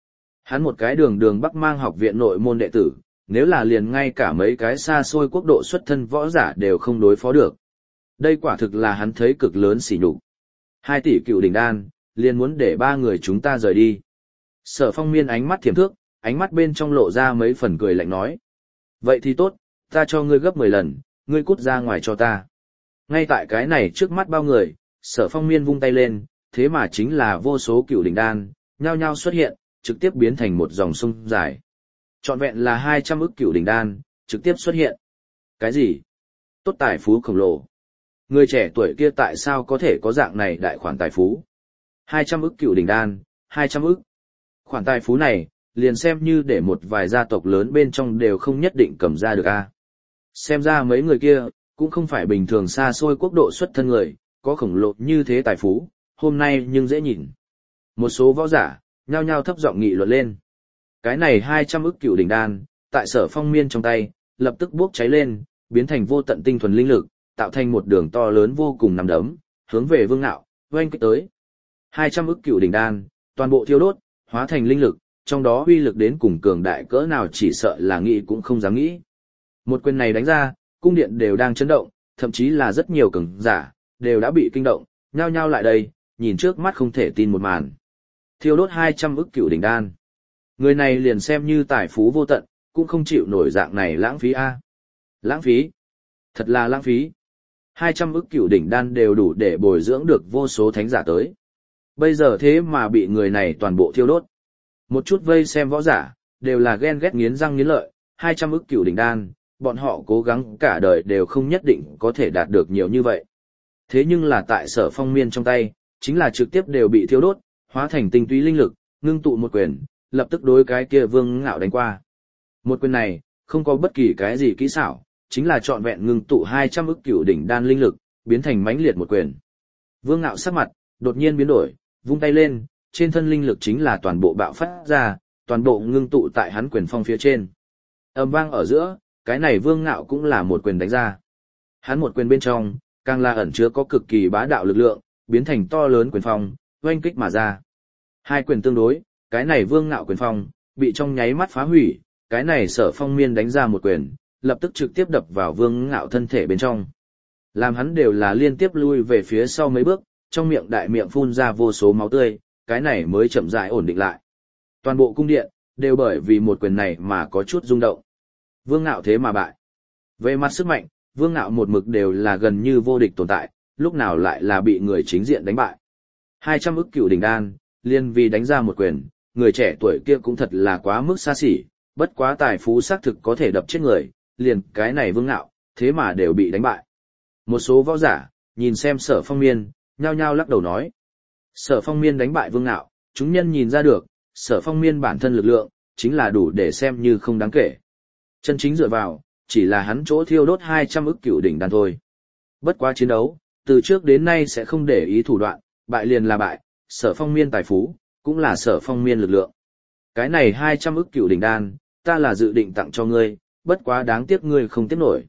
Hắn một cái đường đường Bắc Mang học viện nội môn đệ tử, nếu là liền ngay cả mấy cái xa xôi quốc độ xuất thân võ giả đều không đối phó được. Đây quả thực là hắn thấy cực lớn sỉ nhục. Hai tỷ cựu đỉnh đan, liền muốn để ba người chúng ta rời đi. Sở Phong Miên ánh mắt thiểm thước, ánh mắt bên trong lộ ra mấy phần cười lạnh nói. Vậy thì tốt, ta cho ngươi gấp mười lần, ngươi cút ra ngoài cho ta. Ngay tại cái này trước mắt bao người, Sở Phong Miên vung tay lên, thế mà chính là vô số cựu đỉnh đan, nhao nhao xuất hiện, trực tiếp biến thành một dòng sông dài. Trọn vẹn là hai trăm ức cựu đỉnh đan, trực tiếp xuất hiện. Cái gì? Tốt tài phú khổng lồ. Người trẻ tuổi kia tại sao có thể có dạng này đại khoản tài phú? hai trăm ức cựu đỉnh đan, hai trăm ức. Khoản tài phú này, liền xem như để một vài gia tộc lớn bên trong đều không nhất định cầm ra được a. Xem ra mấy người kia, cũng không phải bình thường xa xôi quốc độ xuất thân người, có khổng lồ như thế tài phú, hôm nay nhưng dễ nhìn. Một số võ giả, nhao nhao thấp giọng nghị luận lên. Cái này hai trăm ức cựu đỉnh đan, tại Sở Phong Miên trong tay, lập tức bốc cháy lên, biến thành vô tận tinh thuần linh lực, tạo thành một đường to lớn vô cùng nằm đấm, hướng về Vương Ngạo, oanh kích tới. hai trăm ức cựu đỉnh đan, toàn bộ thiêu đốt, hóa thành linh lực, trong đó uy lực đến cùng cường đại cỡ nào chỉ sợ là nghĩ cũng không dám nghĩ. Một quyền này đánh ra, cung điện đều đang chấn động, thậm chí là rất nhiều cường giả, đều đã bị kinh động, nhao nhao lại đây, nhìn trước mắt không thể tin một màn. Thiêu đốt hai trăm ức cựu đỉnh đan. Người này liền xem như tài phú vô tận, cũng không chịu nổi dạng này lãng phí a. Lãng phí? Thật là lãng phí. hai trăm ức cựu đỉnh đan đều đủ để bồi dưỡng được vô số thánh giả tới. Bây giờ thế mà bị người này toàn bộ thiêu đốt. Một chút vây xem võ giả, đều là ghen ghét nghiến răng nghiến lợi, hai trăm ức cựu đỉnh đan, bọn họ cố gắng cả đời đều không nhất định có thể đạt được nhiều như vậy. Thế nhưng là tại Sở Phong Miên trong tay, chính là trực tiếp đều bị thiêu đốt, hóa thành tinh túy linh lực, ngưng tụ một quyền, lập tức đối cái kia Vương Ngạo đánh qua. Một quyền này, không có bất kỳ cái gì kỹ xảo, chính là trọn vẹn ngưng tụ hai trăm ức cựu đỉnh đan linh lực, biến thành mãnh liệt một quyền. Vương Ngạo sắc mặt, đột nhiên biến đổi, vung tay lên, trên thân linh lực chính là toàn bộ bạo phát ra, toàn bộ ngưng tụ tại hắn quyền phong phía trên. Âm vang ở giữa, cái này Vương Ngạo cũng là một quyền đánh ra. Hắn một quyền bên trong, càng là ẩn chứa có cực kỳ bá đạo lực lượng, biến thành to lớn quyền phong, oanh kích mà ra. Hai quyền tương đối, cái này Vương Ngạo quyền phong, bị trong nháy mắt phá hủy, cái này Sở Phong Miên đánh ra một quyền, lập tức trực tiếp đập vào Vương Ngạo thân thể bên trong. Làm hắn đều là liên tiếp lui về phía sau mấy bước, trong miệng đại miệng phun ra vô số máu tươi, cái này mới chậm rãi ổn định lại. Toàn bộ cung điện, đều bởi vì một quyền này mà có chút rung động. Vương Ngạo thế mà bại. Về mặt sức mạnh, Vương Ngạo một mực đều là gần như vô địch tồn tại, lúc nào lại là bị người chính diện đánh bại. hai trăm ức cựu đỉnh đan, liên vì đánh ra một quyền, người trẻ tuổi kia cũng thật là quá mức xa xỉ, bất quá tài phú xác thực có thể đập chết người, liền cái này Vương Ngạo, thế mà đều bị đánh bại. Một số võ giả, nhìn xem Sở Phong Miên, nhao nhao lắc đầu nói. Sở Phong Miên đánh bại Vương Ngạo, chúng nhân nhìn ra được, Sở Phong Miên bản thân lực lượng, chính là đủ để xem như không đáng kể. Chân chính dựa vào, chỉ là hắn chỗ thiêu đốt hai trăm ức cựu đỉnh đan thôi. Bất quá chiến đấu, từ trước đến nay sẽ không để ý thủ đoạn, bại liền là bại, Sở Phong Miên tài phú, cũng là Sở Phong Miên lực lượng. Cái này hai trăm ức cựu đỉnh đan, ta là dự định tặng cho ngươi, bất quá đáng tiếc ngươi không tiếp nổi.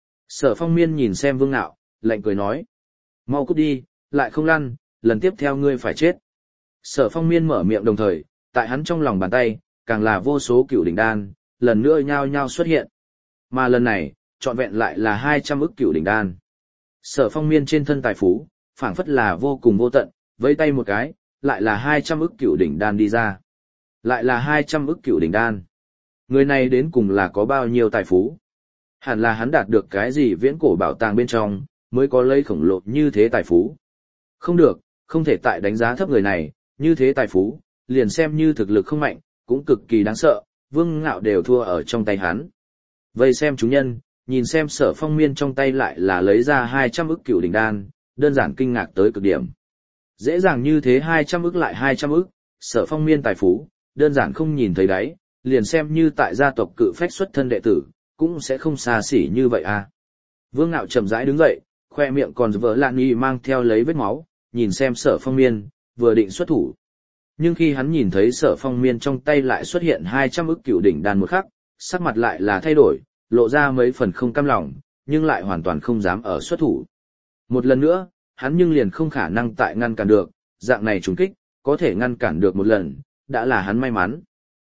Sở Phong Miên nhìn xem Vương Ngạo, lạnh cười nói. Mau cút đi, lại không lăn, lần tiếp theo ngươi phải chết. Sở Phong Miên mở miệng đồng thời, tại hắn trong lòng bàn tay, càng là vô số cựu đỉnh đan, lần nữa nhao nhao xuất hiện. Mà lần này, trọn vẹn lại là hai trăm ức cựu đỉnh đan. Sở Phong Miên trên thân tài phú, phảng phất là vô cùng vô tận, vẫy tay một cái, lại là hai trăm ức cựu đỉnh đan đi ra. Lại là hai trăm ức cựu đỉnh đan. Người này đến cùng là có bao nhiêu tài phú? Hẳn là hắn đạt được cái gì viễn cổ bảo tàng bên trong, mới có lấy khổng lồ như thế tài phú. Không được, không thể tại đánh giá thấp người này, như thế tài phú, liền xem như thực lực không mạnh, cũng cực kỳ đáng sợ, Vương Ngạo đều thua ở trong tay hắn. Vây xem chúng nhân, nhìn xem Sở Phong Miên trong tay lại là lấy ra hai trăm ức cựu đỉnh đan, đơn giản kinh ngạc tới cực điểm. Dễ dàng như thế hai trăm ức lại hai trăm ức, Sở Phong Miên tài phú, đơn giản không nhìn thấy đáy, liền xem như tại gia tộc cự phách xuất thân đệ tử, cũng sẽ không xa xỉ như vậy à. Vương Ngạo chậm rãi đứng dậy, khoe miệng còn vỡ lạn nghi mang theo lấy vết máu, nhìn xem Sở Phong Miên, vừa định xuất thủ. Nhưng khi hắn nhìn thấy Sở Phong Miên trong tay lại xuất hiện hai trăm ức cựu đỉnh đan một khắc, sắc mặt lại là thay đổi, lộ ra mấy phần không cam lòng, nhưng lại hoàn toàn không dám ở xuất thủ. Một lần nữa, hắn nhưng liền không khả năng tại ngăn cản được, dạng này trùng kích, có thể ngăn cản được một lần, đã là hắn may mắn.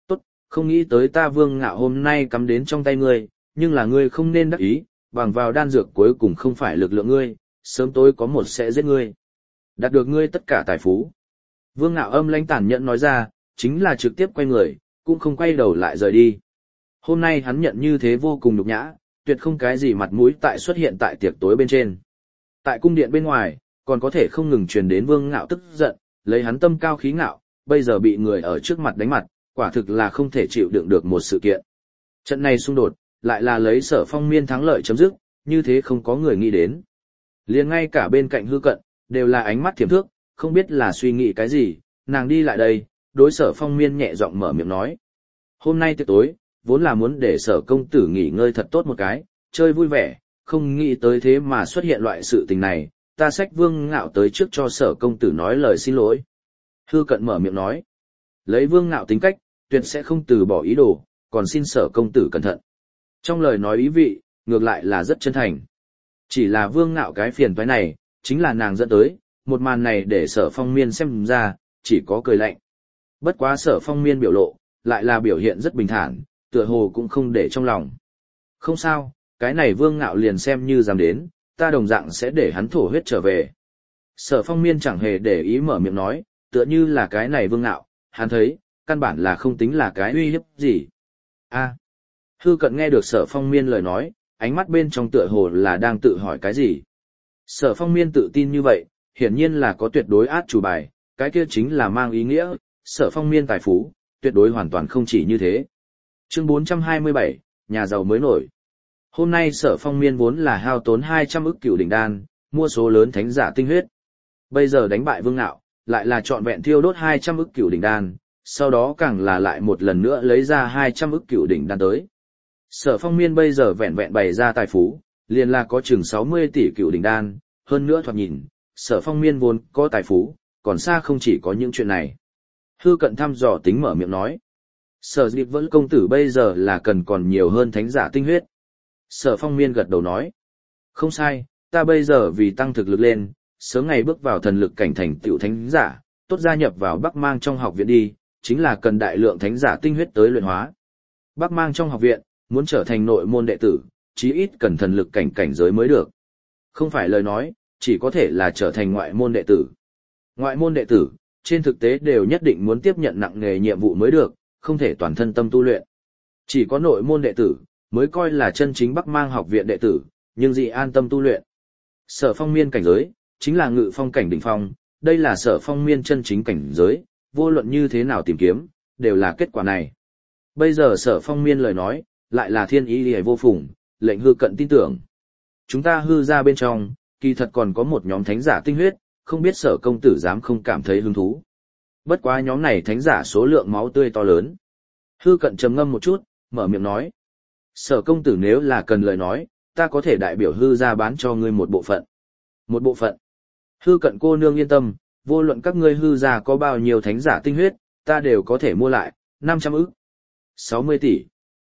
không nghĩ tới ta Vương Ngạo hôm nay cắm đến trong tay ngươi, nhưng là ngươi không nên đắc ý, bằng vào đan dược cuối cùng không phải lực lượng ngươi, sớm tối có một sẽ giết ngươi. Đạt được ngươi tất cả tài phú. Vương Ngạo âm lãnh tàn nhẫn nói ra, chính là trực tiếp quay người, cũng không quay đầu lại rời đi. Hôm nay hắn nhận như thế vô cùng nhục nhã, tuyệt không cái gì mặt mũi tại xuất hiện tại tiệc tối bên trên. Tại cung điện bên ngoài, còn có thể không ngừng truyền đến Vương Ngạo tức giận, lấy hắn tâm cao khí ngạo, bây giờ bị người ở trước mặt đánh mặt, quả thực là không thể chịu đựng được một sự kiện. Trận này xung đột, lại là lấy Sở Phong Miên thắng lợi chấm dứt, như thế không có người nghĩ đến. Liền ngay cả bên cạnh Hư Cận, đều là ánh mắt thiểm thước, không biết là suy nghĩ cái gì, nàng đi lại đây, đối Sở Phong Miên nhẹ giọng mở miệng nói. Hôm nay tiệc tối, vốn là muốn để Sở công tử nghỉ ngơi thật tốt một cái, chơi vui vẻ, không nghĩ tới thế mà xuất hiện loại sự tình này, ta xách Vương Ngạo tới trước cho Sở công tử nói lời xin lỗi. Hư Cận mở miệng nói, lấy Vương Ngạo tính cách, tuyệt sẽ không từ bỏ ý đồ, còn xin Sở công tử cẩn thận. Trong lời nói ý vị, ngược lại là rất chân thành. Chỉ là Vương Ngạo cái phiền toái này, chính là nàng dẫn tới, một màn này để Sở Phong Miên xem ra, chỉ có cười lạnh. Bất quá Sở Phong Miên biểu lộ, lại là biểu hiện rất bình thản, tựa hồ cũng không để trong lòng. Không sao, cái này Vương Ngạo liền xem như dám đến, ta đồng dạng sẽ để hắn thổ huyết trở về. Sở Phong Miên chẳng hề để ý mở miệng nói, tựa như là cái này Vương Ngạo, hắn thấy, căn bản là không tính là cái uy hiếp gì. A. Hư Cận nghe được Sở Phong Miên lời nói, ánh mắt bên trong tựa hồ là đang tự hỏi cái gì. Sở Phong Miên tự tin như vậy, hiển nhiên là có tuyệt đối át chủ bài, cái kia chính là mang ý nghĩa, Sở Phong Miên tài phú, tuyệt đối hoàn toàn không chỉ như thế. Chương bốn trăm hai mươi bảy, nhà giàu mới nổi. Hôm nay Sở Phong Miên vốn là hao tốn hai trăm ức cửu đỉnh đan, mua số lớn thánh giả tinh huyết. Bây giờ đánh bại Vương Ngạo, lại là trọn vẹn thiêu đốt hai trăm ức cửu đỉnh đan, sau đó càng là lại một lần nữa lấy ra hai trăm ức cửu đỉnh đan tới. Sở Phong Miên bây giờ vẹn vẹn bày ra tài phú, liền là có chừng sáu mươi tỷ cửu đỉnh đan, hơn nữa thoạt nhìn, Sở Phong Miên vốn có tài phú, còn xa không chỉ có những chuyện này. Hư Cận thăm dò tính mở miệng nói. Sở Diệp Vẫn công tử bây giờ là cần còn nhiều hơn thánh giả tinh huyết. Sở Phong Miên gật đầu nói. Không sai, ta bây giờ vì tăng thực lực lên, sớm ngày bước vào thần lực cảnh thành tựu thánh giả, tốt gia nhập vào Bắc Mang trong học viện đi, chính là cần đại lượng thánh giả tinh huyết tới luyện hóa. Bắc Mang trong học viện, muốn trở thành nội môn đệ tử, chí ít cần thần lực cảnh cảnh giới mới được. Không phải lời nói, chỉ có thể là trở thành ngoại môn đệ tử. Ngoại môn đệ tử, trên thực tế đều nhất định muốn tiếp nhận nặng nghề nhiệm vụ mới được, không thể toàn thân tâm tu luyện. Chỉ có nội môn đệ tử, mới coi là chân chính Bắc Mang học viện đệ tử, nhưng dị an tâm tu luyện. Sở Phong Miên cảnh giới, chính là ngự phong cảnh đỉnh phong, đây là Sở Phong Miên chân chính cảnh giới, vô luận như thế nào tìm kiếm, đều là kết quả này. Bây giờ Sở Phong Miên lời nói, lại là thiên ý liễu vô phùng, lệnh Hư Cận tin tưởng. Chúng ta Hư ra bên trong, kỳ thật còn có một nhóm thánh giả tinh huyết, không biết Sở công tử dám không cảm thấy hứng thú. Bất quá nhóm này thánh giả số lượng máu tươi to lớn. Hư Cận trầm ngâm một chút, mở miệng nói. Sở công tử nếu là cần lời nói, ta có thể đại biểu Hư ra bán cho ngươi một bộ phận. Một bộ phận. Hư Cận cô nương yên tâm, vô luận các ngươi Hư ra có bao nhiêu thánh giả tinh huyết, ta đều có thể mua lại, năm trăm ức. sáu mươi tỷ.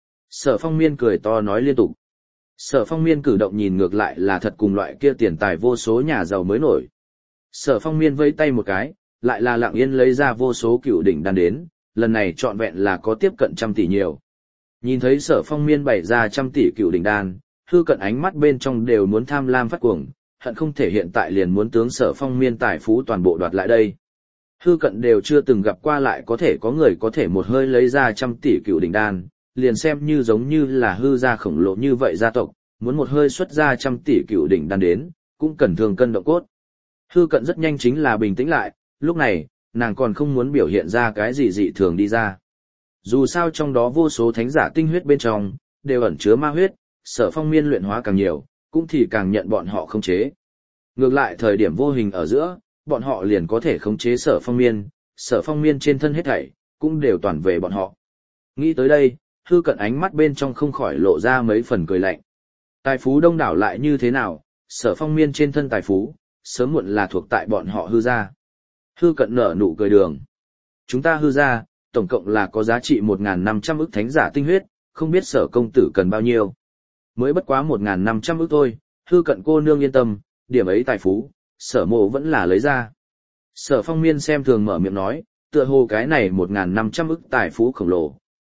Sở Phong Miên cười to nói liên tục. Sở Phong Miên cử động nhìn ngược lại là thật cùng loại kia tiền tài vô số nhà giàu mới nổi. Sở Phong Miên vẫy tay một cái, lại là lặng yên lấy ra vô số cựu đỉnh đan đến, lần này trọn vẹn là có tiếp cận trăm tỷ nhiều. Nhìn thấy Sở Phong Miên bày ra trăm tỷ cựu đỉnh đan, Hư Cận ánh mắt bên trong đều muốn tham lam phát cuồng, hận không thể hiện tại liền muốn tướng Sở Phong Miên tài phú toàn bộ đoạt lại đây. Hư Cận đều chưa từng gặp qua lại có thể có người có thể một hơi lấy ra trăm tỷ cựu đỉnh đan, liền xem như giống như là Hư gia khổng lồ như vậy gia tộc, muốn một hơi xuất ra trăm tỷ cựu đỉnh đan đến, cũng cần thường cân động cốt. Hư Cận rất nhanh chính là bình tĩnh lại, lúc này, nàng còn không muốn biểu hiện ra cái gì dị thường đi ra. Dù sao trong đó vô số thánh giả tinh huyết bên trong, đều ẩn chứa ma huyết, Sở Phong Miên luyện hóa càng nhiều, cũng thì càng nhận bọn họ khống chế. Ngược lại thời điểm vô hình ở giữa, bọn họ liền có thể khống chế Sở Phong Miên, Sở Phong Miên trên thân hết thảy, cũng đều toàn về bọn họ. Nghĩ tới đây, Hư Cận ánh mắt bên trong không khỏi lộ ra mấy phần cười lạnh. Tài phú đông đảo lại như thế nào, Sở Phong Miên trên thân tài phú, sớm muộn là thuộc tại bọn họ Hư gia. Hư Cận nở nụ cười đường. Chúng ta Hư gia, tổng cộng là có giá trị một nghìn năm trăm ức thánh giả tinh huyết, không biết Sở công tử cần bao nhiêu. Mới bất quá một nghìn năm trăm ức thôi, Hư Cận cô nương yên tâm, điểm ấy tài phú, Sở mộ vẫn là lấy ra. Sở Phong Miên xem thường mở miệng nói, tựa hồ cái này một nghìn năm trăm ức tài phú khổng lồ,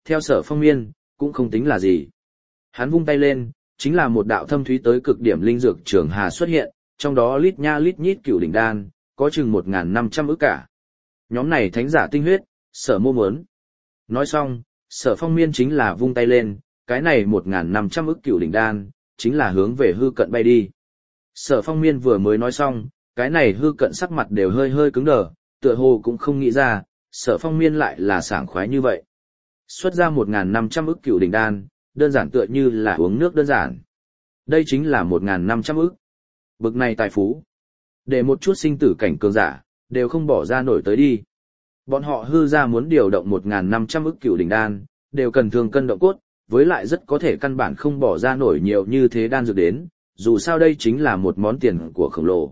theo Sở Phong Miên, cũng không tính là gì. Hắn vung tay lên, chính là một đạo thâm thúy tới cực điểm linh dược trường hà xuất hiện, trong đó lít nha lít nhít cựu đỉnh đan, có chừng một nghìn năm trăm ức cả. Nhóm này thánh giả tinh huyết, Sở Mô muốn. Nói xong, Sở Phong Miên chính là vung tay lên, cái này một nghìn năm trăm ức cựu đỉnh đan, chính là hướng về hư cận bay đi. Sở Phong Miên vừa mới nói xong, cái này hư cận sắc mặt đều hơi hơi cứng đờ, tựa hồ cũng không nghĩ ra, Sở Phong Miên lại là sảng khoái như vậy. Xuất ra một nghìn năm trăm ức cựu đỉnh đan, đơn giản tựa như là uống nước đơn giản. Đây chính là một nghìn năm trăm ức. Bực này tài phú. Để một chút sinh tử cảnh cường giả, đều không bỏ ra nổi tới đi. Bọn họ hư ra muốn điều động một nghìn năm trăm ức cựu đỉnh đan, đều cần thường cân động cốt, với lại rất có thể căn bản không bỏ ra nổi nhiều như thế đan dược đến, dù sao đây chính là một món tiền của khổng lồ.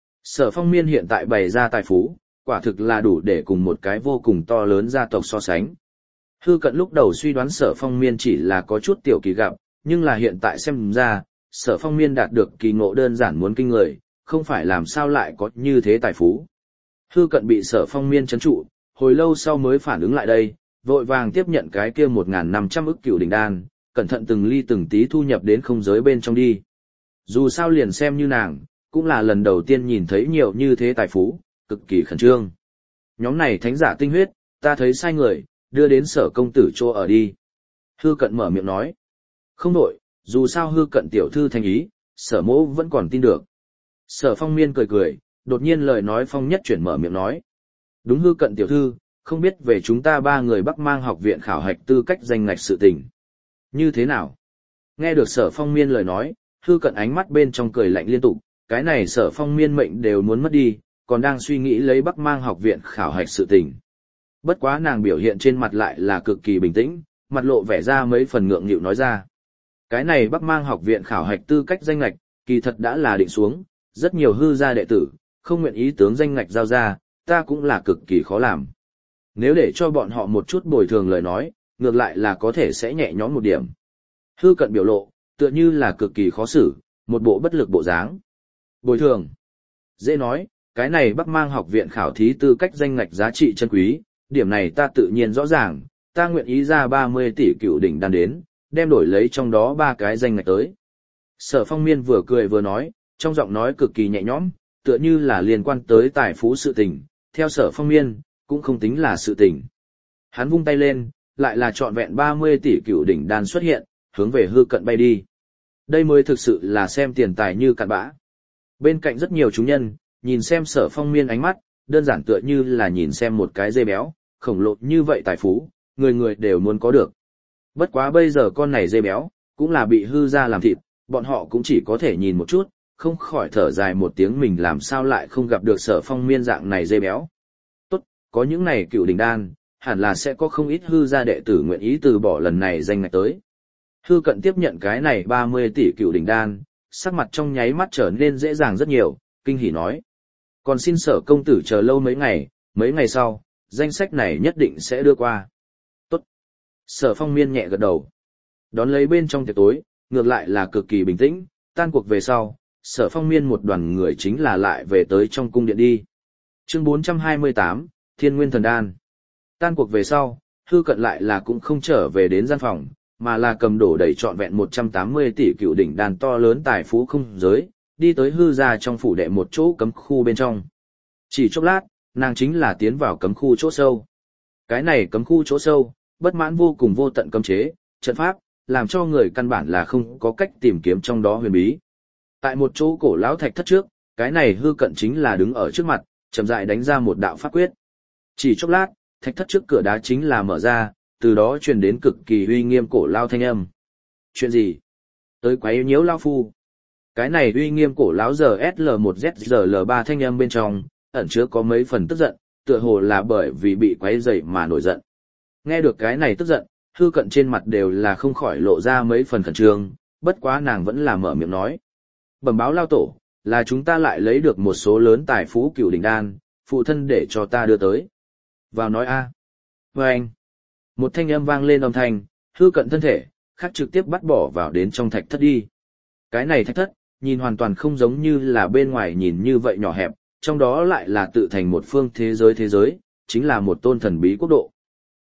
Sở Phong Miên hiện tại bày ra tài phú, quả thực là đủ để cùng một cái vô cùng to lớn gia tộc so sánh. Hư cận lúc đầu suy đoán Sở Phong Miên chỉ là có chút tiểu kỳ gặp, nhưng là hiện tại xem ra, Sở Phong Miên đạt được kỳ ngộ đơn giản muốn kinh người, không phải làm sao lại có như thế tài phú. Hư cận bị Sở Phong Miên trấn trụ, hồi lâu sau mới phản ứng lại đây, vội vàng tiếp nhận cái kia một nghìn năm trăm ức cựu đỉnh đan, cẩn thận từng ly từng tí thu nhập đến không giới bên trong đi. Dù sao liền xem như nàng, cũng là lần đầu tiên nhìn thấy nhiều như thế tài phú, cực kỳ khẩn trương. Nhóm này thánh giả tinh huyết, ta thấy sai người, đưa đến Sở công tử chỗ ở đi. Hư cận mở miệng nói. Không đổi, dù sao hư cận tiểu thư thành ý, Sở mỗ vẫn còn tin được. Sở Phong Miên cười cười, đột nhiên lời nói phong nhất chuyển mở miệng nói. Đúng hư cận tiểu thư, không biết về chúng ta ba người Bắc Mang học viện khảo hạch tư cách danh ngạch sự tình. Như thế nào? Nghe được Sở Phong Miên lời nói, hư cận ánh mắt bên trong cười lạnh liên tục, cái này Sở Phong Miên mệnh đều muốn mất đi, còn đang suy nghĩ lấy Bắc Mang học viện khảo hạch sự tình. Bất quá nàng biểu hiện trên mặt lại là cực kỳ bình tĩnh, mặt lộ vẻ ra mấy phần ngượng nghịu nói ra. Cái này Bắc Mang học viện khảo hạch tư cách danh ngạch, kỳ thật đã là định xuống, rất nhiều hư gia đệ tử, không nguyện ý tướng danh ngạch giao ra, ta cũng là cực kỳ khó làm. Nếu để cho bọn họ một chút bồi thường lời nói, ngược lại là có thể sẽ nhẹ nhõm một điểm. Hư cận biểu lộ, tựa như là cực kỳ khó xử, một bộ bất lực bộ dáng. Bồi thường. Dễ nói, cái này Bắc Mang học viện khảo thí tư cách danh ngạch giá trị chân quý, điểm này ta tự nhiên rõ ràng, ta nguyện ý ra ba mươi tỷ cựu đỉnh đan đến, đem đổi lấy trong đó ba cái danh ngạch tới. Sở Phong Miên vừa cười vừa nói, trong giọng nói cực kỳ nhẹ nhõm, tựa như là liên quan tới tài phú sự tình, theo Sở Phong Miên, cũng không tính là sự tình. Hắn vung tay lên, lại là trọn vẹn ba mươi tỷ cựu đỉnh đan xuất hiện, hướng về hư cận bay đi. Đây mới thực sự là xem tiền tài như cặn bã. Bên cạnh rất nhiều chúng nhân, nhìn xem Sở Phong Miên ánh mắt, đơn giản tựa như là nhìn xem một cái dê béo, khổng lồ như vậy tài phú, người người đều muốn có được. Bất quá bây giờ con này dê béo, cũng là bị hư ra làm thịt, bọn họ cũng chỉ có thể nhìn một chút, không khỏi thở dài một tiếng mình làm sao lại không gặp được Sở Phong Miên dạng này dê béo. Tốt, có những này cựu đỉnh đan, hẳn là sẽ có không ít hư gia đệ tử nguyện ý từ bỏ lần này danh ngạch tới. Hư cận tiếp nhận cái này ba mươi tỷ cựu đỉnh đan, sắc mặt trong nháy mắt trở nên dễ dàng rất nhiều, kinh hỉ nói. Còn xin Sở công tử chờ lâu mấy ngày, mấy ngày sau, danh sách này nhất định sẽ đưa qua. Tốt. Sở Phong Miên nhẹ gật đầu. Đón lấy bên trong tiệc tối, ngược lại là cực kỳ bình tĩnh, tan cuộc về sau, Sở Phong Miên một đoàn người chính là lại về tới trong cung điện đi. Chương bốn trăm hai mươi tám, Thiên Nguyên Thần Đan. Tan cuộc về sau, hư cận lại là cũng không trở về đến gian phòng, mà là cầm đổ đầy trọn vẹn một trăm tám mươi tỷ cựu đỉnh đan to lớn tài phú không giới, đi tới hư ra trong phủ đệ một chỗ cấm khu bên trong. Chỉ chốc lát, nàng chính là tiến vào cấm khu chỗ sâu. Cái này cấm khu chỗ sâu, bất mãn vô cùng vô tận cấm chế, trận pháp, làm cho người căn bản là không có cách tìm kiếm trong đó huyền bí. Tại một chỗ cổ lão thạch thất trước, cái này hư cận chính là đứng ở trước mặt, chậm rãi đánh ra một đạo pháp quyết. Chỉ chốc lát, thạch thất trước cửa đá chính là mở ra, từ đó truyền đến cực kỳ uy nghiêm cổ lao thanh âm. Chuyện gì? Tới quấy nhiễu lao phu. Cái này uy nghiêm cổ lão giờ ét lờ một Z giờ L ba thanh âm bên trong, ẩn chứa có mấy phần tức giận, tựa hồ là bởi vì bị quấy rầy mà nổi giận. Nghe được cái này tức giận, hư cận trên mặt đều là không khỏi lộ ra mấy phần khẩn trương, bất quá nàng vẫn là mở miệng nói. Bẩm báo lao tổ, là chúng ta lại lấy được một số lớn tài phú cửu đỉnh đan, phụ thân để cho ta đưa tới. Vào nói a. À. Và anh. Một thanh âm vang lên âm thanh, hư cận thân thể, khắc trực tiếp bắt bỏ vào đến trong thạch thất đi. Cái này thạch thất, nhìn hoàn toàn không giống như là bên ngoài nhìn như vậy nhỏ hẹp, trong đó lại là tự thành một phương thế giới thế giới, chính là một tôn thần bí quốc độ.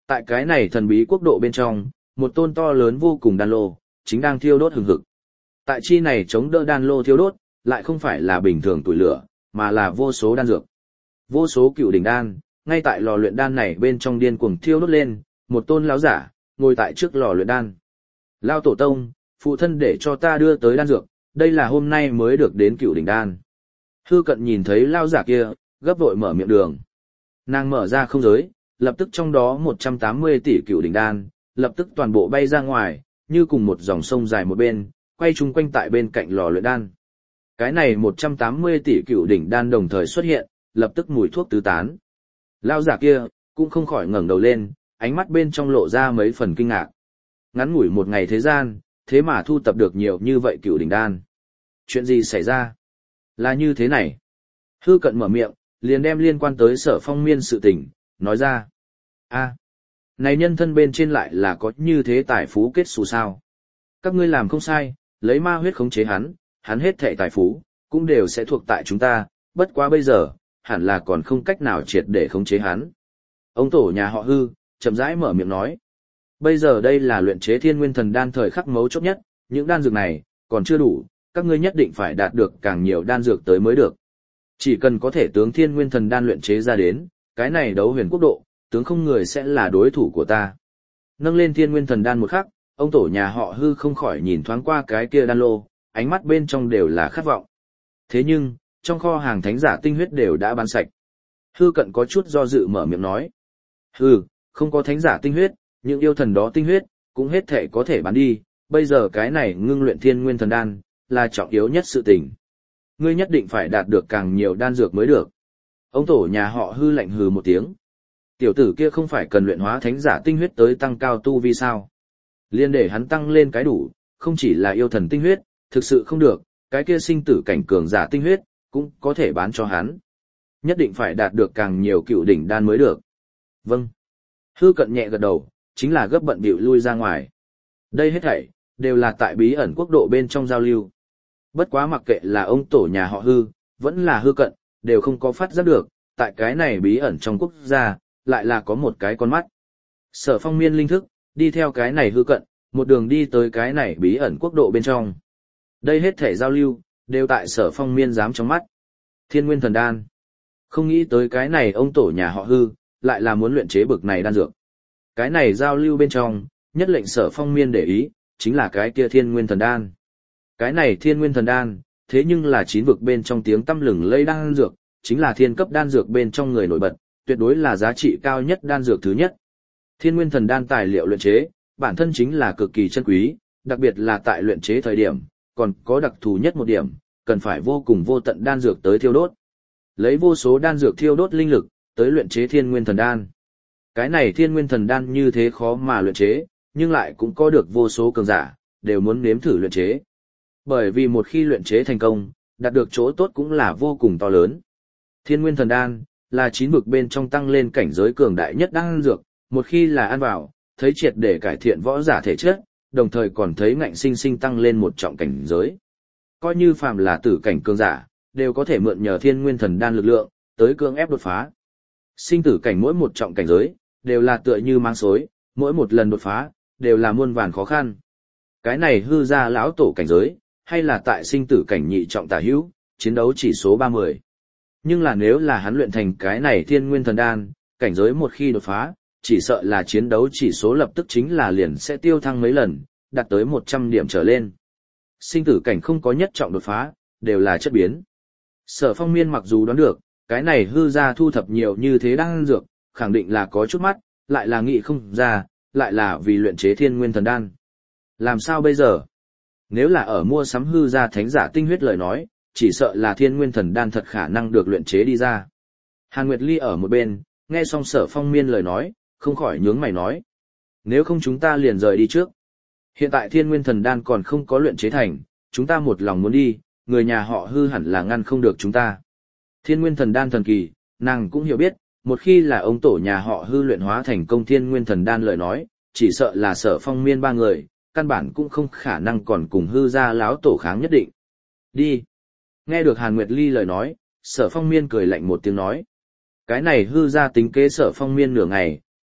Tại cái này thần bí quốc độ bên trong, một tôn to lớn vô cùng đan lô, chính đang thiêu đốt hừng hực. Tại chi này chống đỡ đan lô thiêu đốt, lại không phải là bình thường tuổi lửa, mà là vô số đan dược. Vô số cựu đỉnh đan, ngay tại lò luyện đan này bên trong điên cuồng thiêu đốt lên, một tôn lão giả, ngồi tại trước lò luyện đan. Lao tổ tông, phụ thân để cho ta đưa tới đan dược, đây là hôm nay mới được đến cựu đỉnh đan. Hư Cận nhìn thấy lao giả kia, gấp vội mở miệng đường. Nàng mở ra không giới, lập tức trong đó một trăm tám mươi tỷ cựu đỉnh đan, lập tức toàn bộ bay ra ngoài, như cùng một dòng sông dài một bên, quay chung quanh tại bên cạnh lò luyện đan. Cái này một trăm tám mươi tỷ cựu đỉnh đan đồng thời xuất hiện, lập tức mùi thuốc tứ tán. Lao giả kia, cũng không khỏi ngẩng đầu lên, ánh mắt bên trong lộ ra mấy phần kinh ngạc. Ngắn ngủi một ngày thế gian, thế mà thu tập được nhiều như vậy cựu đỉnh đan. Chuyện gì xảy ra? Là như thế này. Hư Cận mở miệng, liền đem liên quan tới Sở Phong Miên sự tình, nói ra. A, này nhân thân bên trên lại là có như thế tài phú kết xù sao? Các ngươi làm không sai, lấy ma huyết khống chế hắn, hắn hết thảy tài phú, cũng đều sẽ thuộc tại chúng ta, bất quá bây giờ, hẳn là còn không cách nào triệt để khống chế hắn. Ông tổ nhà họ Hư, chậm rãi mở miệng nói. Bây giờ đây là luyện chế thiên nguyên thần đan thời khắc mấu chốt nhất, những đan dược này, còn chưa đủ, các ngươi nhất định phải đạt được càng nhiều đan dược tới mới được. Chỉ cần có thể tướng thiên nguyên thần đan luyện chế ra đến, cái này đấu huyền quốc độ, tướng không người sẽ là đối thủ của ta. Nâng lên thiên nguyên thần đan một khắc, ông tổ nhà họ Hư không khỏi nhìn thoáng qua cái kia đan lô, ánh mắt bên trong đều là khát vọng. Thế nhưng, trong kho hàng thánh giả tinh huyết đều đã bán sạch. Hư Cận có chút do dự mở miệng nói. Hừ, không có thánh giả tinh huyết, những yêu thần đó tinh huyết, cũng hết thể có thể bán đi, bây giờ cái này ngưng luyện thiên nguyên thần đan, là trọng yếu nhất sự tình. Ngươi nhất định phải đạt được càng nhiều đan dược mới được. Ông tổ nhà họ Hư lạnh hừ một tiếng. Tiểu tử kia không phải cần luyện hóa thánh giả tinh huyết tới tăng cao tu vi sao? Liên để hắn tăng lên cái đủ, không chỉ là yêu thần tinh huyết, thực sự không được, cái kia sinh tử cảnh cường giả tinh huyết, cũng có thể bán cho hắn. Nhất định phải đạt được càng nhiều cựu đỉnh đan mới được. Vâng. Hư Cận nhẹ gật đầu, chính là gấp bận bịu lui ra ngoài. Đây hết thảy đều là tại bí ẩn quốc độ bên trong giao lưu. Bất quá mặc kệ là ông tổ nhà họ Hư, vẫn là Hư Cận, đều không có phát giác được, tại cái này bí ẩn trong quốc gia, lại là có một cái con mắt. Sở Phong Miên linh thức, đi theo cái này Hư Cận, một đường đi tới cái này bí ẩn quốc độ bên trong. Đây hết thảy giao lưu, đều tại Sở Phong Miên dám trong mắt. Thiên Nguyên Thần Đan. Không nghĩ tới cái này ông tổ nhà họ Hư, lại là muốn luyện chế bực này đan dược. Cái này giao lưu bên trong, nhất lệnh Sở Phong Miên để ý, chính là cái kia Thiên Nguyên Thần Đan. Cái này Thiên Nguyên Thần Đan, thế nhưng là chín vực bên trong tiếng tăm lừng lây đan dược, chính là thiên cấp đan dược bên trong người nổi bật, tuyệt đối là giá trị cao nhất đan dược thứ nhất. Thiên Nguyên Thần Đan tài liệu luyện chế, bản thân chính là cực kỳ chân quý, đặc biệt là tại luyện chế thời điểm, còn có đặc thù nhất một điểm, cần phải vô cùng vô tận đan dược tới thiêu đốt. Lấy vô số đan dược thiêu đốt linh lực, tới luyện chế Thiên Nguyên Thần Đan. Cái này Thiên Nguyên Thần Đan như thế khó mà luyện chế, nhưng lại cũng có được vô số cường giả, đều muốn nếm thử luyện chế. Bởi vì một khi luyện chế thành công, đạt được chỗ tốt cũng là vô cùng to lớn. Thiên Nguyên Thần Đan là chín vực bên trong tăng lên cảnh giới cường đại nhất đan dược, một khi là ăn vào, thấy triệt để cải thiện võ giả thể chất, đồng thời còn thấy ngạnh sinh sinh tăng lên một trọng cảnh giới. Coi như phàm là tử cảnh cường giả, đều có thể mượn nhờ Thiên Nguyên Thần Đan lực lượng, tới cưỡng ép đột phá. Sinh tử cảnh mỗi một trọng cảnh giới, đều là tựa như mang xối, mỗi một lần đột phá, đều là muôn vàn khó khăn. Cái này Hư gia lão tổ cảnh giới, hay là tại sinh tử cảnh nhị trọng tả hữu, chiến đấu chỉ số ba mươi. Nhưng là nếu là hắn luyện thành cái này Thiên Nguyên Thần Đan, cảnh giới một khi đột phá, chỉ sợ là chiến đấu chỉ số lập tức chính là liền sẽ tiêu thăng mấy lần, đạt tới một trăm điểm trở lên. Sinh tử cảnh không có nhất trọng đột phá, đều là chất biến. Sở Phong Miên mặc dù đoán được, cái này Hư gia thu thập nhiều như thế đan dược, khẳng định là có chút mắt, lại là nghĩ không ra, lại là vì luyện chế Thiên Nguyên Thần Đan. Làm sao bây giờ? Nếu là ở mua sắm Hư gia thánh giả tinh huyết lời nói, chỉ sợ là Thiên Nguyên Thần Đan thật khả năng được luyện chế đi ra. Hàn Nguyệt Ly ở một bên, nghe xong Sở Phong Miên lời nói, không khỏi nhướng mày nói. Nếu không chúng ta liền rời đi trước. Hiện tại Thiên Nguyên Thần Đan còn không có luyện chế thành, chúng ta một lòng muốn đi, người nhà họ Hư hẳn là ngăn không được chúng ta. Thiên Nguyên Thần Đan thần kỳ, nàng cũng hiểu biết, một khi là ông tổ nhà họ Hư luyện hóa thành công Thiên Nguyên Thần Đan lời nói, chỉ sợ là Sở Phong Miên ba người, căn bản cũng không khả năng còn cùng Hư gia láo tổ kháng nhất định. Đi. Nghe được Hàn Nguyệt Ly lời nói, Sở Phong Miên cười lạnh một tiếng nói. Cái này Hư gia tính kế Sở Phong Miên nửa ngày,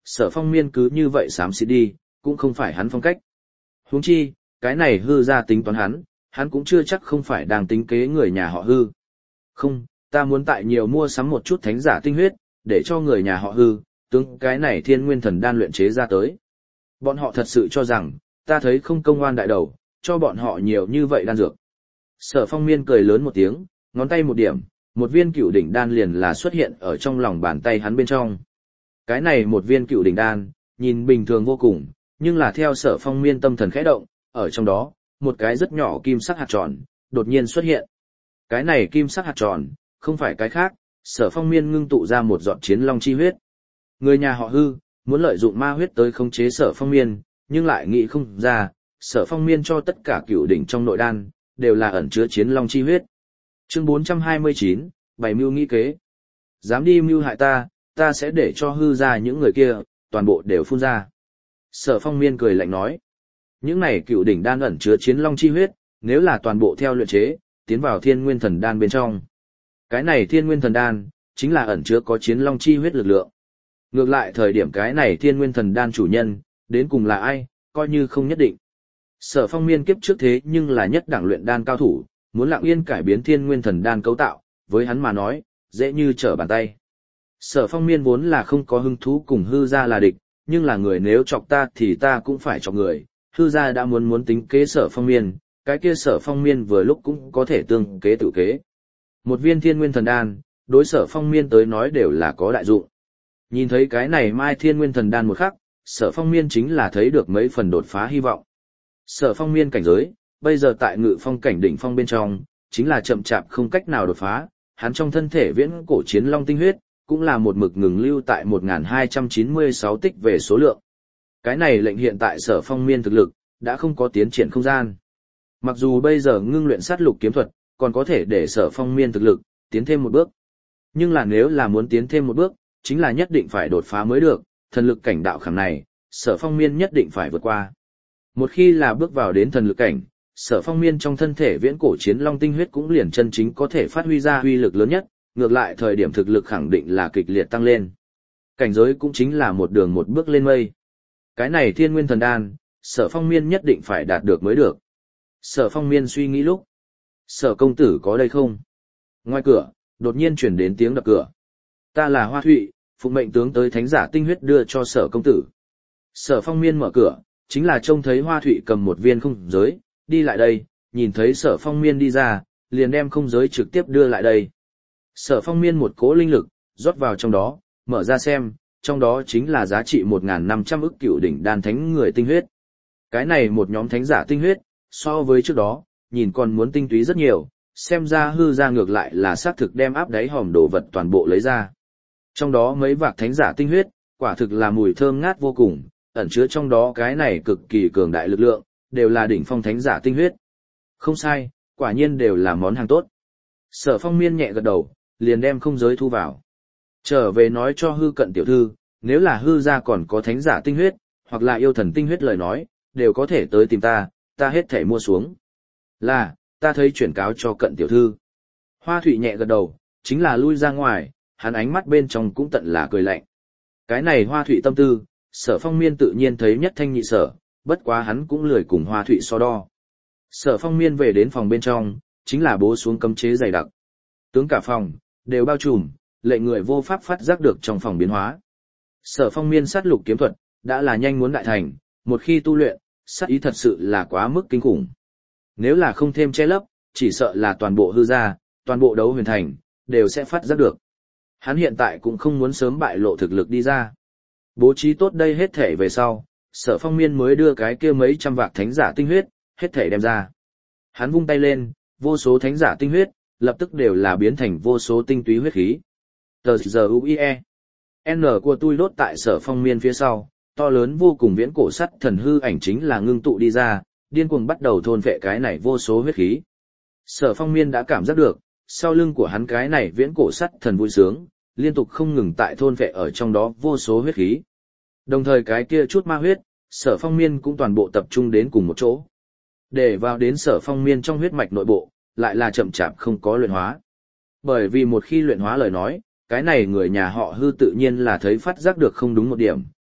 Sở Phong Miên cứ như vậy xám xịt đi, cũng không phải hắn phong cách. Huống chi, cái này hư ra tính toán hắn, hắn cũng chưa chắc không phải đang tính kế người nhà họ hư. Không, ta muốn tại nhiều mua sắm một chút thánh giả tinh huyết, để cho người nhà họ hư, tướng cái này thiên nguyên thần đan luyện chế ra tới. Bọn họ thật sự cho rằng, ta thấy không công oan đại đầu, cho bọn họ nhiều như vậy đan dược. Sở Phong Miên cười lớn một tiếng, ngón tay một điểm, một viên cựu đỉnh đan liền là xuất hiện ở trong lòng bàn tay hắn bên trong. Cái này một viên cựu đỉnh đan, nhìn bình thường vô cùng, nhưng là theo Sở Phong Miên tâm thần khẽ động, ở trong đó, một cái rất nhỏ kim sắc hạt tròn, đột nhiên xuất hiện. Cái này kim sắc hạt tròn, không phải cái khác, Sở Phong Miên ngưng tụ ra một giọt chiến long chi huyết. Người nhà họ hư, muốn lợi dụng ma huyết tới khống chế Sở Phong Miên, nhưng lại nghĩ không ra, Sở Phong Miên cho tất cả cựu đỉnh trong nội đan, đều là ẩn chứa chiến long chi huyết. Chương bốn trăm hai mươi chín, bảy mưu nghĩ kế. Dám đi mưu hại ta, ta sẽ để cho hư ra những người kia, toàn bộ đều phun ra. Sở Phong Miên cười lạnh nói. Những này cựu đỉnh đan ẩn chứa chiến long chi huyết, nếu là toàn bộ theo luyện chế, tiến vào thiên nguyên thần đan bên trong. Cái này thiên nguyên thần đan, chính là ẩn chứa có chiến long chi huyết lực lượng. Ngược lại thời điểm cái này thiên nguyên thần đan chủ nhân, đến cùng là ai, coi như không nhất định. Sở Phong Miên kiếp trước thế nhưng là nhất đẳng luyện đan cao thủ, muốn lặng yên cải biến thiên nguyên thần đan cấu tạo, với hắn mà nói, dễ như trở bàn tay. Sở Phong Miên vốn là không có hứng thú cùng hư ra là địch, nhưng là người nếu chọc ta thì ta cũng phải chọc người, hư ra đã muốn muốn tính kế Sở Phong Miên, cái kia Sở Phong Miên vừa lúc cũng có thể tương kế tự kế. Một viên thiên nguyên thần đan, đối Sở Phong Miên tới nói đều là có đại dụng. Nhìn thấy cái này mai thiên nguyên thần đan một khắc, Sở Phong Miên chính là thấy được mấy phần đột phá hy vọng. Sở Phong Miên cảnh giới, bây giờ tại ngự phong cảnh đỉnh phong bên trong, chính là chậm chạp không cách nào đột phá, hắn trong thân thể viễn cổ chiến long tinh huyết, cũng là một mực ngừng lưu tại một nghìn hai trăm chín mươi sáu tích về số lượng. Cái này lệnh hiện tại Sở Phong Miên thực lực, đã không có tiến triển không gian. Mặc dù bây giờ ngưng luyện sát lục kiếm thuật, còn có thể để Sở Phong Miên thực lực, tiến thêm một bước. Nhưng là nếu là muốn tiến thêm một bước, chính là nhất định phải đột phá mới được, thần lực cảnh đạo khảm này, Sở Phong Miên nhất định phải vượt qua. Một khi là bước vào đến thần lực cảnh, Sở Phong Miên trong thân thể viễn cổ chiến long tinh huyết cũng liền chân chính có thể phát huy ra uy lực lớn nhất, ngược lại thời điểm thực lực khẳng định là kịch liệt tăng lên. Cảnh giới cũng chính là một đường một bước lên mây. Cái này thiên nguyên thần đan, Sở Phong Miên nhất định phải đạt được mới được. Sở Phong Miên suy nghĩ lúc, Sở công tử có đây không? Ngoài cửa, đột nhiên chuyển đến tiếng đập cửa. Ta là Hoa Thụy, phụng mệnh tướng tới thánh giả tinh huyết đưa cho Sở công tử. Sở Phong Miên mở cửa, chính là trông thấy Hoa Thụy cầm một viên không giới, đi lại đây, nhìn thấy Sở Phong Miên đi ra, liền đem không giới trực tiếp đưa lại đây. Sở Phong Miên một cỗ linh lực, rót vào trong đó, mở ra xem, trong đó chính là giá trị một nghìn năm trăm ức cựu đỉnh đan thánh người tinh huyết. Cái này một nhóm thánh giả tinh huyết, so với trước đó, nhìn còn muốn tinh túy rất nhiều, xem ra hư ra ngược lại là xác thực đem áp đáy hòm đồ vật toàn bộ lấy ra. Trong đó mấy vạc thánh giả tinh huyết, quả thực là mùi thơm ngát vô cùng, ẩn chứa trong đó cái này cực kỳ cường đại lực lượng, đều là đỉnh phong thánh giả tinh huyết. Không sai, quả nhiên đều là món hàng tốt. Sở Phong Miên nhẹ gật đầu, liền đem không giới thu vào. Trở về nói cho hư cận tiểu thư, nếu là hư ra còn có thánh giả tinh huyết, hoặc là yêu thần tinh huyết lời nói, đều có thể tới tìm ta, ta hết thể mua xuống. Là, ta thấy chuyển cáo cho cận tiểu thư. Hoa Thụy nhẹ gật đầu, chính là lui ra ngoài, hắn ánh mắt bên trong cũng tận là cười lạnh. Cái này Hoa Thụy tâm tư, Sở Phong Miên tự nhiên thấy nhất thanh nhị sở, bất quá hắn cũng lười cùng Hoa Thụy so đo. Sở Phong Miên về đến phòng bên trong, chính là bố xuống cấm chế dày đặc. Tướng cả phòng, đều bao trùm, lệnh người vô pháp phát giác được trong phòng biến hóa. Sở Phong Miên sát lục kiếm thuật, đã là nhanh muốn đại thành, một khi tu luyện, sát ý thật sự là quá mức kinh khủng. Nếu là không thêm che lấp, chỉ sợ là toàn bộ hư gia, toàn bộ đấu huyền thành, đều sẽ phát giác được. Hắn hiện tại cũng không muốn sớm bại lộ thực lực đi ra. Bố trí tốt đây hết thể về sau, Sở Phong Miên mới đưa cái kia mấy trăm vạc thánh giả tinh huyết, hết thể đem ra. Hắn vung tay lên, vô số thánh giả tinh huyết, lập tức đều là biến thành vô số tinh túy huyết khí. Tờ giờ u i e. N của tôi đốt tại Sở Phong Miên phía sau, to lớn vô cùng viễn cổ sắt thần hư ảnh chính là ngưng tụ đi ra, điên cuồng bắt đầu thôn phệ cái này vô số huyết khí. Sở Phong Miên đã cảm giác được, sau lưng của hắn cái này viễn cổ sắt thần vui sướng, liên tục không ngừng tại thôn phệ ở trong đó vô số huyết khí. Đồng thời cái kia chút ma huyết, Sở Phong Miên cũng toàn bộ tập trung đến cùng một chỗ. Để vào đến Sở Phong Miên trong huyết mạch nội bộ, lại là chậm chạp không có luyện hóa. Bởi vì một khi luyện hóa lời nói, cái này người nhà họ hư tự nhiên là thấy phát giác được không đúng một điểm,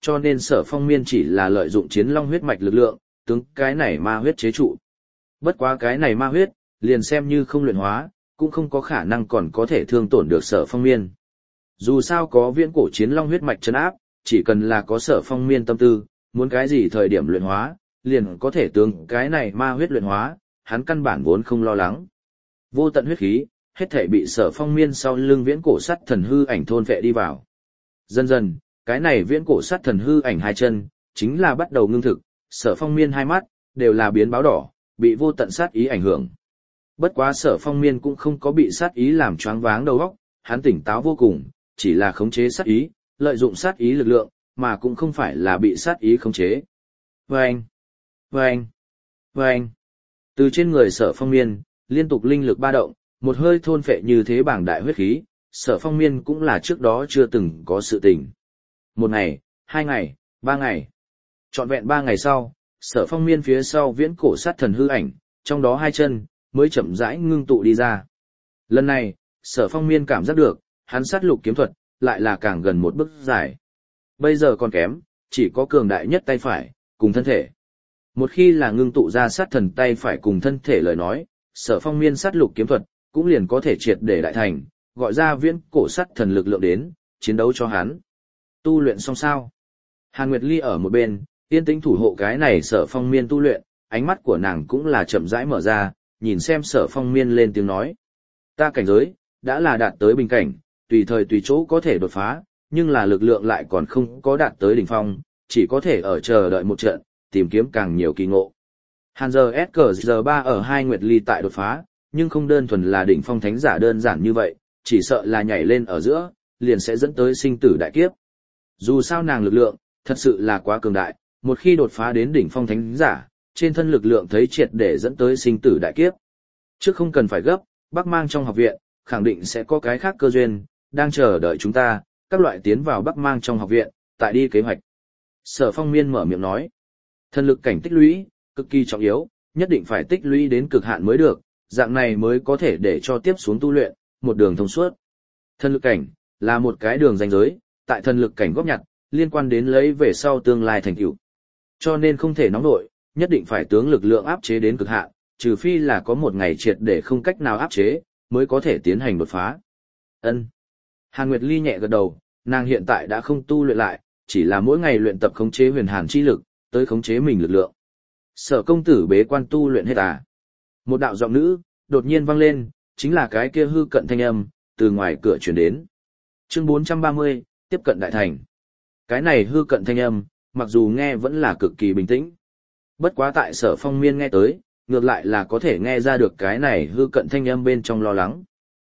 cho nên Sở Phong Miên chỉ là lợi dụng chiến long huyết mạch lực lượng, tướng cái này ma huyết chế trụ. Bất quá cái này ma huyết, liền xem như không luyện hóa, cũng không có khả năng còn có thể thương tổn được Sở Phong Miên. Dù sao có viễn cổ chiến long huyết mạch trấn áp, chỉ cần là có Sở Phong Miên tâm tư, muốn cái gì thời điểm luyện hóa, liền có thể tướng cái này ma huyết luyện hóa, hắn căn bản vốn không lo lắng. Vô tận huyết khí, hết thể bị Sở Phong Miên sau lưng viễn cổ sắt thần hư ảnh thôn vệ đi vào. Dần dần, cái này viễn cổ sắt thần hư ảnh hai chân, chính là bắt đầu ngưng thực, Sở Phong Miên hai mắt, đều là biến báo đỏ, bị vô tận sát ý ảnh hưởng. Bất quá Sở Phong Miên cũng không có bị sát ý làm choáng váng đầu óc, hắn tỉnh táo vô cùng, chỉ là khống chế sát ý, lợi dụng sát ý lực lượng, mà cũng không phải là bị sát ý khống chế. Vâng! Vâng! Vâng! Từ trên người Sở Phong Miên, liên tục linh lực ba động, một hơi thôn phệ như thế bảng đại huyết khí, Sở Phong Miên cũng là trước đó chưa từng có sự tình. Một ngày, hai ngày, ba ngày. Trọn vẹn ba ngày sau, Sở Phong Miên phía sau viễn cổ sát thần hư ảnh, trong đó hai chân, mới chậm rãi ngưng tụ đi ra. Lần này, Sở Phong Miên cảm giác được, hắn sát lục kiếm thuật, lại là càng gần một bước dài. Bây giờ còn kém, chỉ có cường đại nhất tay phải, cùng thân thể. Một khi là ngưng tụ ra sát thần tay phải cùng thân thể lời nói, Sở Phong Miên sát lục kiếm thuật, cũng liền có thể triệt để đại thành, gọi ra viễn cổ sát thần lực lượng đến, chiến đấu cho hắn. Tu luyện xong sao? Hàn Nguyệt Ly ở một bên, yên tĩnh thủ hộ cái này Sở Phong Miên tu luyện, ánh mắt của nàng cũng là chậm rãi mở ra, nhìn xem Sở Phong Miên lên tiếng nói. Ta cảnh giới, đã là đạt tới bình cảnh, tùy thời tùy chỗ có thể đột phá, nhưng là lực lượng lại còn không có đạt tới đỉnh phong, chỉ có thể ở chờ đợi một trận, tìm kiếm càng nhiều kỳ ngộ. Hàn giờ S cờ giờ ba ở hai Nguyệt Ly tại đột phá, nhưng không đơn thuần là đỉnh phong thánh giả đơn giản như vậy, chỉ sợ là nhảy lên ở giữa, liền sẽ dẫn tới sinh tử đại kiếp. Dù sao nàng lực lượng, thật sự là quá cường đại, một khi đột phá đến đỉnh phong thánh giả, trên thân lực lượng thấy triệt để dẫn tới sinh tử đại kiếp. Trước không cần phải gấp, Bắc Mang trong học viện, khẳng định sẽ có cái khác cơ duyên, đang chờ đợi chúng ta, các loại tiến vào Bắc Mang trong học viện, tại đi kế hoạch. Sở Phong Miên mở miệng nói, thân lực cảnh tích lũy, cực kỳ trọng yếu, nhất định phải tích lũy đến cực hạn mới được, dạng này mới có thể để cho tiếp xuống tu luyện, một đường thông suốt. Thân lực cảnh, là một cái đường ranh giới, tại thân lực cảnh góp nhặt, liên quan đến lấy về sau tương lai thành tựu. Cho nên không thể nóng nổi, nhất định phải tướng lực lượng áp chế đến cực hạn, trừ phi là có một ngày triệt để không cách nào áp chế, mới có thể tiến hành đột phá. Ân. Hàn Nguyệt Ly nhẹ gật đầu, nàng hiện tại đã không tu luyện lại, chỉ là mỗi ngày luyện tập khống chế huyền hàn chi lực, tới khống chế mình lực lượng. Sở công tử bế quan tu luyện hết à? Một đạo giọng nữ, đột nhiên vang lên, chính là cái kia hư cận thanh âm, từ ngoài cửa truyền đến. Chương bốn trăm ba mươi, tiếp cận đại thành. Cái này hư cận thanh âm, mặc dù nghe vẫn là cực kỳ bình tĩnh. Bất quá tại Sở Phong Miên nghe tới, ngược lại là có thể nghe ra được cái này hư cận thanh âm bên trong lo lắng.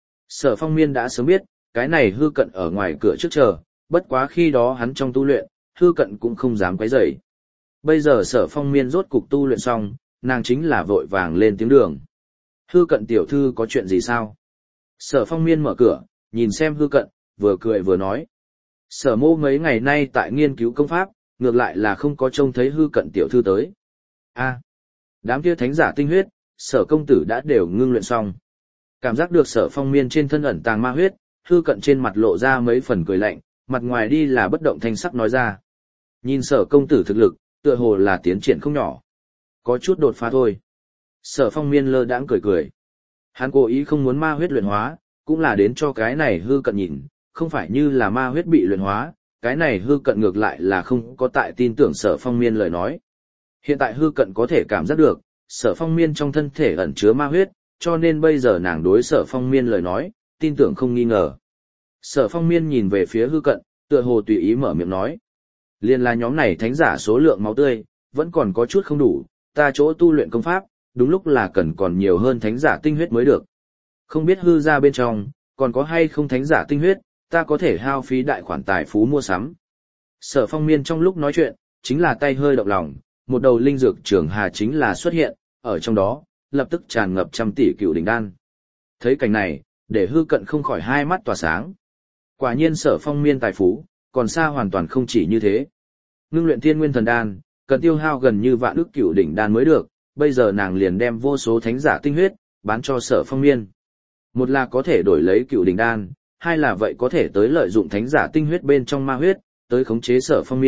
Sở Phong Miên đã sớm biết, cái này hư cận ở ngoài cửa trước chờ, bất quá khi đó hắn trong tu luyện, hư cận cũng không dám quấy rầy. Bây giờ Sở Phong Miên rốt cục tu luyện xong, nàng chính là vội vàng lên tiếng đường. Hư cận tiểu thư có chuyện gì sao? Sở Phong Miên mở cửa, nhìn xem hư cận, vừa cười vừa nói. Sở mô mấy ngày nay tại nghiên cứu công pháp, ngược lại là không có trông thấy hư cận tiểu thư tới. A, đám kia thánh giả tinh huyết, Sở công tử đã đều ngưng luyện xong. Cảm giác được Sở Phong Miên trên thân ẩn tàng ma huyết, hư cận trên mặt lộ ra mấy phần cười lạnh, mặt ngoài đi là bất động thanh sắc nói ra. Nhìn Sở công tử thực lực, tựa hồ là tiến triển không nhỏ. Có chút đột phá thôi. Sở Phong Miên lơ đãng cười cười. Hắn cố ý không muốn ma huyết luyện hóa, cũng là đến cho cái này hư cận nhìn, không phải như là ma huyết bị luyện hóa, cái này hư cận ngược lại là không có tại tin tưởng Sở Phong Miên lời nói. Hiện tại hư cận có thể cảm giác được, Sở Phong Miên trong thân thể ẩn chứa ma huyết, cho nên bây giờ nàng đối Sở Phong Miên lời nói, tin tưởng không nghi ngờ. Sở Phong Miên nhìn về phía hư cận, tựa hồ tùy ý mở miệng nói. Liên là nhóm này thánh giả số lượng máu tươi, vẫn còn có chút không đủ, ta chỗ tu luyện công pháp, đúng lúc là cần còn nhiều hơn thánh giả tinh huyết mới được. Không biết hư ra bên trong, còn có hay không thánh giả tinh huyết, ta có thể hao phí đại khoản tài phú mua sắm. Sở Phong Miên trong lúc nói chuyện, chính là tay hơi động lòng, một đầu linh dược trường hà chính là xuất hiện, ở trong đó, lập tức tràn ngập trăm tỷ cựu đỉnh đan. Thấy cảnh này, để hư cận không khỏi hai mắt tỏa sáng. Quả nhiên Sở Phong Miên tài phú, còn xa hoàn toàn không chỉ như thế. Ngưng luyện thiên nguyên thần đan, cần tiêu hao gần như vạn ức cựu đỉnh đan mới được, bây giờ nàng liền đem vô số thánh giả tinh huyết, bán cho Sở Phong Miên. Một là có thể đổi lấy cựu đỉnh đan, hai là vậy có thể tới lợi dụng thánh giả tinh huyết bên trong ma huyết, tới khống chế Sở Phong Miên,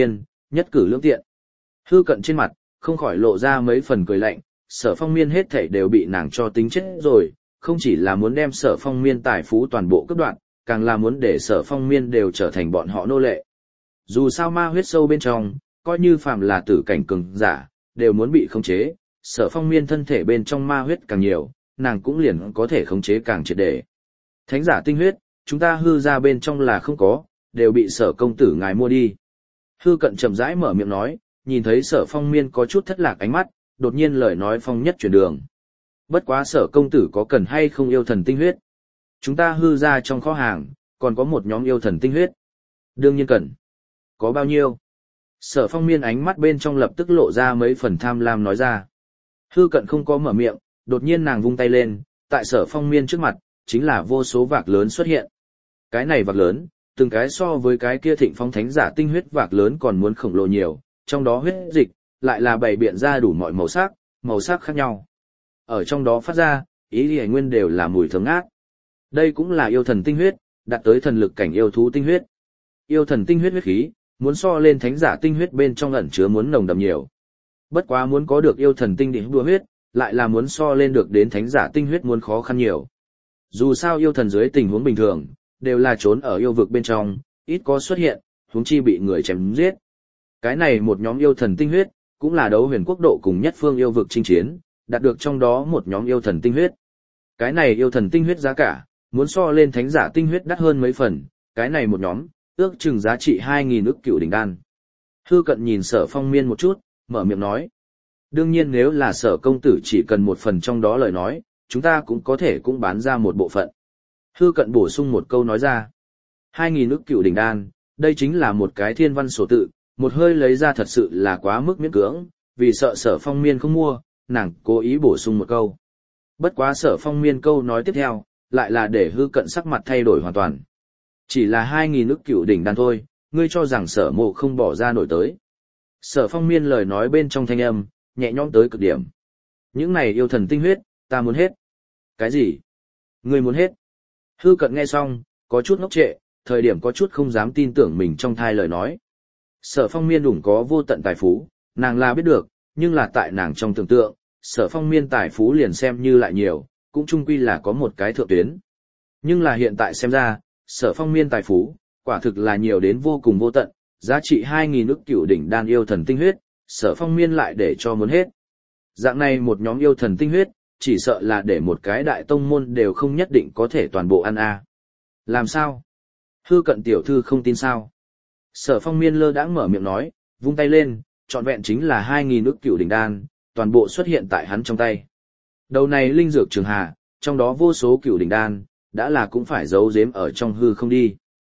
nhất cử lưỡng tiện. Hư Cận trên mặt, không khỏi lộ ra mấy phần cười lạnh, Sở Phong Miên hết thảy đều bị nàng cho tính chết rồi, không chỉ là muốn đem Sở Phong Miên tài phú toàn bộ cướp đoạt, càng là muốn để Sở Phong Miên đều trở thành bọn họ nô lệ. Dù sao ma huyết sâu bên trong, coi như phàm là tử cảnh cường giả, đều muốn bị khống chế, Sở Phong Miên thân thể bên trong ma huyết càng nhiều, nàng cũng liền có thể khống chế càng triệt để. Thánh giả tinh huyết, chúng ta hư ra bên trong là không có, đều bị Sở công tử ngài mua đi. Hư Cận chậm rãi mở miệng nói, nhìn thấy Sở Phong Miên có chút thất lạc ánh mắt, đột nhiên lời nói phong nhất chuyển đường. Bất quá Sở công tử có cần hay không yêu thần tinh huyết? Chúng ta hư ra trong kho hàng, còn có một nhóm yêu thần tinh huyết. Đương nhiên cần. Có bao nhiêu? Sở Phong Miên ánh mắt bên trong lập tức lộ ra mấy phần tham lam nói ra. Hư Cận không có mở miệng, đột nhiên nàng vung tay lên, tại Sở Phong Miên trước mặt, chính là vô số vạc lớn xuất hiện. Cái này vạc lớn, từng cái so với cái kia Thịnh Phong thánh giả tinh huyết vạc lớn còn muốn khổng lồ nhiều, trong đó huyết dịch lại là bày biện ra đủ mọi màu sắc, màu sắc khác nhau. Ở trong đó phát ra, ý lý nguyên đều là mùi thơm ngát. Đây cũng là yêu thần tinh huyết, đạt tới thần lực cảnh yêu thú tinh huyết. Yêu thần tinh huyết huyết khí, muốn so lên thánh giả tinh huyết bên trong ẩn chứa muốn nồng đậm nhiều. Bất quá muốn có được yêu thần tinh đỉnh đua huyết, lại là muốn so lên được đến thánh giả tinh huyết muốn khó khăn nhiều. Dù sao yêu thần dưới tình huống bình thường, đều là trốn ở yêu vực bên trong, ít có xuất hiện, huống chi bị người chém giết. Cái này một nhóm yêu thần tinh huyết, cũng là đấu huyền quốc độ cùng nhất phương yêu vực chinh chiến, đạt được trong đó một nhóm yêu thần tinh huyết. Cái này yêu thần tinh huyết giá cả, muốn so lên thánh giả tinh huyết đắt hơn mấy phần, cái này một nhóm, ước chừng giá trị hai nghìn ức cựu đỉnh đan. Hư Cận nhìn Sở Phong Miên một chút, mở miệng nói. Đương nhiên nếu là Sở công tử chỉ cần một phần trong đó lời nói, chúng ta cũng có thể cũng bán ra một bộ phận. Hư Cận bổ sung một câu nói ra. hai nghìn ức cựu đỉnh đan, đây chính là một cái thiên văn sổ tự, một hơi lấy ra thật sự là quá mức miễn cưỡng, vì sợ Sở Phong Miên không mua, nàng cố ý bổ sung một câu. Bất quá Sở Phong Miên câu nói tiếp theo, lại là để Hư Cận sắc mặt thay đổi hoàn toàn. Chỉ là hai nghìn ức cựu đỉnh đan thôi, ngươi cho rằng Sở mộ không bỏ ra nổi tới. Sở Phong Miên lời nói bên trong thanh âm, nhẹ nhõm tới cực điểm. Những này yêu thần tinh huyết, ta muốn hết. Cái gì? Ngươi muốn hết? Hư Cận nghe xong, có chút ngốc trệ, thời điểm có chút không dám tin tưởng mình trong thai lời nói. Sở Phong Miên đủng có vô tận tài phú, nàng là biết được, nhưng là tại nàng trong tưởng tượng, Sở Phong Miên tài phú liền xem như lại nhiều, cũng chung quy là có một cái thượng tuyến. Nhưng là hiện tại xem ra, Sở Phong Miên tài phú, quả thực là nhiều đến vô cùng vô tận, giá trị hai nghìn ức cựu đỉnh đan yêu thần tinh huyết, Sở Phong Miên lại để cho muốn hết. Dạng này một nhóm yêu thần tinh huyết, chỉ sợ là để một cái đại tông môn đều không nhất định có thể toàn bộ ăn a. À. Làm sao? Hư Cận tiểu thư không tin sao? Sở Phong Miên lơ đãng mở miệng nói, vung tay lên, trọn vẹn chính là hai nghìn ức cựu đỉnh đan, toàn bộ xuất hiện tại hắn trong tay. Đầu này linh dược trường hà, trong đó vô số cựu đỉnh đan, đã là cũng phải giấu giếm ở trong hư không đi.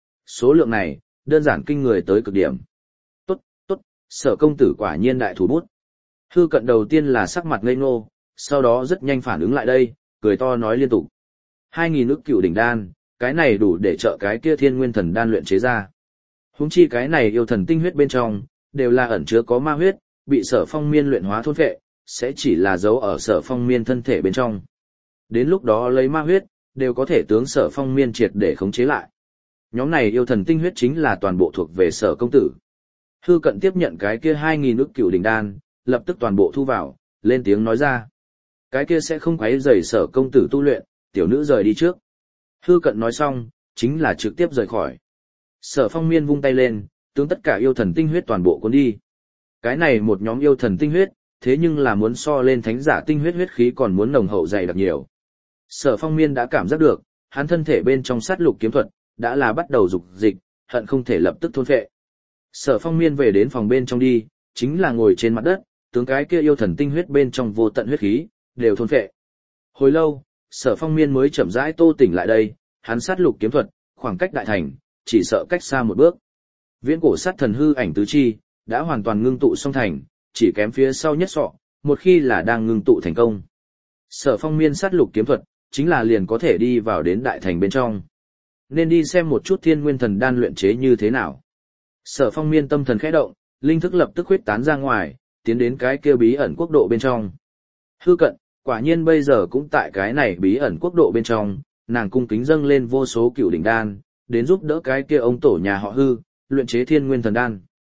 Số lượng này, đơn giản kinh người tới cực điểm. Tốt, tốt, Sở công tử quả nhiên đại thủ bút. Hư Cận đầu tiên là sắc mặt ngây ngô, sau đó rất nhanh phản ứng lại đây, cười to nói liên tục. Hai nghìn ức cựu đỉnh đan, cái này đủ để trợ cái kia thiên nguyên thần đan luyện chế ra. Huống chi cái này yêu thần tinh huyết bên trong, đều là ẩn chứa có ma huyết, bị Sở Phong Miên luyện hóa thôn phệ, sẽ chỉ là giấu ở Sở Phong Miên thân thể bên trong. Đến lúc đó lấy ma huyết, đều có thể tướng Sở Phong Miên triệt để khống chế lại. Nhóm này yêu thần tinh huyết chính là toàn bộ thuộc về Sở công tử. Hư Cận tiếp nhận cái kia hai nghìn ức cựu đỉnh đan, lập tức toàn bộ thu vào, lên tiếng nói ra. Cái kia sẽ không quấy rầy Sở công tử tu luyện, tiểu nữ rời đi trước. Hư Cận nói xong, chính là trực tiếp rời khỏi. Sở Phong Miên vung tay lên, tướng tất cả yêu thần tinh huyết toàn bộ cuốn đi. Cái này một nhóm yêu thần tinh huyết, thế nhưng là muốn so lên thánh giả tinh huyết huyết khí còn muốn nồng hậu dày đặc nhiều. Sở Phong Miên đã cảm giác được, hắn thân thể bên trong sát lục kiếm thuật, đã là bắt đầu dục dịch, hận không thể lập tức thôn phệ. Sở Phong Miên về đến phòng bên trong đi, chính là ngồi trên mặt đất, tướng cái kia yêu thần tinh huyết bên trong vô tận huyết khí, đều thôn phệ. Hồi lâu, Sở Phong Miên mới chậm rãi tô tỉnh lại đây, hắn sát lục kiếm thuật, khoảng cách đại thành, chỉ sợ cách xa một bước. Viễn cổ sát thần hư ảnh tứ chi, đã hoàn toàn ngưng tụ xong thành, chỉ kém phía sau nhất sọ, một khi là đang ngưng tụ thành công. Sở Phong Miên sát lục kiếm thuật, chính là liền có thể đi vào đến đại thành bên trong. Nên đi xem một chút thiên nguyên thần đan luyện chế như thế nào. Sở Phong Miên tâm thần khẽ động, linh thức lập tức huyết tán ra ngoài, tiến đến cái kia bí ẩn quốc độ bên trong. Hư Cận, quả nhiên bây giờ cũng tại cái này bí ẩn quốc độ bên trong, nàng cung kính dâng lên vô số cựu đỉnh đan, đến giúp đỡ cái kia ông tổ nhà họ Hư, luyện chế thiên nguyên thần đan.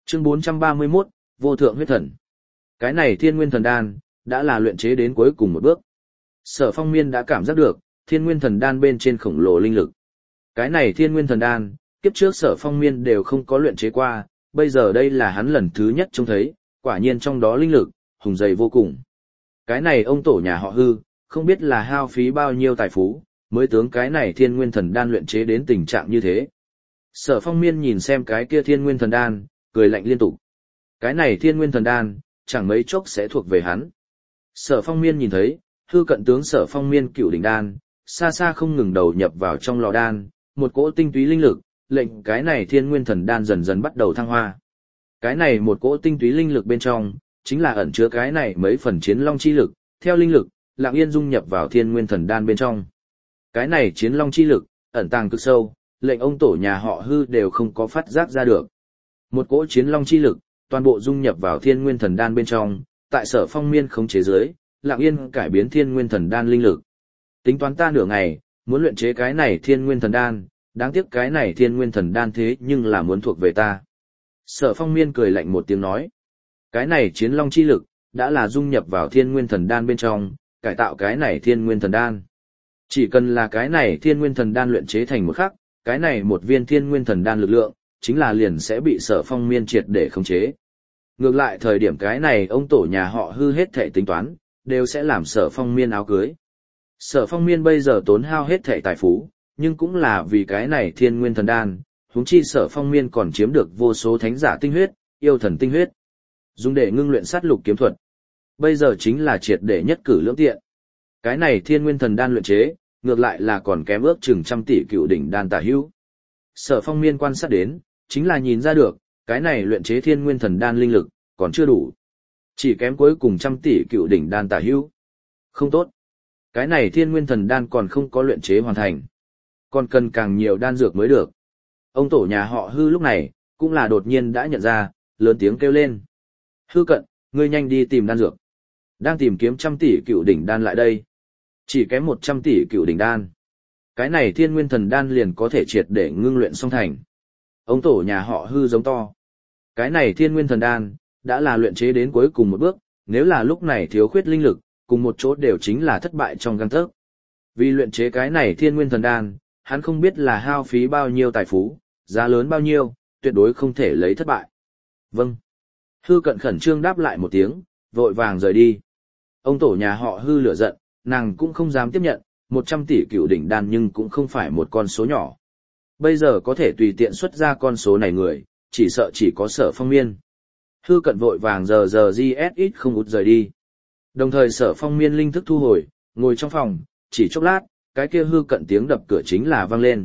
Chương bốn trăm ba mươi mốt, Vô thượng huyết thần. Cái này Thiên Nguyên Thần Đan đã là luyện chế đến cuối cùng một bước. Sở Phong Miên đã cảm giác được Thiên Nguyên Thần Đan bên trên khổng lồ linh lực. Cái này Thiên Nguyên Thần Đan, kiếp trước Sở Phong Miên đều không có luyện chế qua, bây giờ đây là hắn lần thứ nhất trông thấy, quả nhiên trong đó linh lực hùng dày vô cùng. Cái này ông tổ nhà họ Hư, không biết là hao phí bao nhiêu tài phú, mới tướng cái này Thiên Nguyên Thần Đan luyện chế đến tình trạng như thế. Sở Phong Miên nhìn xem cái kia Thiên Nguyên Thần Đan, cười lạnh liên tục. Cái này Thiên Nguyên Thần Đan, chẳng mấy chốc sẽ thuộc về hắn. Sở Phong Miên nhìn thấy, Hư cận tướng Sở Phong Miên Cựu Đỉnh Đan, xa xa không ngừng đầu nhập vào trong lò đan, một cỗ tinh túy linh lực, lệnh cái này Thiên Nguyên Thần Đan dần dần bắt đầu thăng hoa. Cái này một cỗ tinh túy linh lực bên trong, chính là ẩn chứa cái này mấy phần chiến long chi lực, theo linh lực, lặng yên dung nhập vào Thiên Nguyên Thần Đan bên trong. Cái này chiến long chi lực, ẩn tàng cực sâu, lệnh ông tổ nhà họ Hư đều không có phát giác ra được. Một cỗ chiến long chi lực, toàn bộ dung nhập vào Thiên Nguyên Thần Đan bên trong, tại Sở Phong Miên khống chế dưới, lặng yên cải biến Thiên Nguyên Thần Đan linh lực. Tính toán ta nửa ngày, muốn luyện chế cái này Thiên Nguyên Thần Đan, đáng tiếc cái này Thiên Nguyên Thần Đan thế nhưng là muốn thuộc về ta. Sở Phong Miên cười lạnh một tiếng nói, cái này chiến long chi lực, đã là dung nhập vào Thiên Nguyên Thần Đan bên trong, cải tạo cái này Thiên Nguyên Thần Đan. Chỉ cần là cái này Thiên Nguyên Thần Đan luyện chế thành một khắc, cái này một viên Thiên Nguyên Thần Đan lực lượng, chính là liền sẽ bị Sở Phong Miên triệt để khống chế. Ngược lại thời điểm cái này ông tổ nhà họ Hư hết thảy tính toán, đều sẽ làm Sở Phong Miên áo cưới. Sở Phong Miên bây giờ tốn hao hết thảy tài phú, nhưng cũng là vì cái này Thiên Nguyên Thần Đan, huống chi Sở Phong Miên còn chiếm được vô số thánh giả tinh huyết, yêu thần tinh huyết, dùng để ngưng luyện sát lục kiếm thuật. Bây giờ chính là triệt để nhất cử lưỡng tiện. Cái này Thiên Nguyên Thần Đan luyện chế, ngược lại là còn kém ước chừng trăm tỷ cựu đỉnh đan tả hữu. Sở Phong Miên quan sát đến, chính là nhìn ra được, cái này luyện chế Thiên Nguyên Thần Đan linh lực, còn chưa đủ. Chỉ kém cuối cùng trăm tỷ cựu đỉnh đan tả hữu. Không tốt. Cái này Thiên Nguyên Thần Đan còn không có luyện chế hoàn thành. Còn cần càng nhiều đan dược mới được. Ông tổ nhà họ Hư lúc này, cũng là đột nhiên đã nhận ra, lớn tiếng kêu lên. Hư cận, ngươi nhanh đi tìm đan dược. Đang tìm kiếm trăm tỷ cựu đỉnh đan lại đây. Chỉ kém một trăm tỷ cựu đỉnh đan. Cái này Thiên Nguyên Thần Đan liền có thể triệt để ngưng luyện xong thành. Ông tổ nhà họ Hư giống to. Cái này Thiên Nguyên Thần Đan, đã là luyện chế đến cuối cùng một bước, nếu là lúc này thiếu khuyết linh lực, cùng một chỗ đều chính là thất bại trong gang tấc. Vì luyện chế cái này Thiên Nguyên Thần Đan, hắn không biết là hao phí bao nhiêu tài phú, giá lớn bao nhiêu, tuyệt đối không thể lấy thất bại. Vâng. Hư cận khẩn trương đáp lại một tiếng, vội vàng rời đi. Ông tổ nhà họ Hư lửa giận, nàng cũng không dám tiếp nhận, một trăm tỷ cựu đỉnh đan nhưng cũng không phải một con số nhỏ. Bây giờ có thể tùy tiện xuất ra con số này người, chỉ sợ chỉ có Sở Phong Miên. Hư cận vội vàng giờ giờ GSX không út rời đi. Đồng thời Sở Phong Miên linh thức thu hồi, ngồi trong phòng, chỉ chốc lát, cái kia Hư cận tiếng đập cửa chính là vang lên.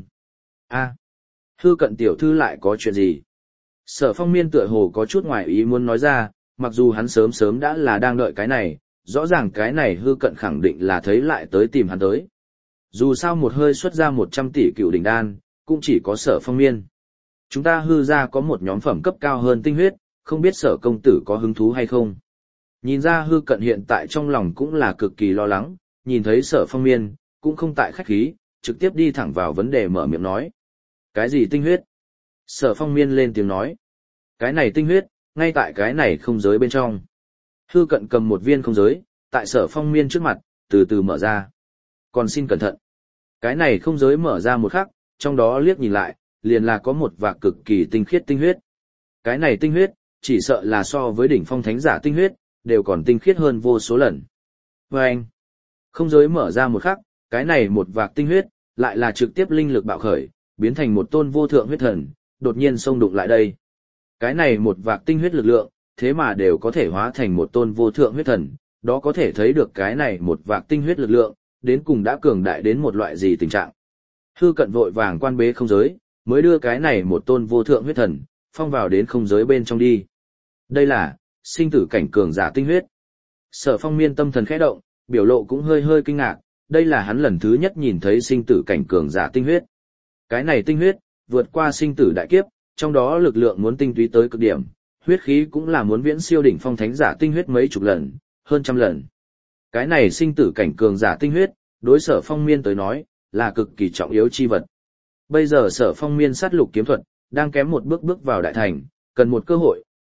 A, Hư cận tiểu thư lại có chuyện gì? Sở Phong Miên tựa hồ có chút ngoài ý muốn nói ra, mặc dù hắn sớm sớm đã là đang đợi cái này, rõ ràng cái này Hư cận khẳng định là thấy lại tới tìm hắn tới. Dù sao một hơi xuất ra một trăm tỷ cựu đỉnh đan, cũng chỉ có Sở Phong Miên. Chúng ta Hư ra có một nhóm phẩm cấp cao hơn tinh huyết, không biết Sở công tử có hứng thú hay không. Nhìn ra Hư cận hiện tại trong lòng cũng là cực kỳ lo lắng, nhìn thấy Sở Phong Miên, cũng không tại khách khí, trực tiếp đi thẳng vào vấn đề mở miệng nói. Cái gì tinh huyết? Sở Phong Miên lên tiếng nói. Cái này tinh huyết, ngay tại cái này không giới bên trong. Hư cận cầm một viên không giới, tại Sở Phong Miên trước mặt, từ từ mở ra. Còn xin cẩn thận. Cái này không giới mở ra một khắc, trong đó liếc nhìn lại, liền là có một vạc cực kỳ tinh khiết tinh huyết. Cái này tinh huyết, chỉ sợ là so với đỉnh phong thánh giả tinh huyết, đều còn tinh khiết hơn vô số lần. Và anh, không giới mở ra một khắc, cái này một vạc tinh huyết, lại là trực tiếp linh lực bạo khởi, biến thành một tôn vô thượng huyết thần, đột nhiên xông đụng lại đây. Cái này một vạc tinh huyết lực lượng, thế mà đều có thể hóa thành một tôn vô thượng huyết thần, đó có thể thấy được cái này một vạc tinh huyết lực lượng, đến cùng đã cường đại đến một loại gì tình trạng. Hư cận vội vàng quan bế không giới, mới đưa cái này một tôn vô thượng huyết thần, phong vào đến không giới bên trong đi. Đây là, sinh tử cảnh cường giả tinh huyết. Sở Phong Miên tâm thần khẽ động, biểu lộ cũng hơi hơi kinh ngạc, đây là hắn lần thứ nhất nhìn thấy sinh tử cảnh cường giả tinh huyết. Cái này tinh huyết, vượt qua sinh tử đại kiếp, trong đó lực lượng muốn tinh túy tới cực điểm, huyết khí cũng là muốn viễn siêu đỉnh phong thánh giả tinh huyết mấy chục lần, hơn trăm lần. Cái này sinh tử cảnh cường giả tinh huyết, đối Sở Phong Miên tới nói, là cực kỳ trọng yếu chi vật. Bây giờ Sở Phong Miên sát lục kiếm thuật, đang kém một bước bước vào đại thành, cần một cơ hội,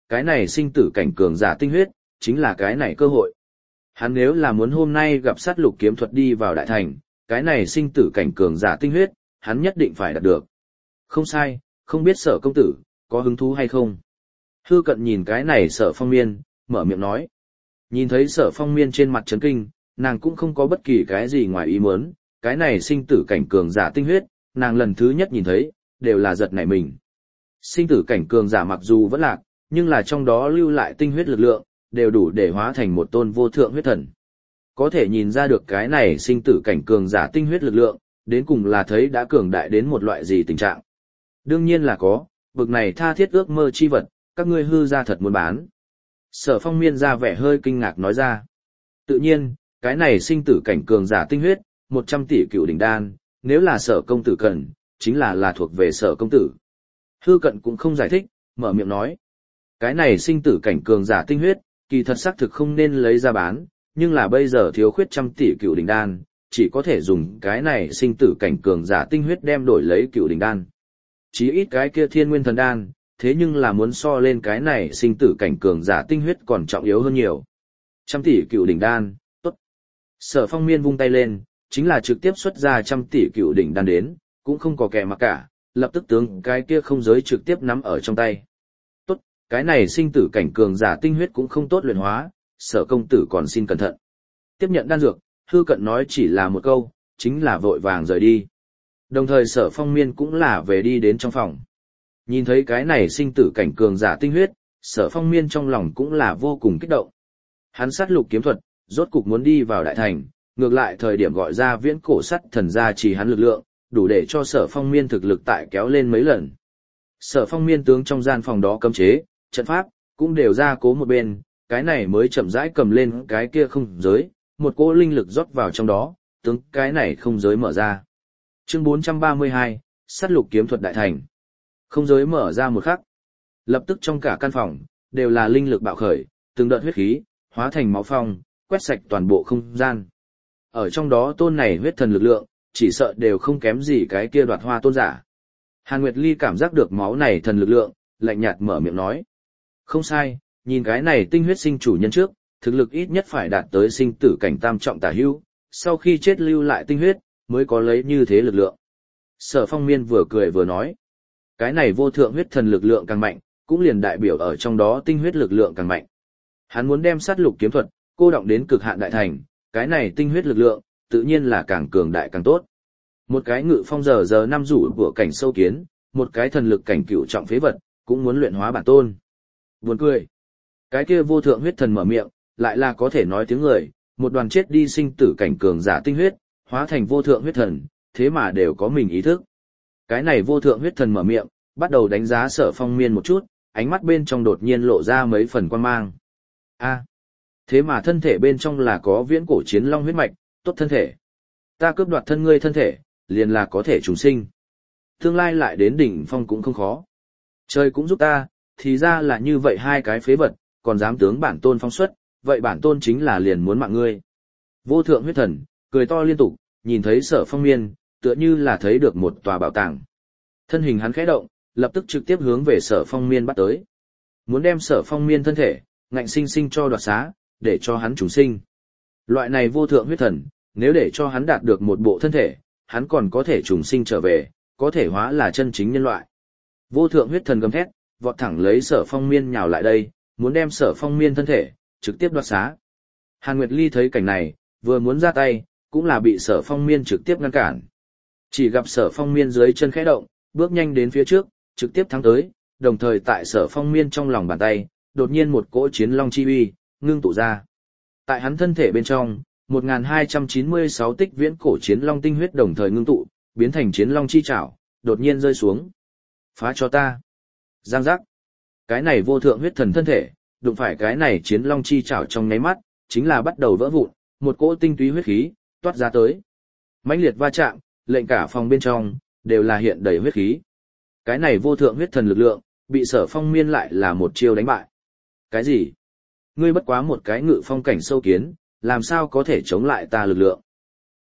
cái này sinh tử cảnh cường giả tinh huyết, chính là cái này cơ hội. Hắn nếu là muốn hôm nay gặp sát lục kiếm thuật đi vào đại thành, cái này sinh tử cảnh cường giả tinh huyết, hắn nhất định phải đạt được. Không sai, không biết Sở công tử, có hứng thú hay không? Hư Cận nhìn cái này Sở Phong Miên, mở miệng nói. Nhìn thấy Sở Phong Miên trên mặt chấn kinh, nàng cũng không có bất kỳ cái gì ngoài ý muốn, cái này sinh tử cảnh cường giả tinh huyết, nàng lần thứ nhất nhìn thấy, đều là giật nảy mình. Sinh tử cảnh cường giả mặc dù vẫn lạc, nhưng là trong đó lưu lại tinh huyết lực lượng, đều đủ để hóa thành một tôn vô thượng huyết thần. Có thể nhìn ra được cái này sinh tử cảnh cường giả tinh huyết lực lượng, đến cùng là thấy đã cường đại đến một loại gì tình trạng. Đương nhiên là có, bực này tha thiết ước mơ chi vật, các ngươi hư ra thật muốn bán. Sở Phong Miên ra vẻ hơi kinh ngạc nói ra. Tự nhiên, cái này sinh tử cảnh cường giả tinh huyết, một trăm tỷ cựu đỉnh đan, nếu là Sở công tử cần, chính là là thuộc về Sở công tử. Hư Cận cũng không giải thích, mở miệng nói. Cái này sinh tử cảnh cường giả tinh huyết, kỳ thật xác thực không nên lấy ra bán, nhưng là bây giờ thiếu khuyết trăm tỷ cựu đỉnh đan, chỉ có thể dùng cái này sinh tử cảnh cường giả tinh huyết đem đổi lấy cựu đỉnh đan. Chí ít cái kia thiên nguyên thần đan, thế nhưng là muốn so lên cái này sinh tử cảnh cường giả tinh huyết còn trọng yếu hơn nhiều. Trăm tỷ cựu đỉnh đan, tốt. Sở Phong Miên vung tay lên, chính là trực tiếp xuất ra trăm tỷ cựu đỉnh đan đến, cũng không có kẻ mặc cả, lập tức tướng cái kia không giới trực tiếp nắm ở trong tay. Tốt, cái này sinh tử cảnh cường giả tinh huyết cũng không tốt luyện hóa, Sở công tử còn xin cẩn thận. Tiếp nhận đan dược, Hư Cận nói chỉ là một câu, chính là vội vàng rời đi. Đồng thời Sở Phong Miên cũng là về đi đến trong phòng. Nhìn thấy cái này sinh tử cảnh cường giả tinh huyết, Sở Phong Miên trong lòng cũng là vô cùng kích động. Hắn sát lục kiếm thuật, rốt cục muốn đi vào đại thành, ngược lại thời điểm gọi ra viễn cổ sắt thần gia trì hắn lực lượng, đủ để cho Sở Phong Miên thực lực tại kéo lên mấy lần. Sở Phong Miên tướng trong gian phòng đó cấm chế, trận pháp, cũng đều ra cố một bên, cái này mới chậm rãi cầm lên cái kia không giới, một cỗ linh lực rót vào trong đó, tướng cái này không giới mở ra. Chương bốn trăm ba mươi hai, sát lục kiếm thuật đại thành. Không giới mở ra một khắc. Lập tức trong cả căn phòng, đều là linh lực bạo khởi, từng đợt huyết khí, hóa thành máu phong, quét sạch toàn bộ không gian. Ở trong đó tôn này huyết thần lực lượng, chỉ sợ đều không kém gì cái kia đoạt hoa tôn giả. Hàn Nguyệt Ly cảm giác được máu này thần lực lượng, lạnh nhạt mở miệng nói. Không sai, nhìn cái này tinh huyết sinh chủ nhân trước, thực lực ít nhất phải đạt tới sinh tử cảnh tam trọng tả hữu, sau khi chết lưu lại tinh huyết, mới có lấy như thế lực lượng. Sở Phong Miên vừa cười vừa nói. Cái này vô thượng huyết thần lực lượng càng mạnh, cũng liền đại biểu ở trong đó tinh huyết lực lượng càng mạnh. Hắn muốn đem sát lục kiếm thuật, cô động đến cực hạn đại thành, cái này tinh huyết lực lượng, tự nhiên là càng cường đại càng tốt. Một cái ngự phong giờ giờ năm rủ của cảnh sâu kiến, một cái thần lực cảnh cựu trọng phế vật, cũng muốn luyện hóa bản tôn. Buồn cười. Cái kia vô thượng huyết thần mở miệng, lại là có thể nói tiếng người, một đoàn chết đi sinh tử cảnh cường giả tinh huyết, hóa thành vô thượng huyết thần, thế mà đều có mình ý thức. Cái này vô thượng huyết thần mở miệng, bắt đầu đánh giá Sở Phong Miên một chút, ánh mắt bên trong đột nhiên lộ ra mấy phần quan mang. A, thế mà thân thể bên trong là có viễn cổ chiến long huyết mạch, tốt thân thể. Ta cướp đoạt thân ngươi thân thể, liền là có thể trùng sinh. Tương lai lại đến đỉnh phong cũng không khó. Trời cũng giúp ta, thì ra là như vậy hai cái phế vật, còn dám tướng bản tôn phóng xuất, vậy bản tôn chính là liền muốn mạng ngươi. Vô thượng huyết thần, cười to liên tục, nhìn thấy Sở Phong Miên, tựa như là thấy được một tòa bảo tàng. Thân hình hắn khẽ động, lập tức trực tiếp hướng về Sở Phong Miên bắt tới. Muốn đem Sở Phong Miên thân thể, ngạnh sinh sinh cho đoạt xá, để cho hắn trùng sinh. Loại này vô thượng huyết thần, nếu để cho hắn đạt được một bộ thân thể, hắn còn có thể trùng sinh trở về, có thể hóa là chân chính nhân loại. Vô thượng huyết thần gầm thét, vọt thẳng lấy Sở Phong Miên nhào lại đây, muốn đem Sở Phong Miên thân thể, trực tiếp đoạt xá. Hàn Nguyệt Ly thấy cảnh này, vừa muốn ra tay, cũng là bị Sở Phong Miên trực tiếp ngăn cản. Chỉ gặp Sở Phong Miên dưới chân khẽ động, bước nhanh đến phía trước, trực tiếp thắng tới, đồng thời tại Sở Phong Miên trong lòng bàn tay, đột nhiên một cỗ chiến long chi uy ngưng tụ ra. Tại hắn thân thể bên trong, một nghìn hai trăm chín mươi sáu tích viễn cổ chiến long tinh huyết đồng thời ngưng tụ, biến thành chiến long chi chảo, đột nhiên rơi xuống. Phá cho ta. Giang giác. Cái này vô thượng huyết thần thân thể, đụng phải cái này chiến long chi chảo trong nháy mắt, chính là bắt đầu vỡ vụn, một cỗ tinh túy huyết khí toát ra tới. Mãnh liệt va chạm, lệnh cả phòng bên trong đều là hiện đầy huyết khí. Cái này vô thượng huyết thần lực lượng, bị Sở Phong Miên lại là một chiêu đánh bại. Cái gì? Ngươi bất quá một cái ngự phong cảnh sâu kiến, làm sao có thể chống lại ta lực lượng?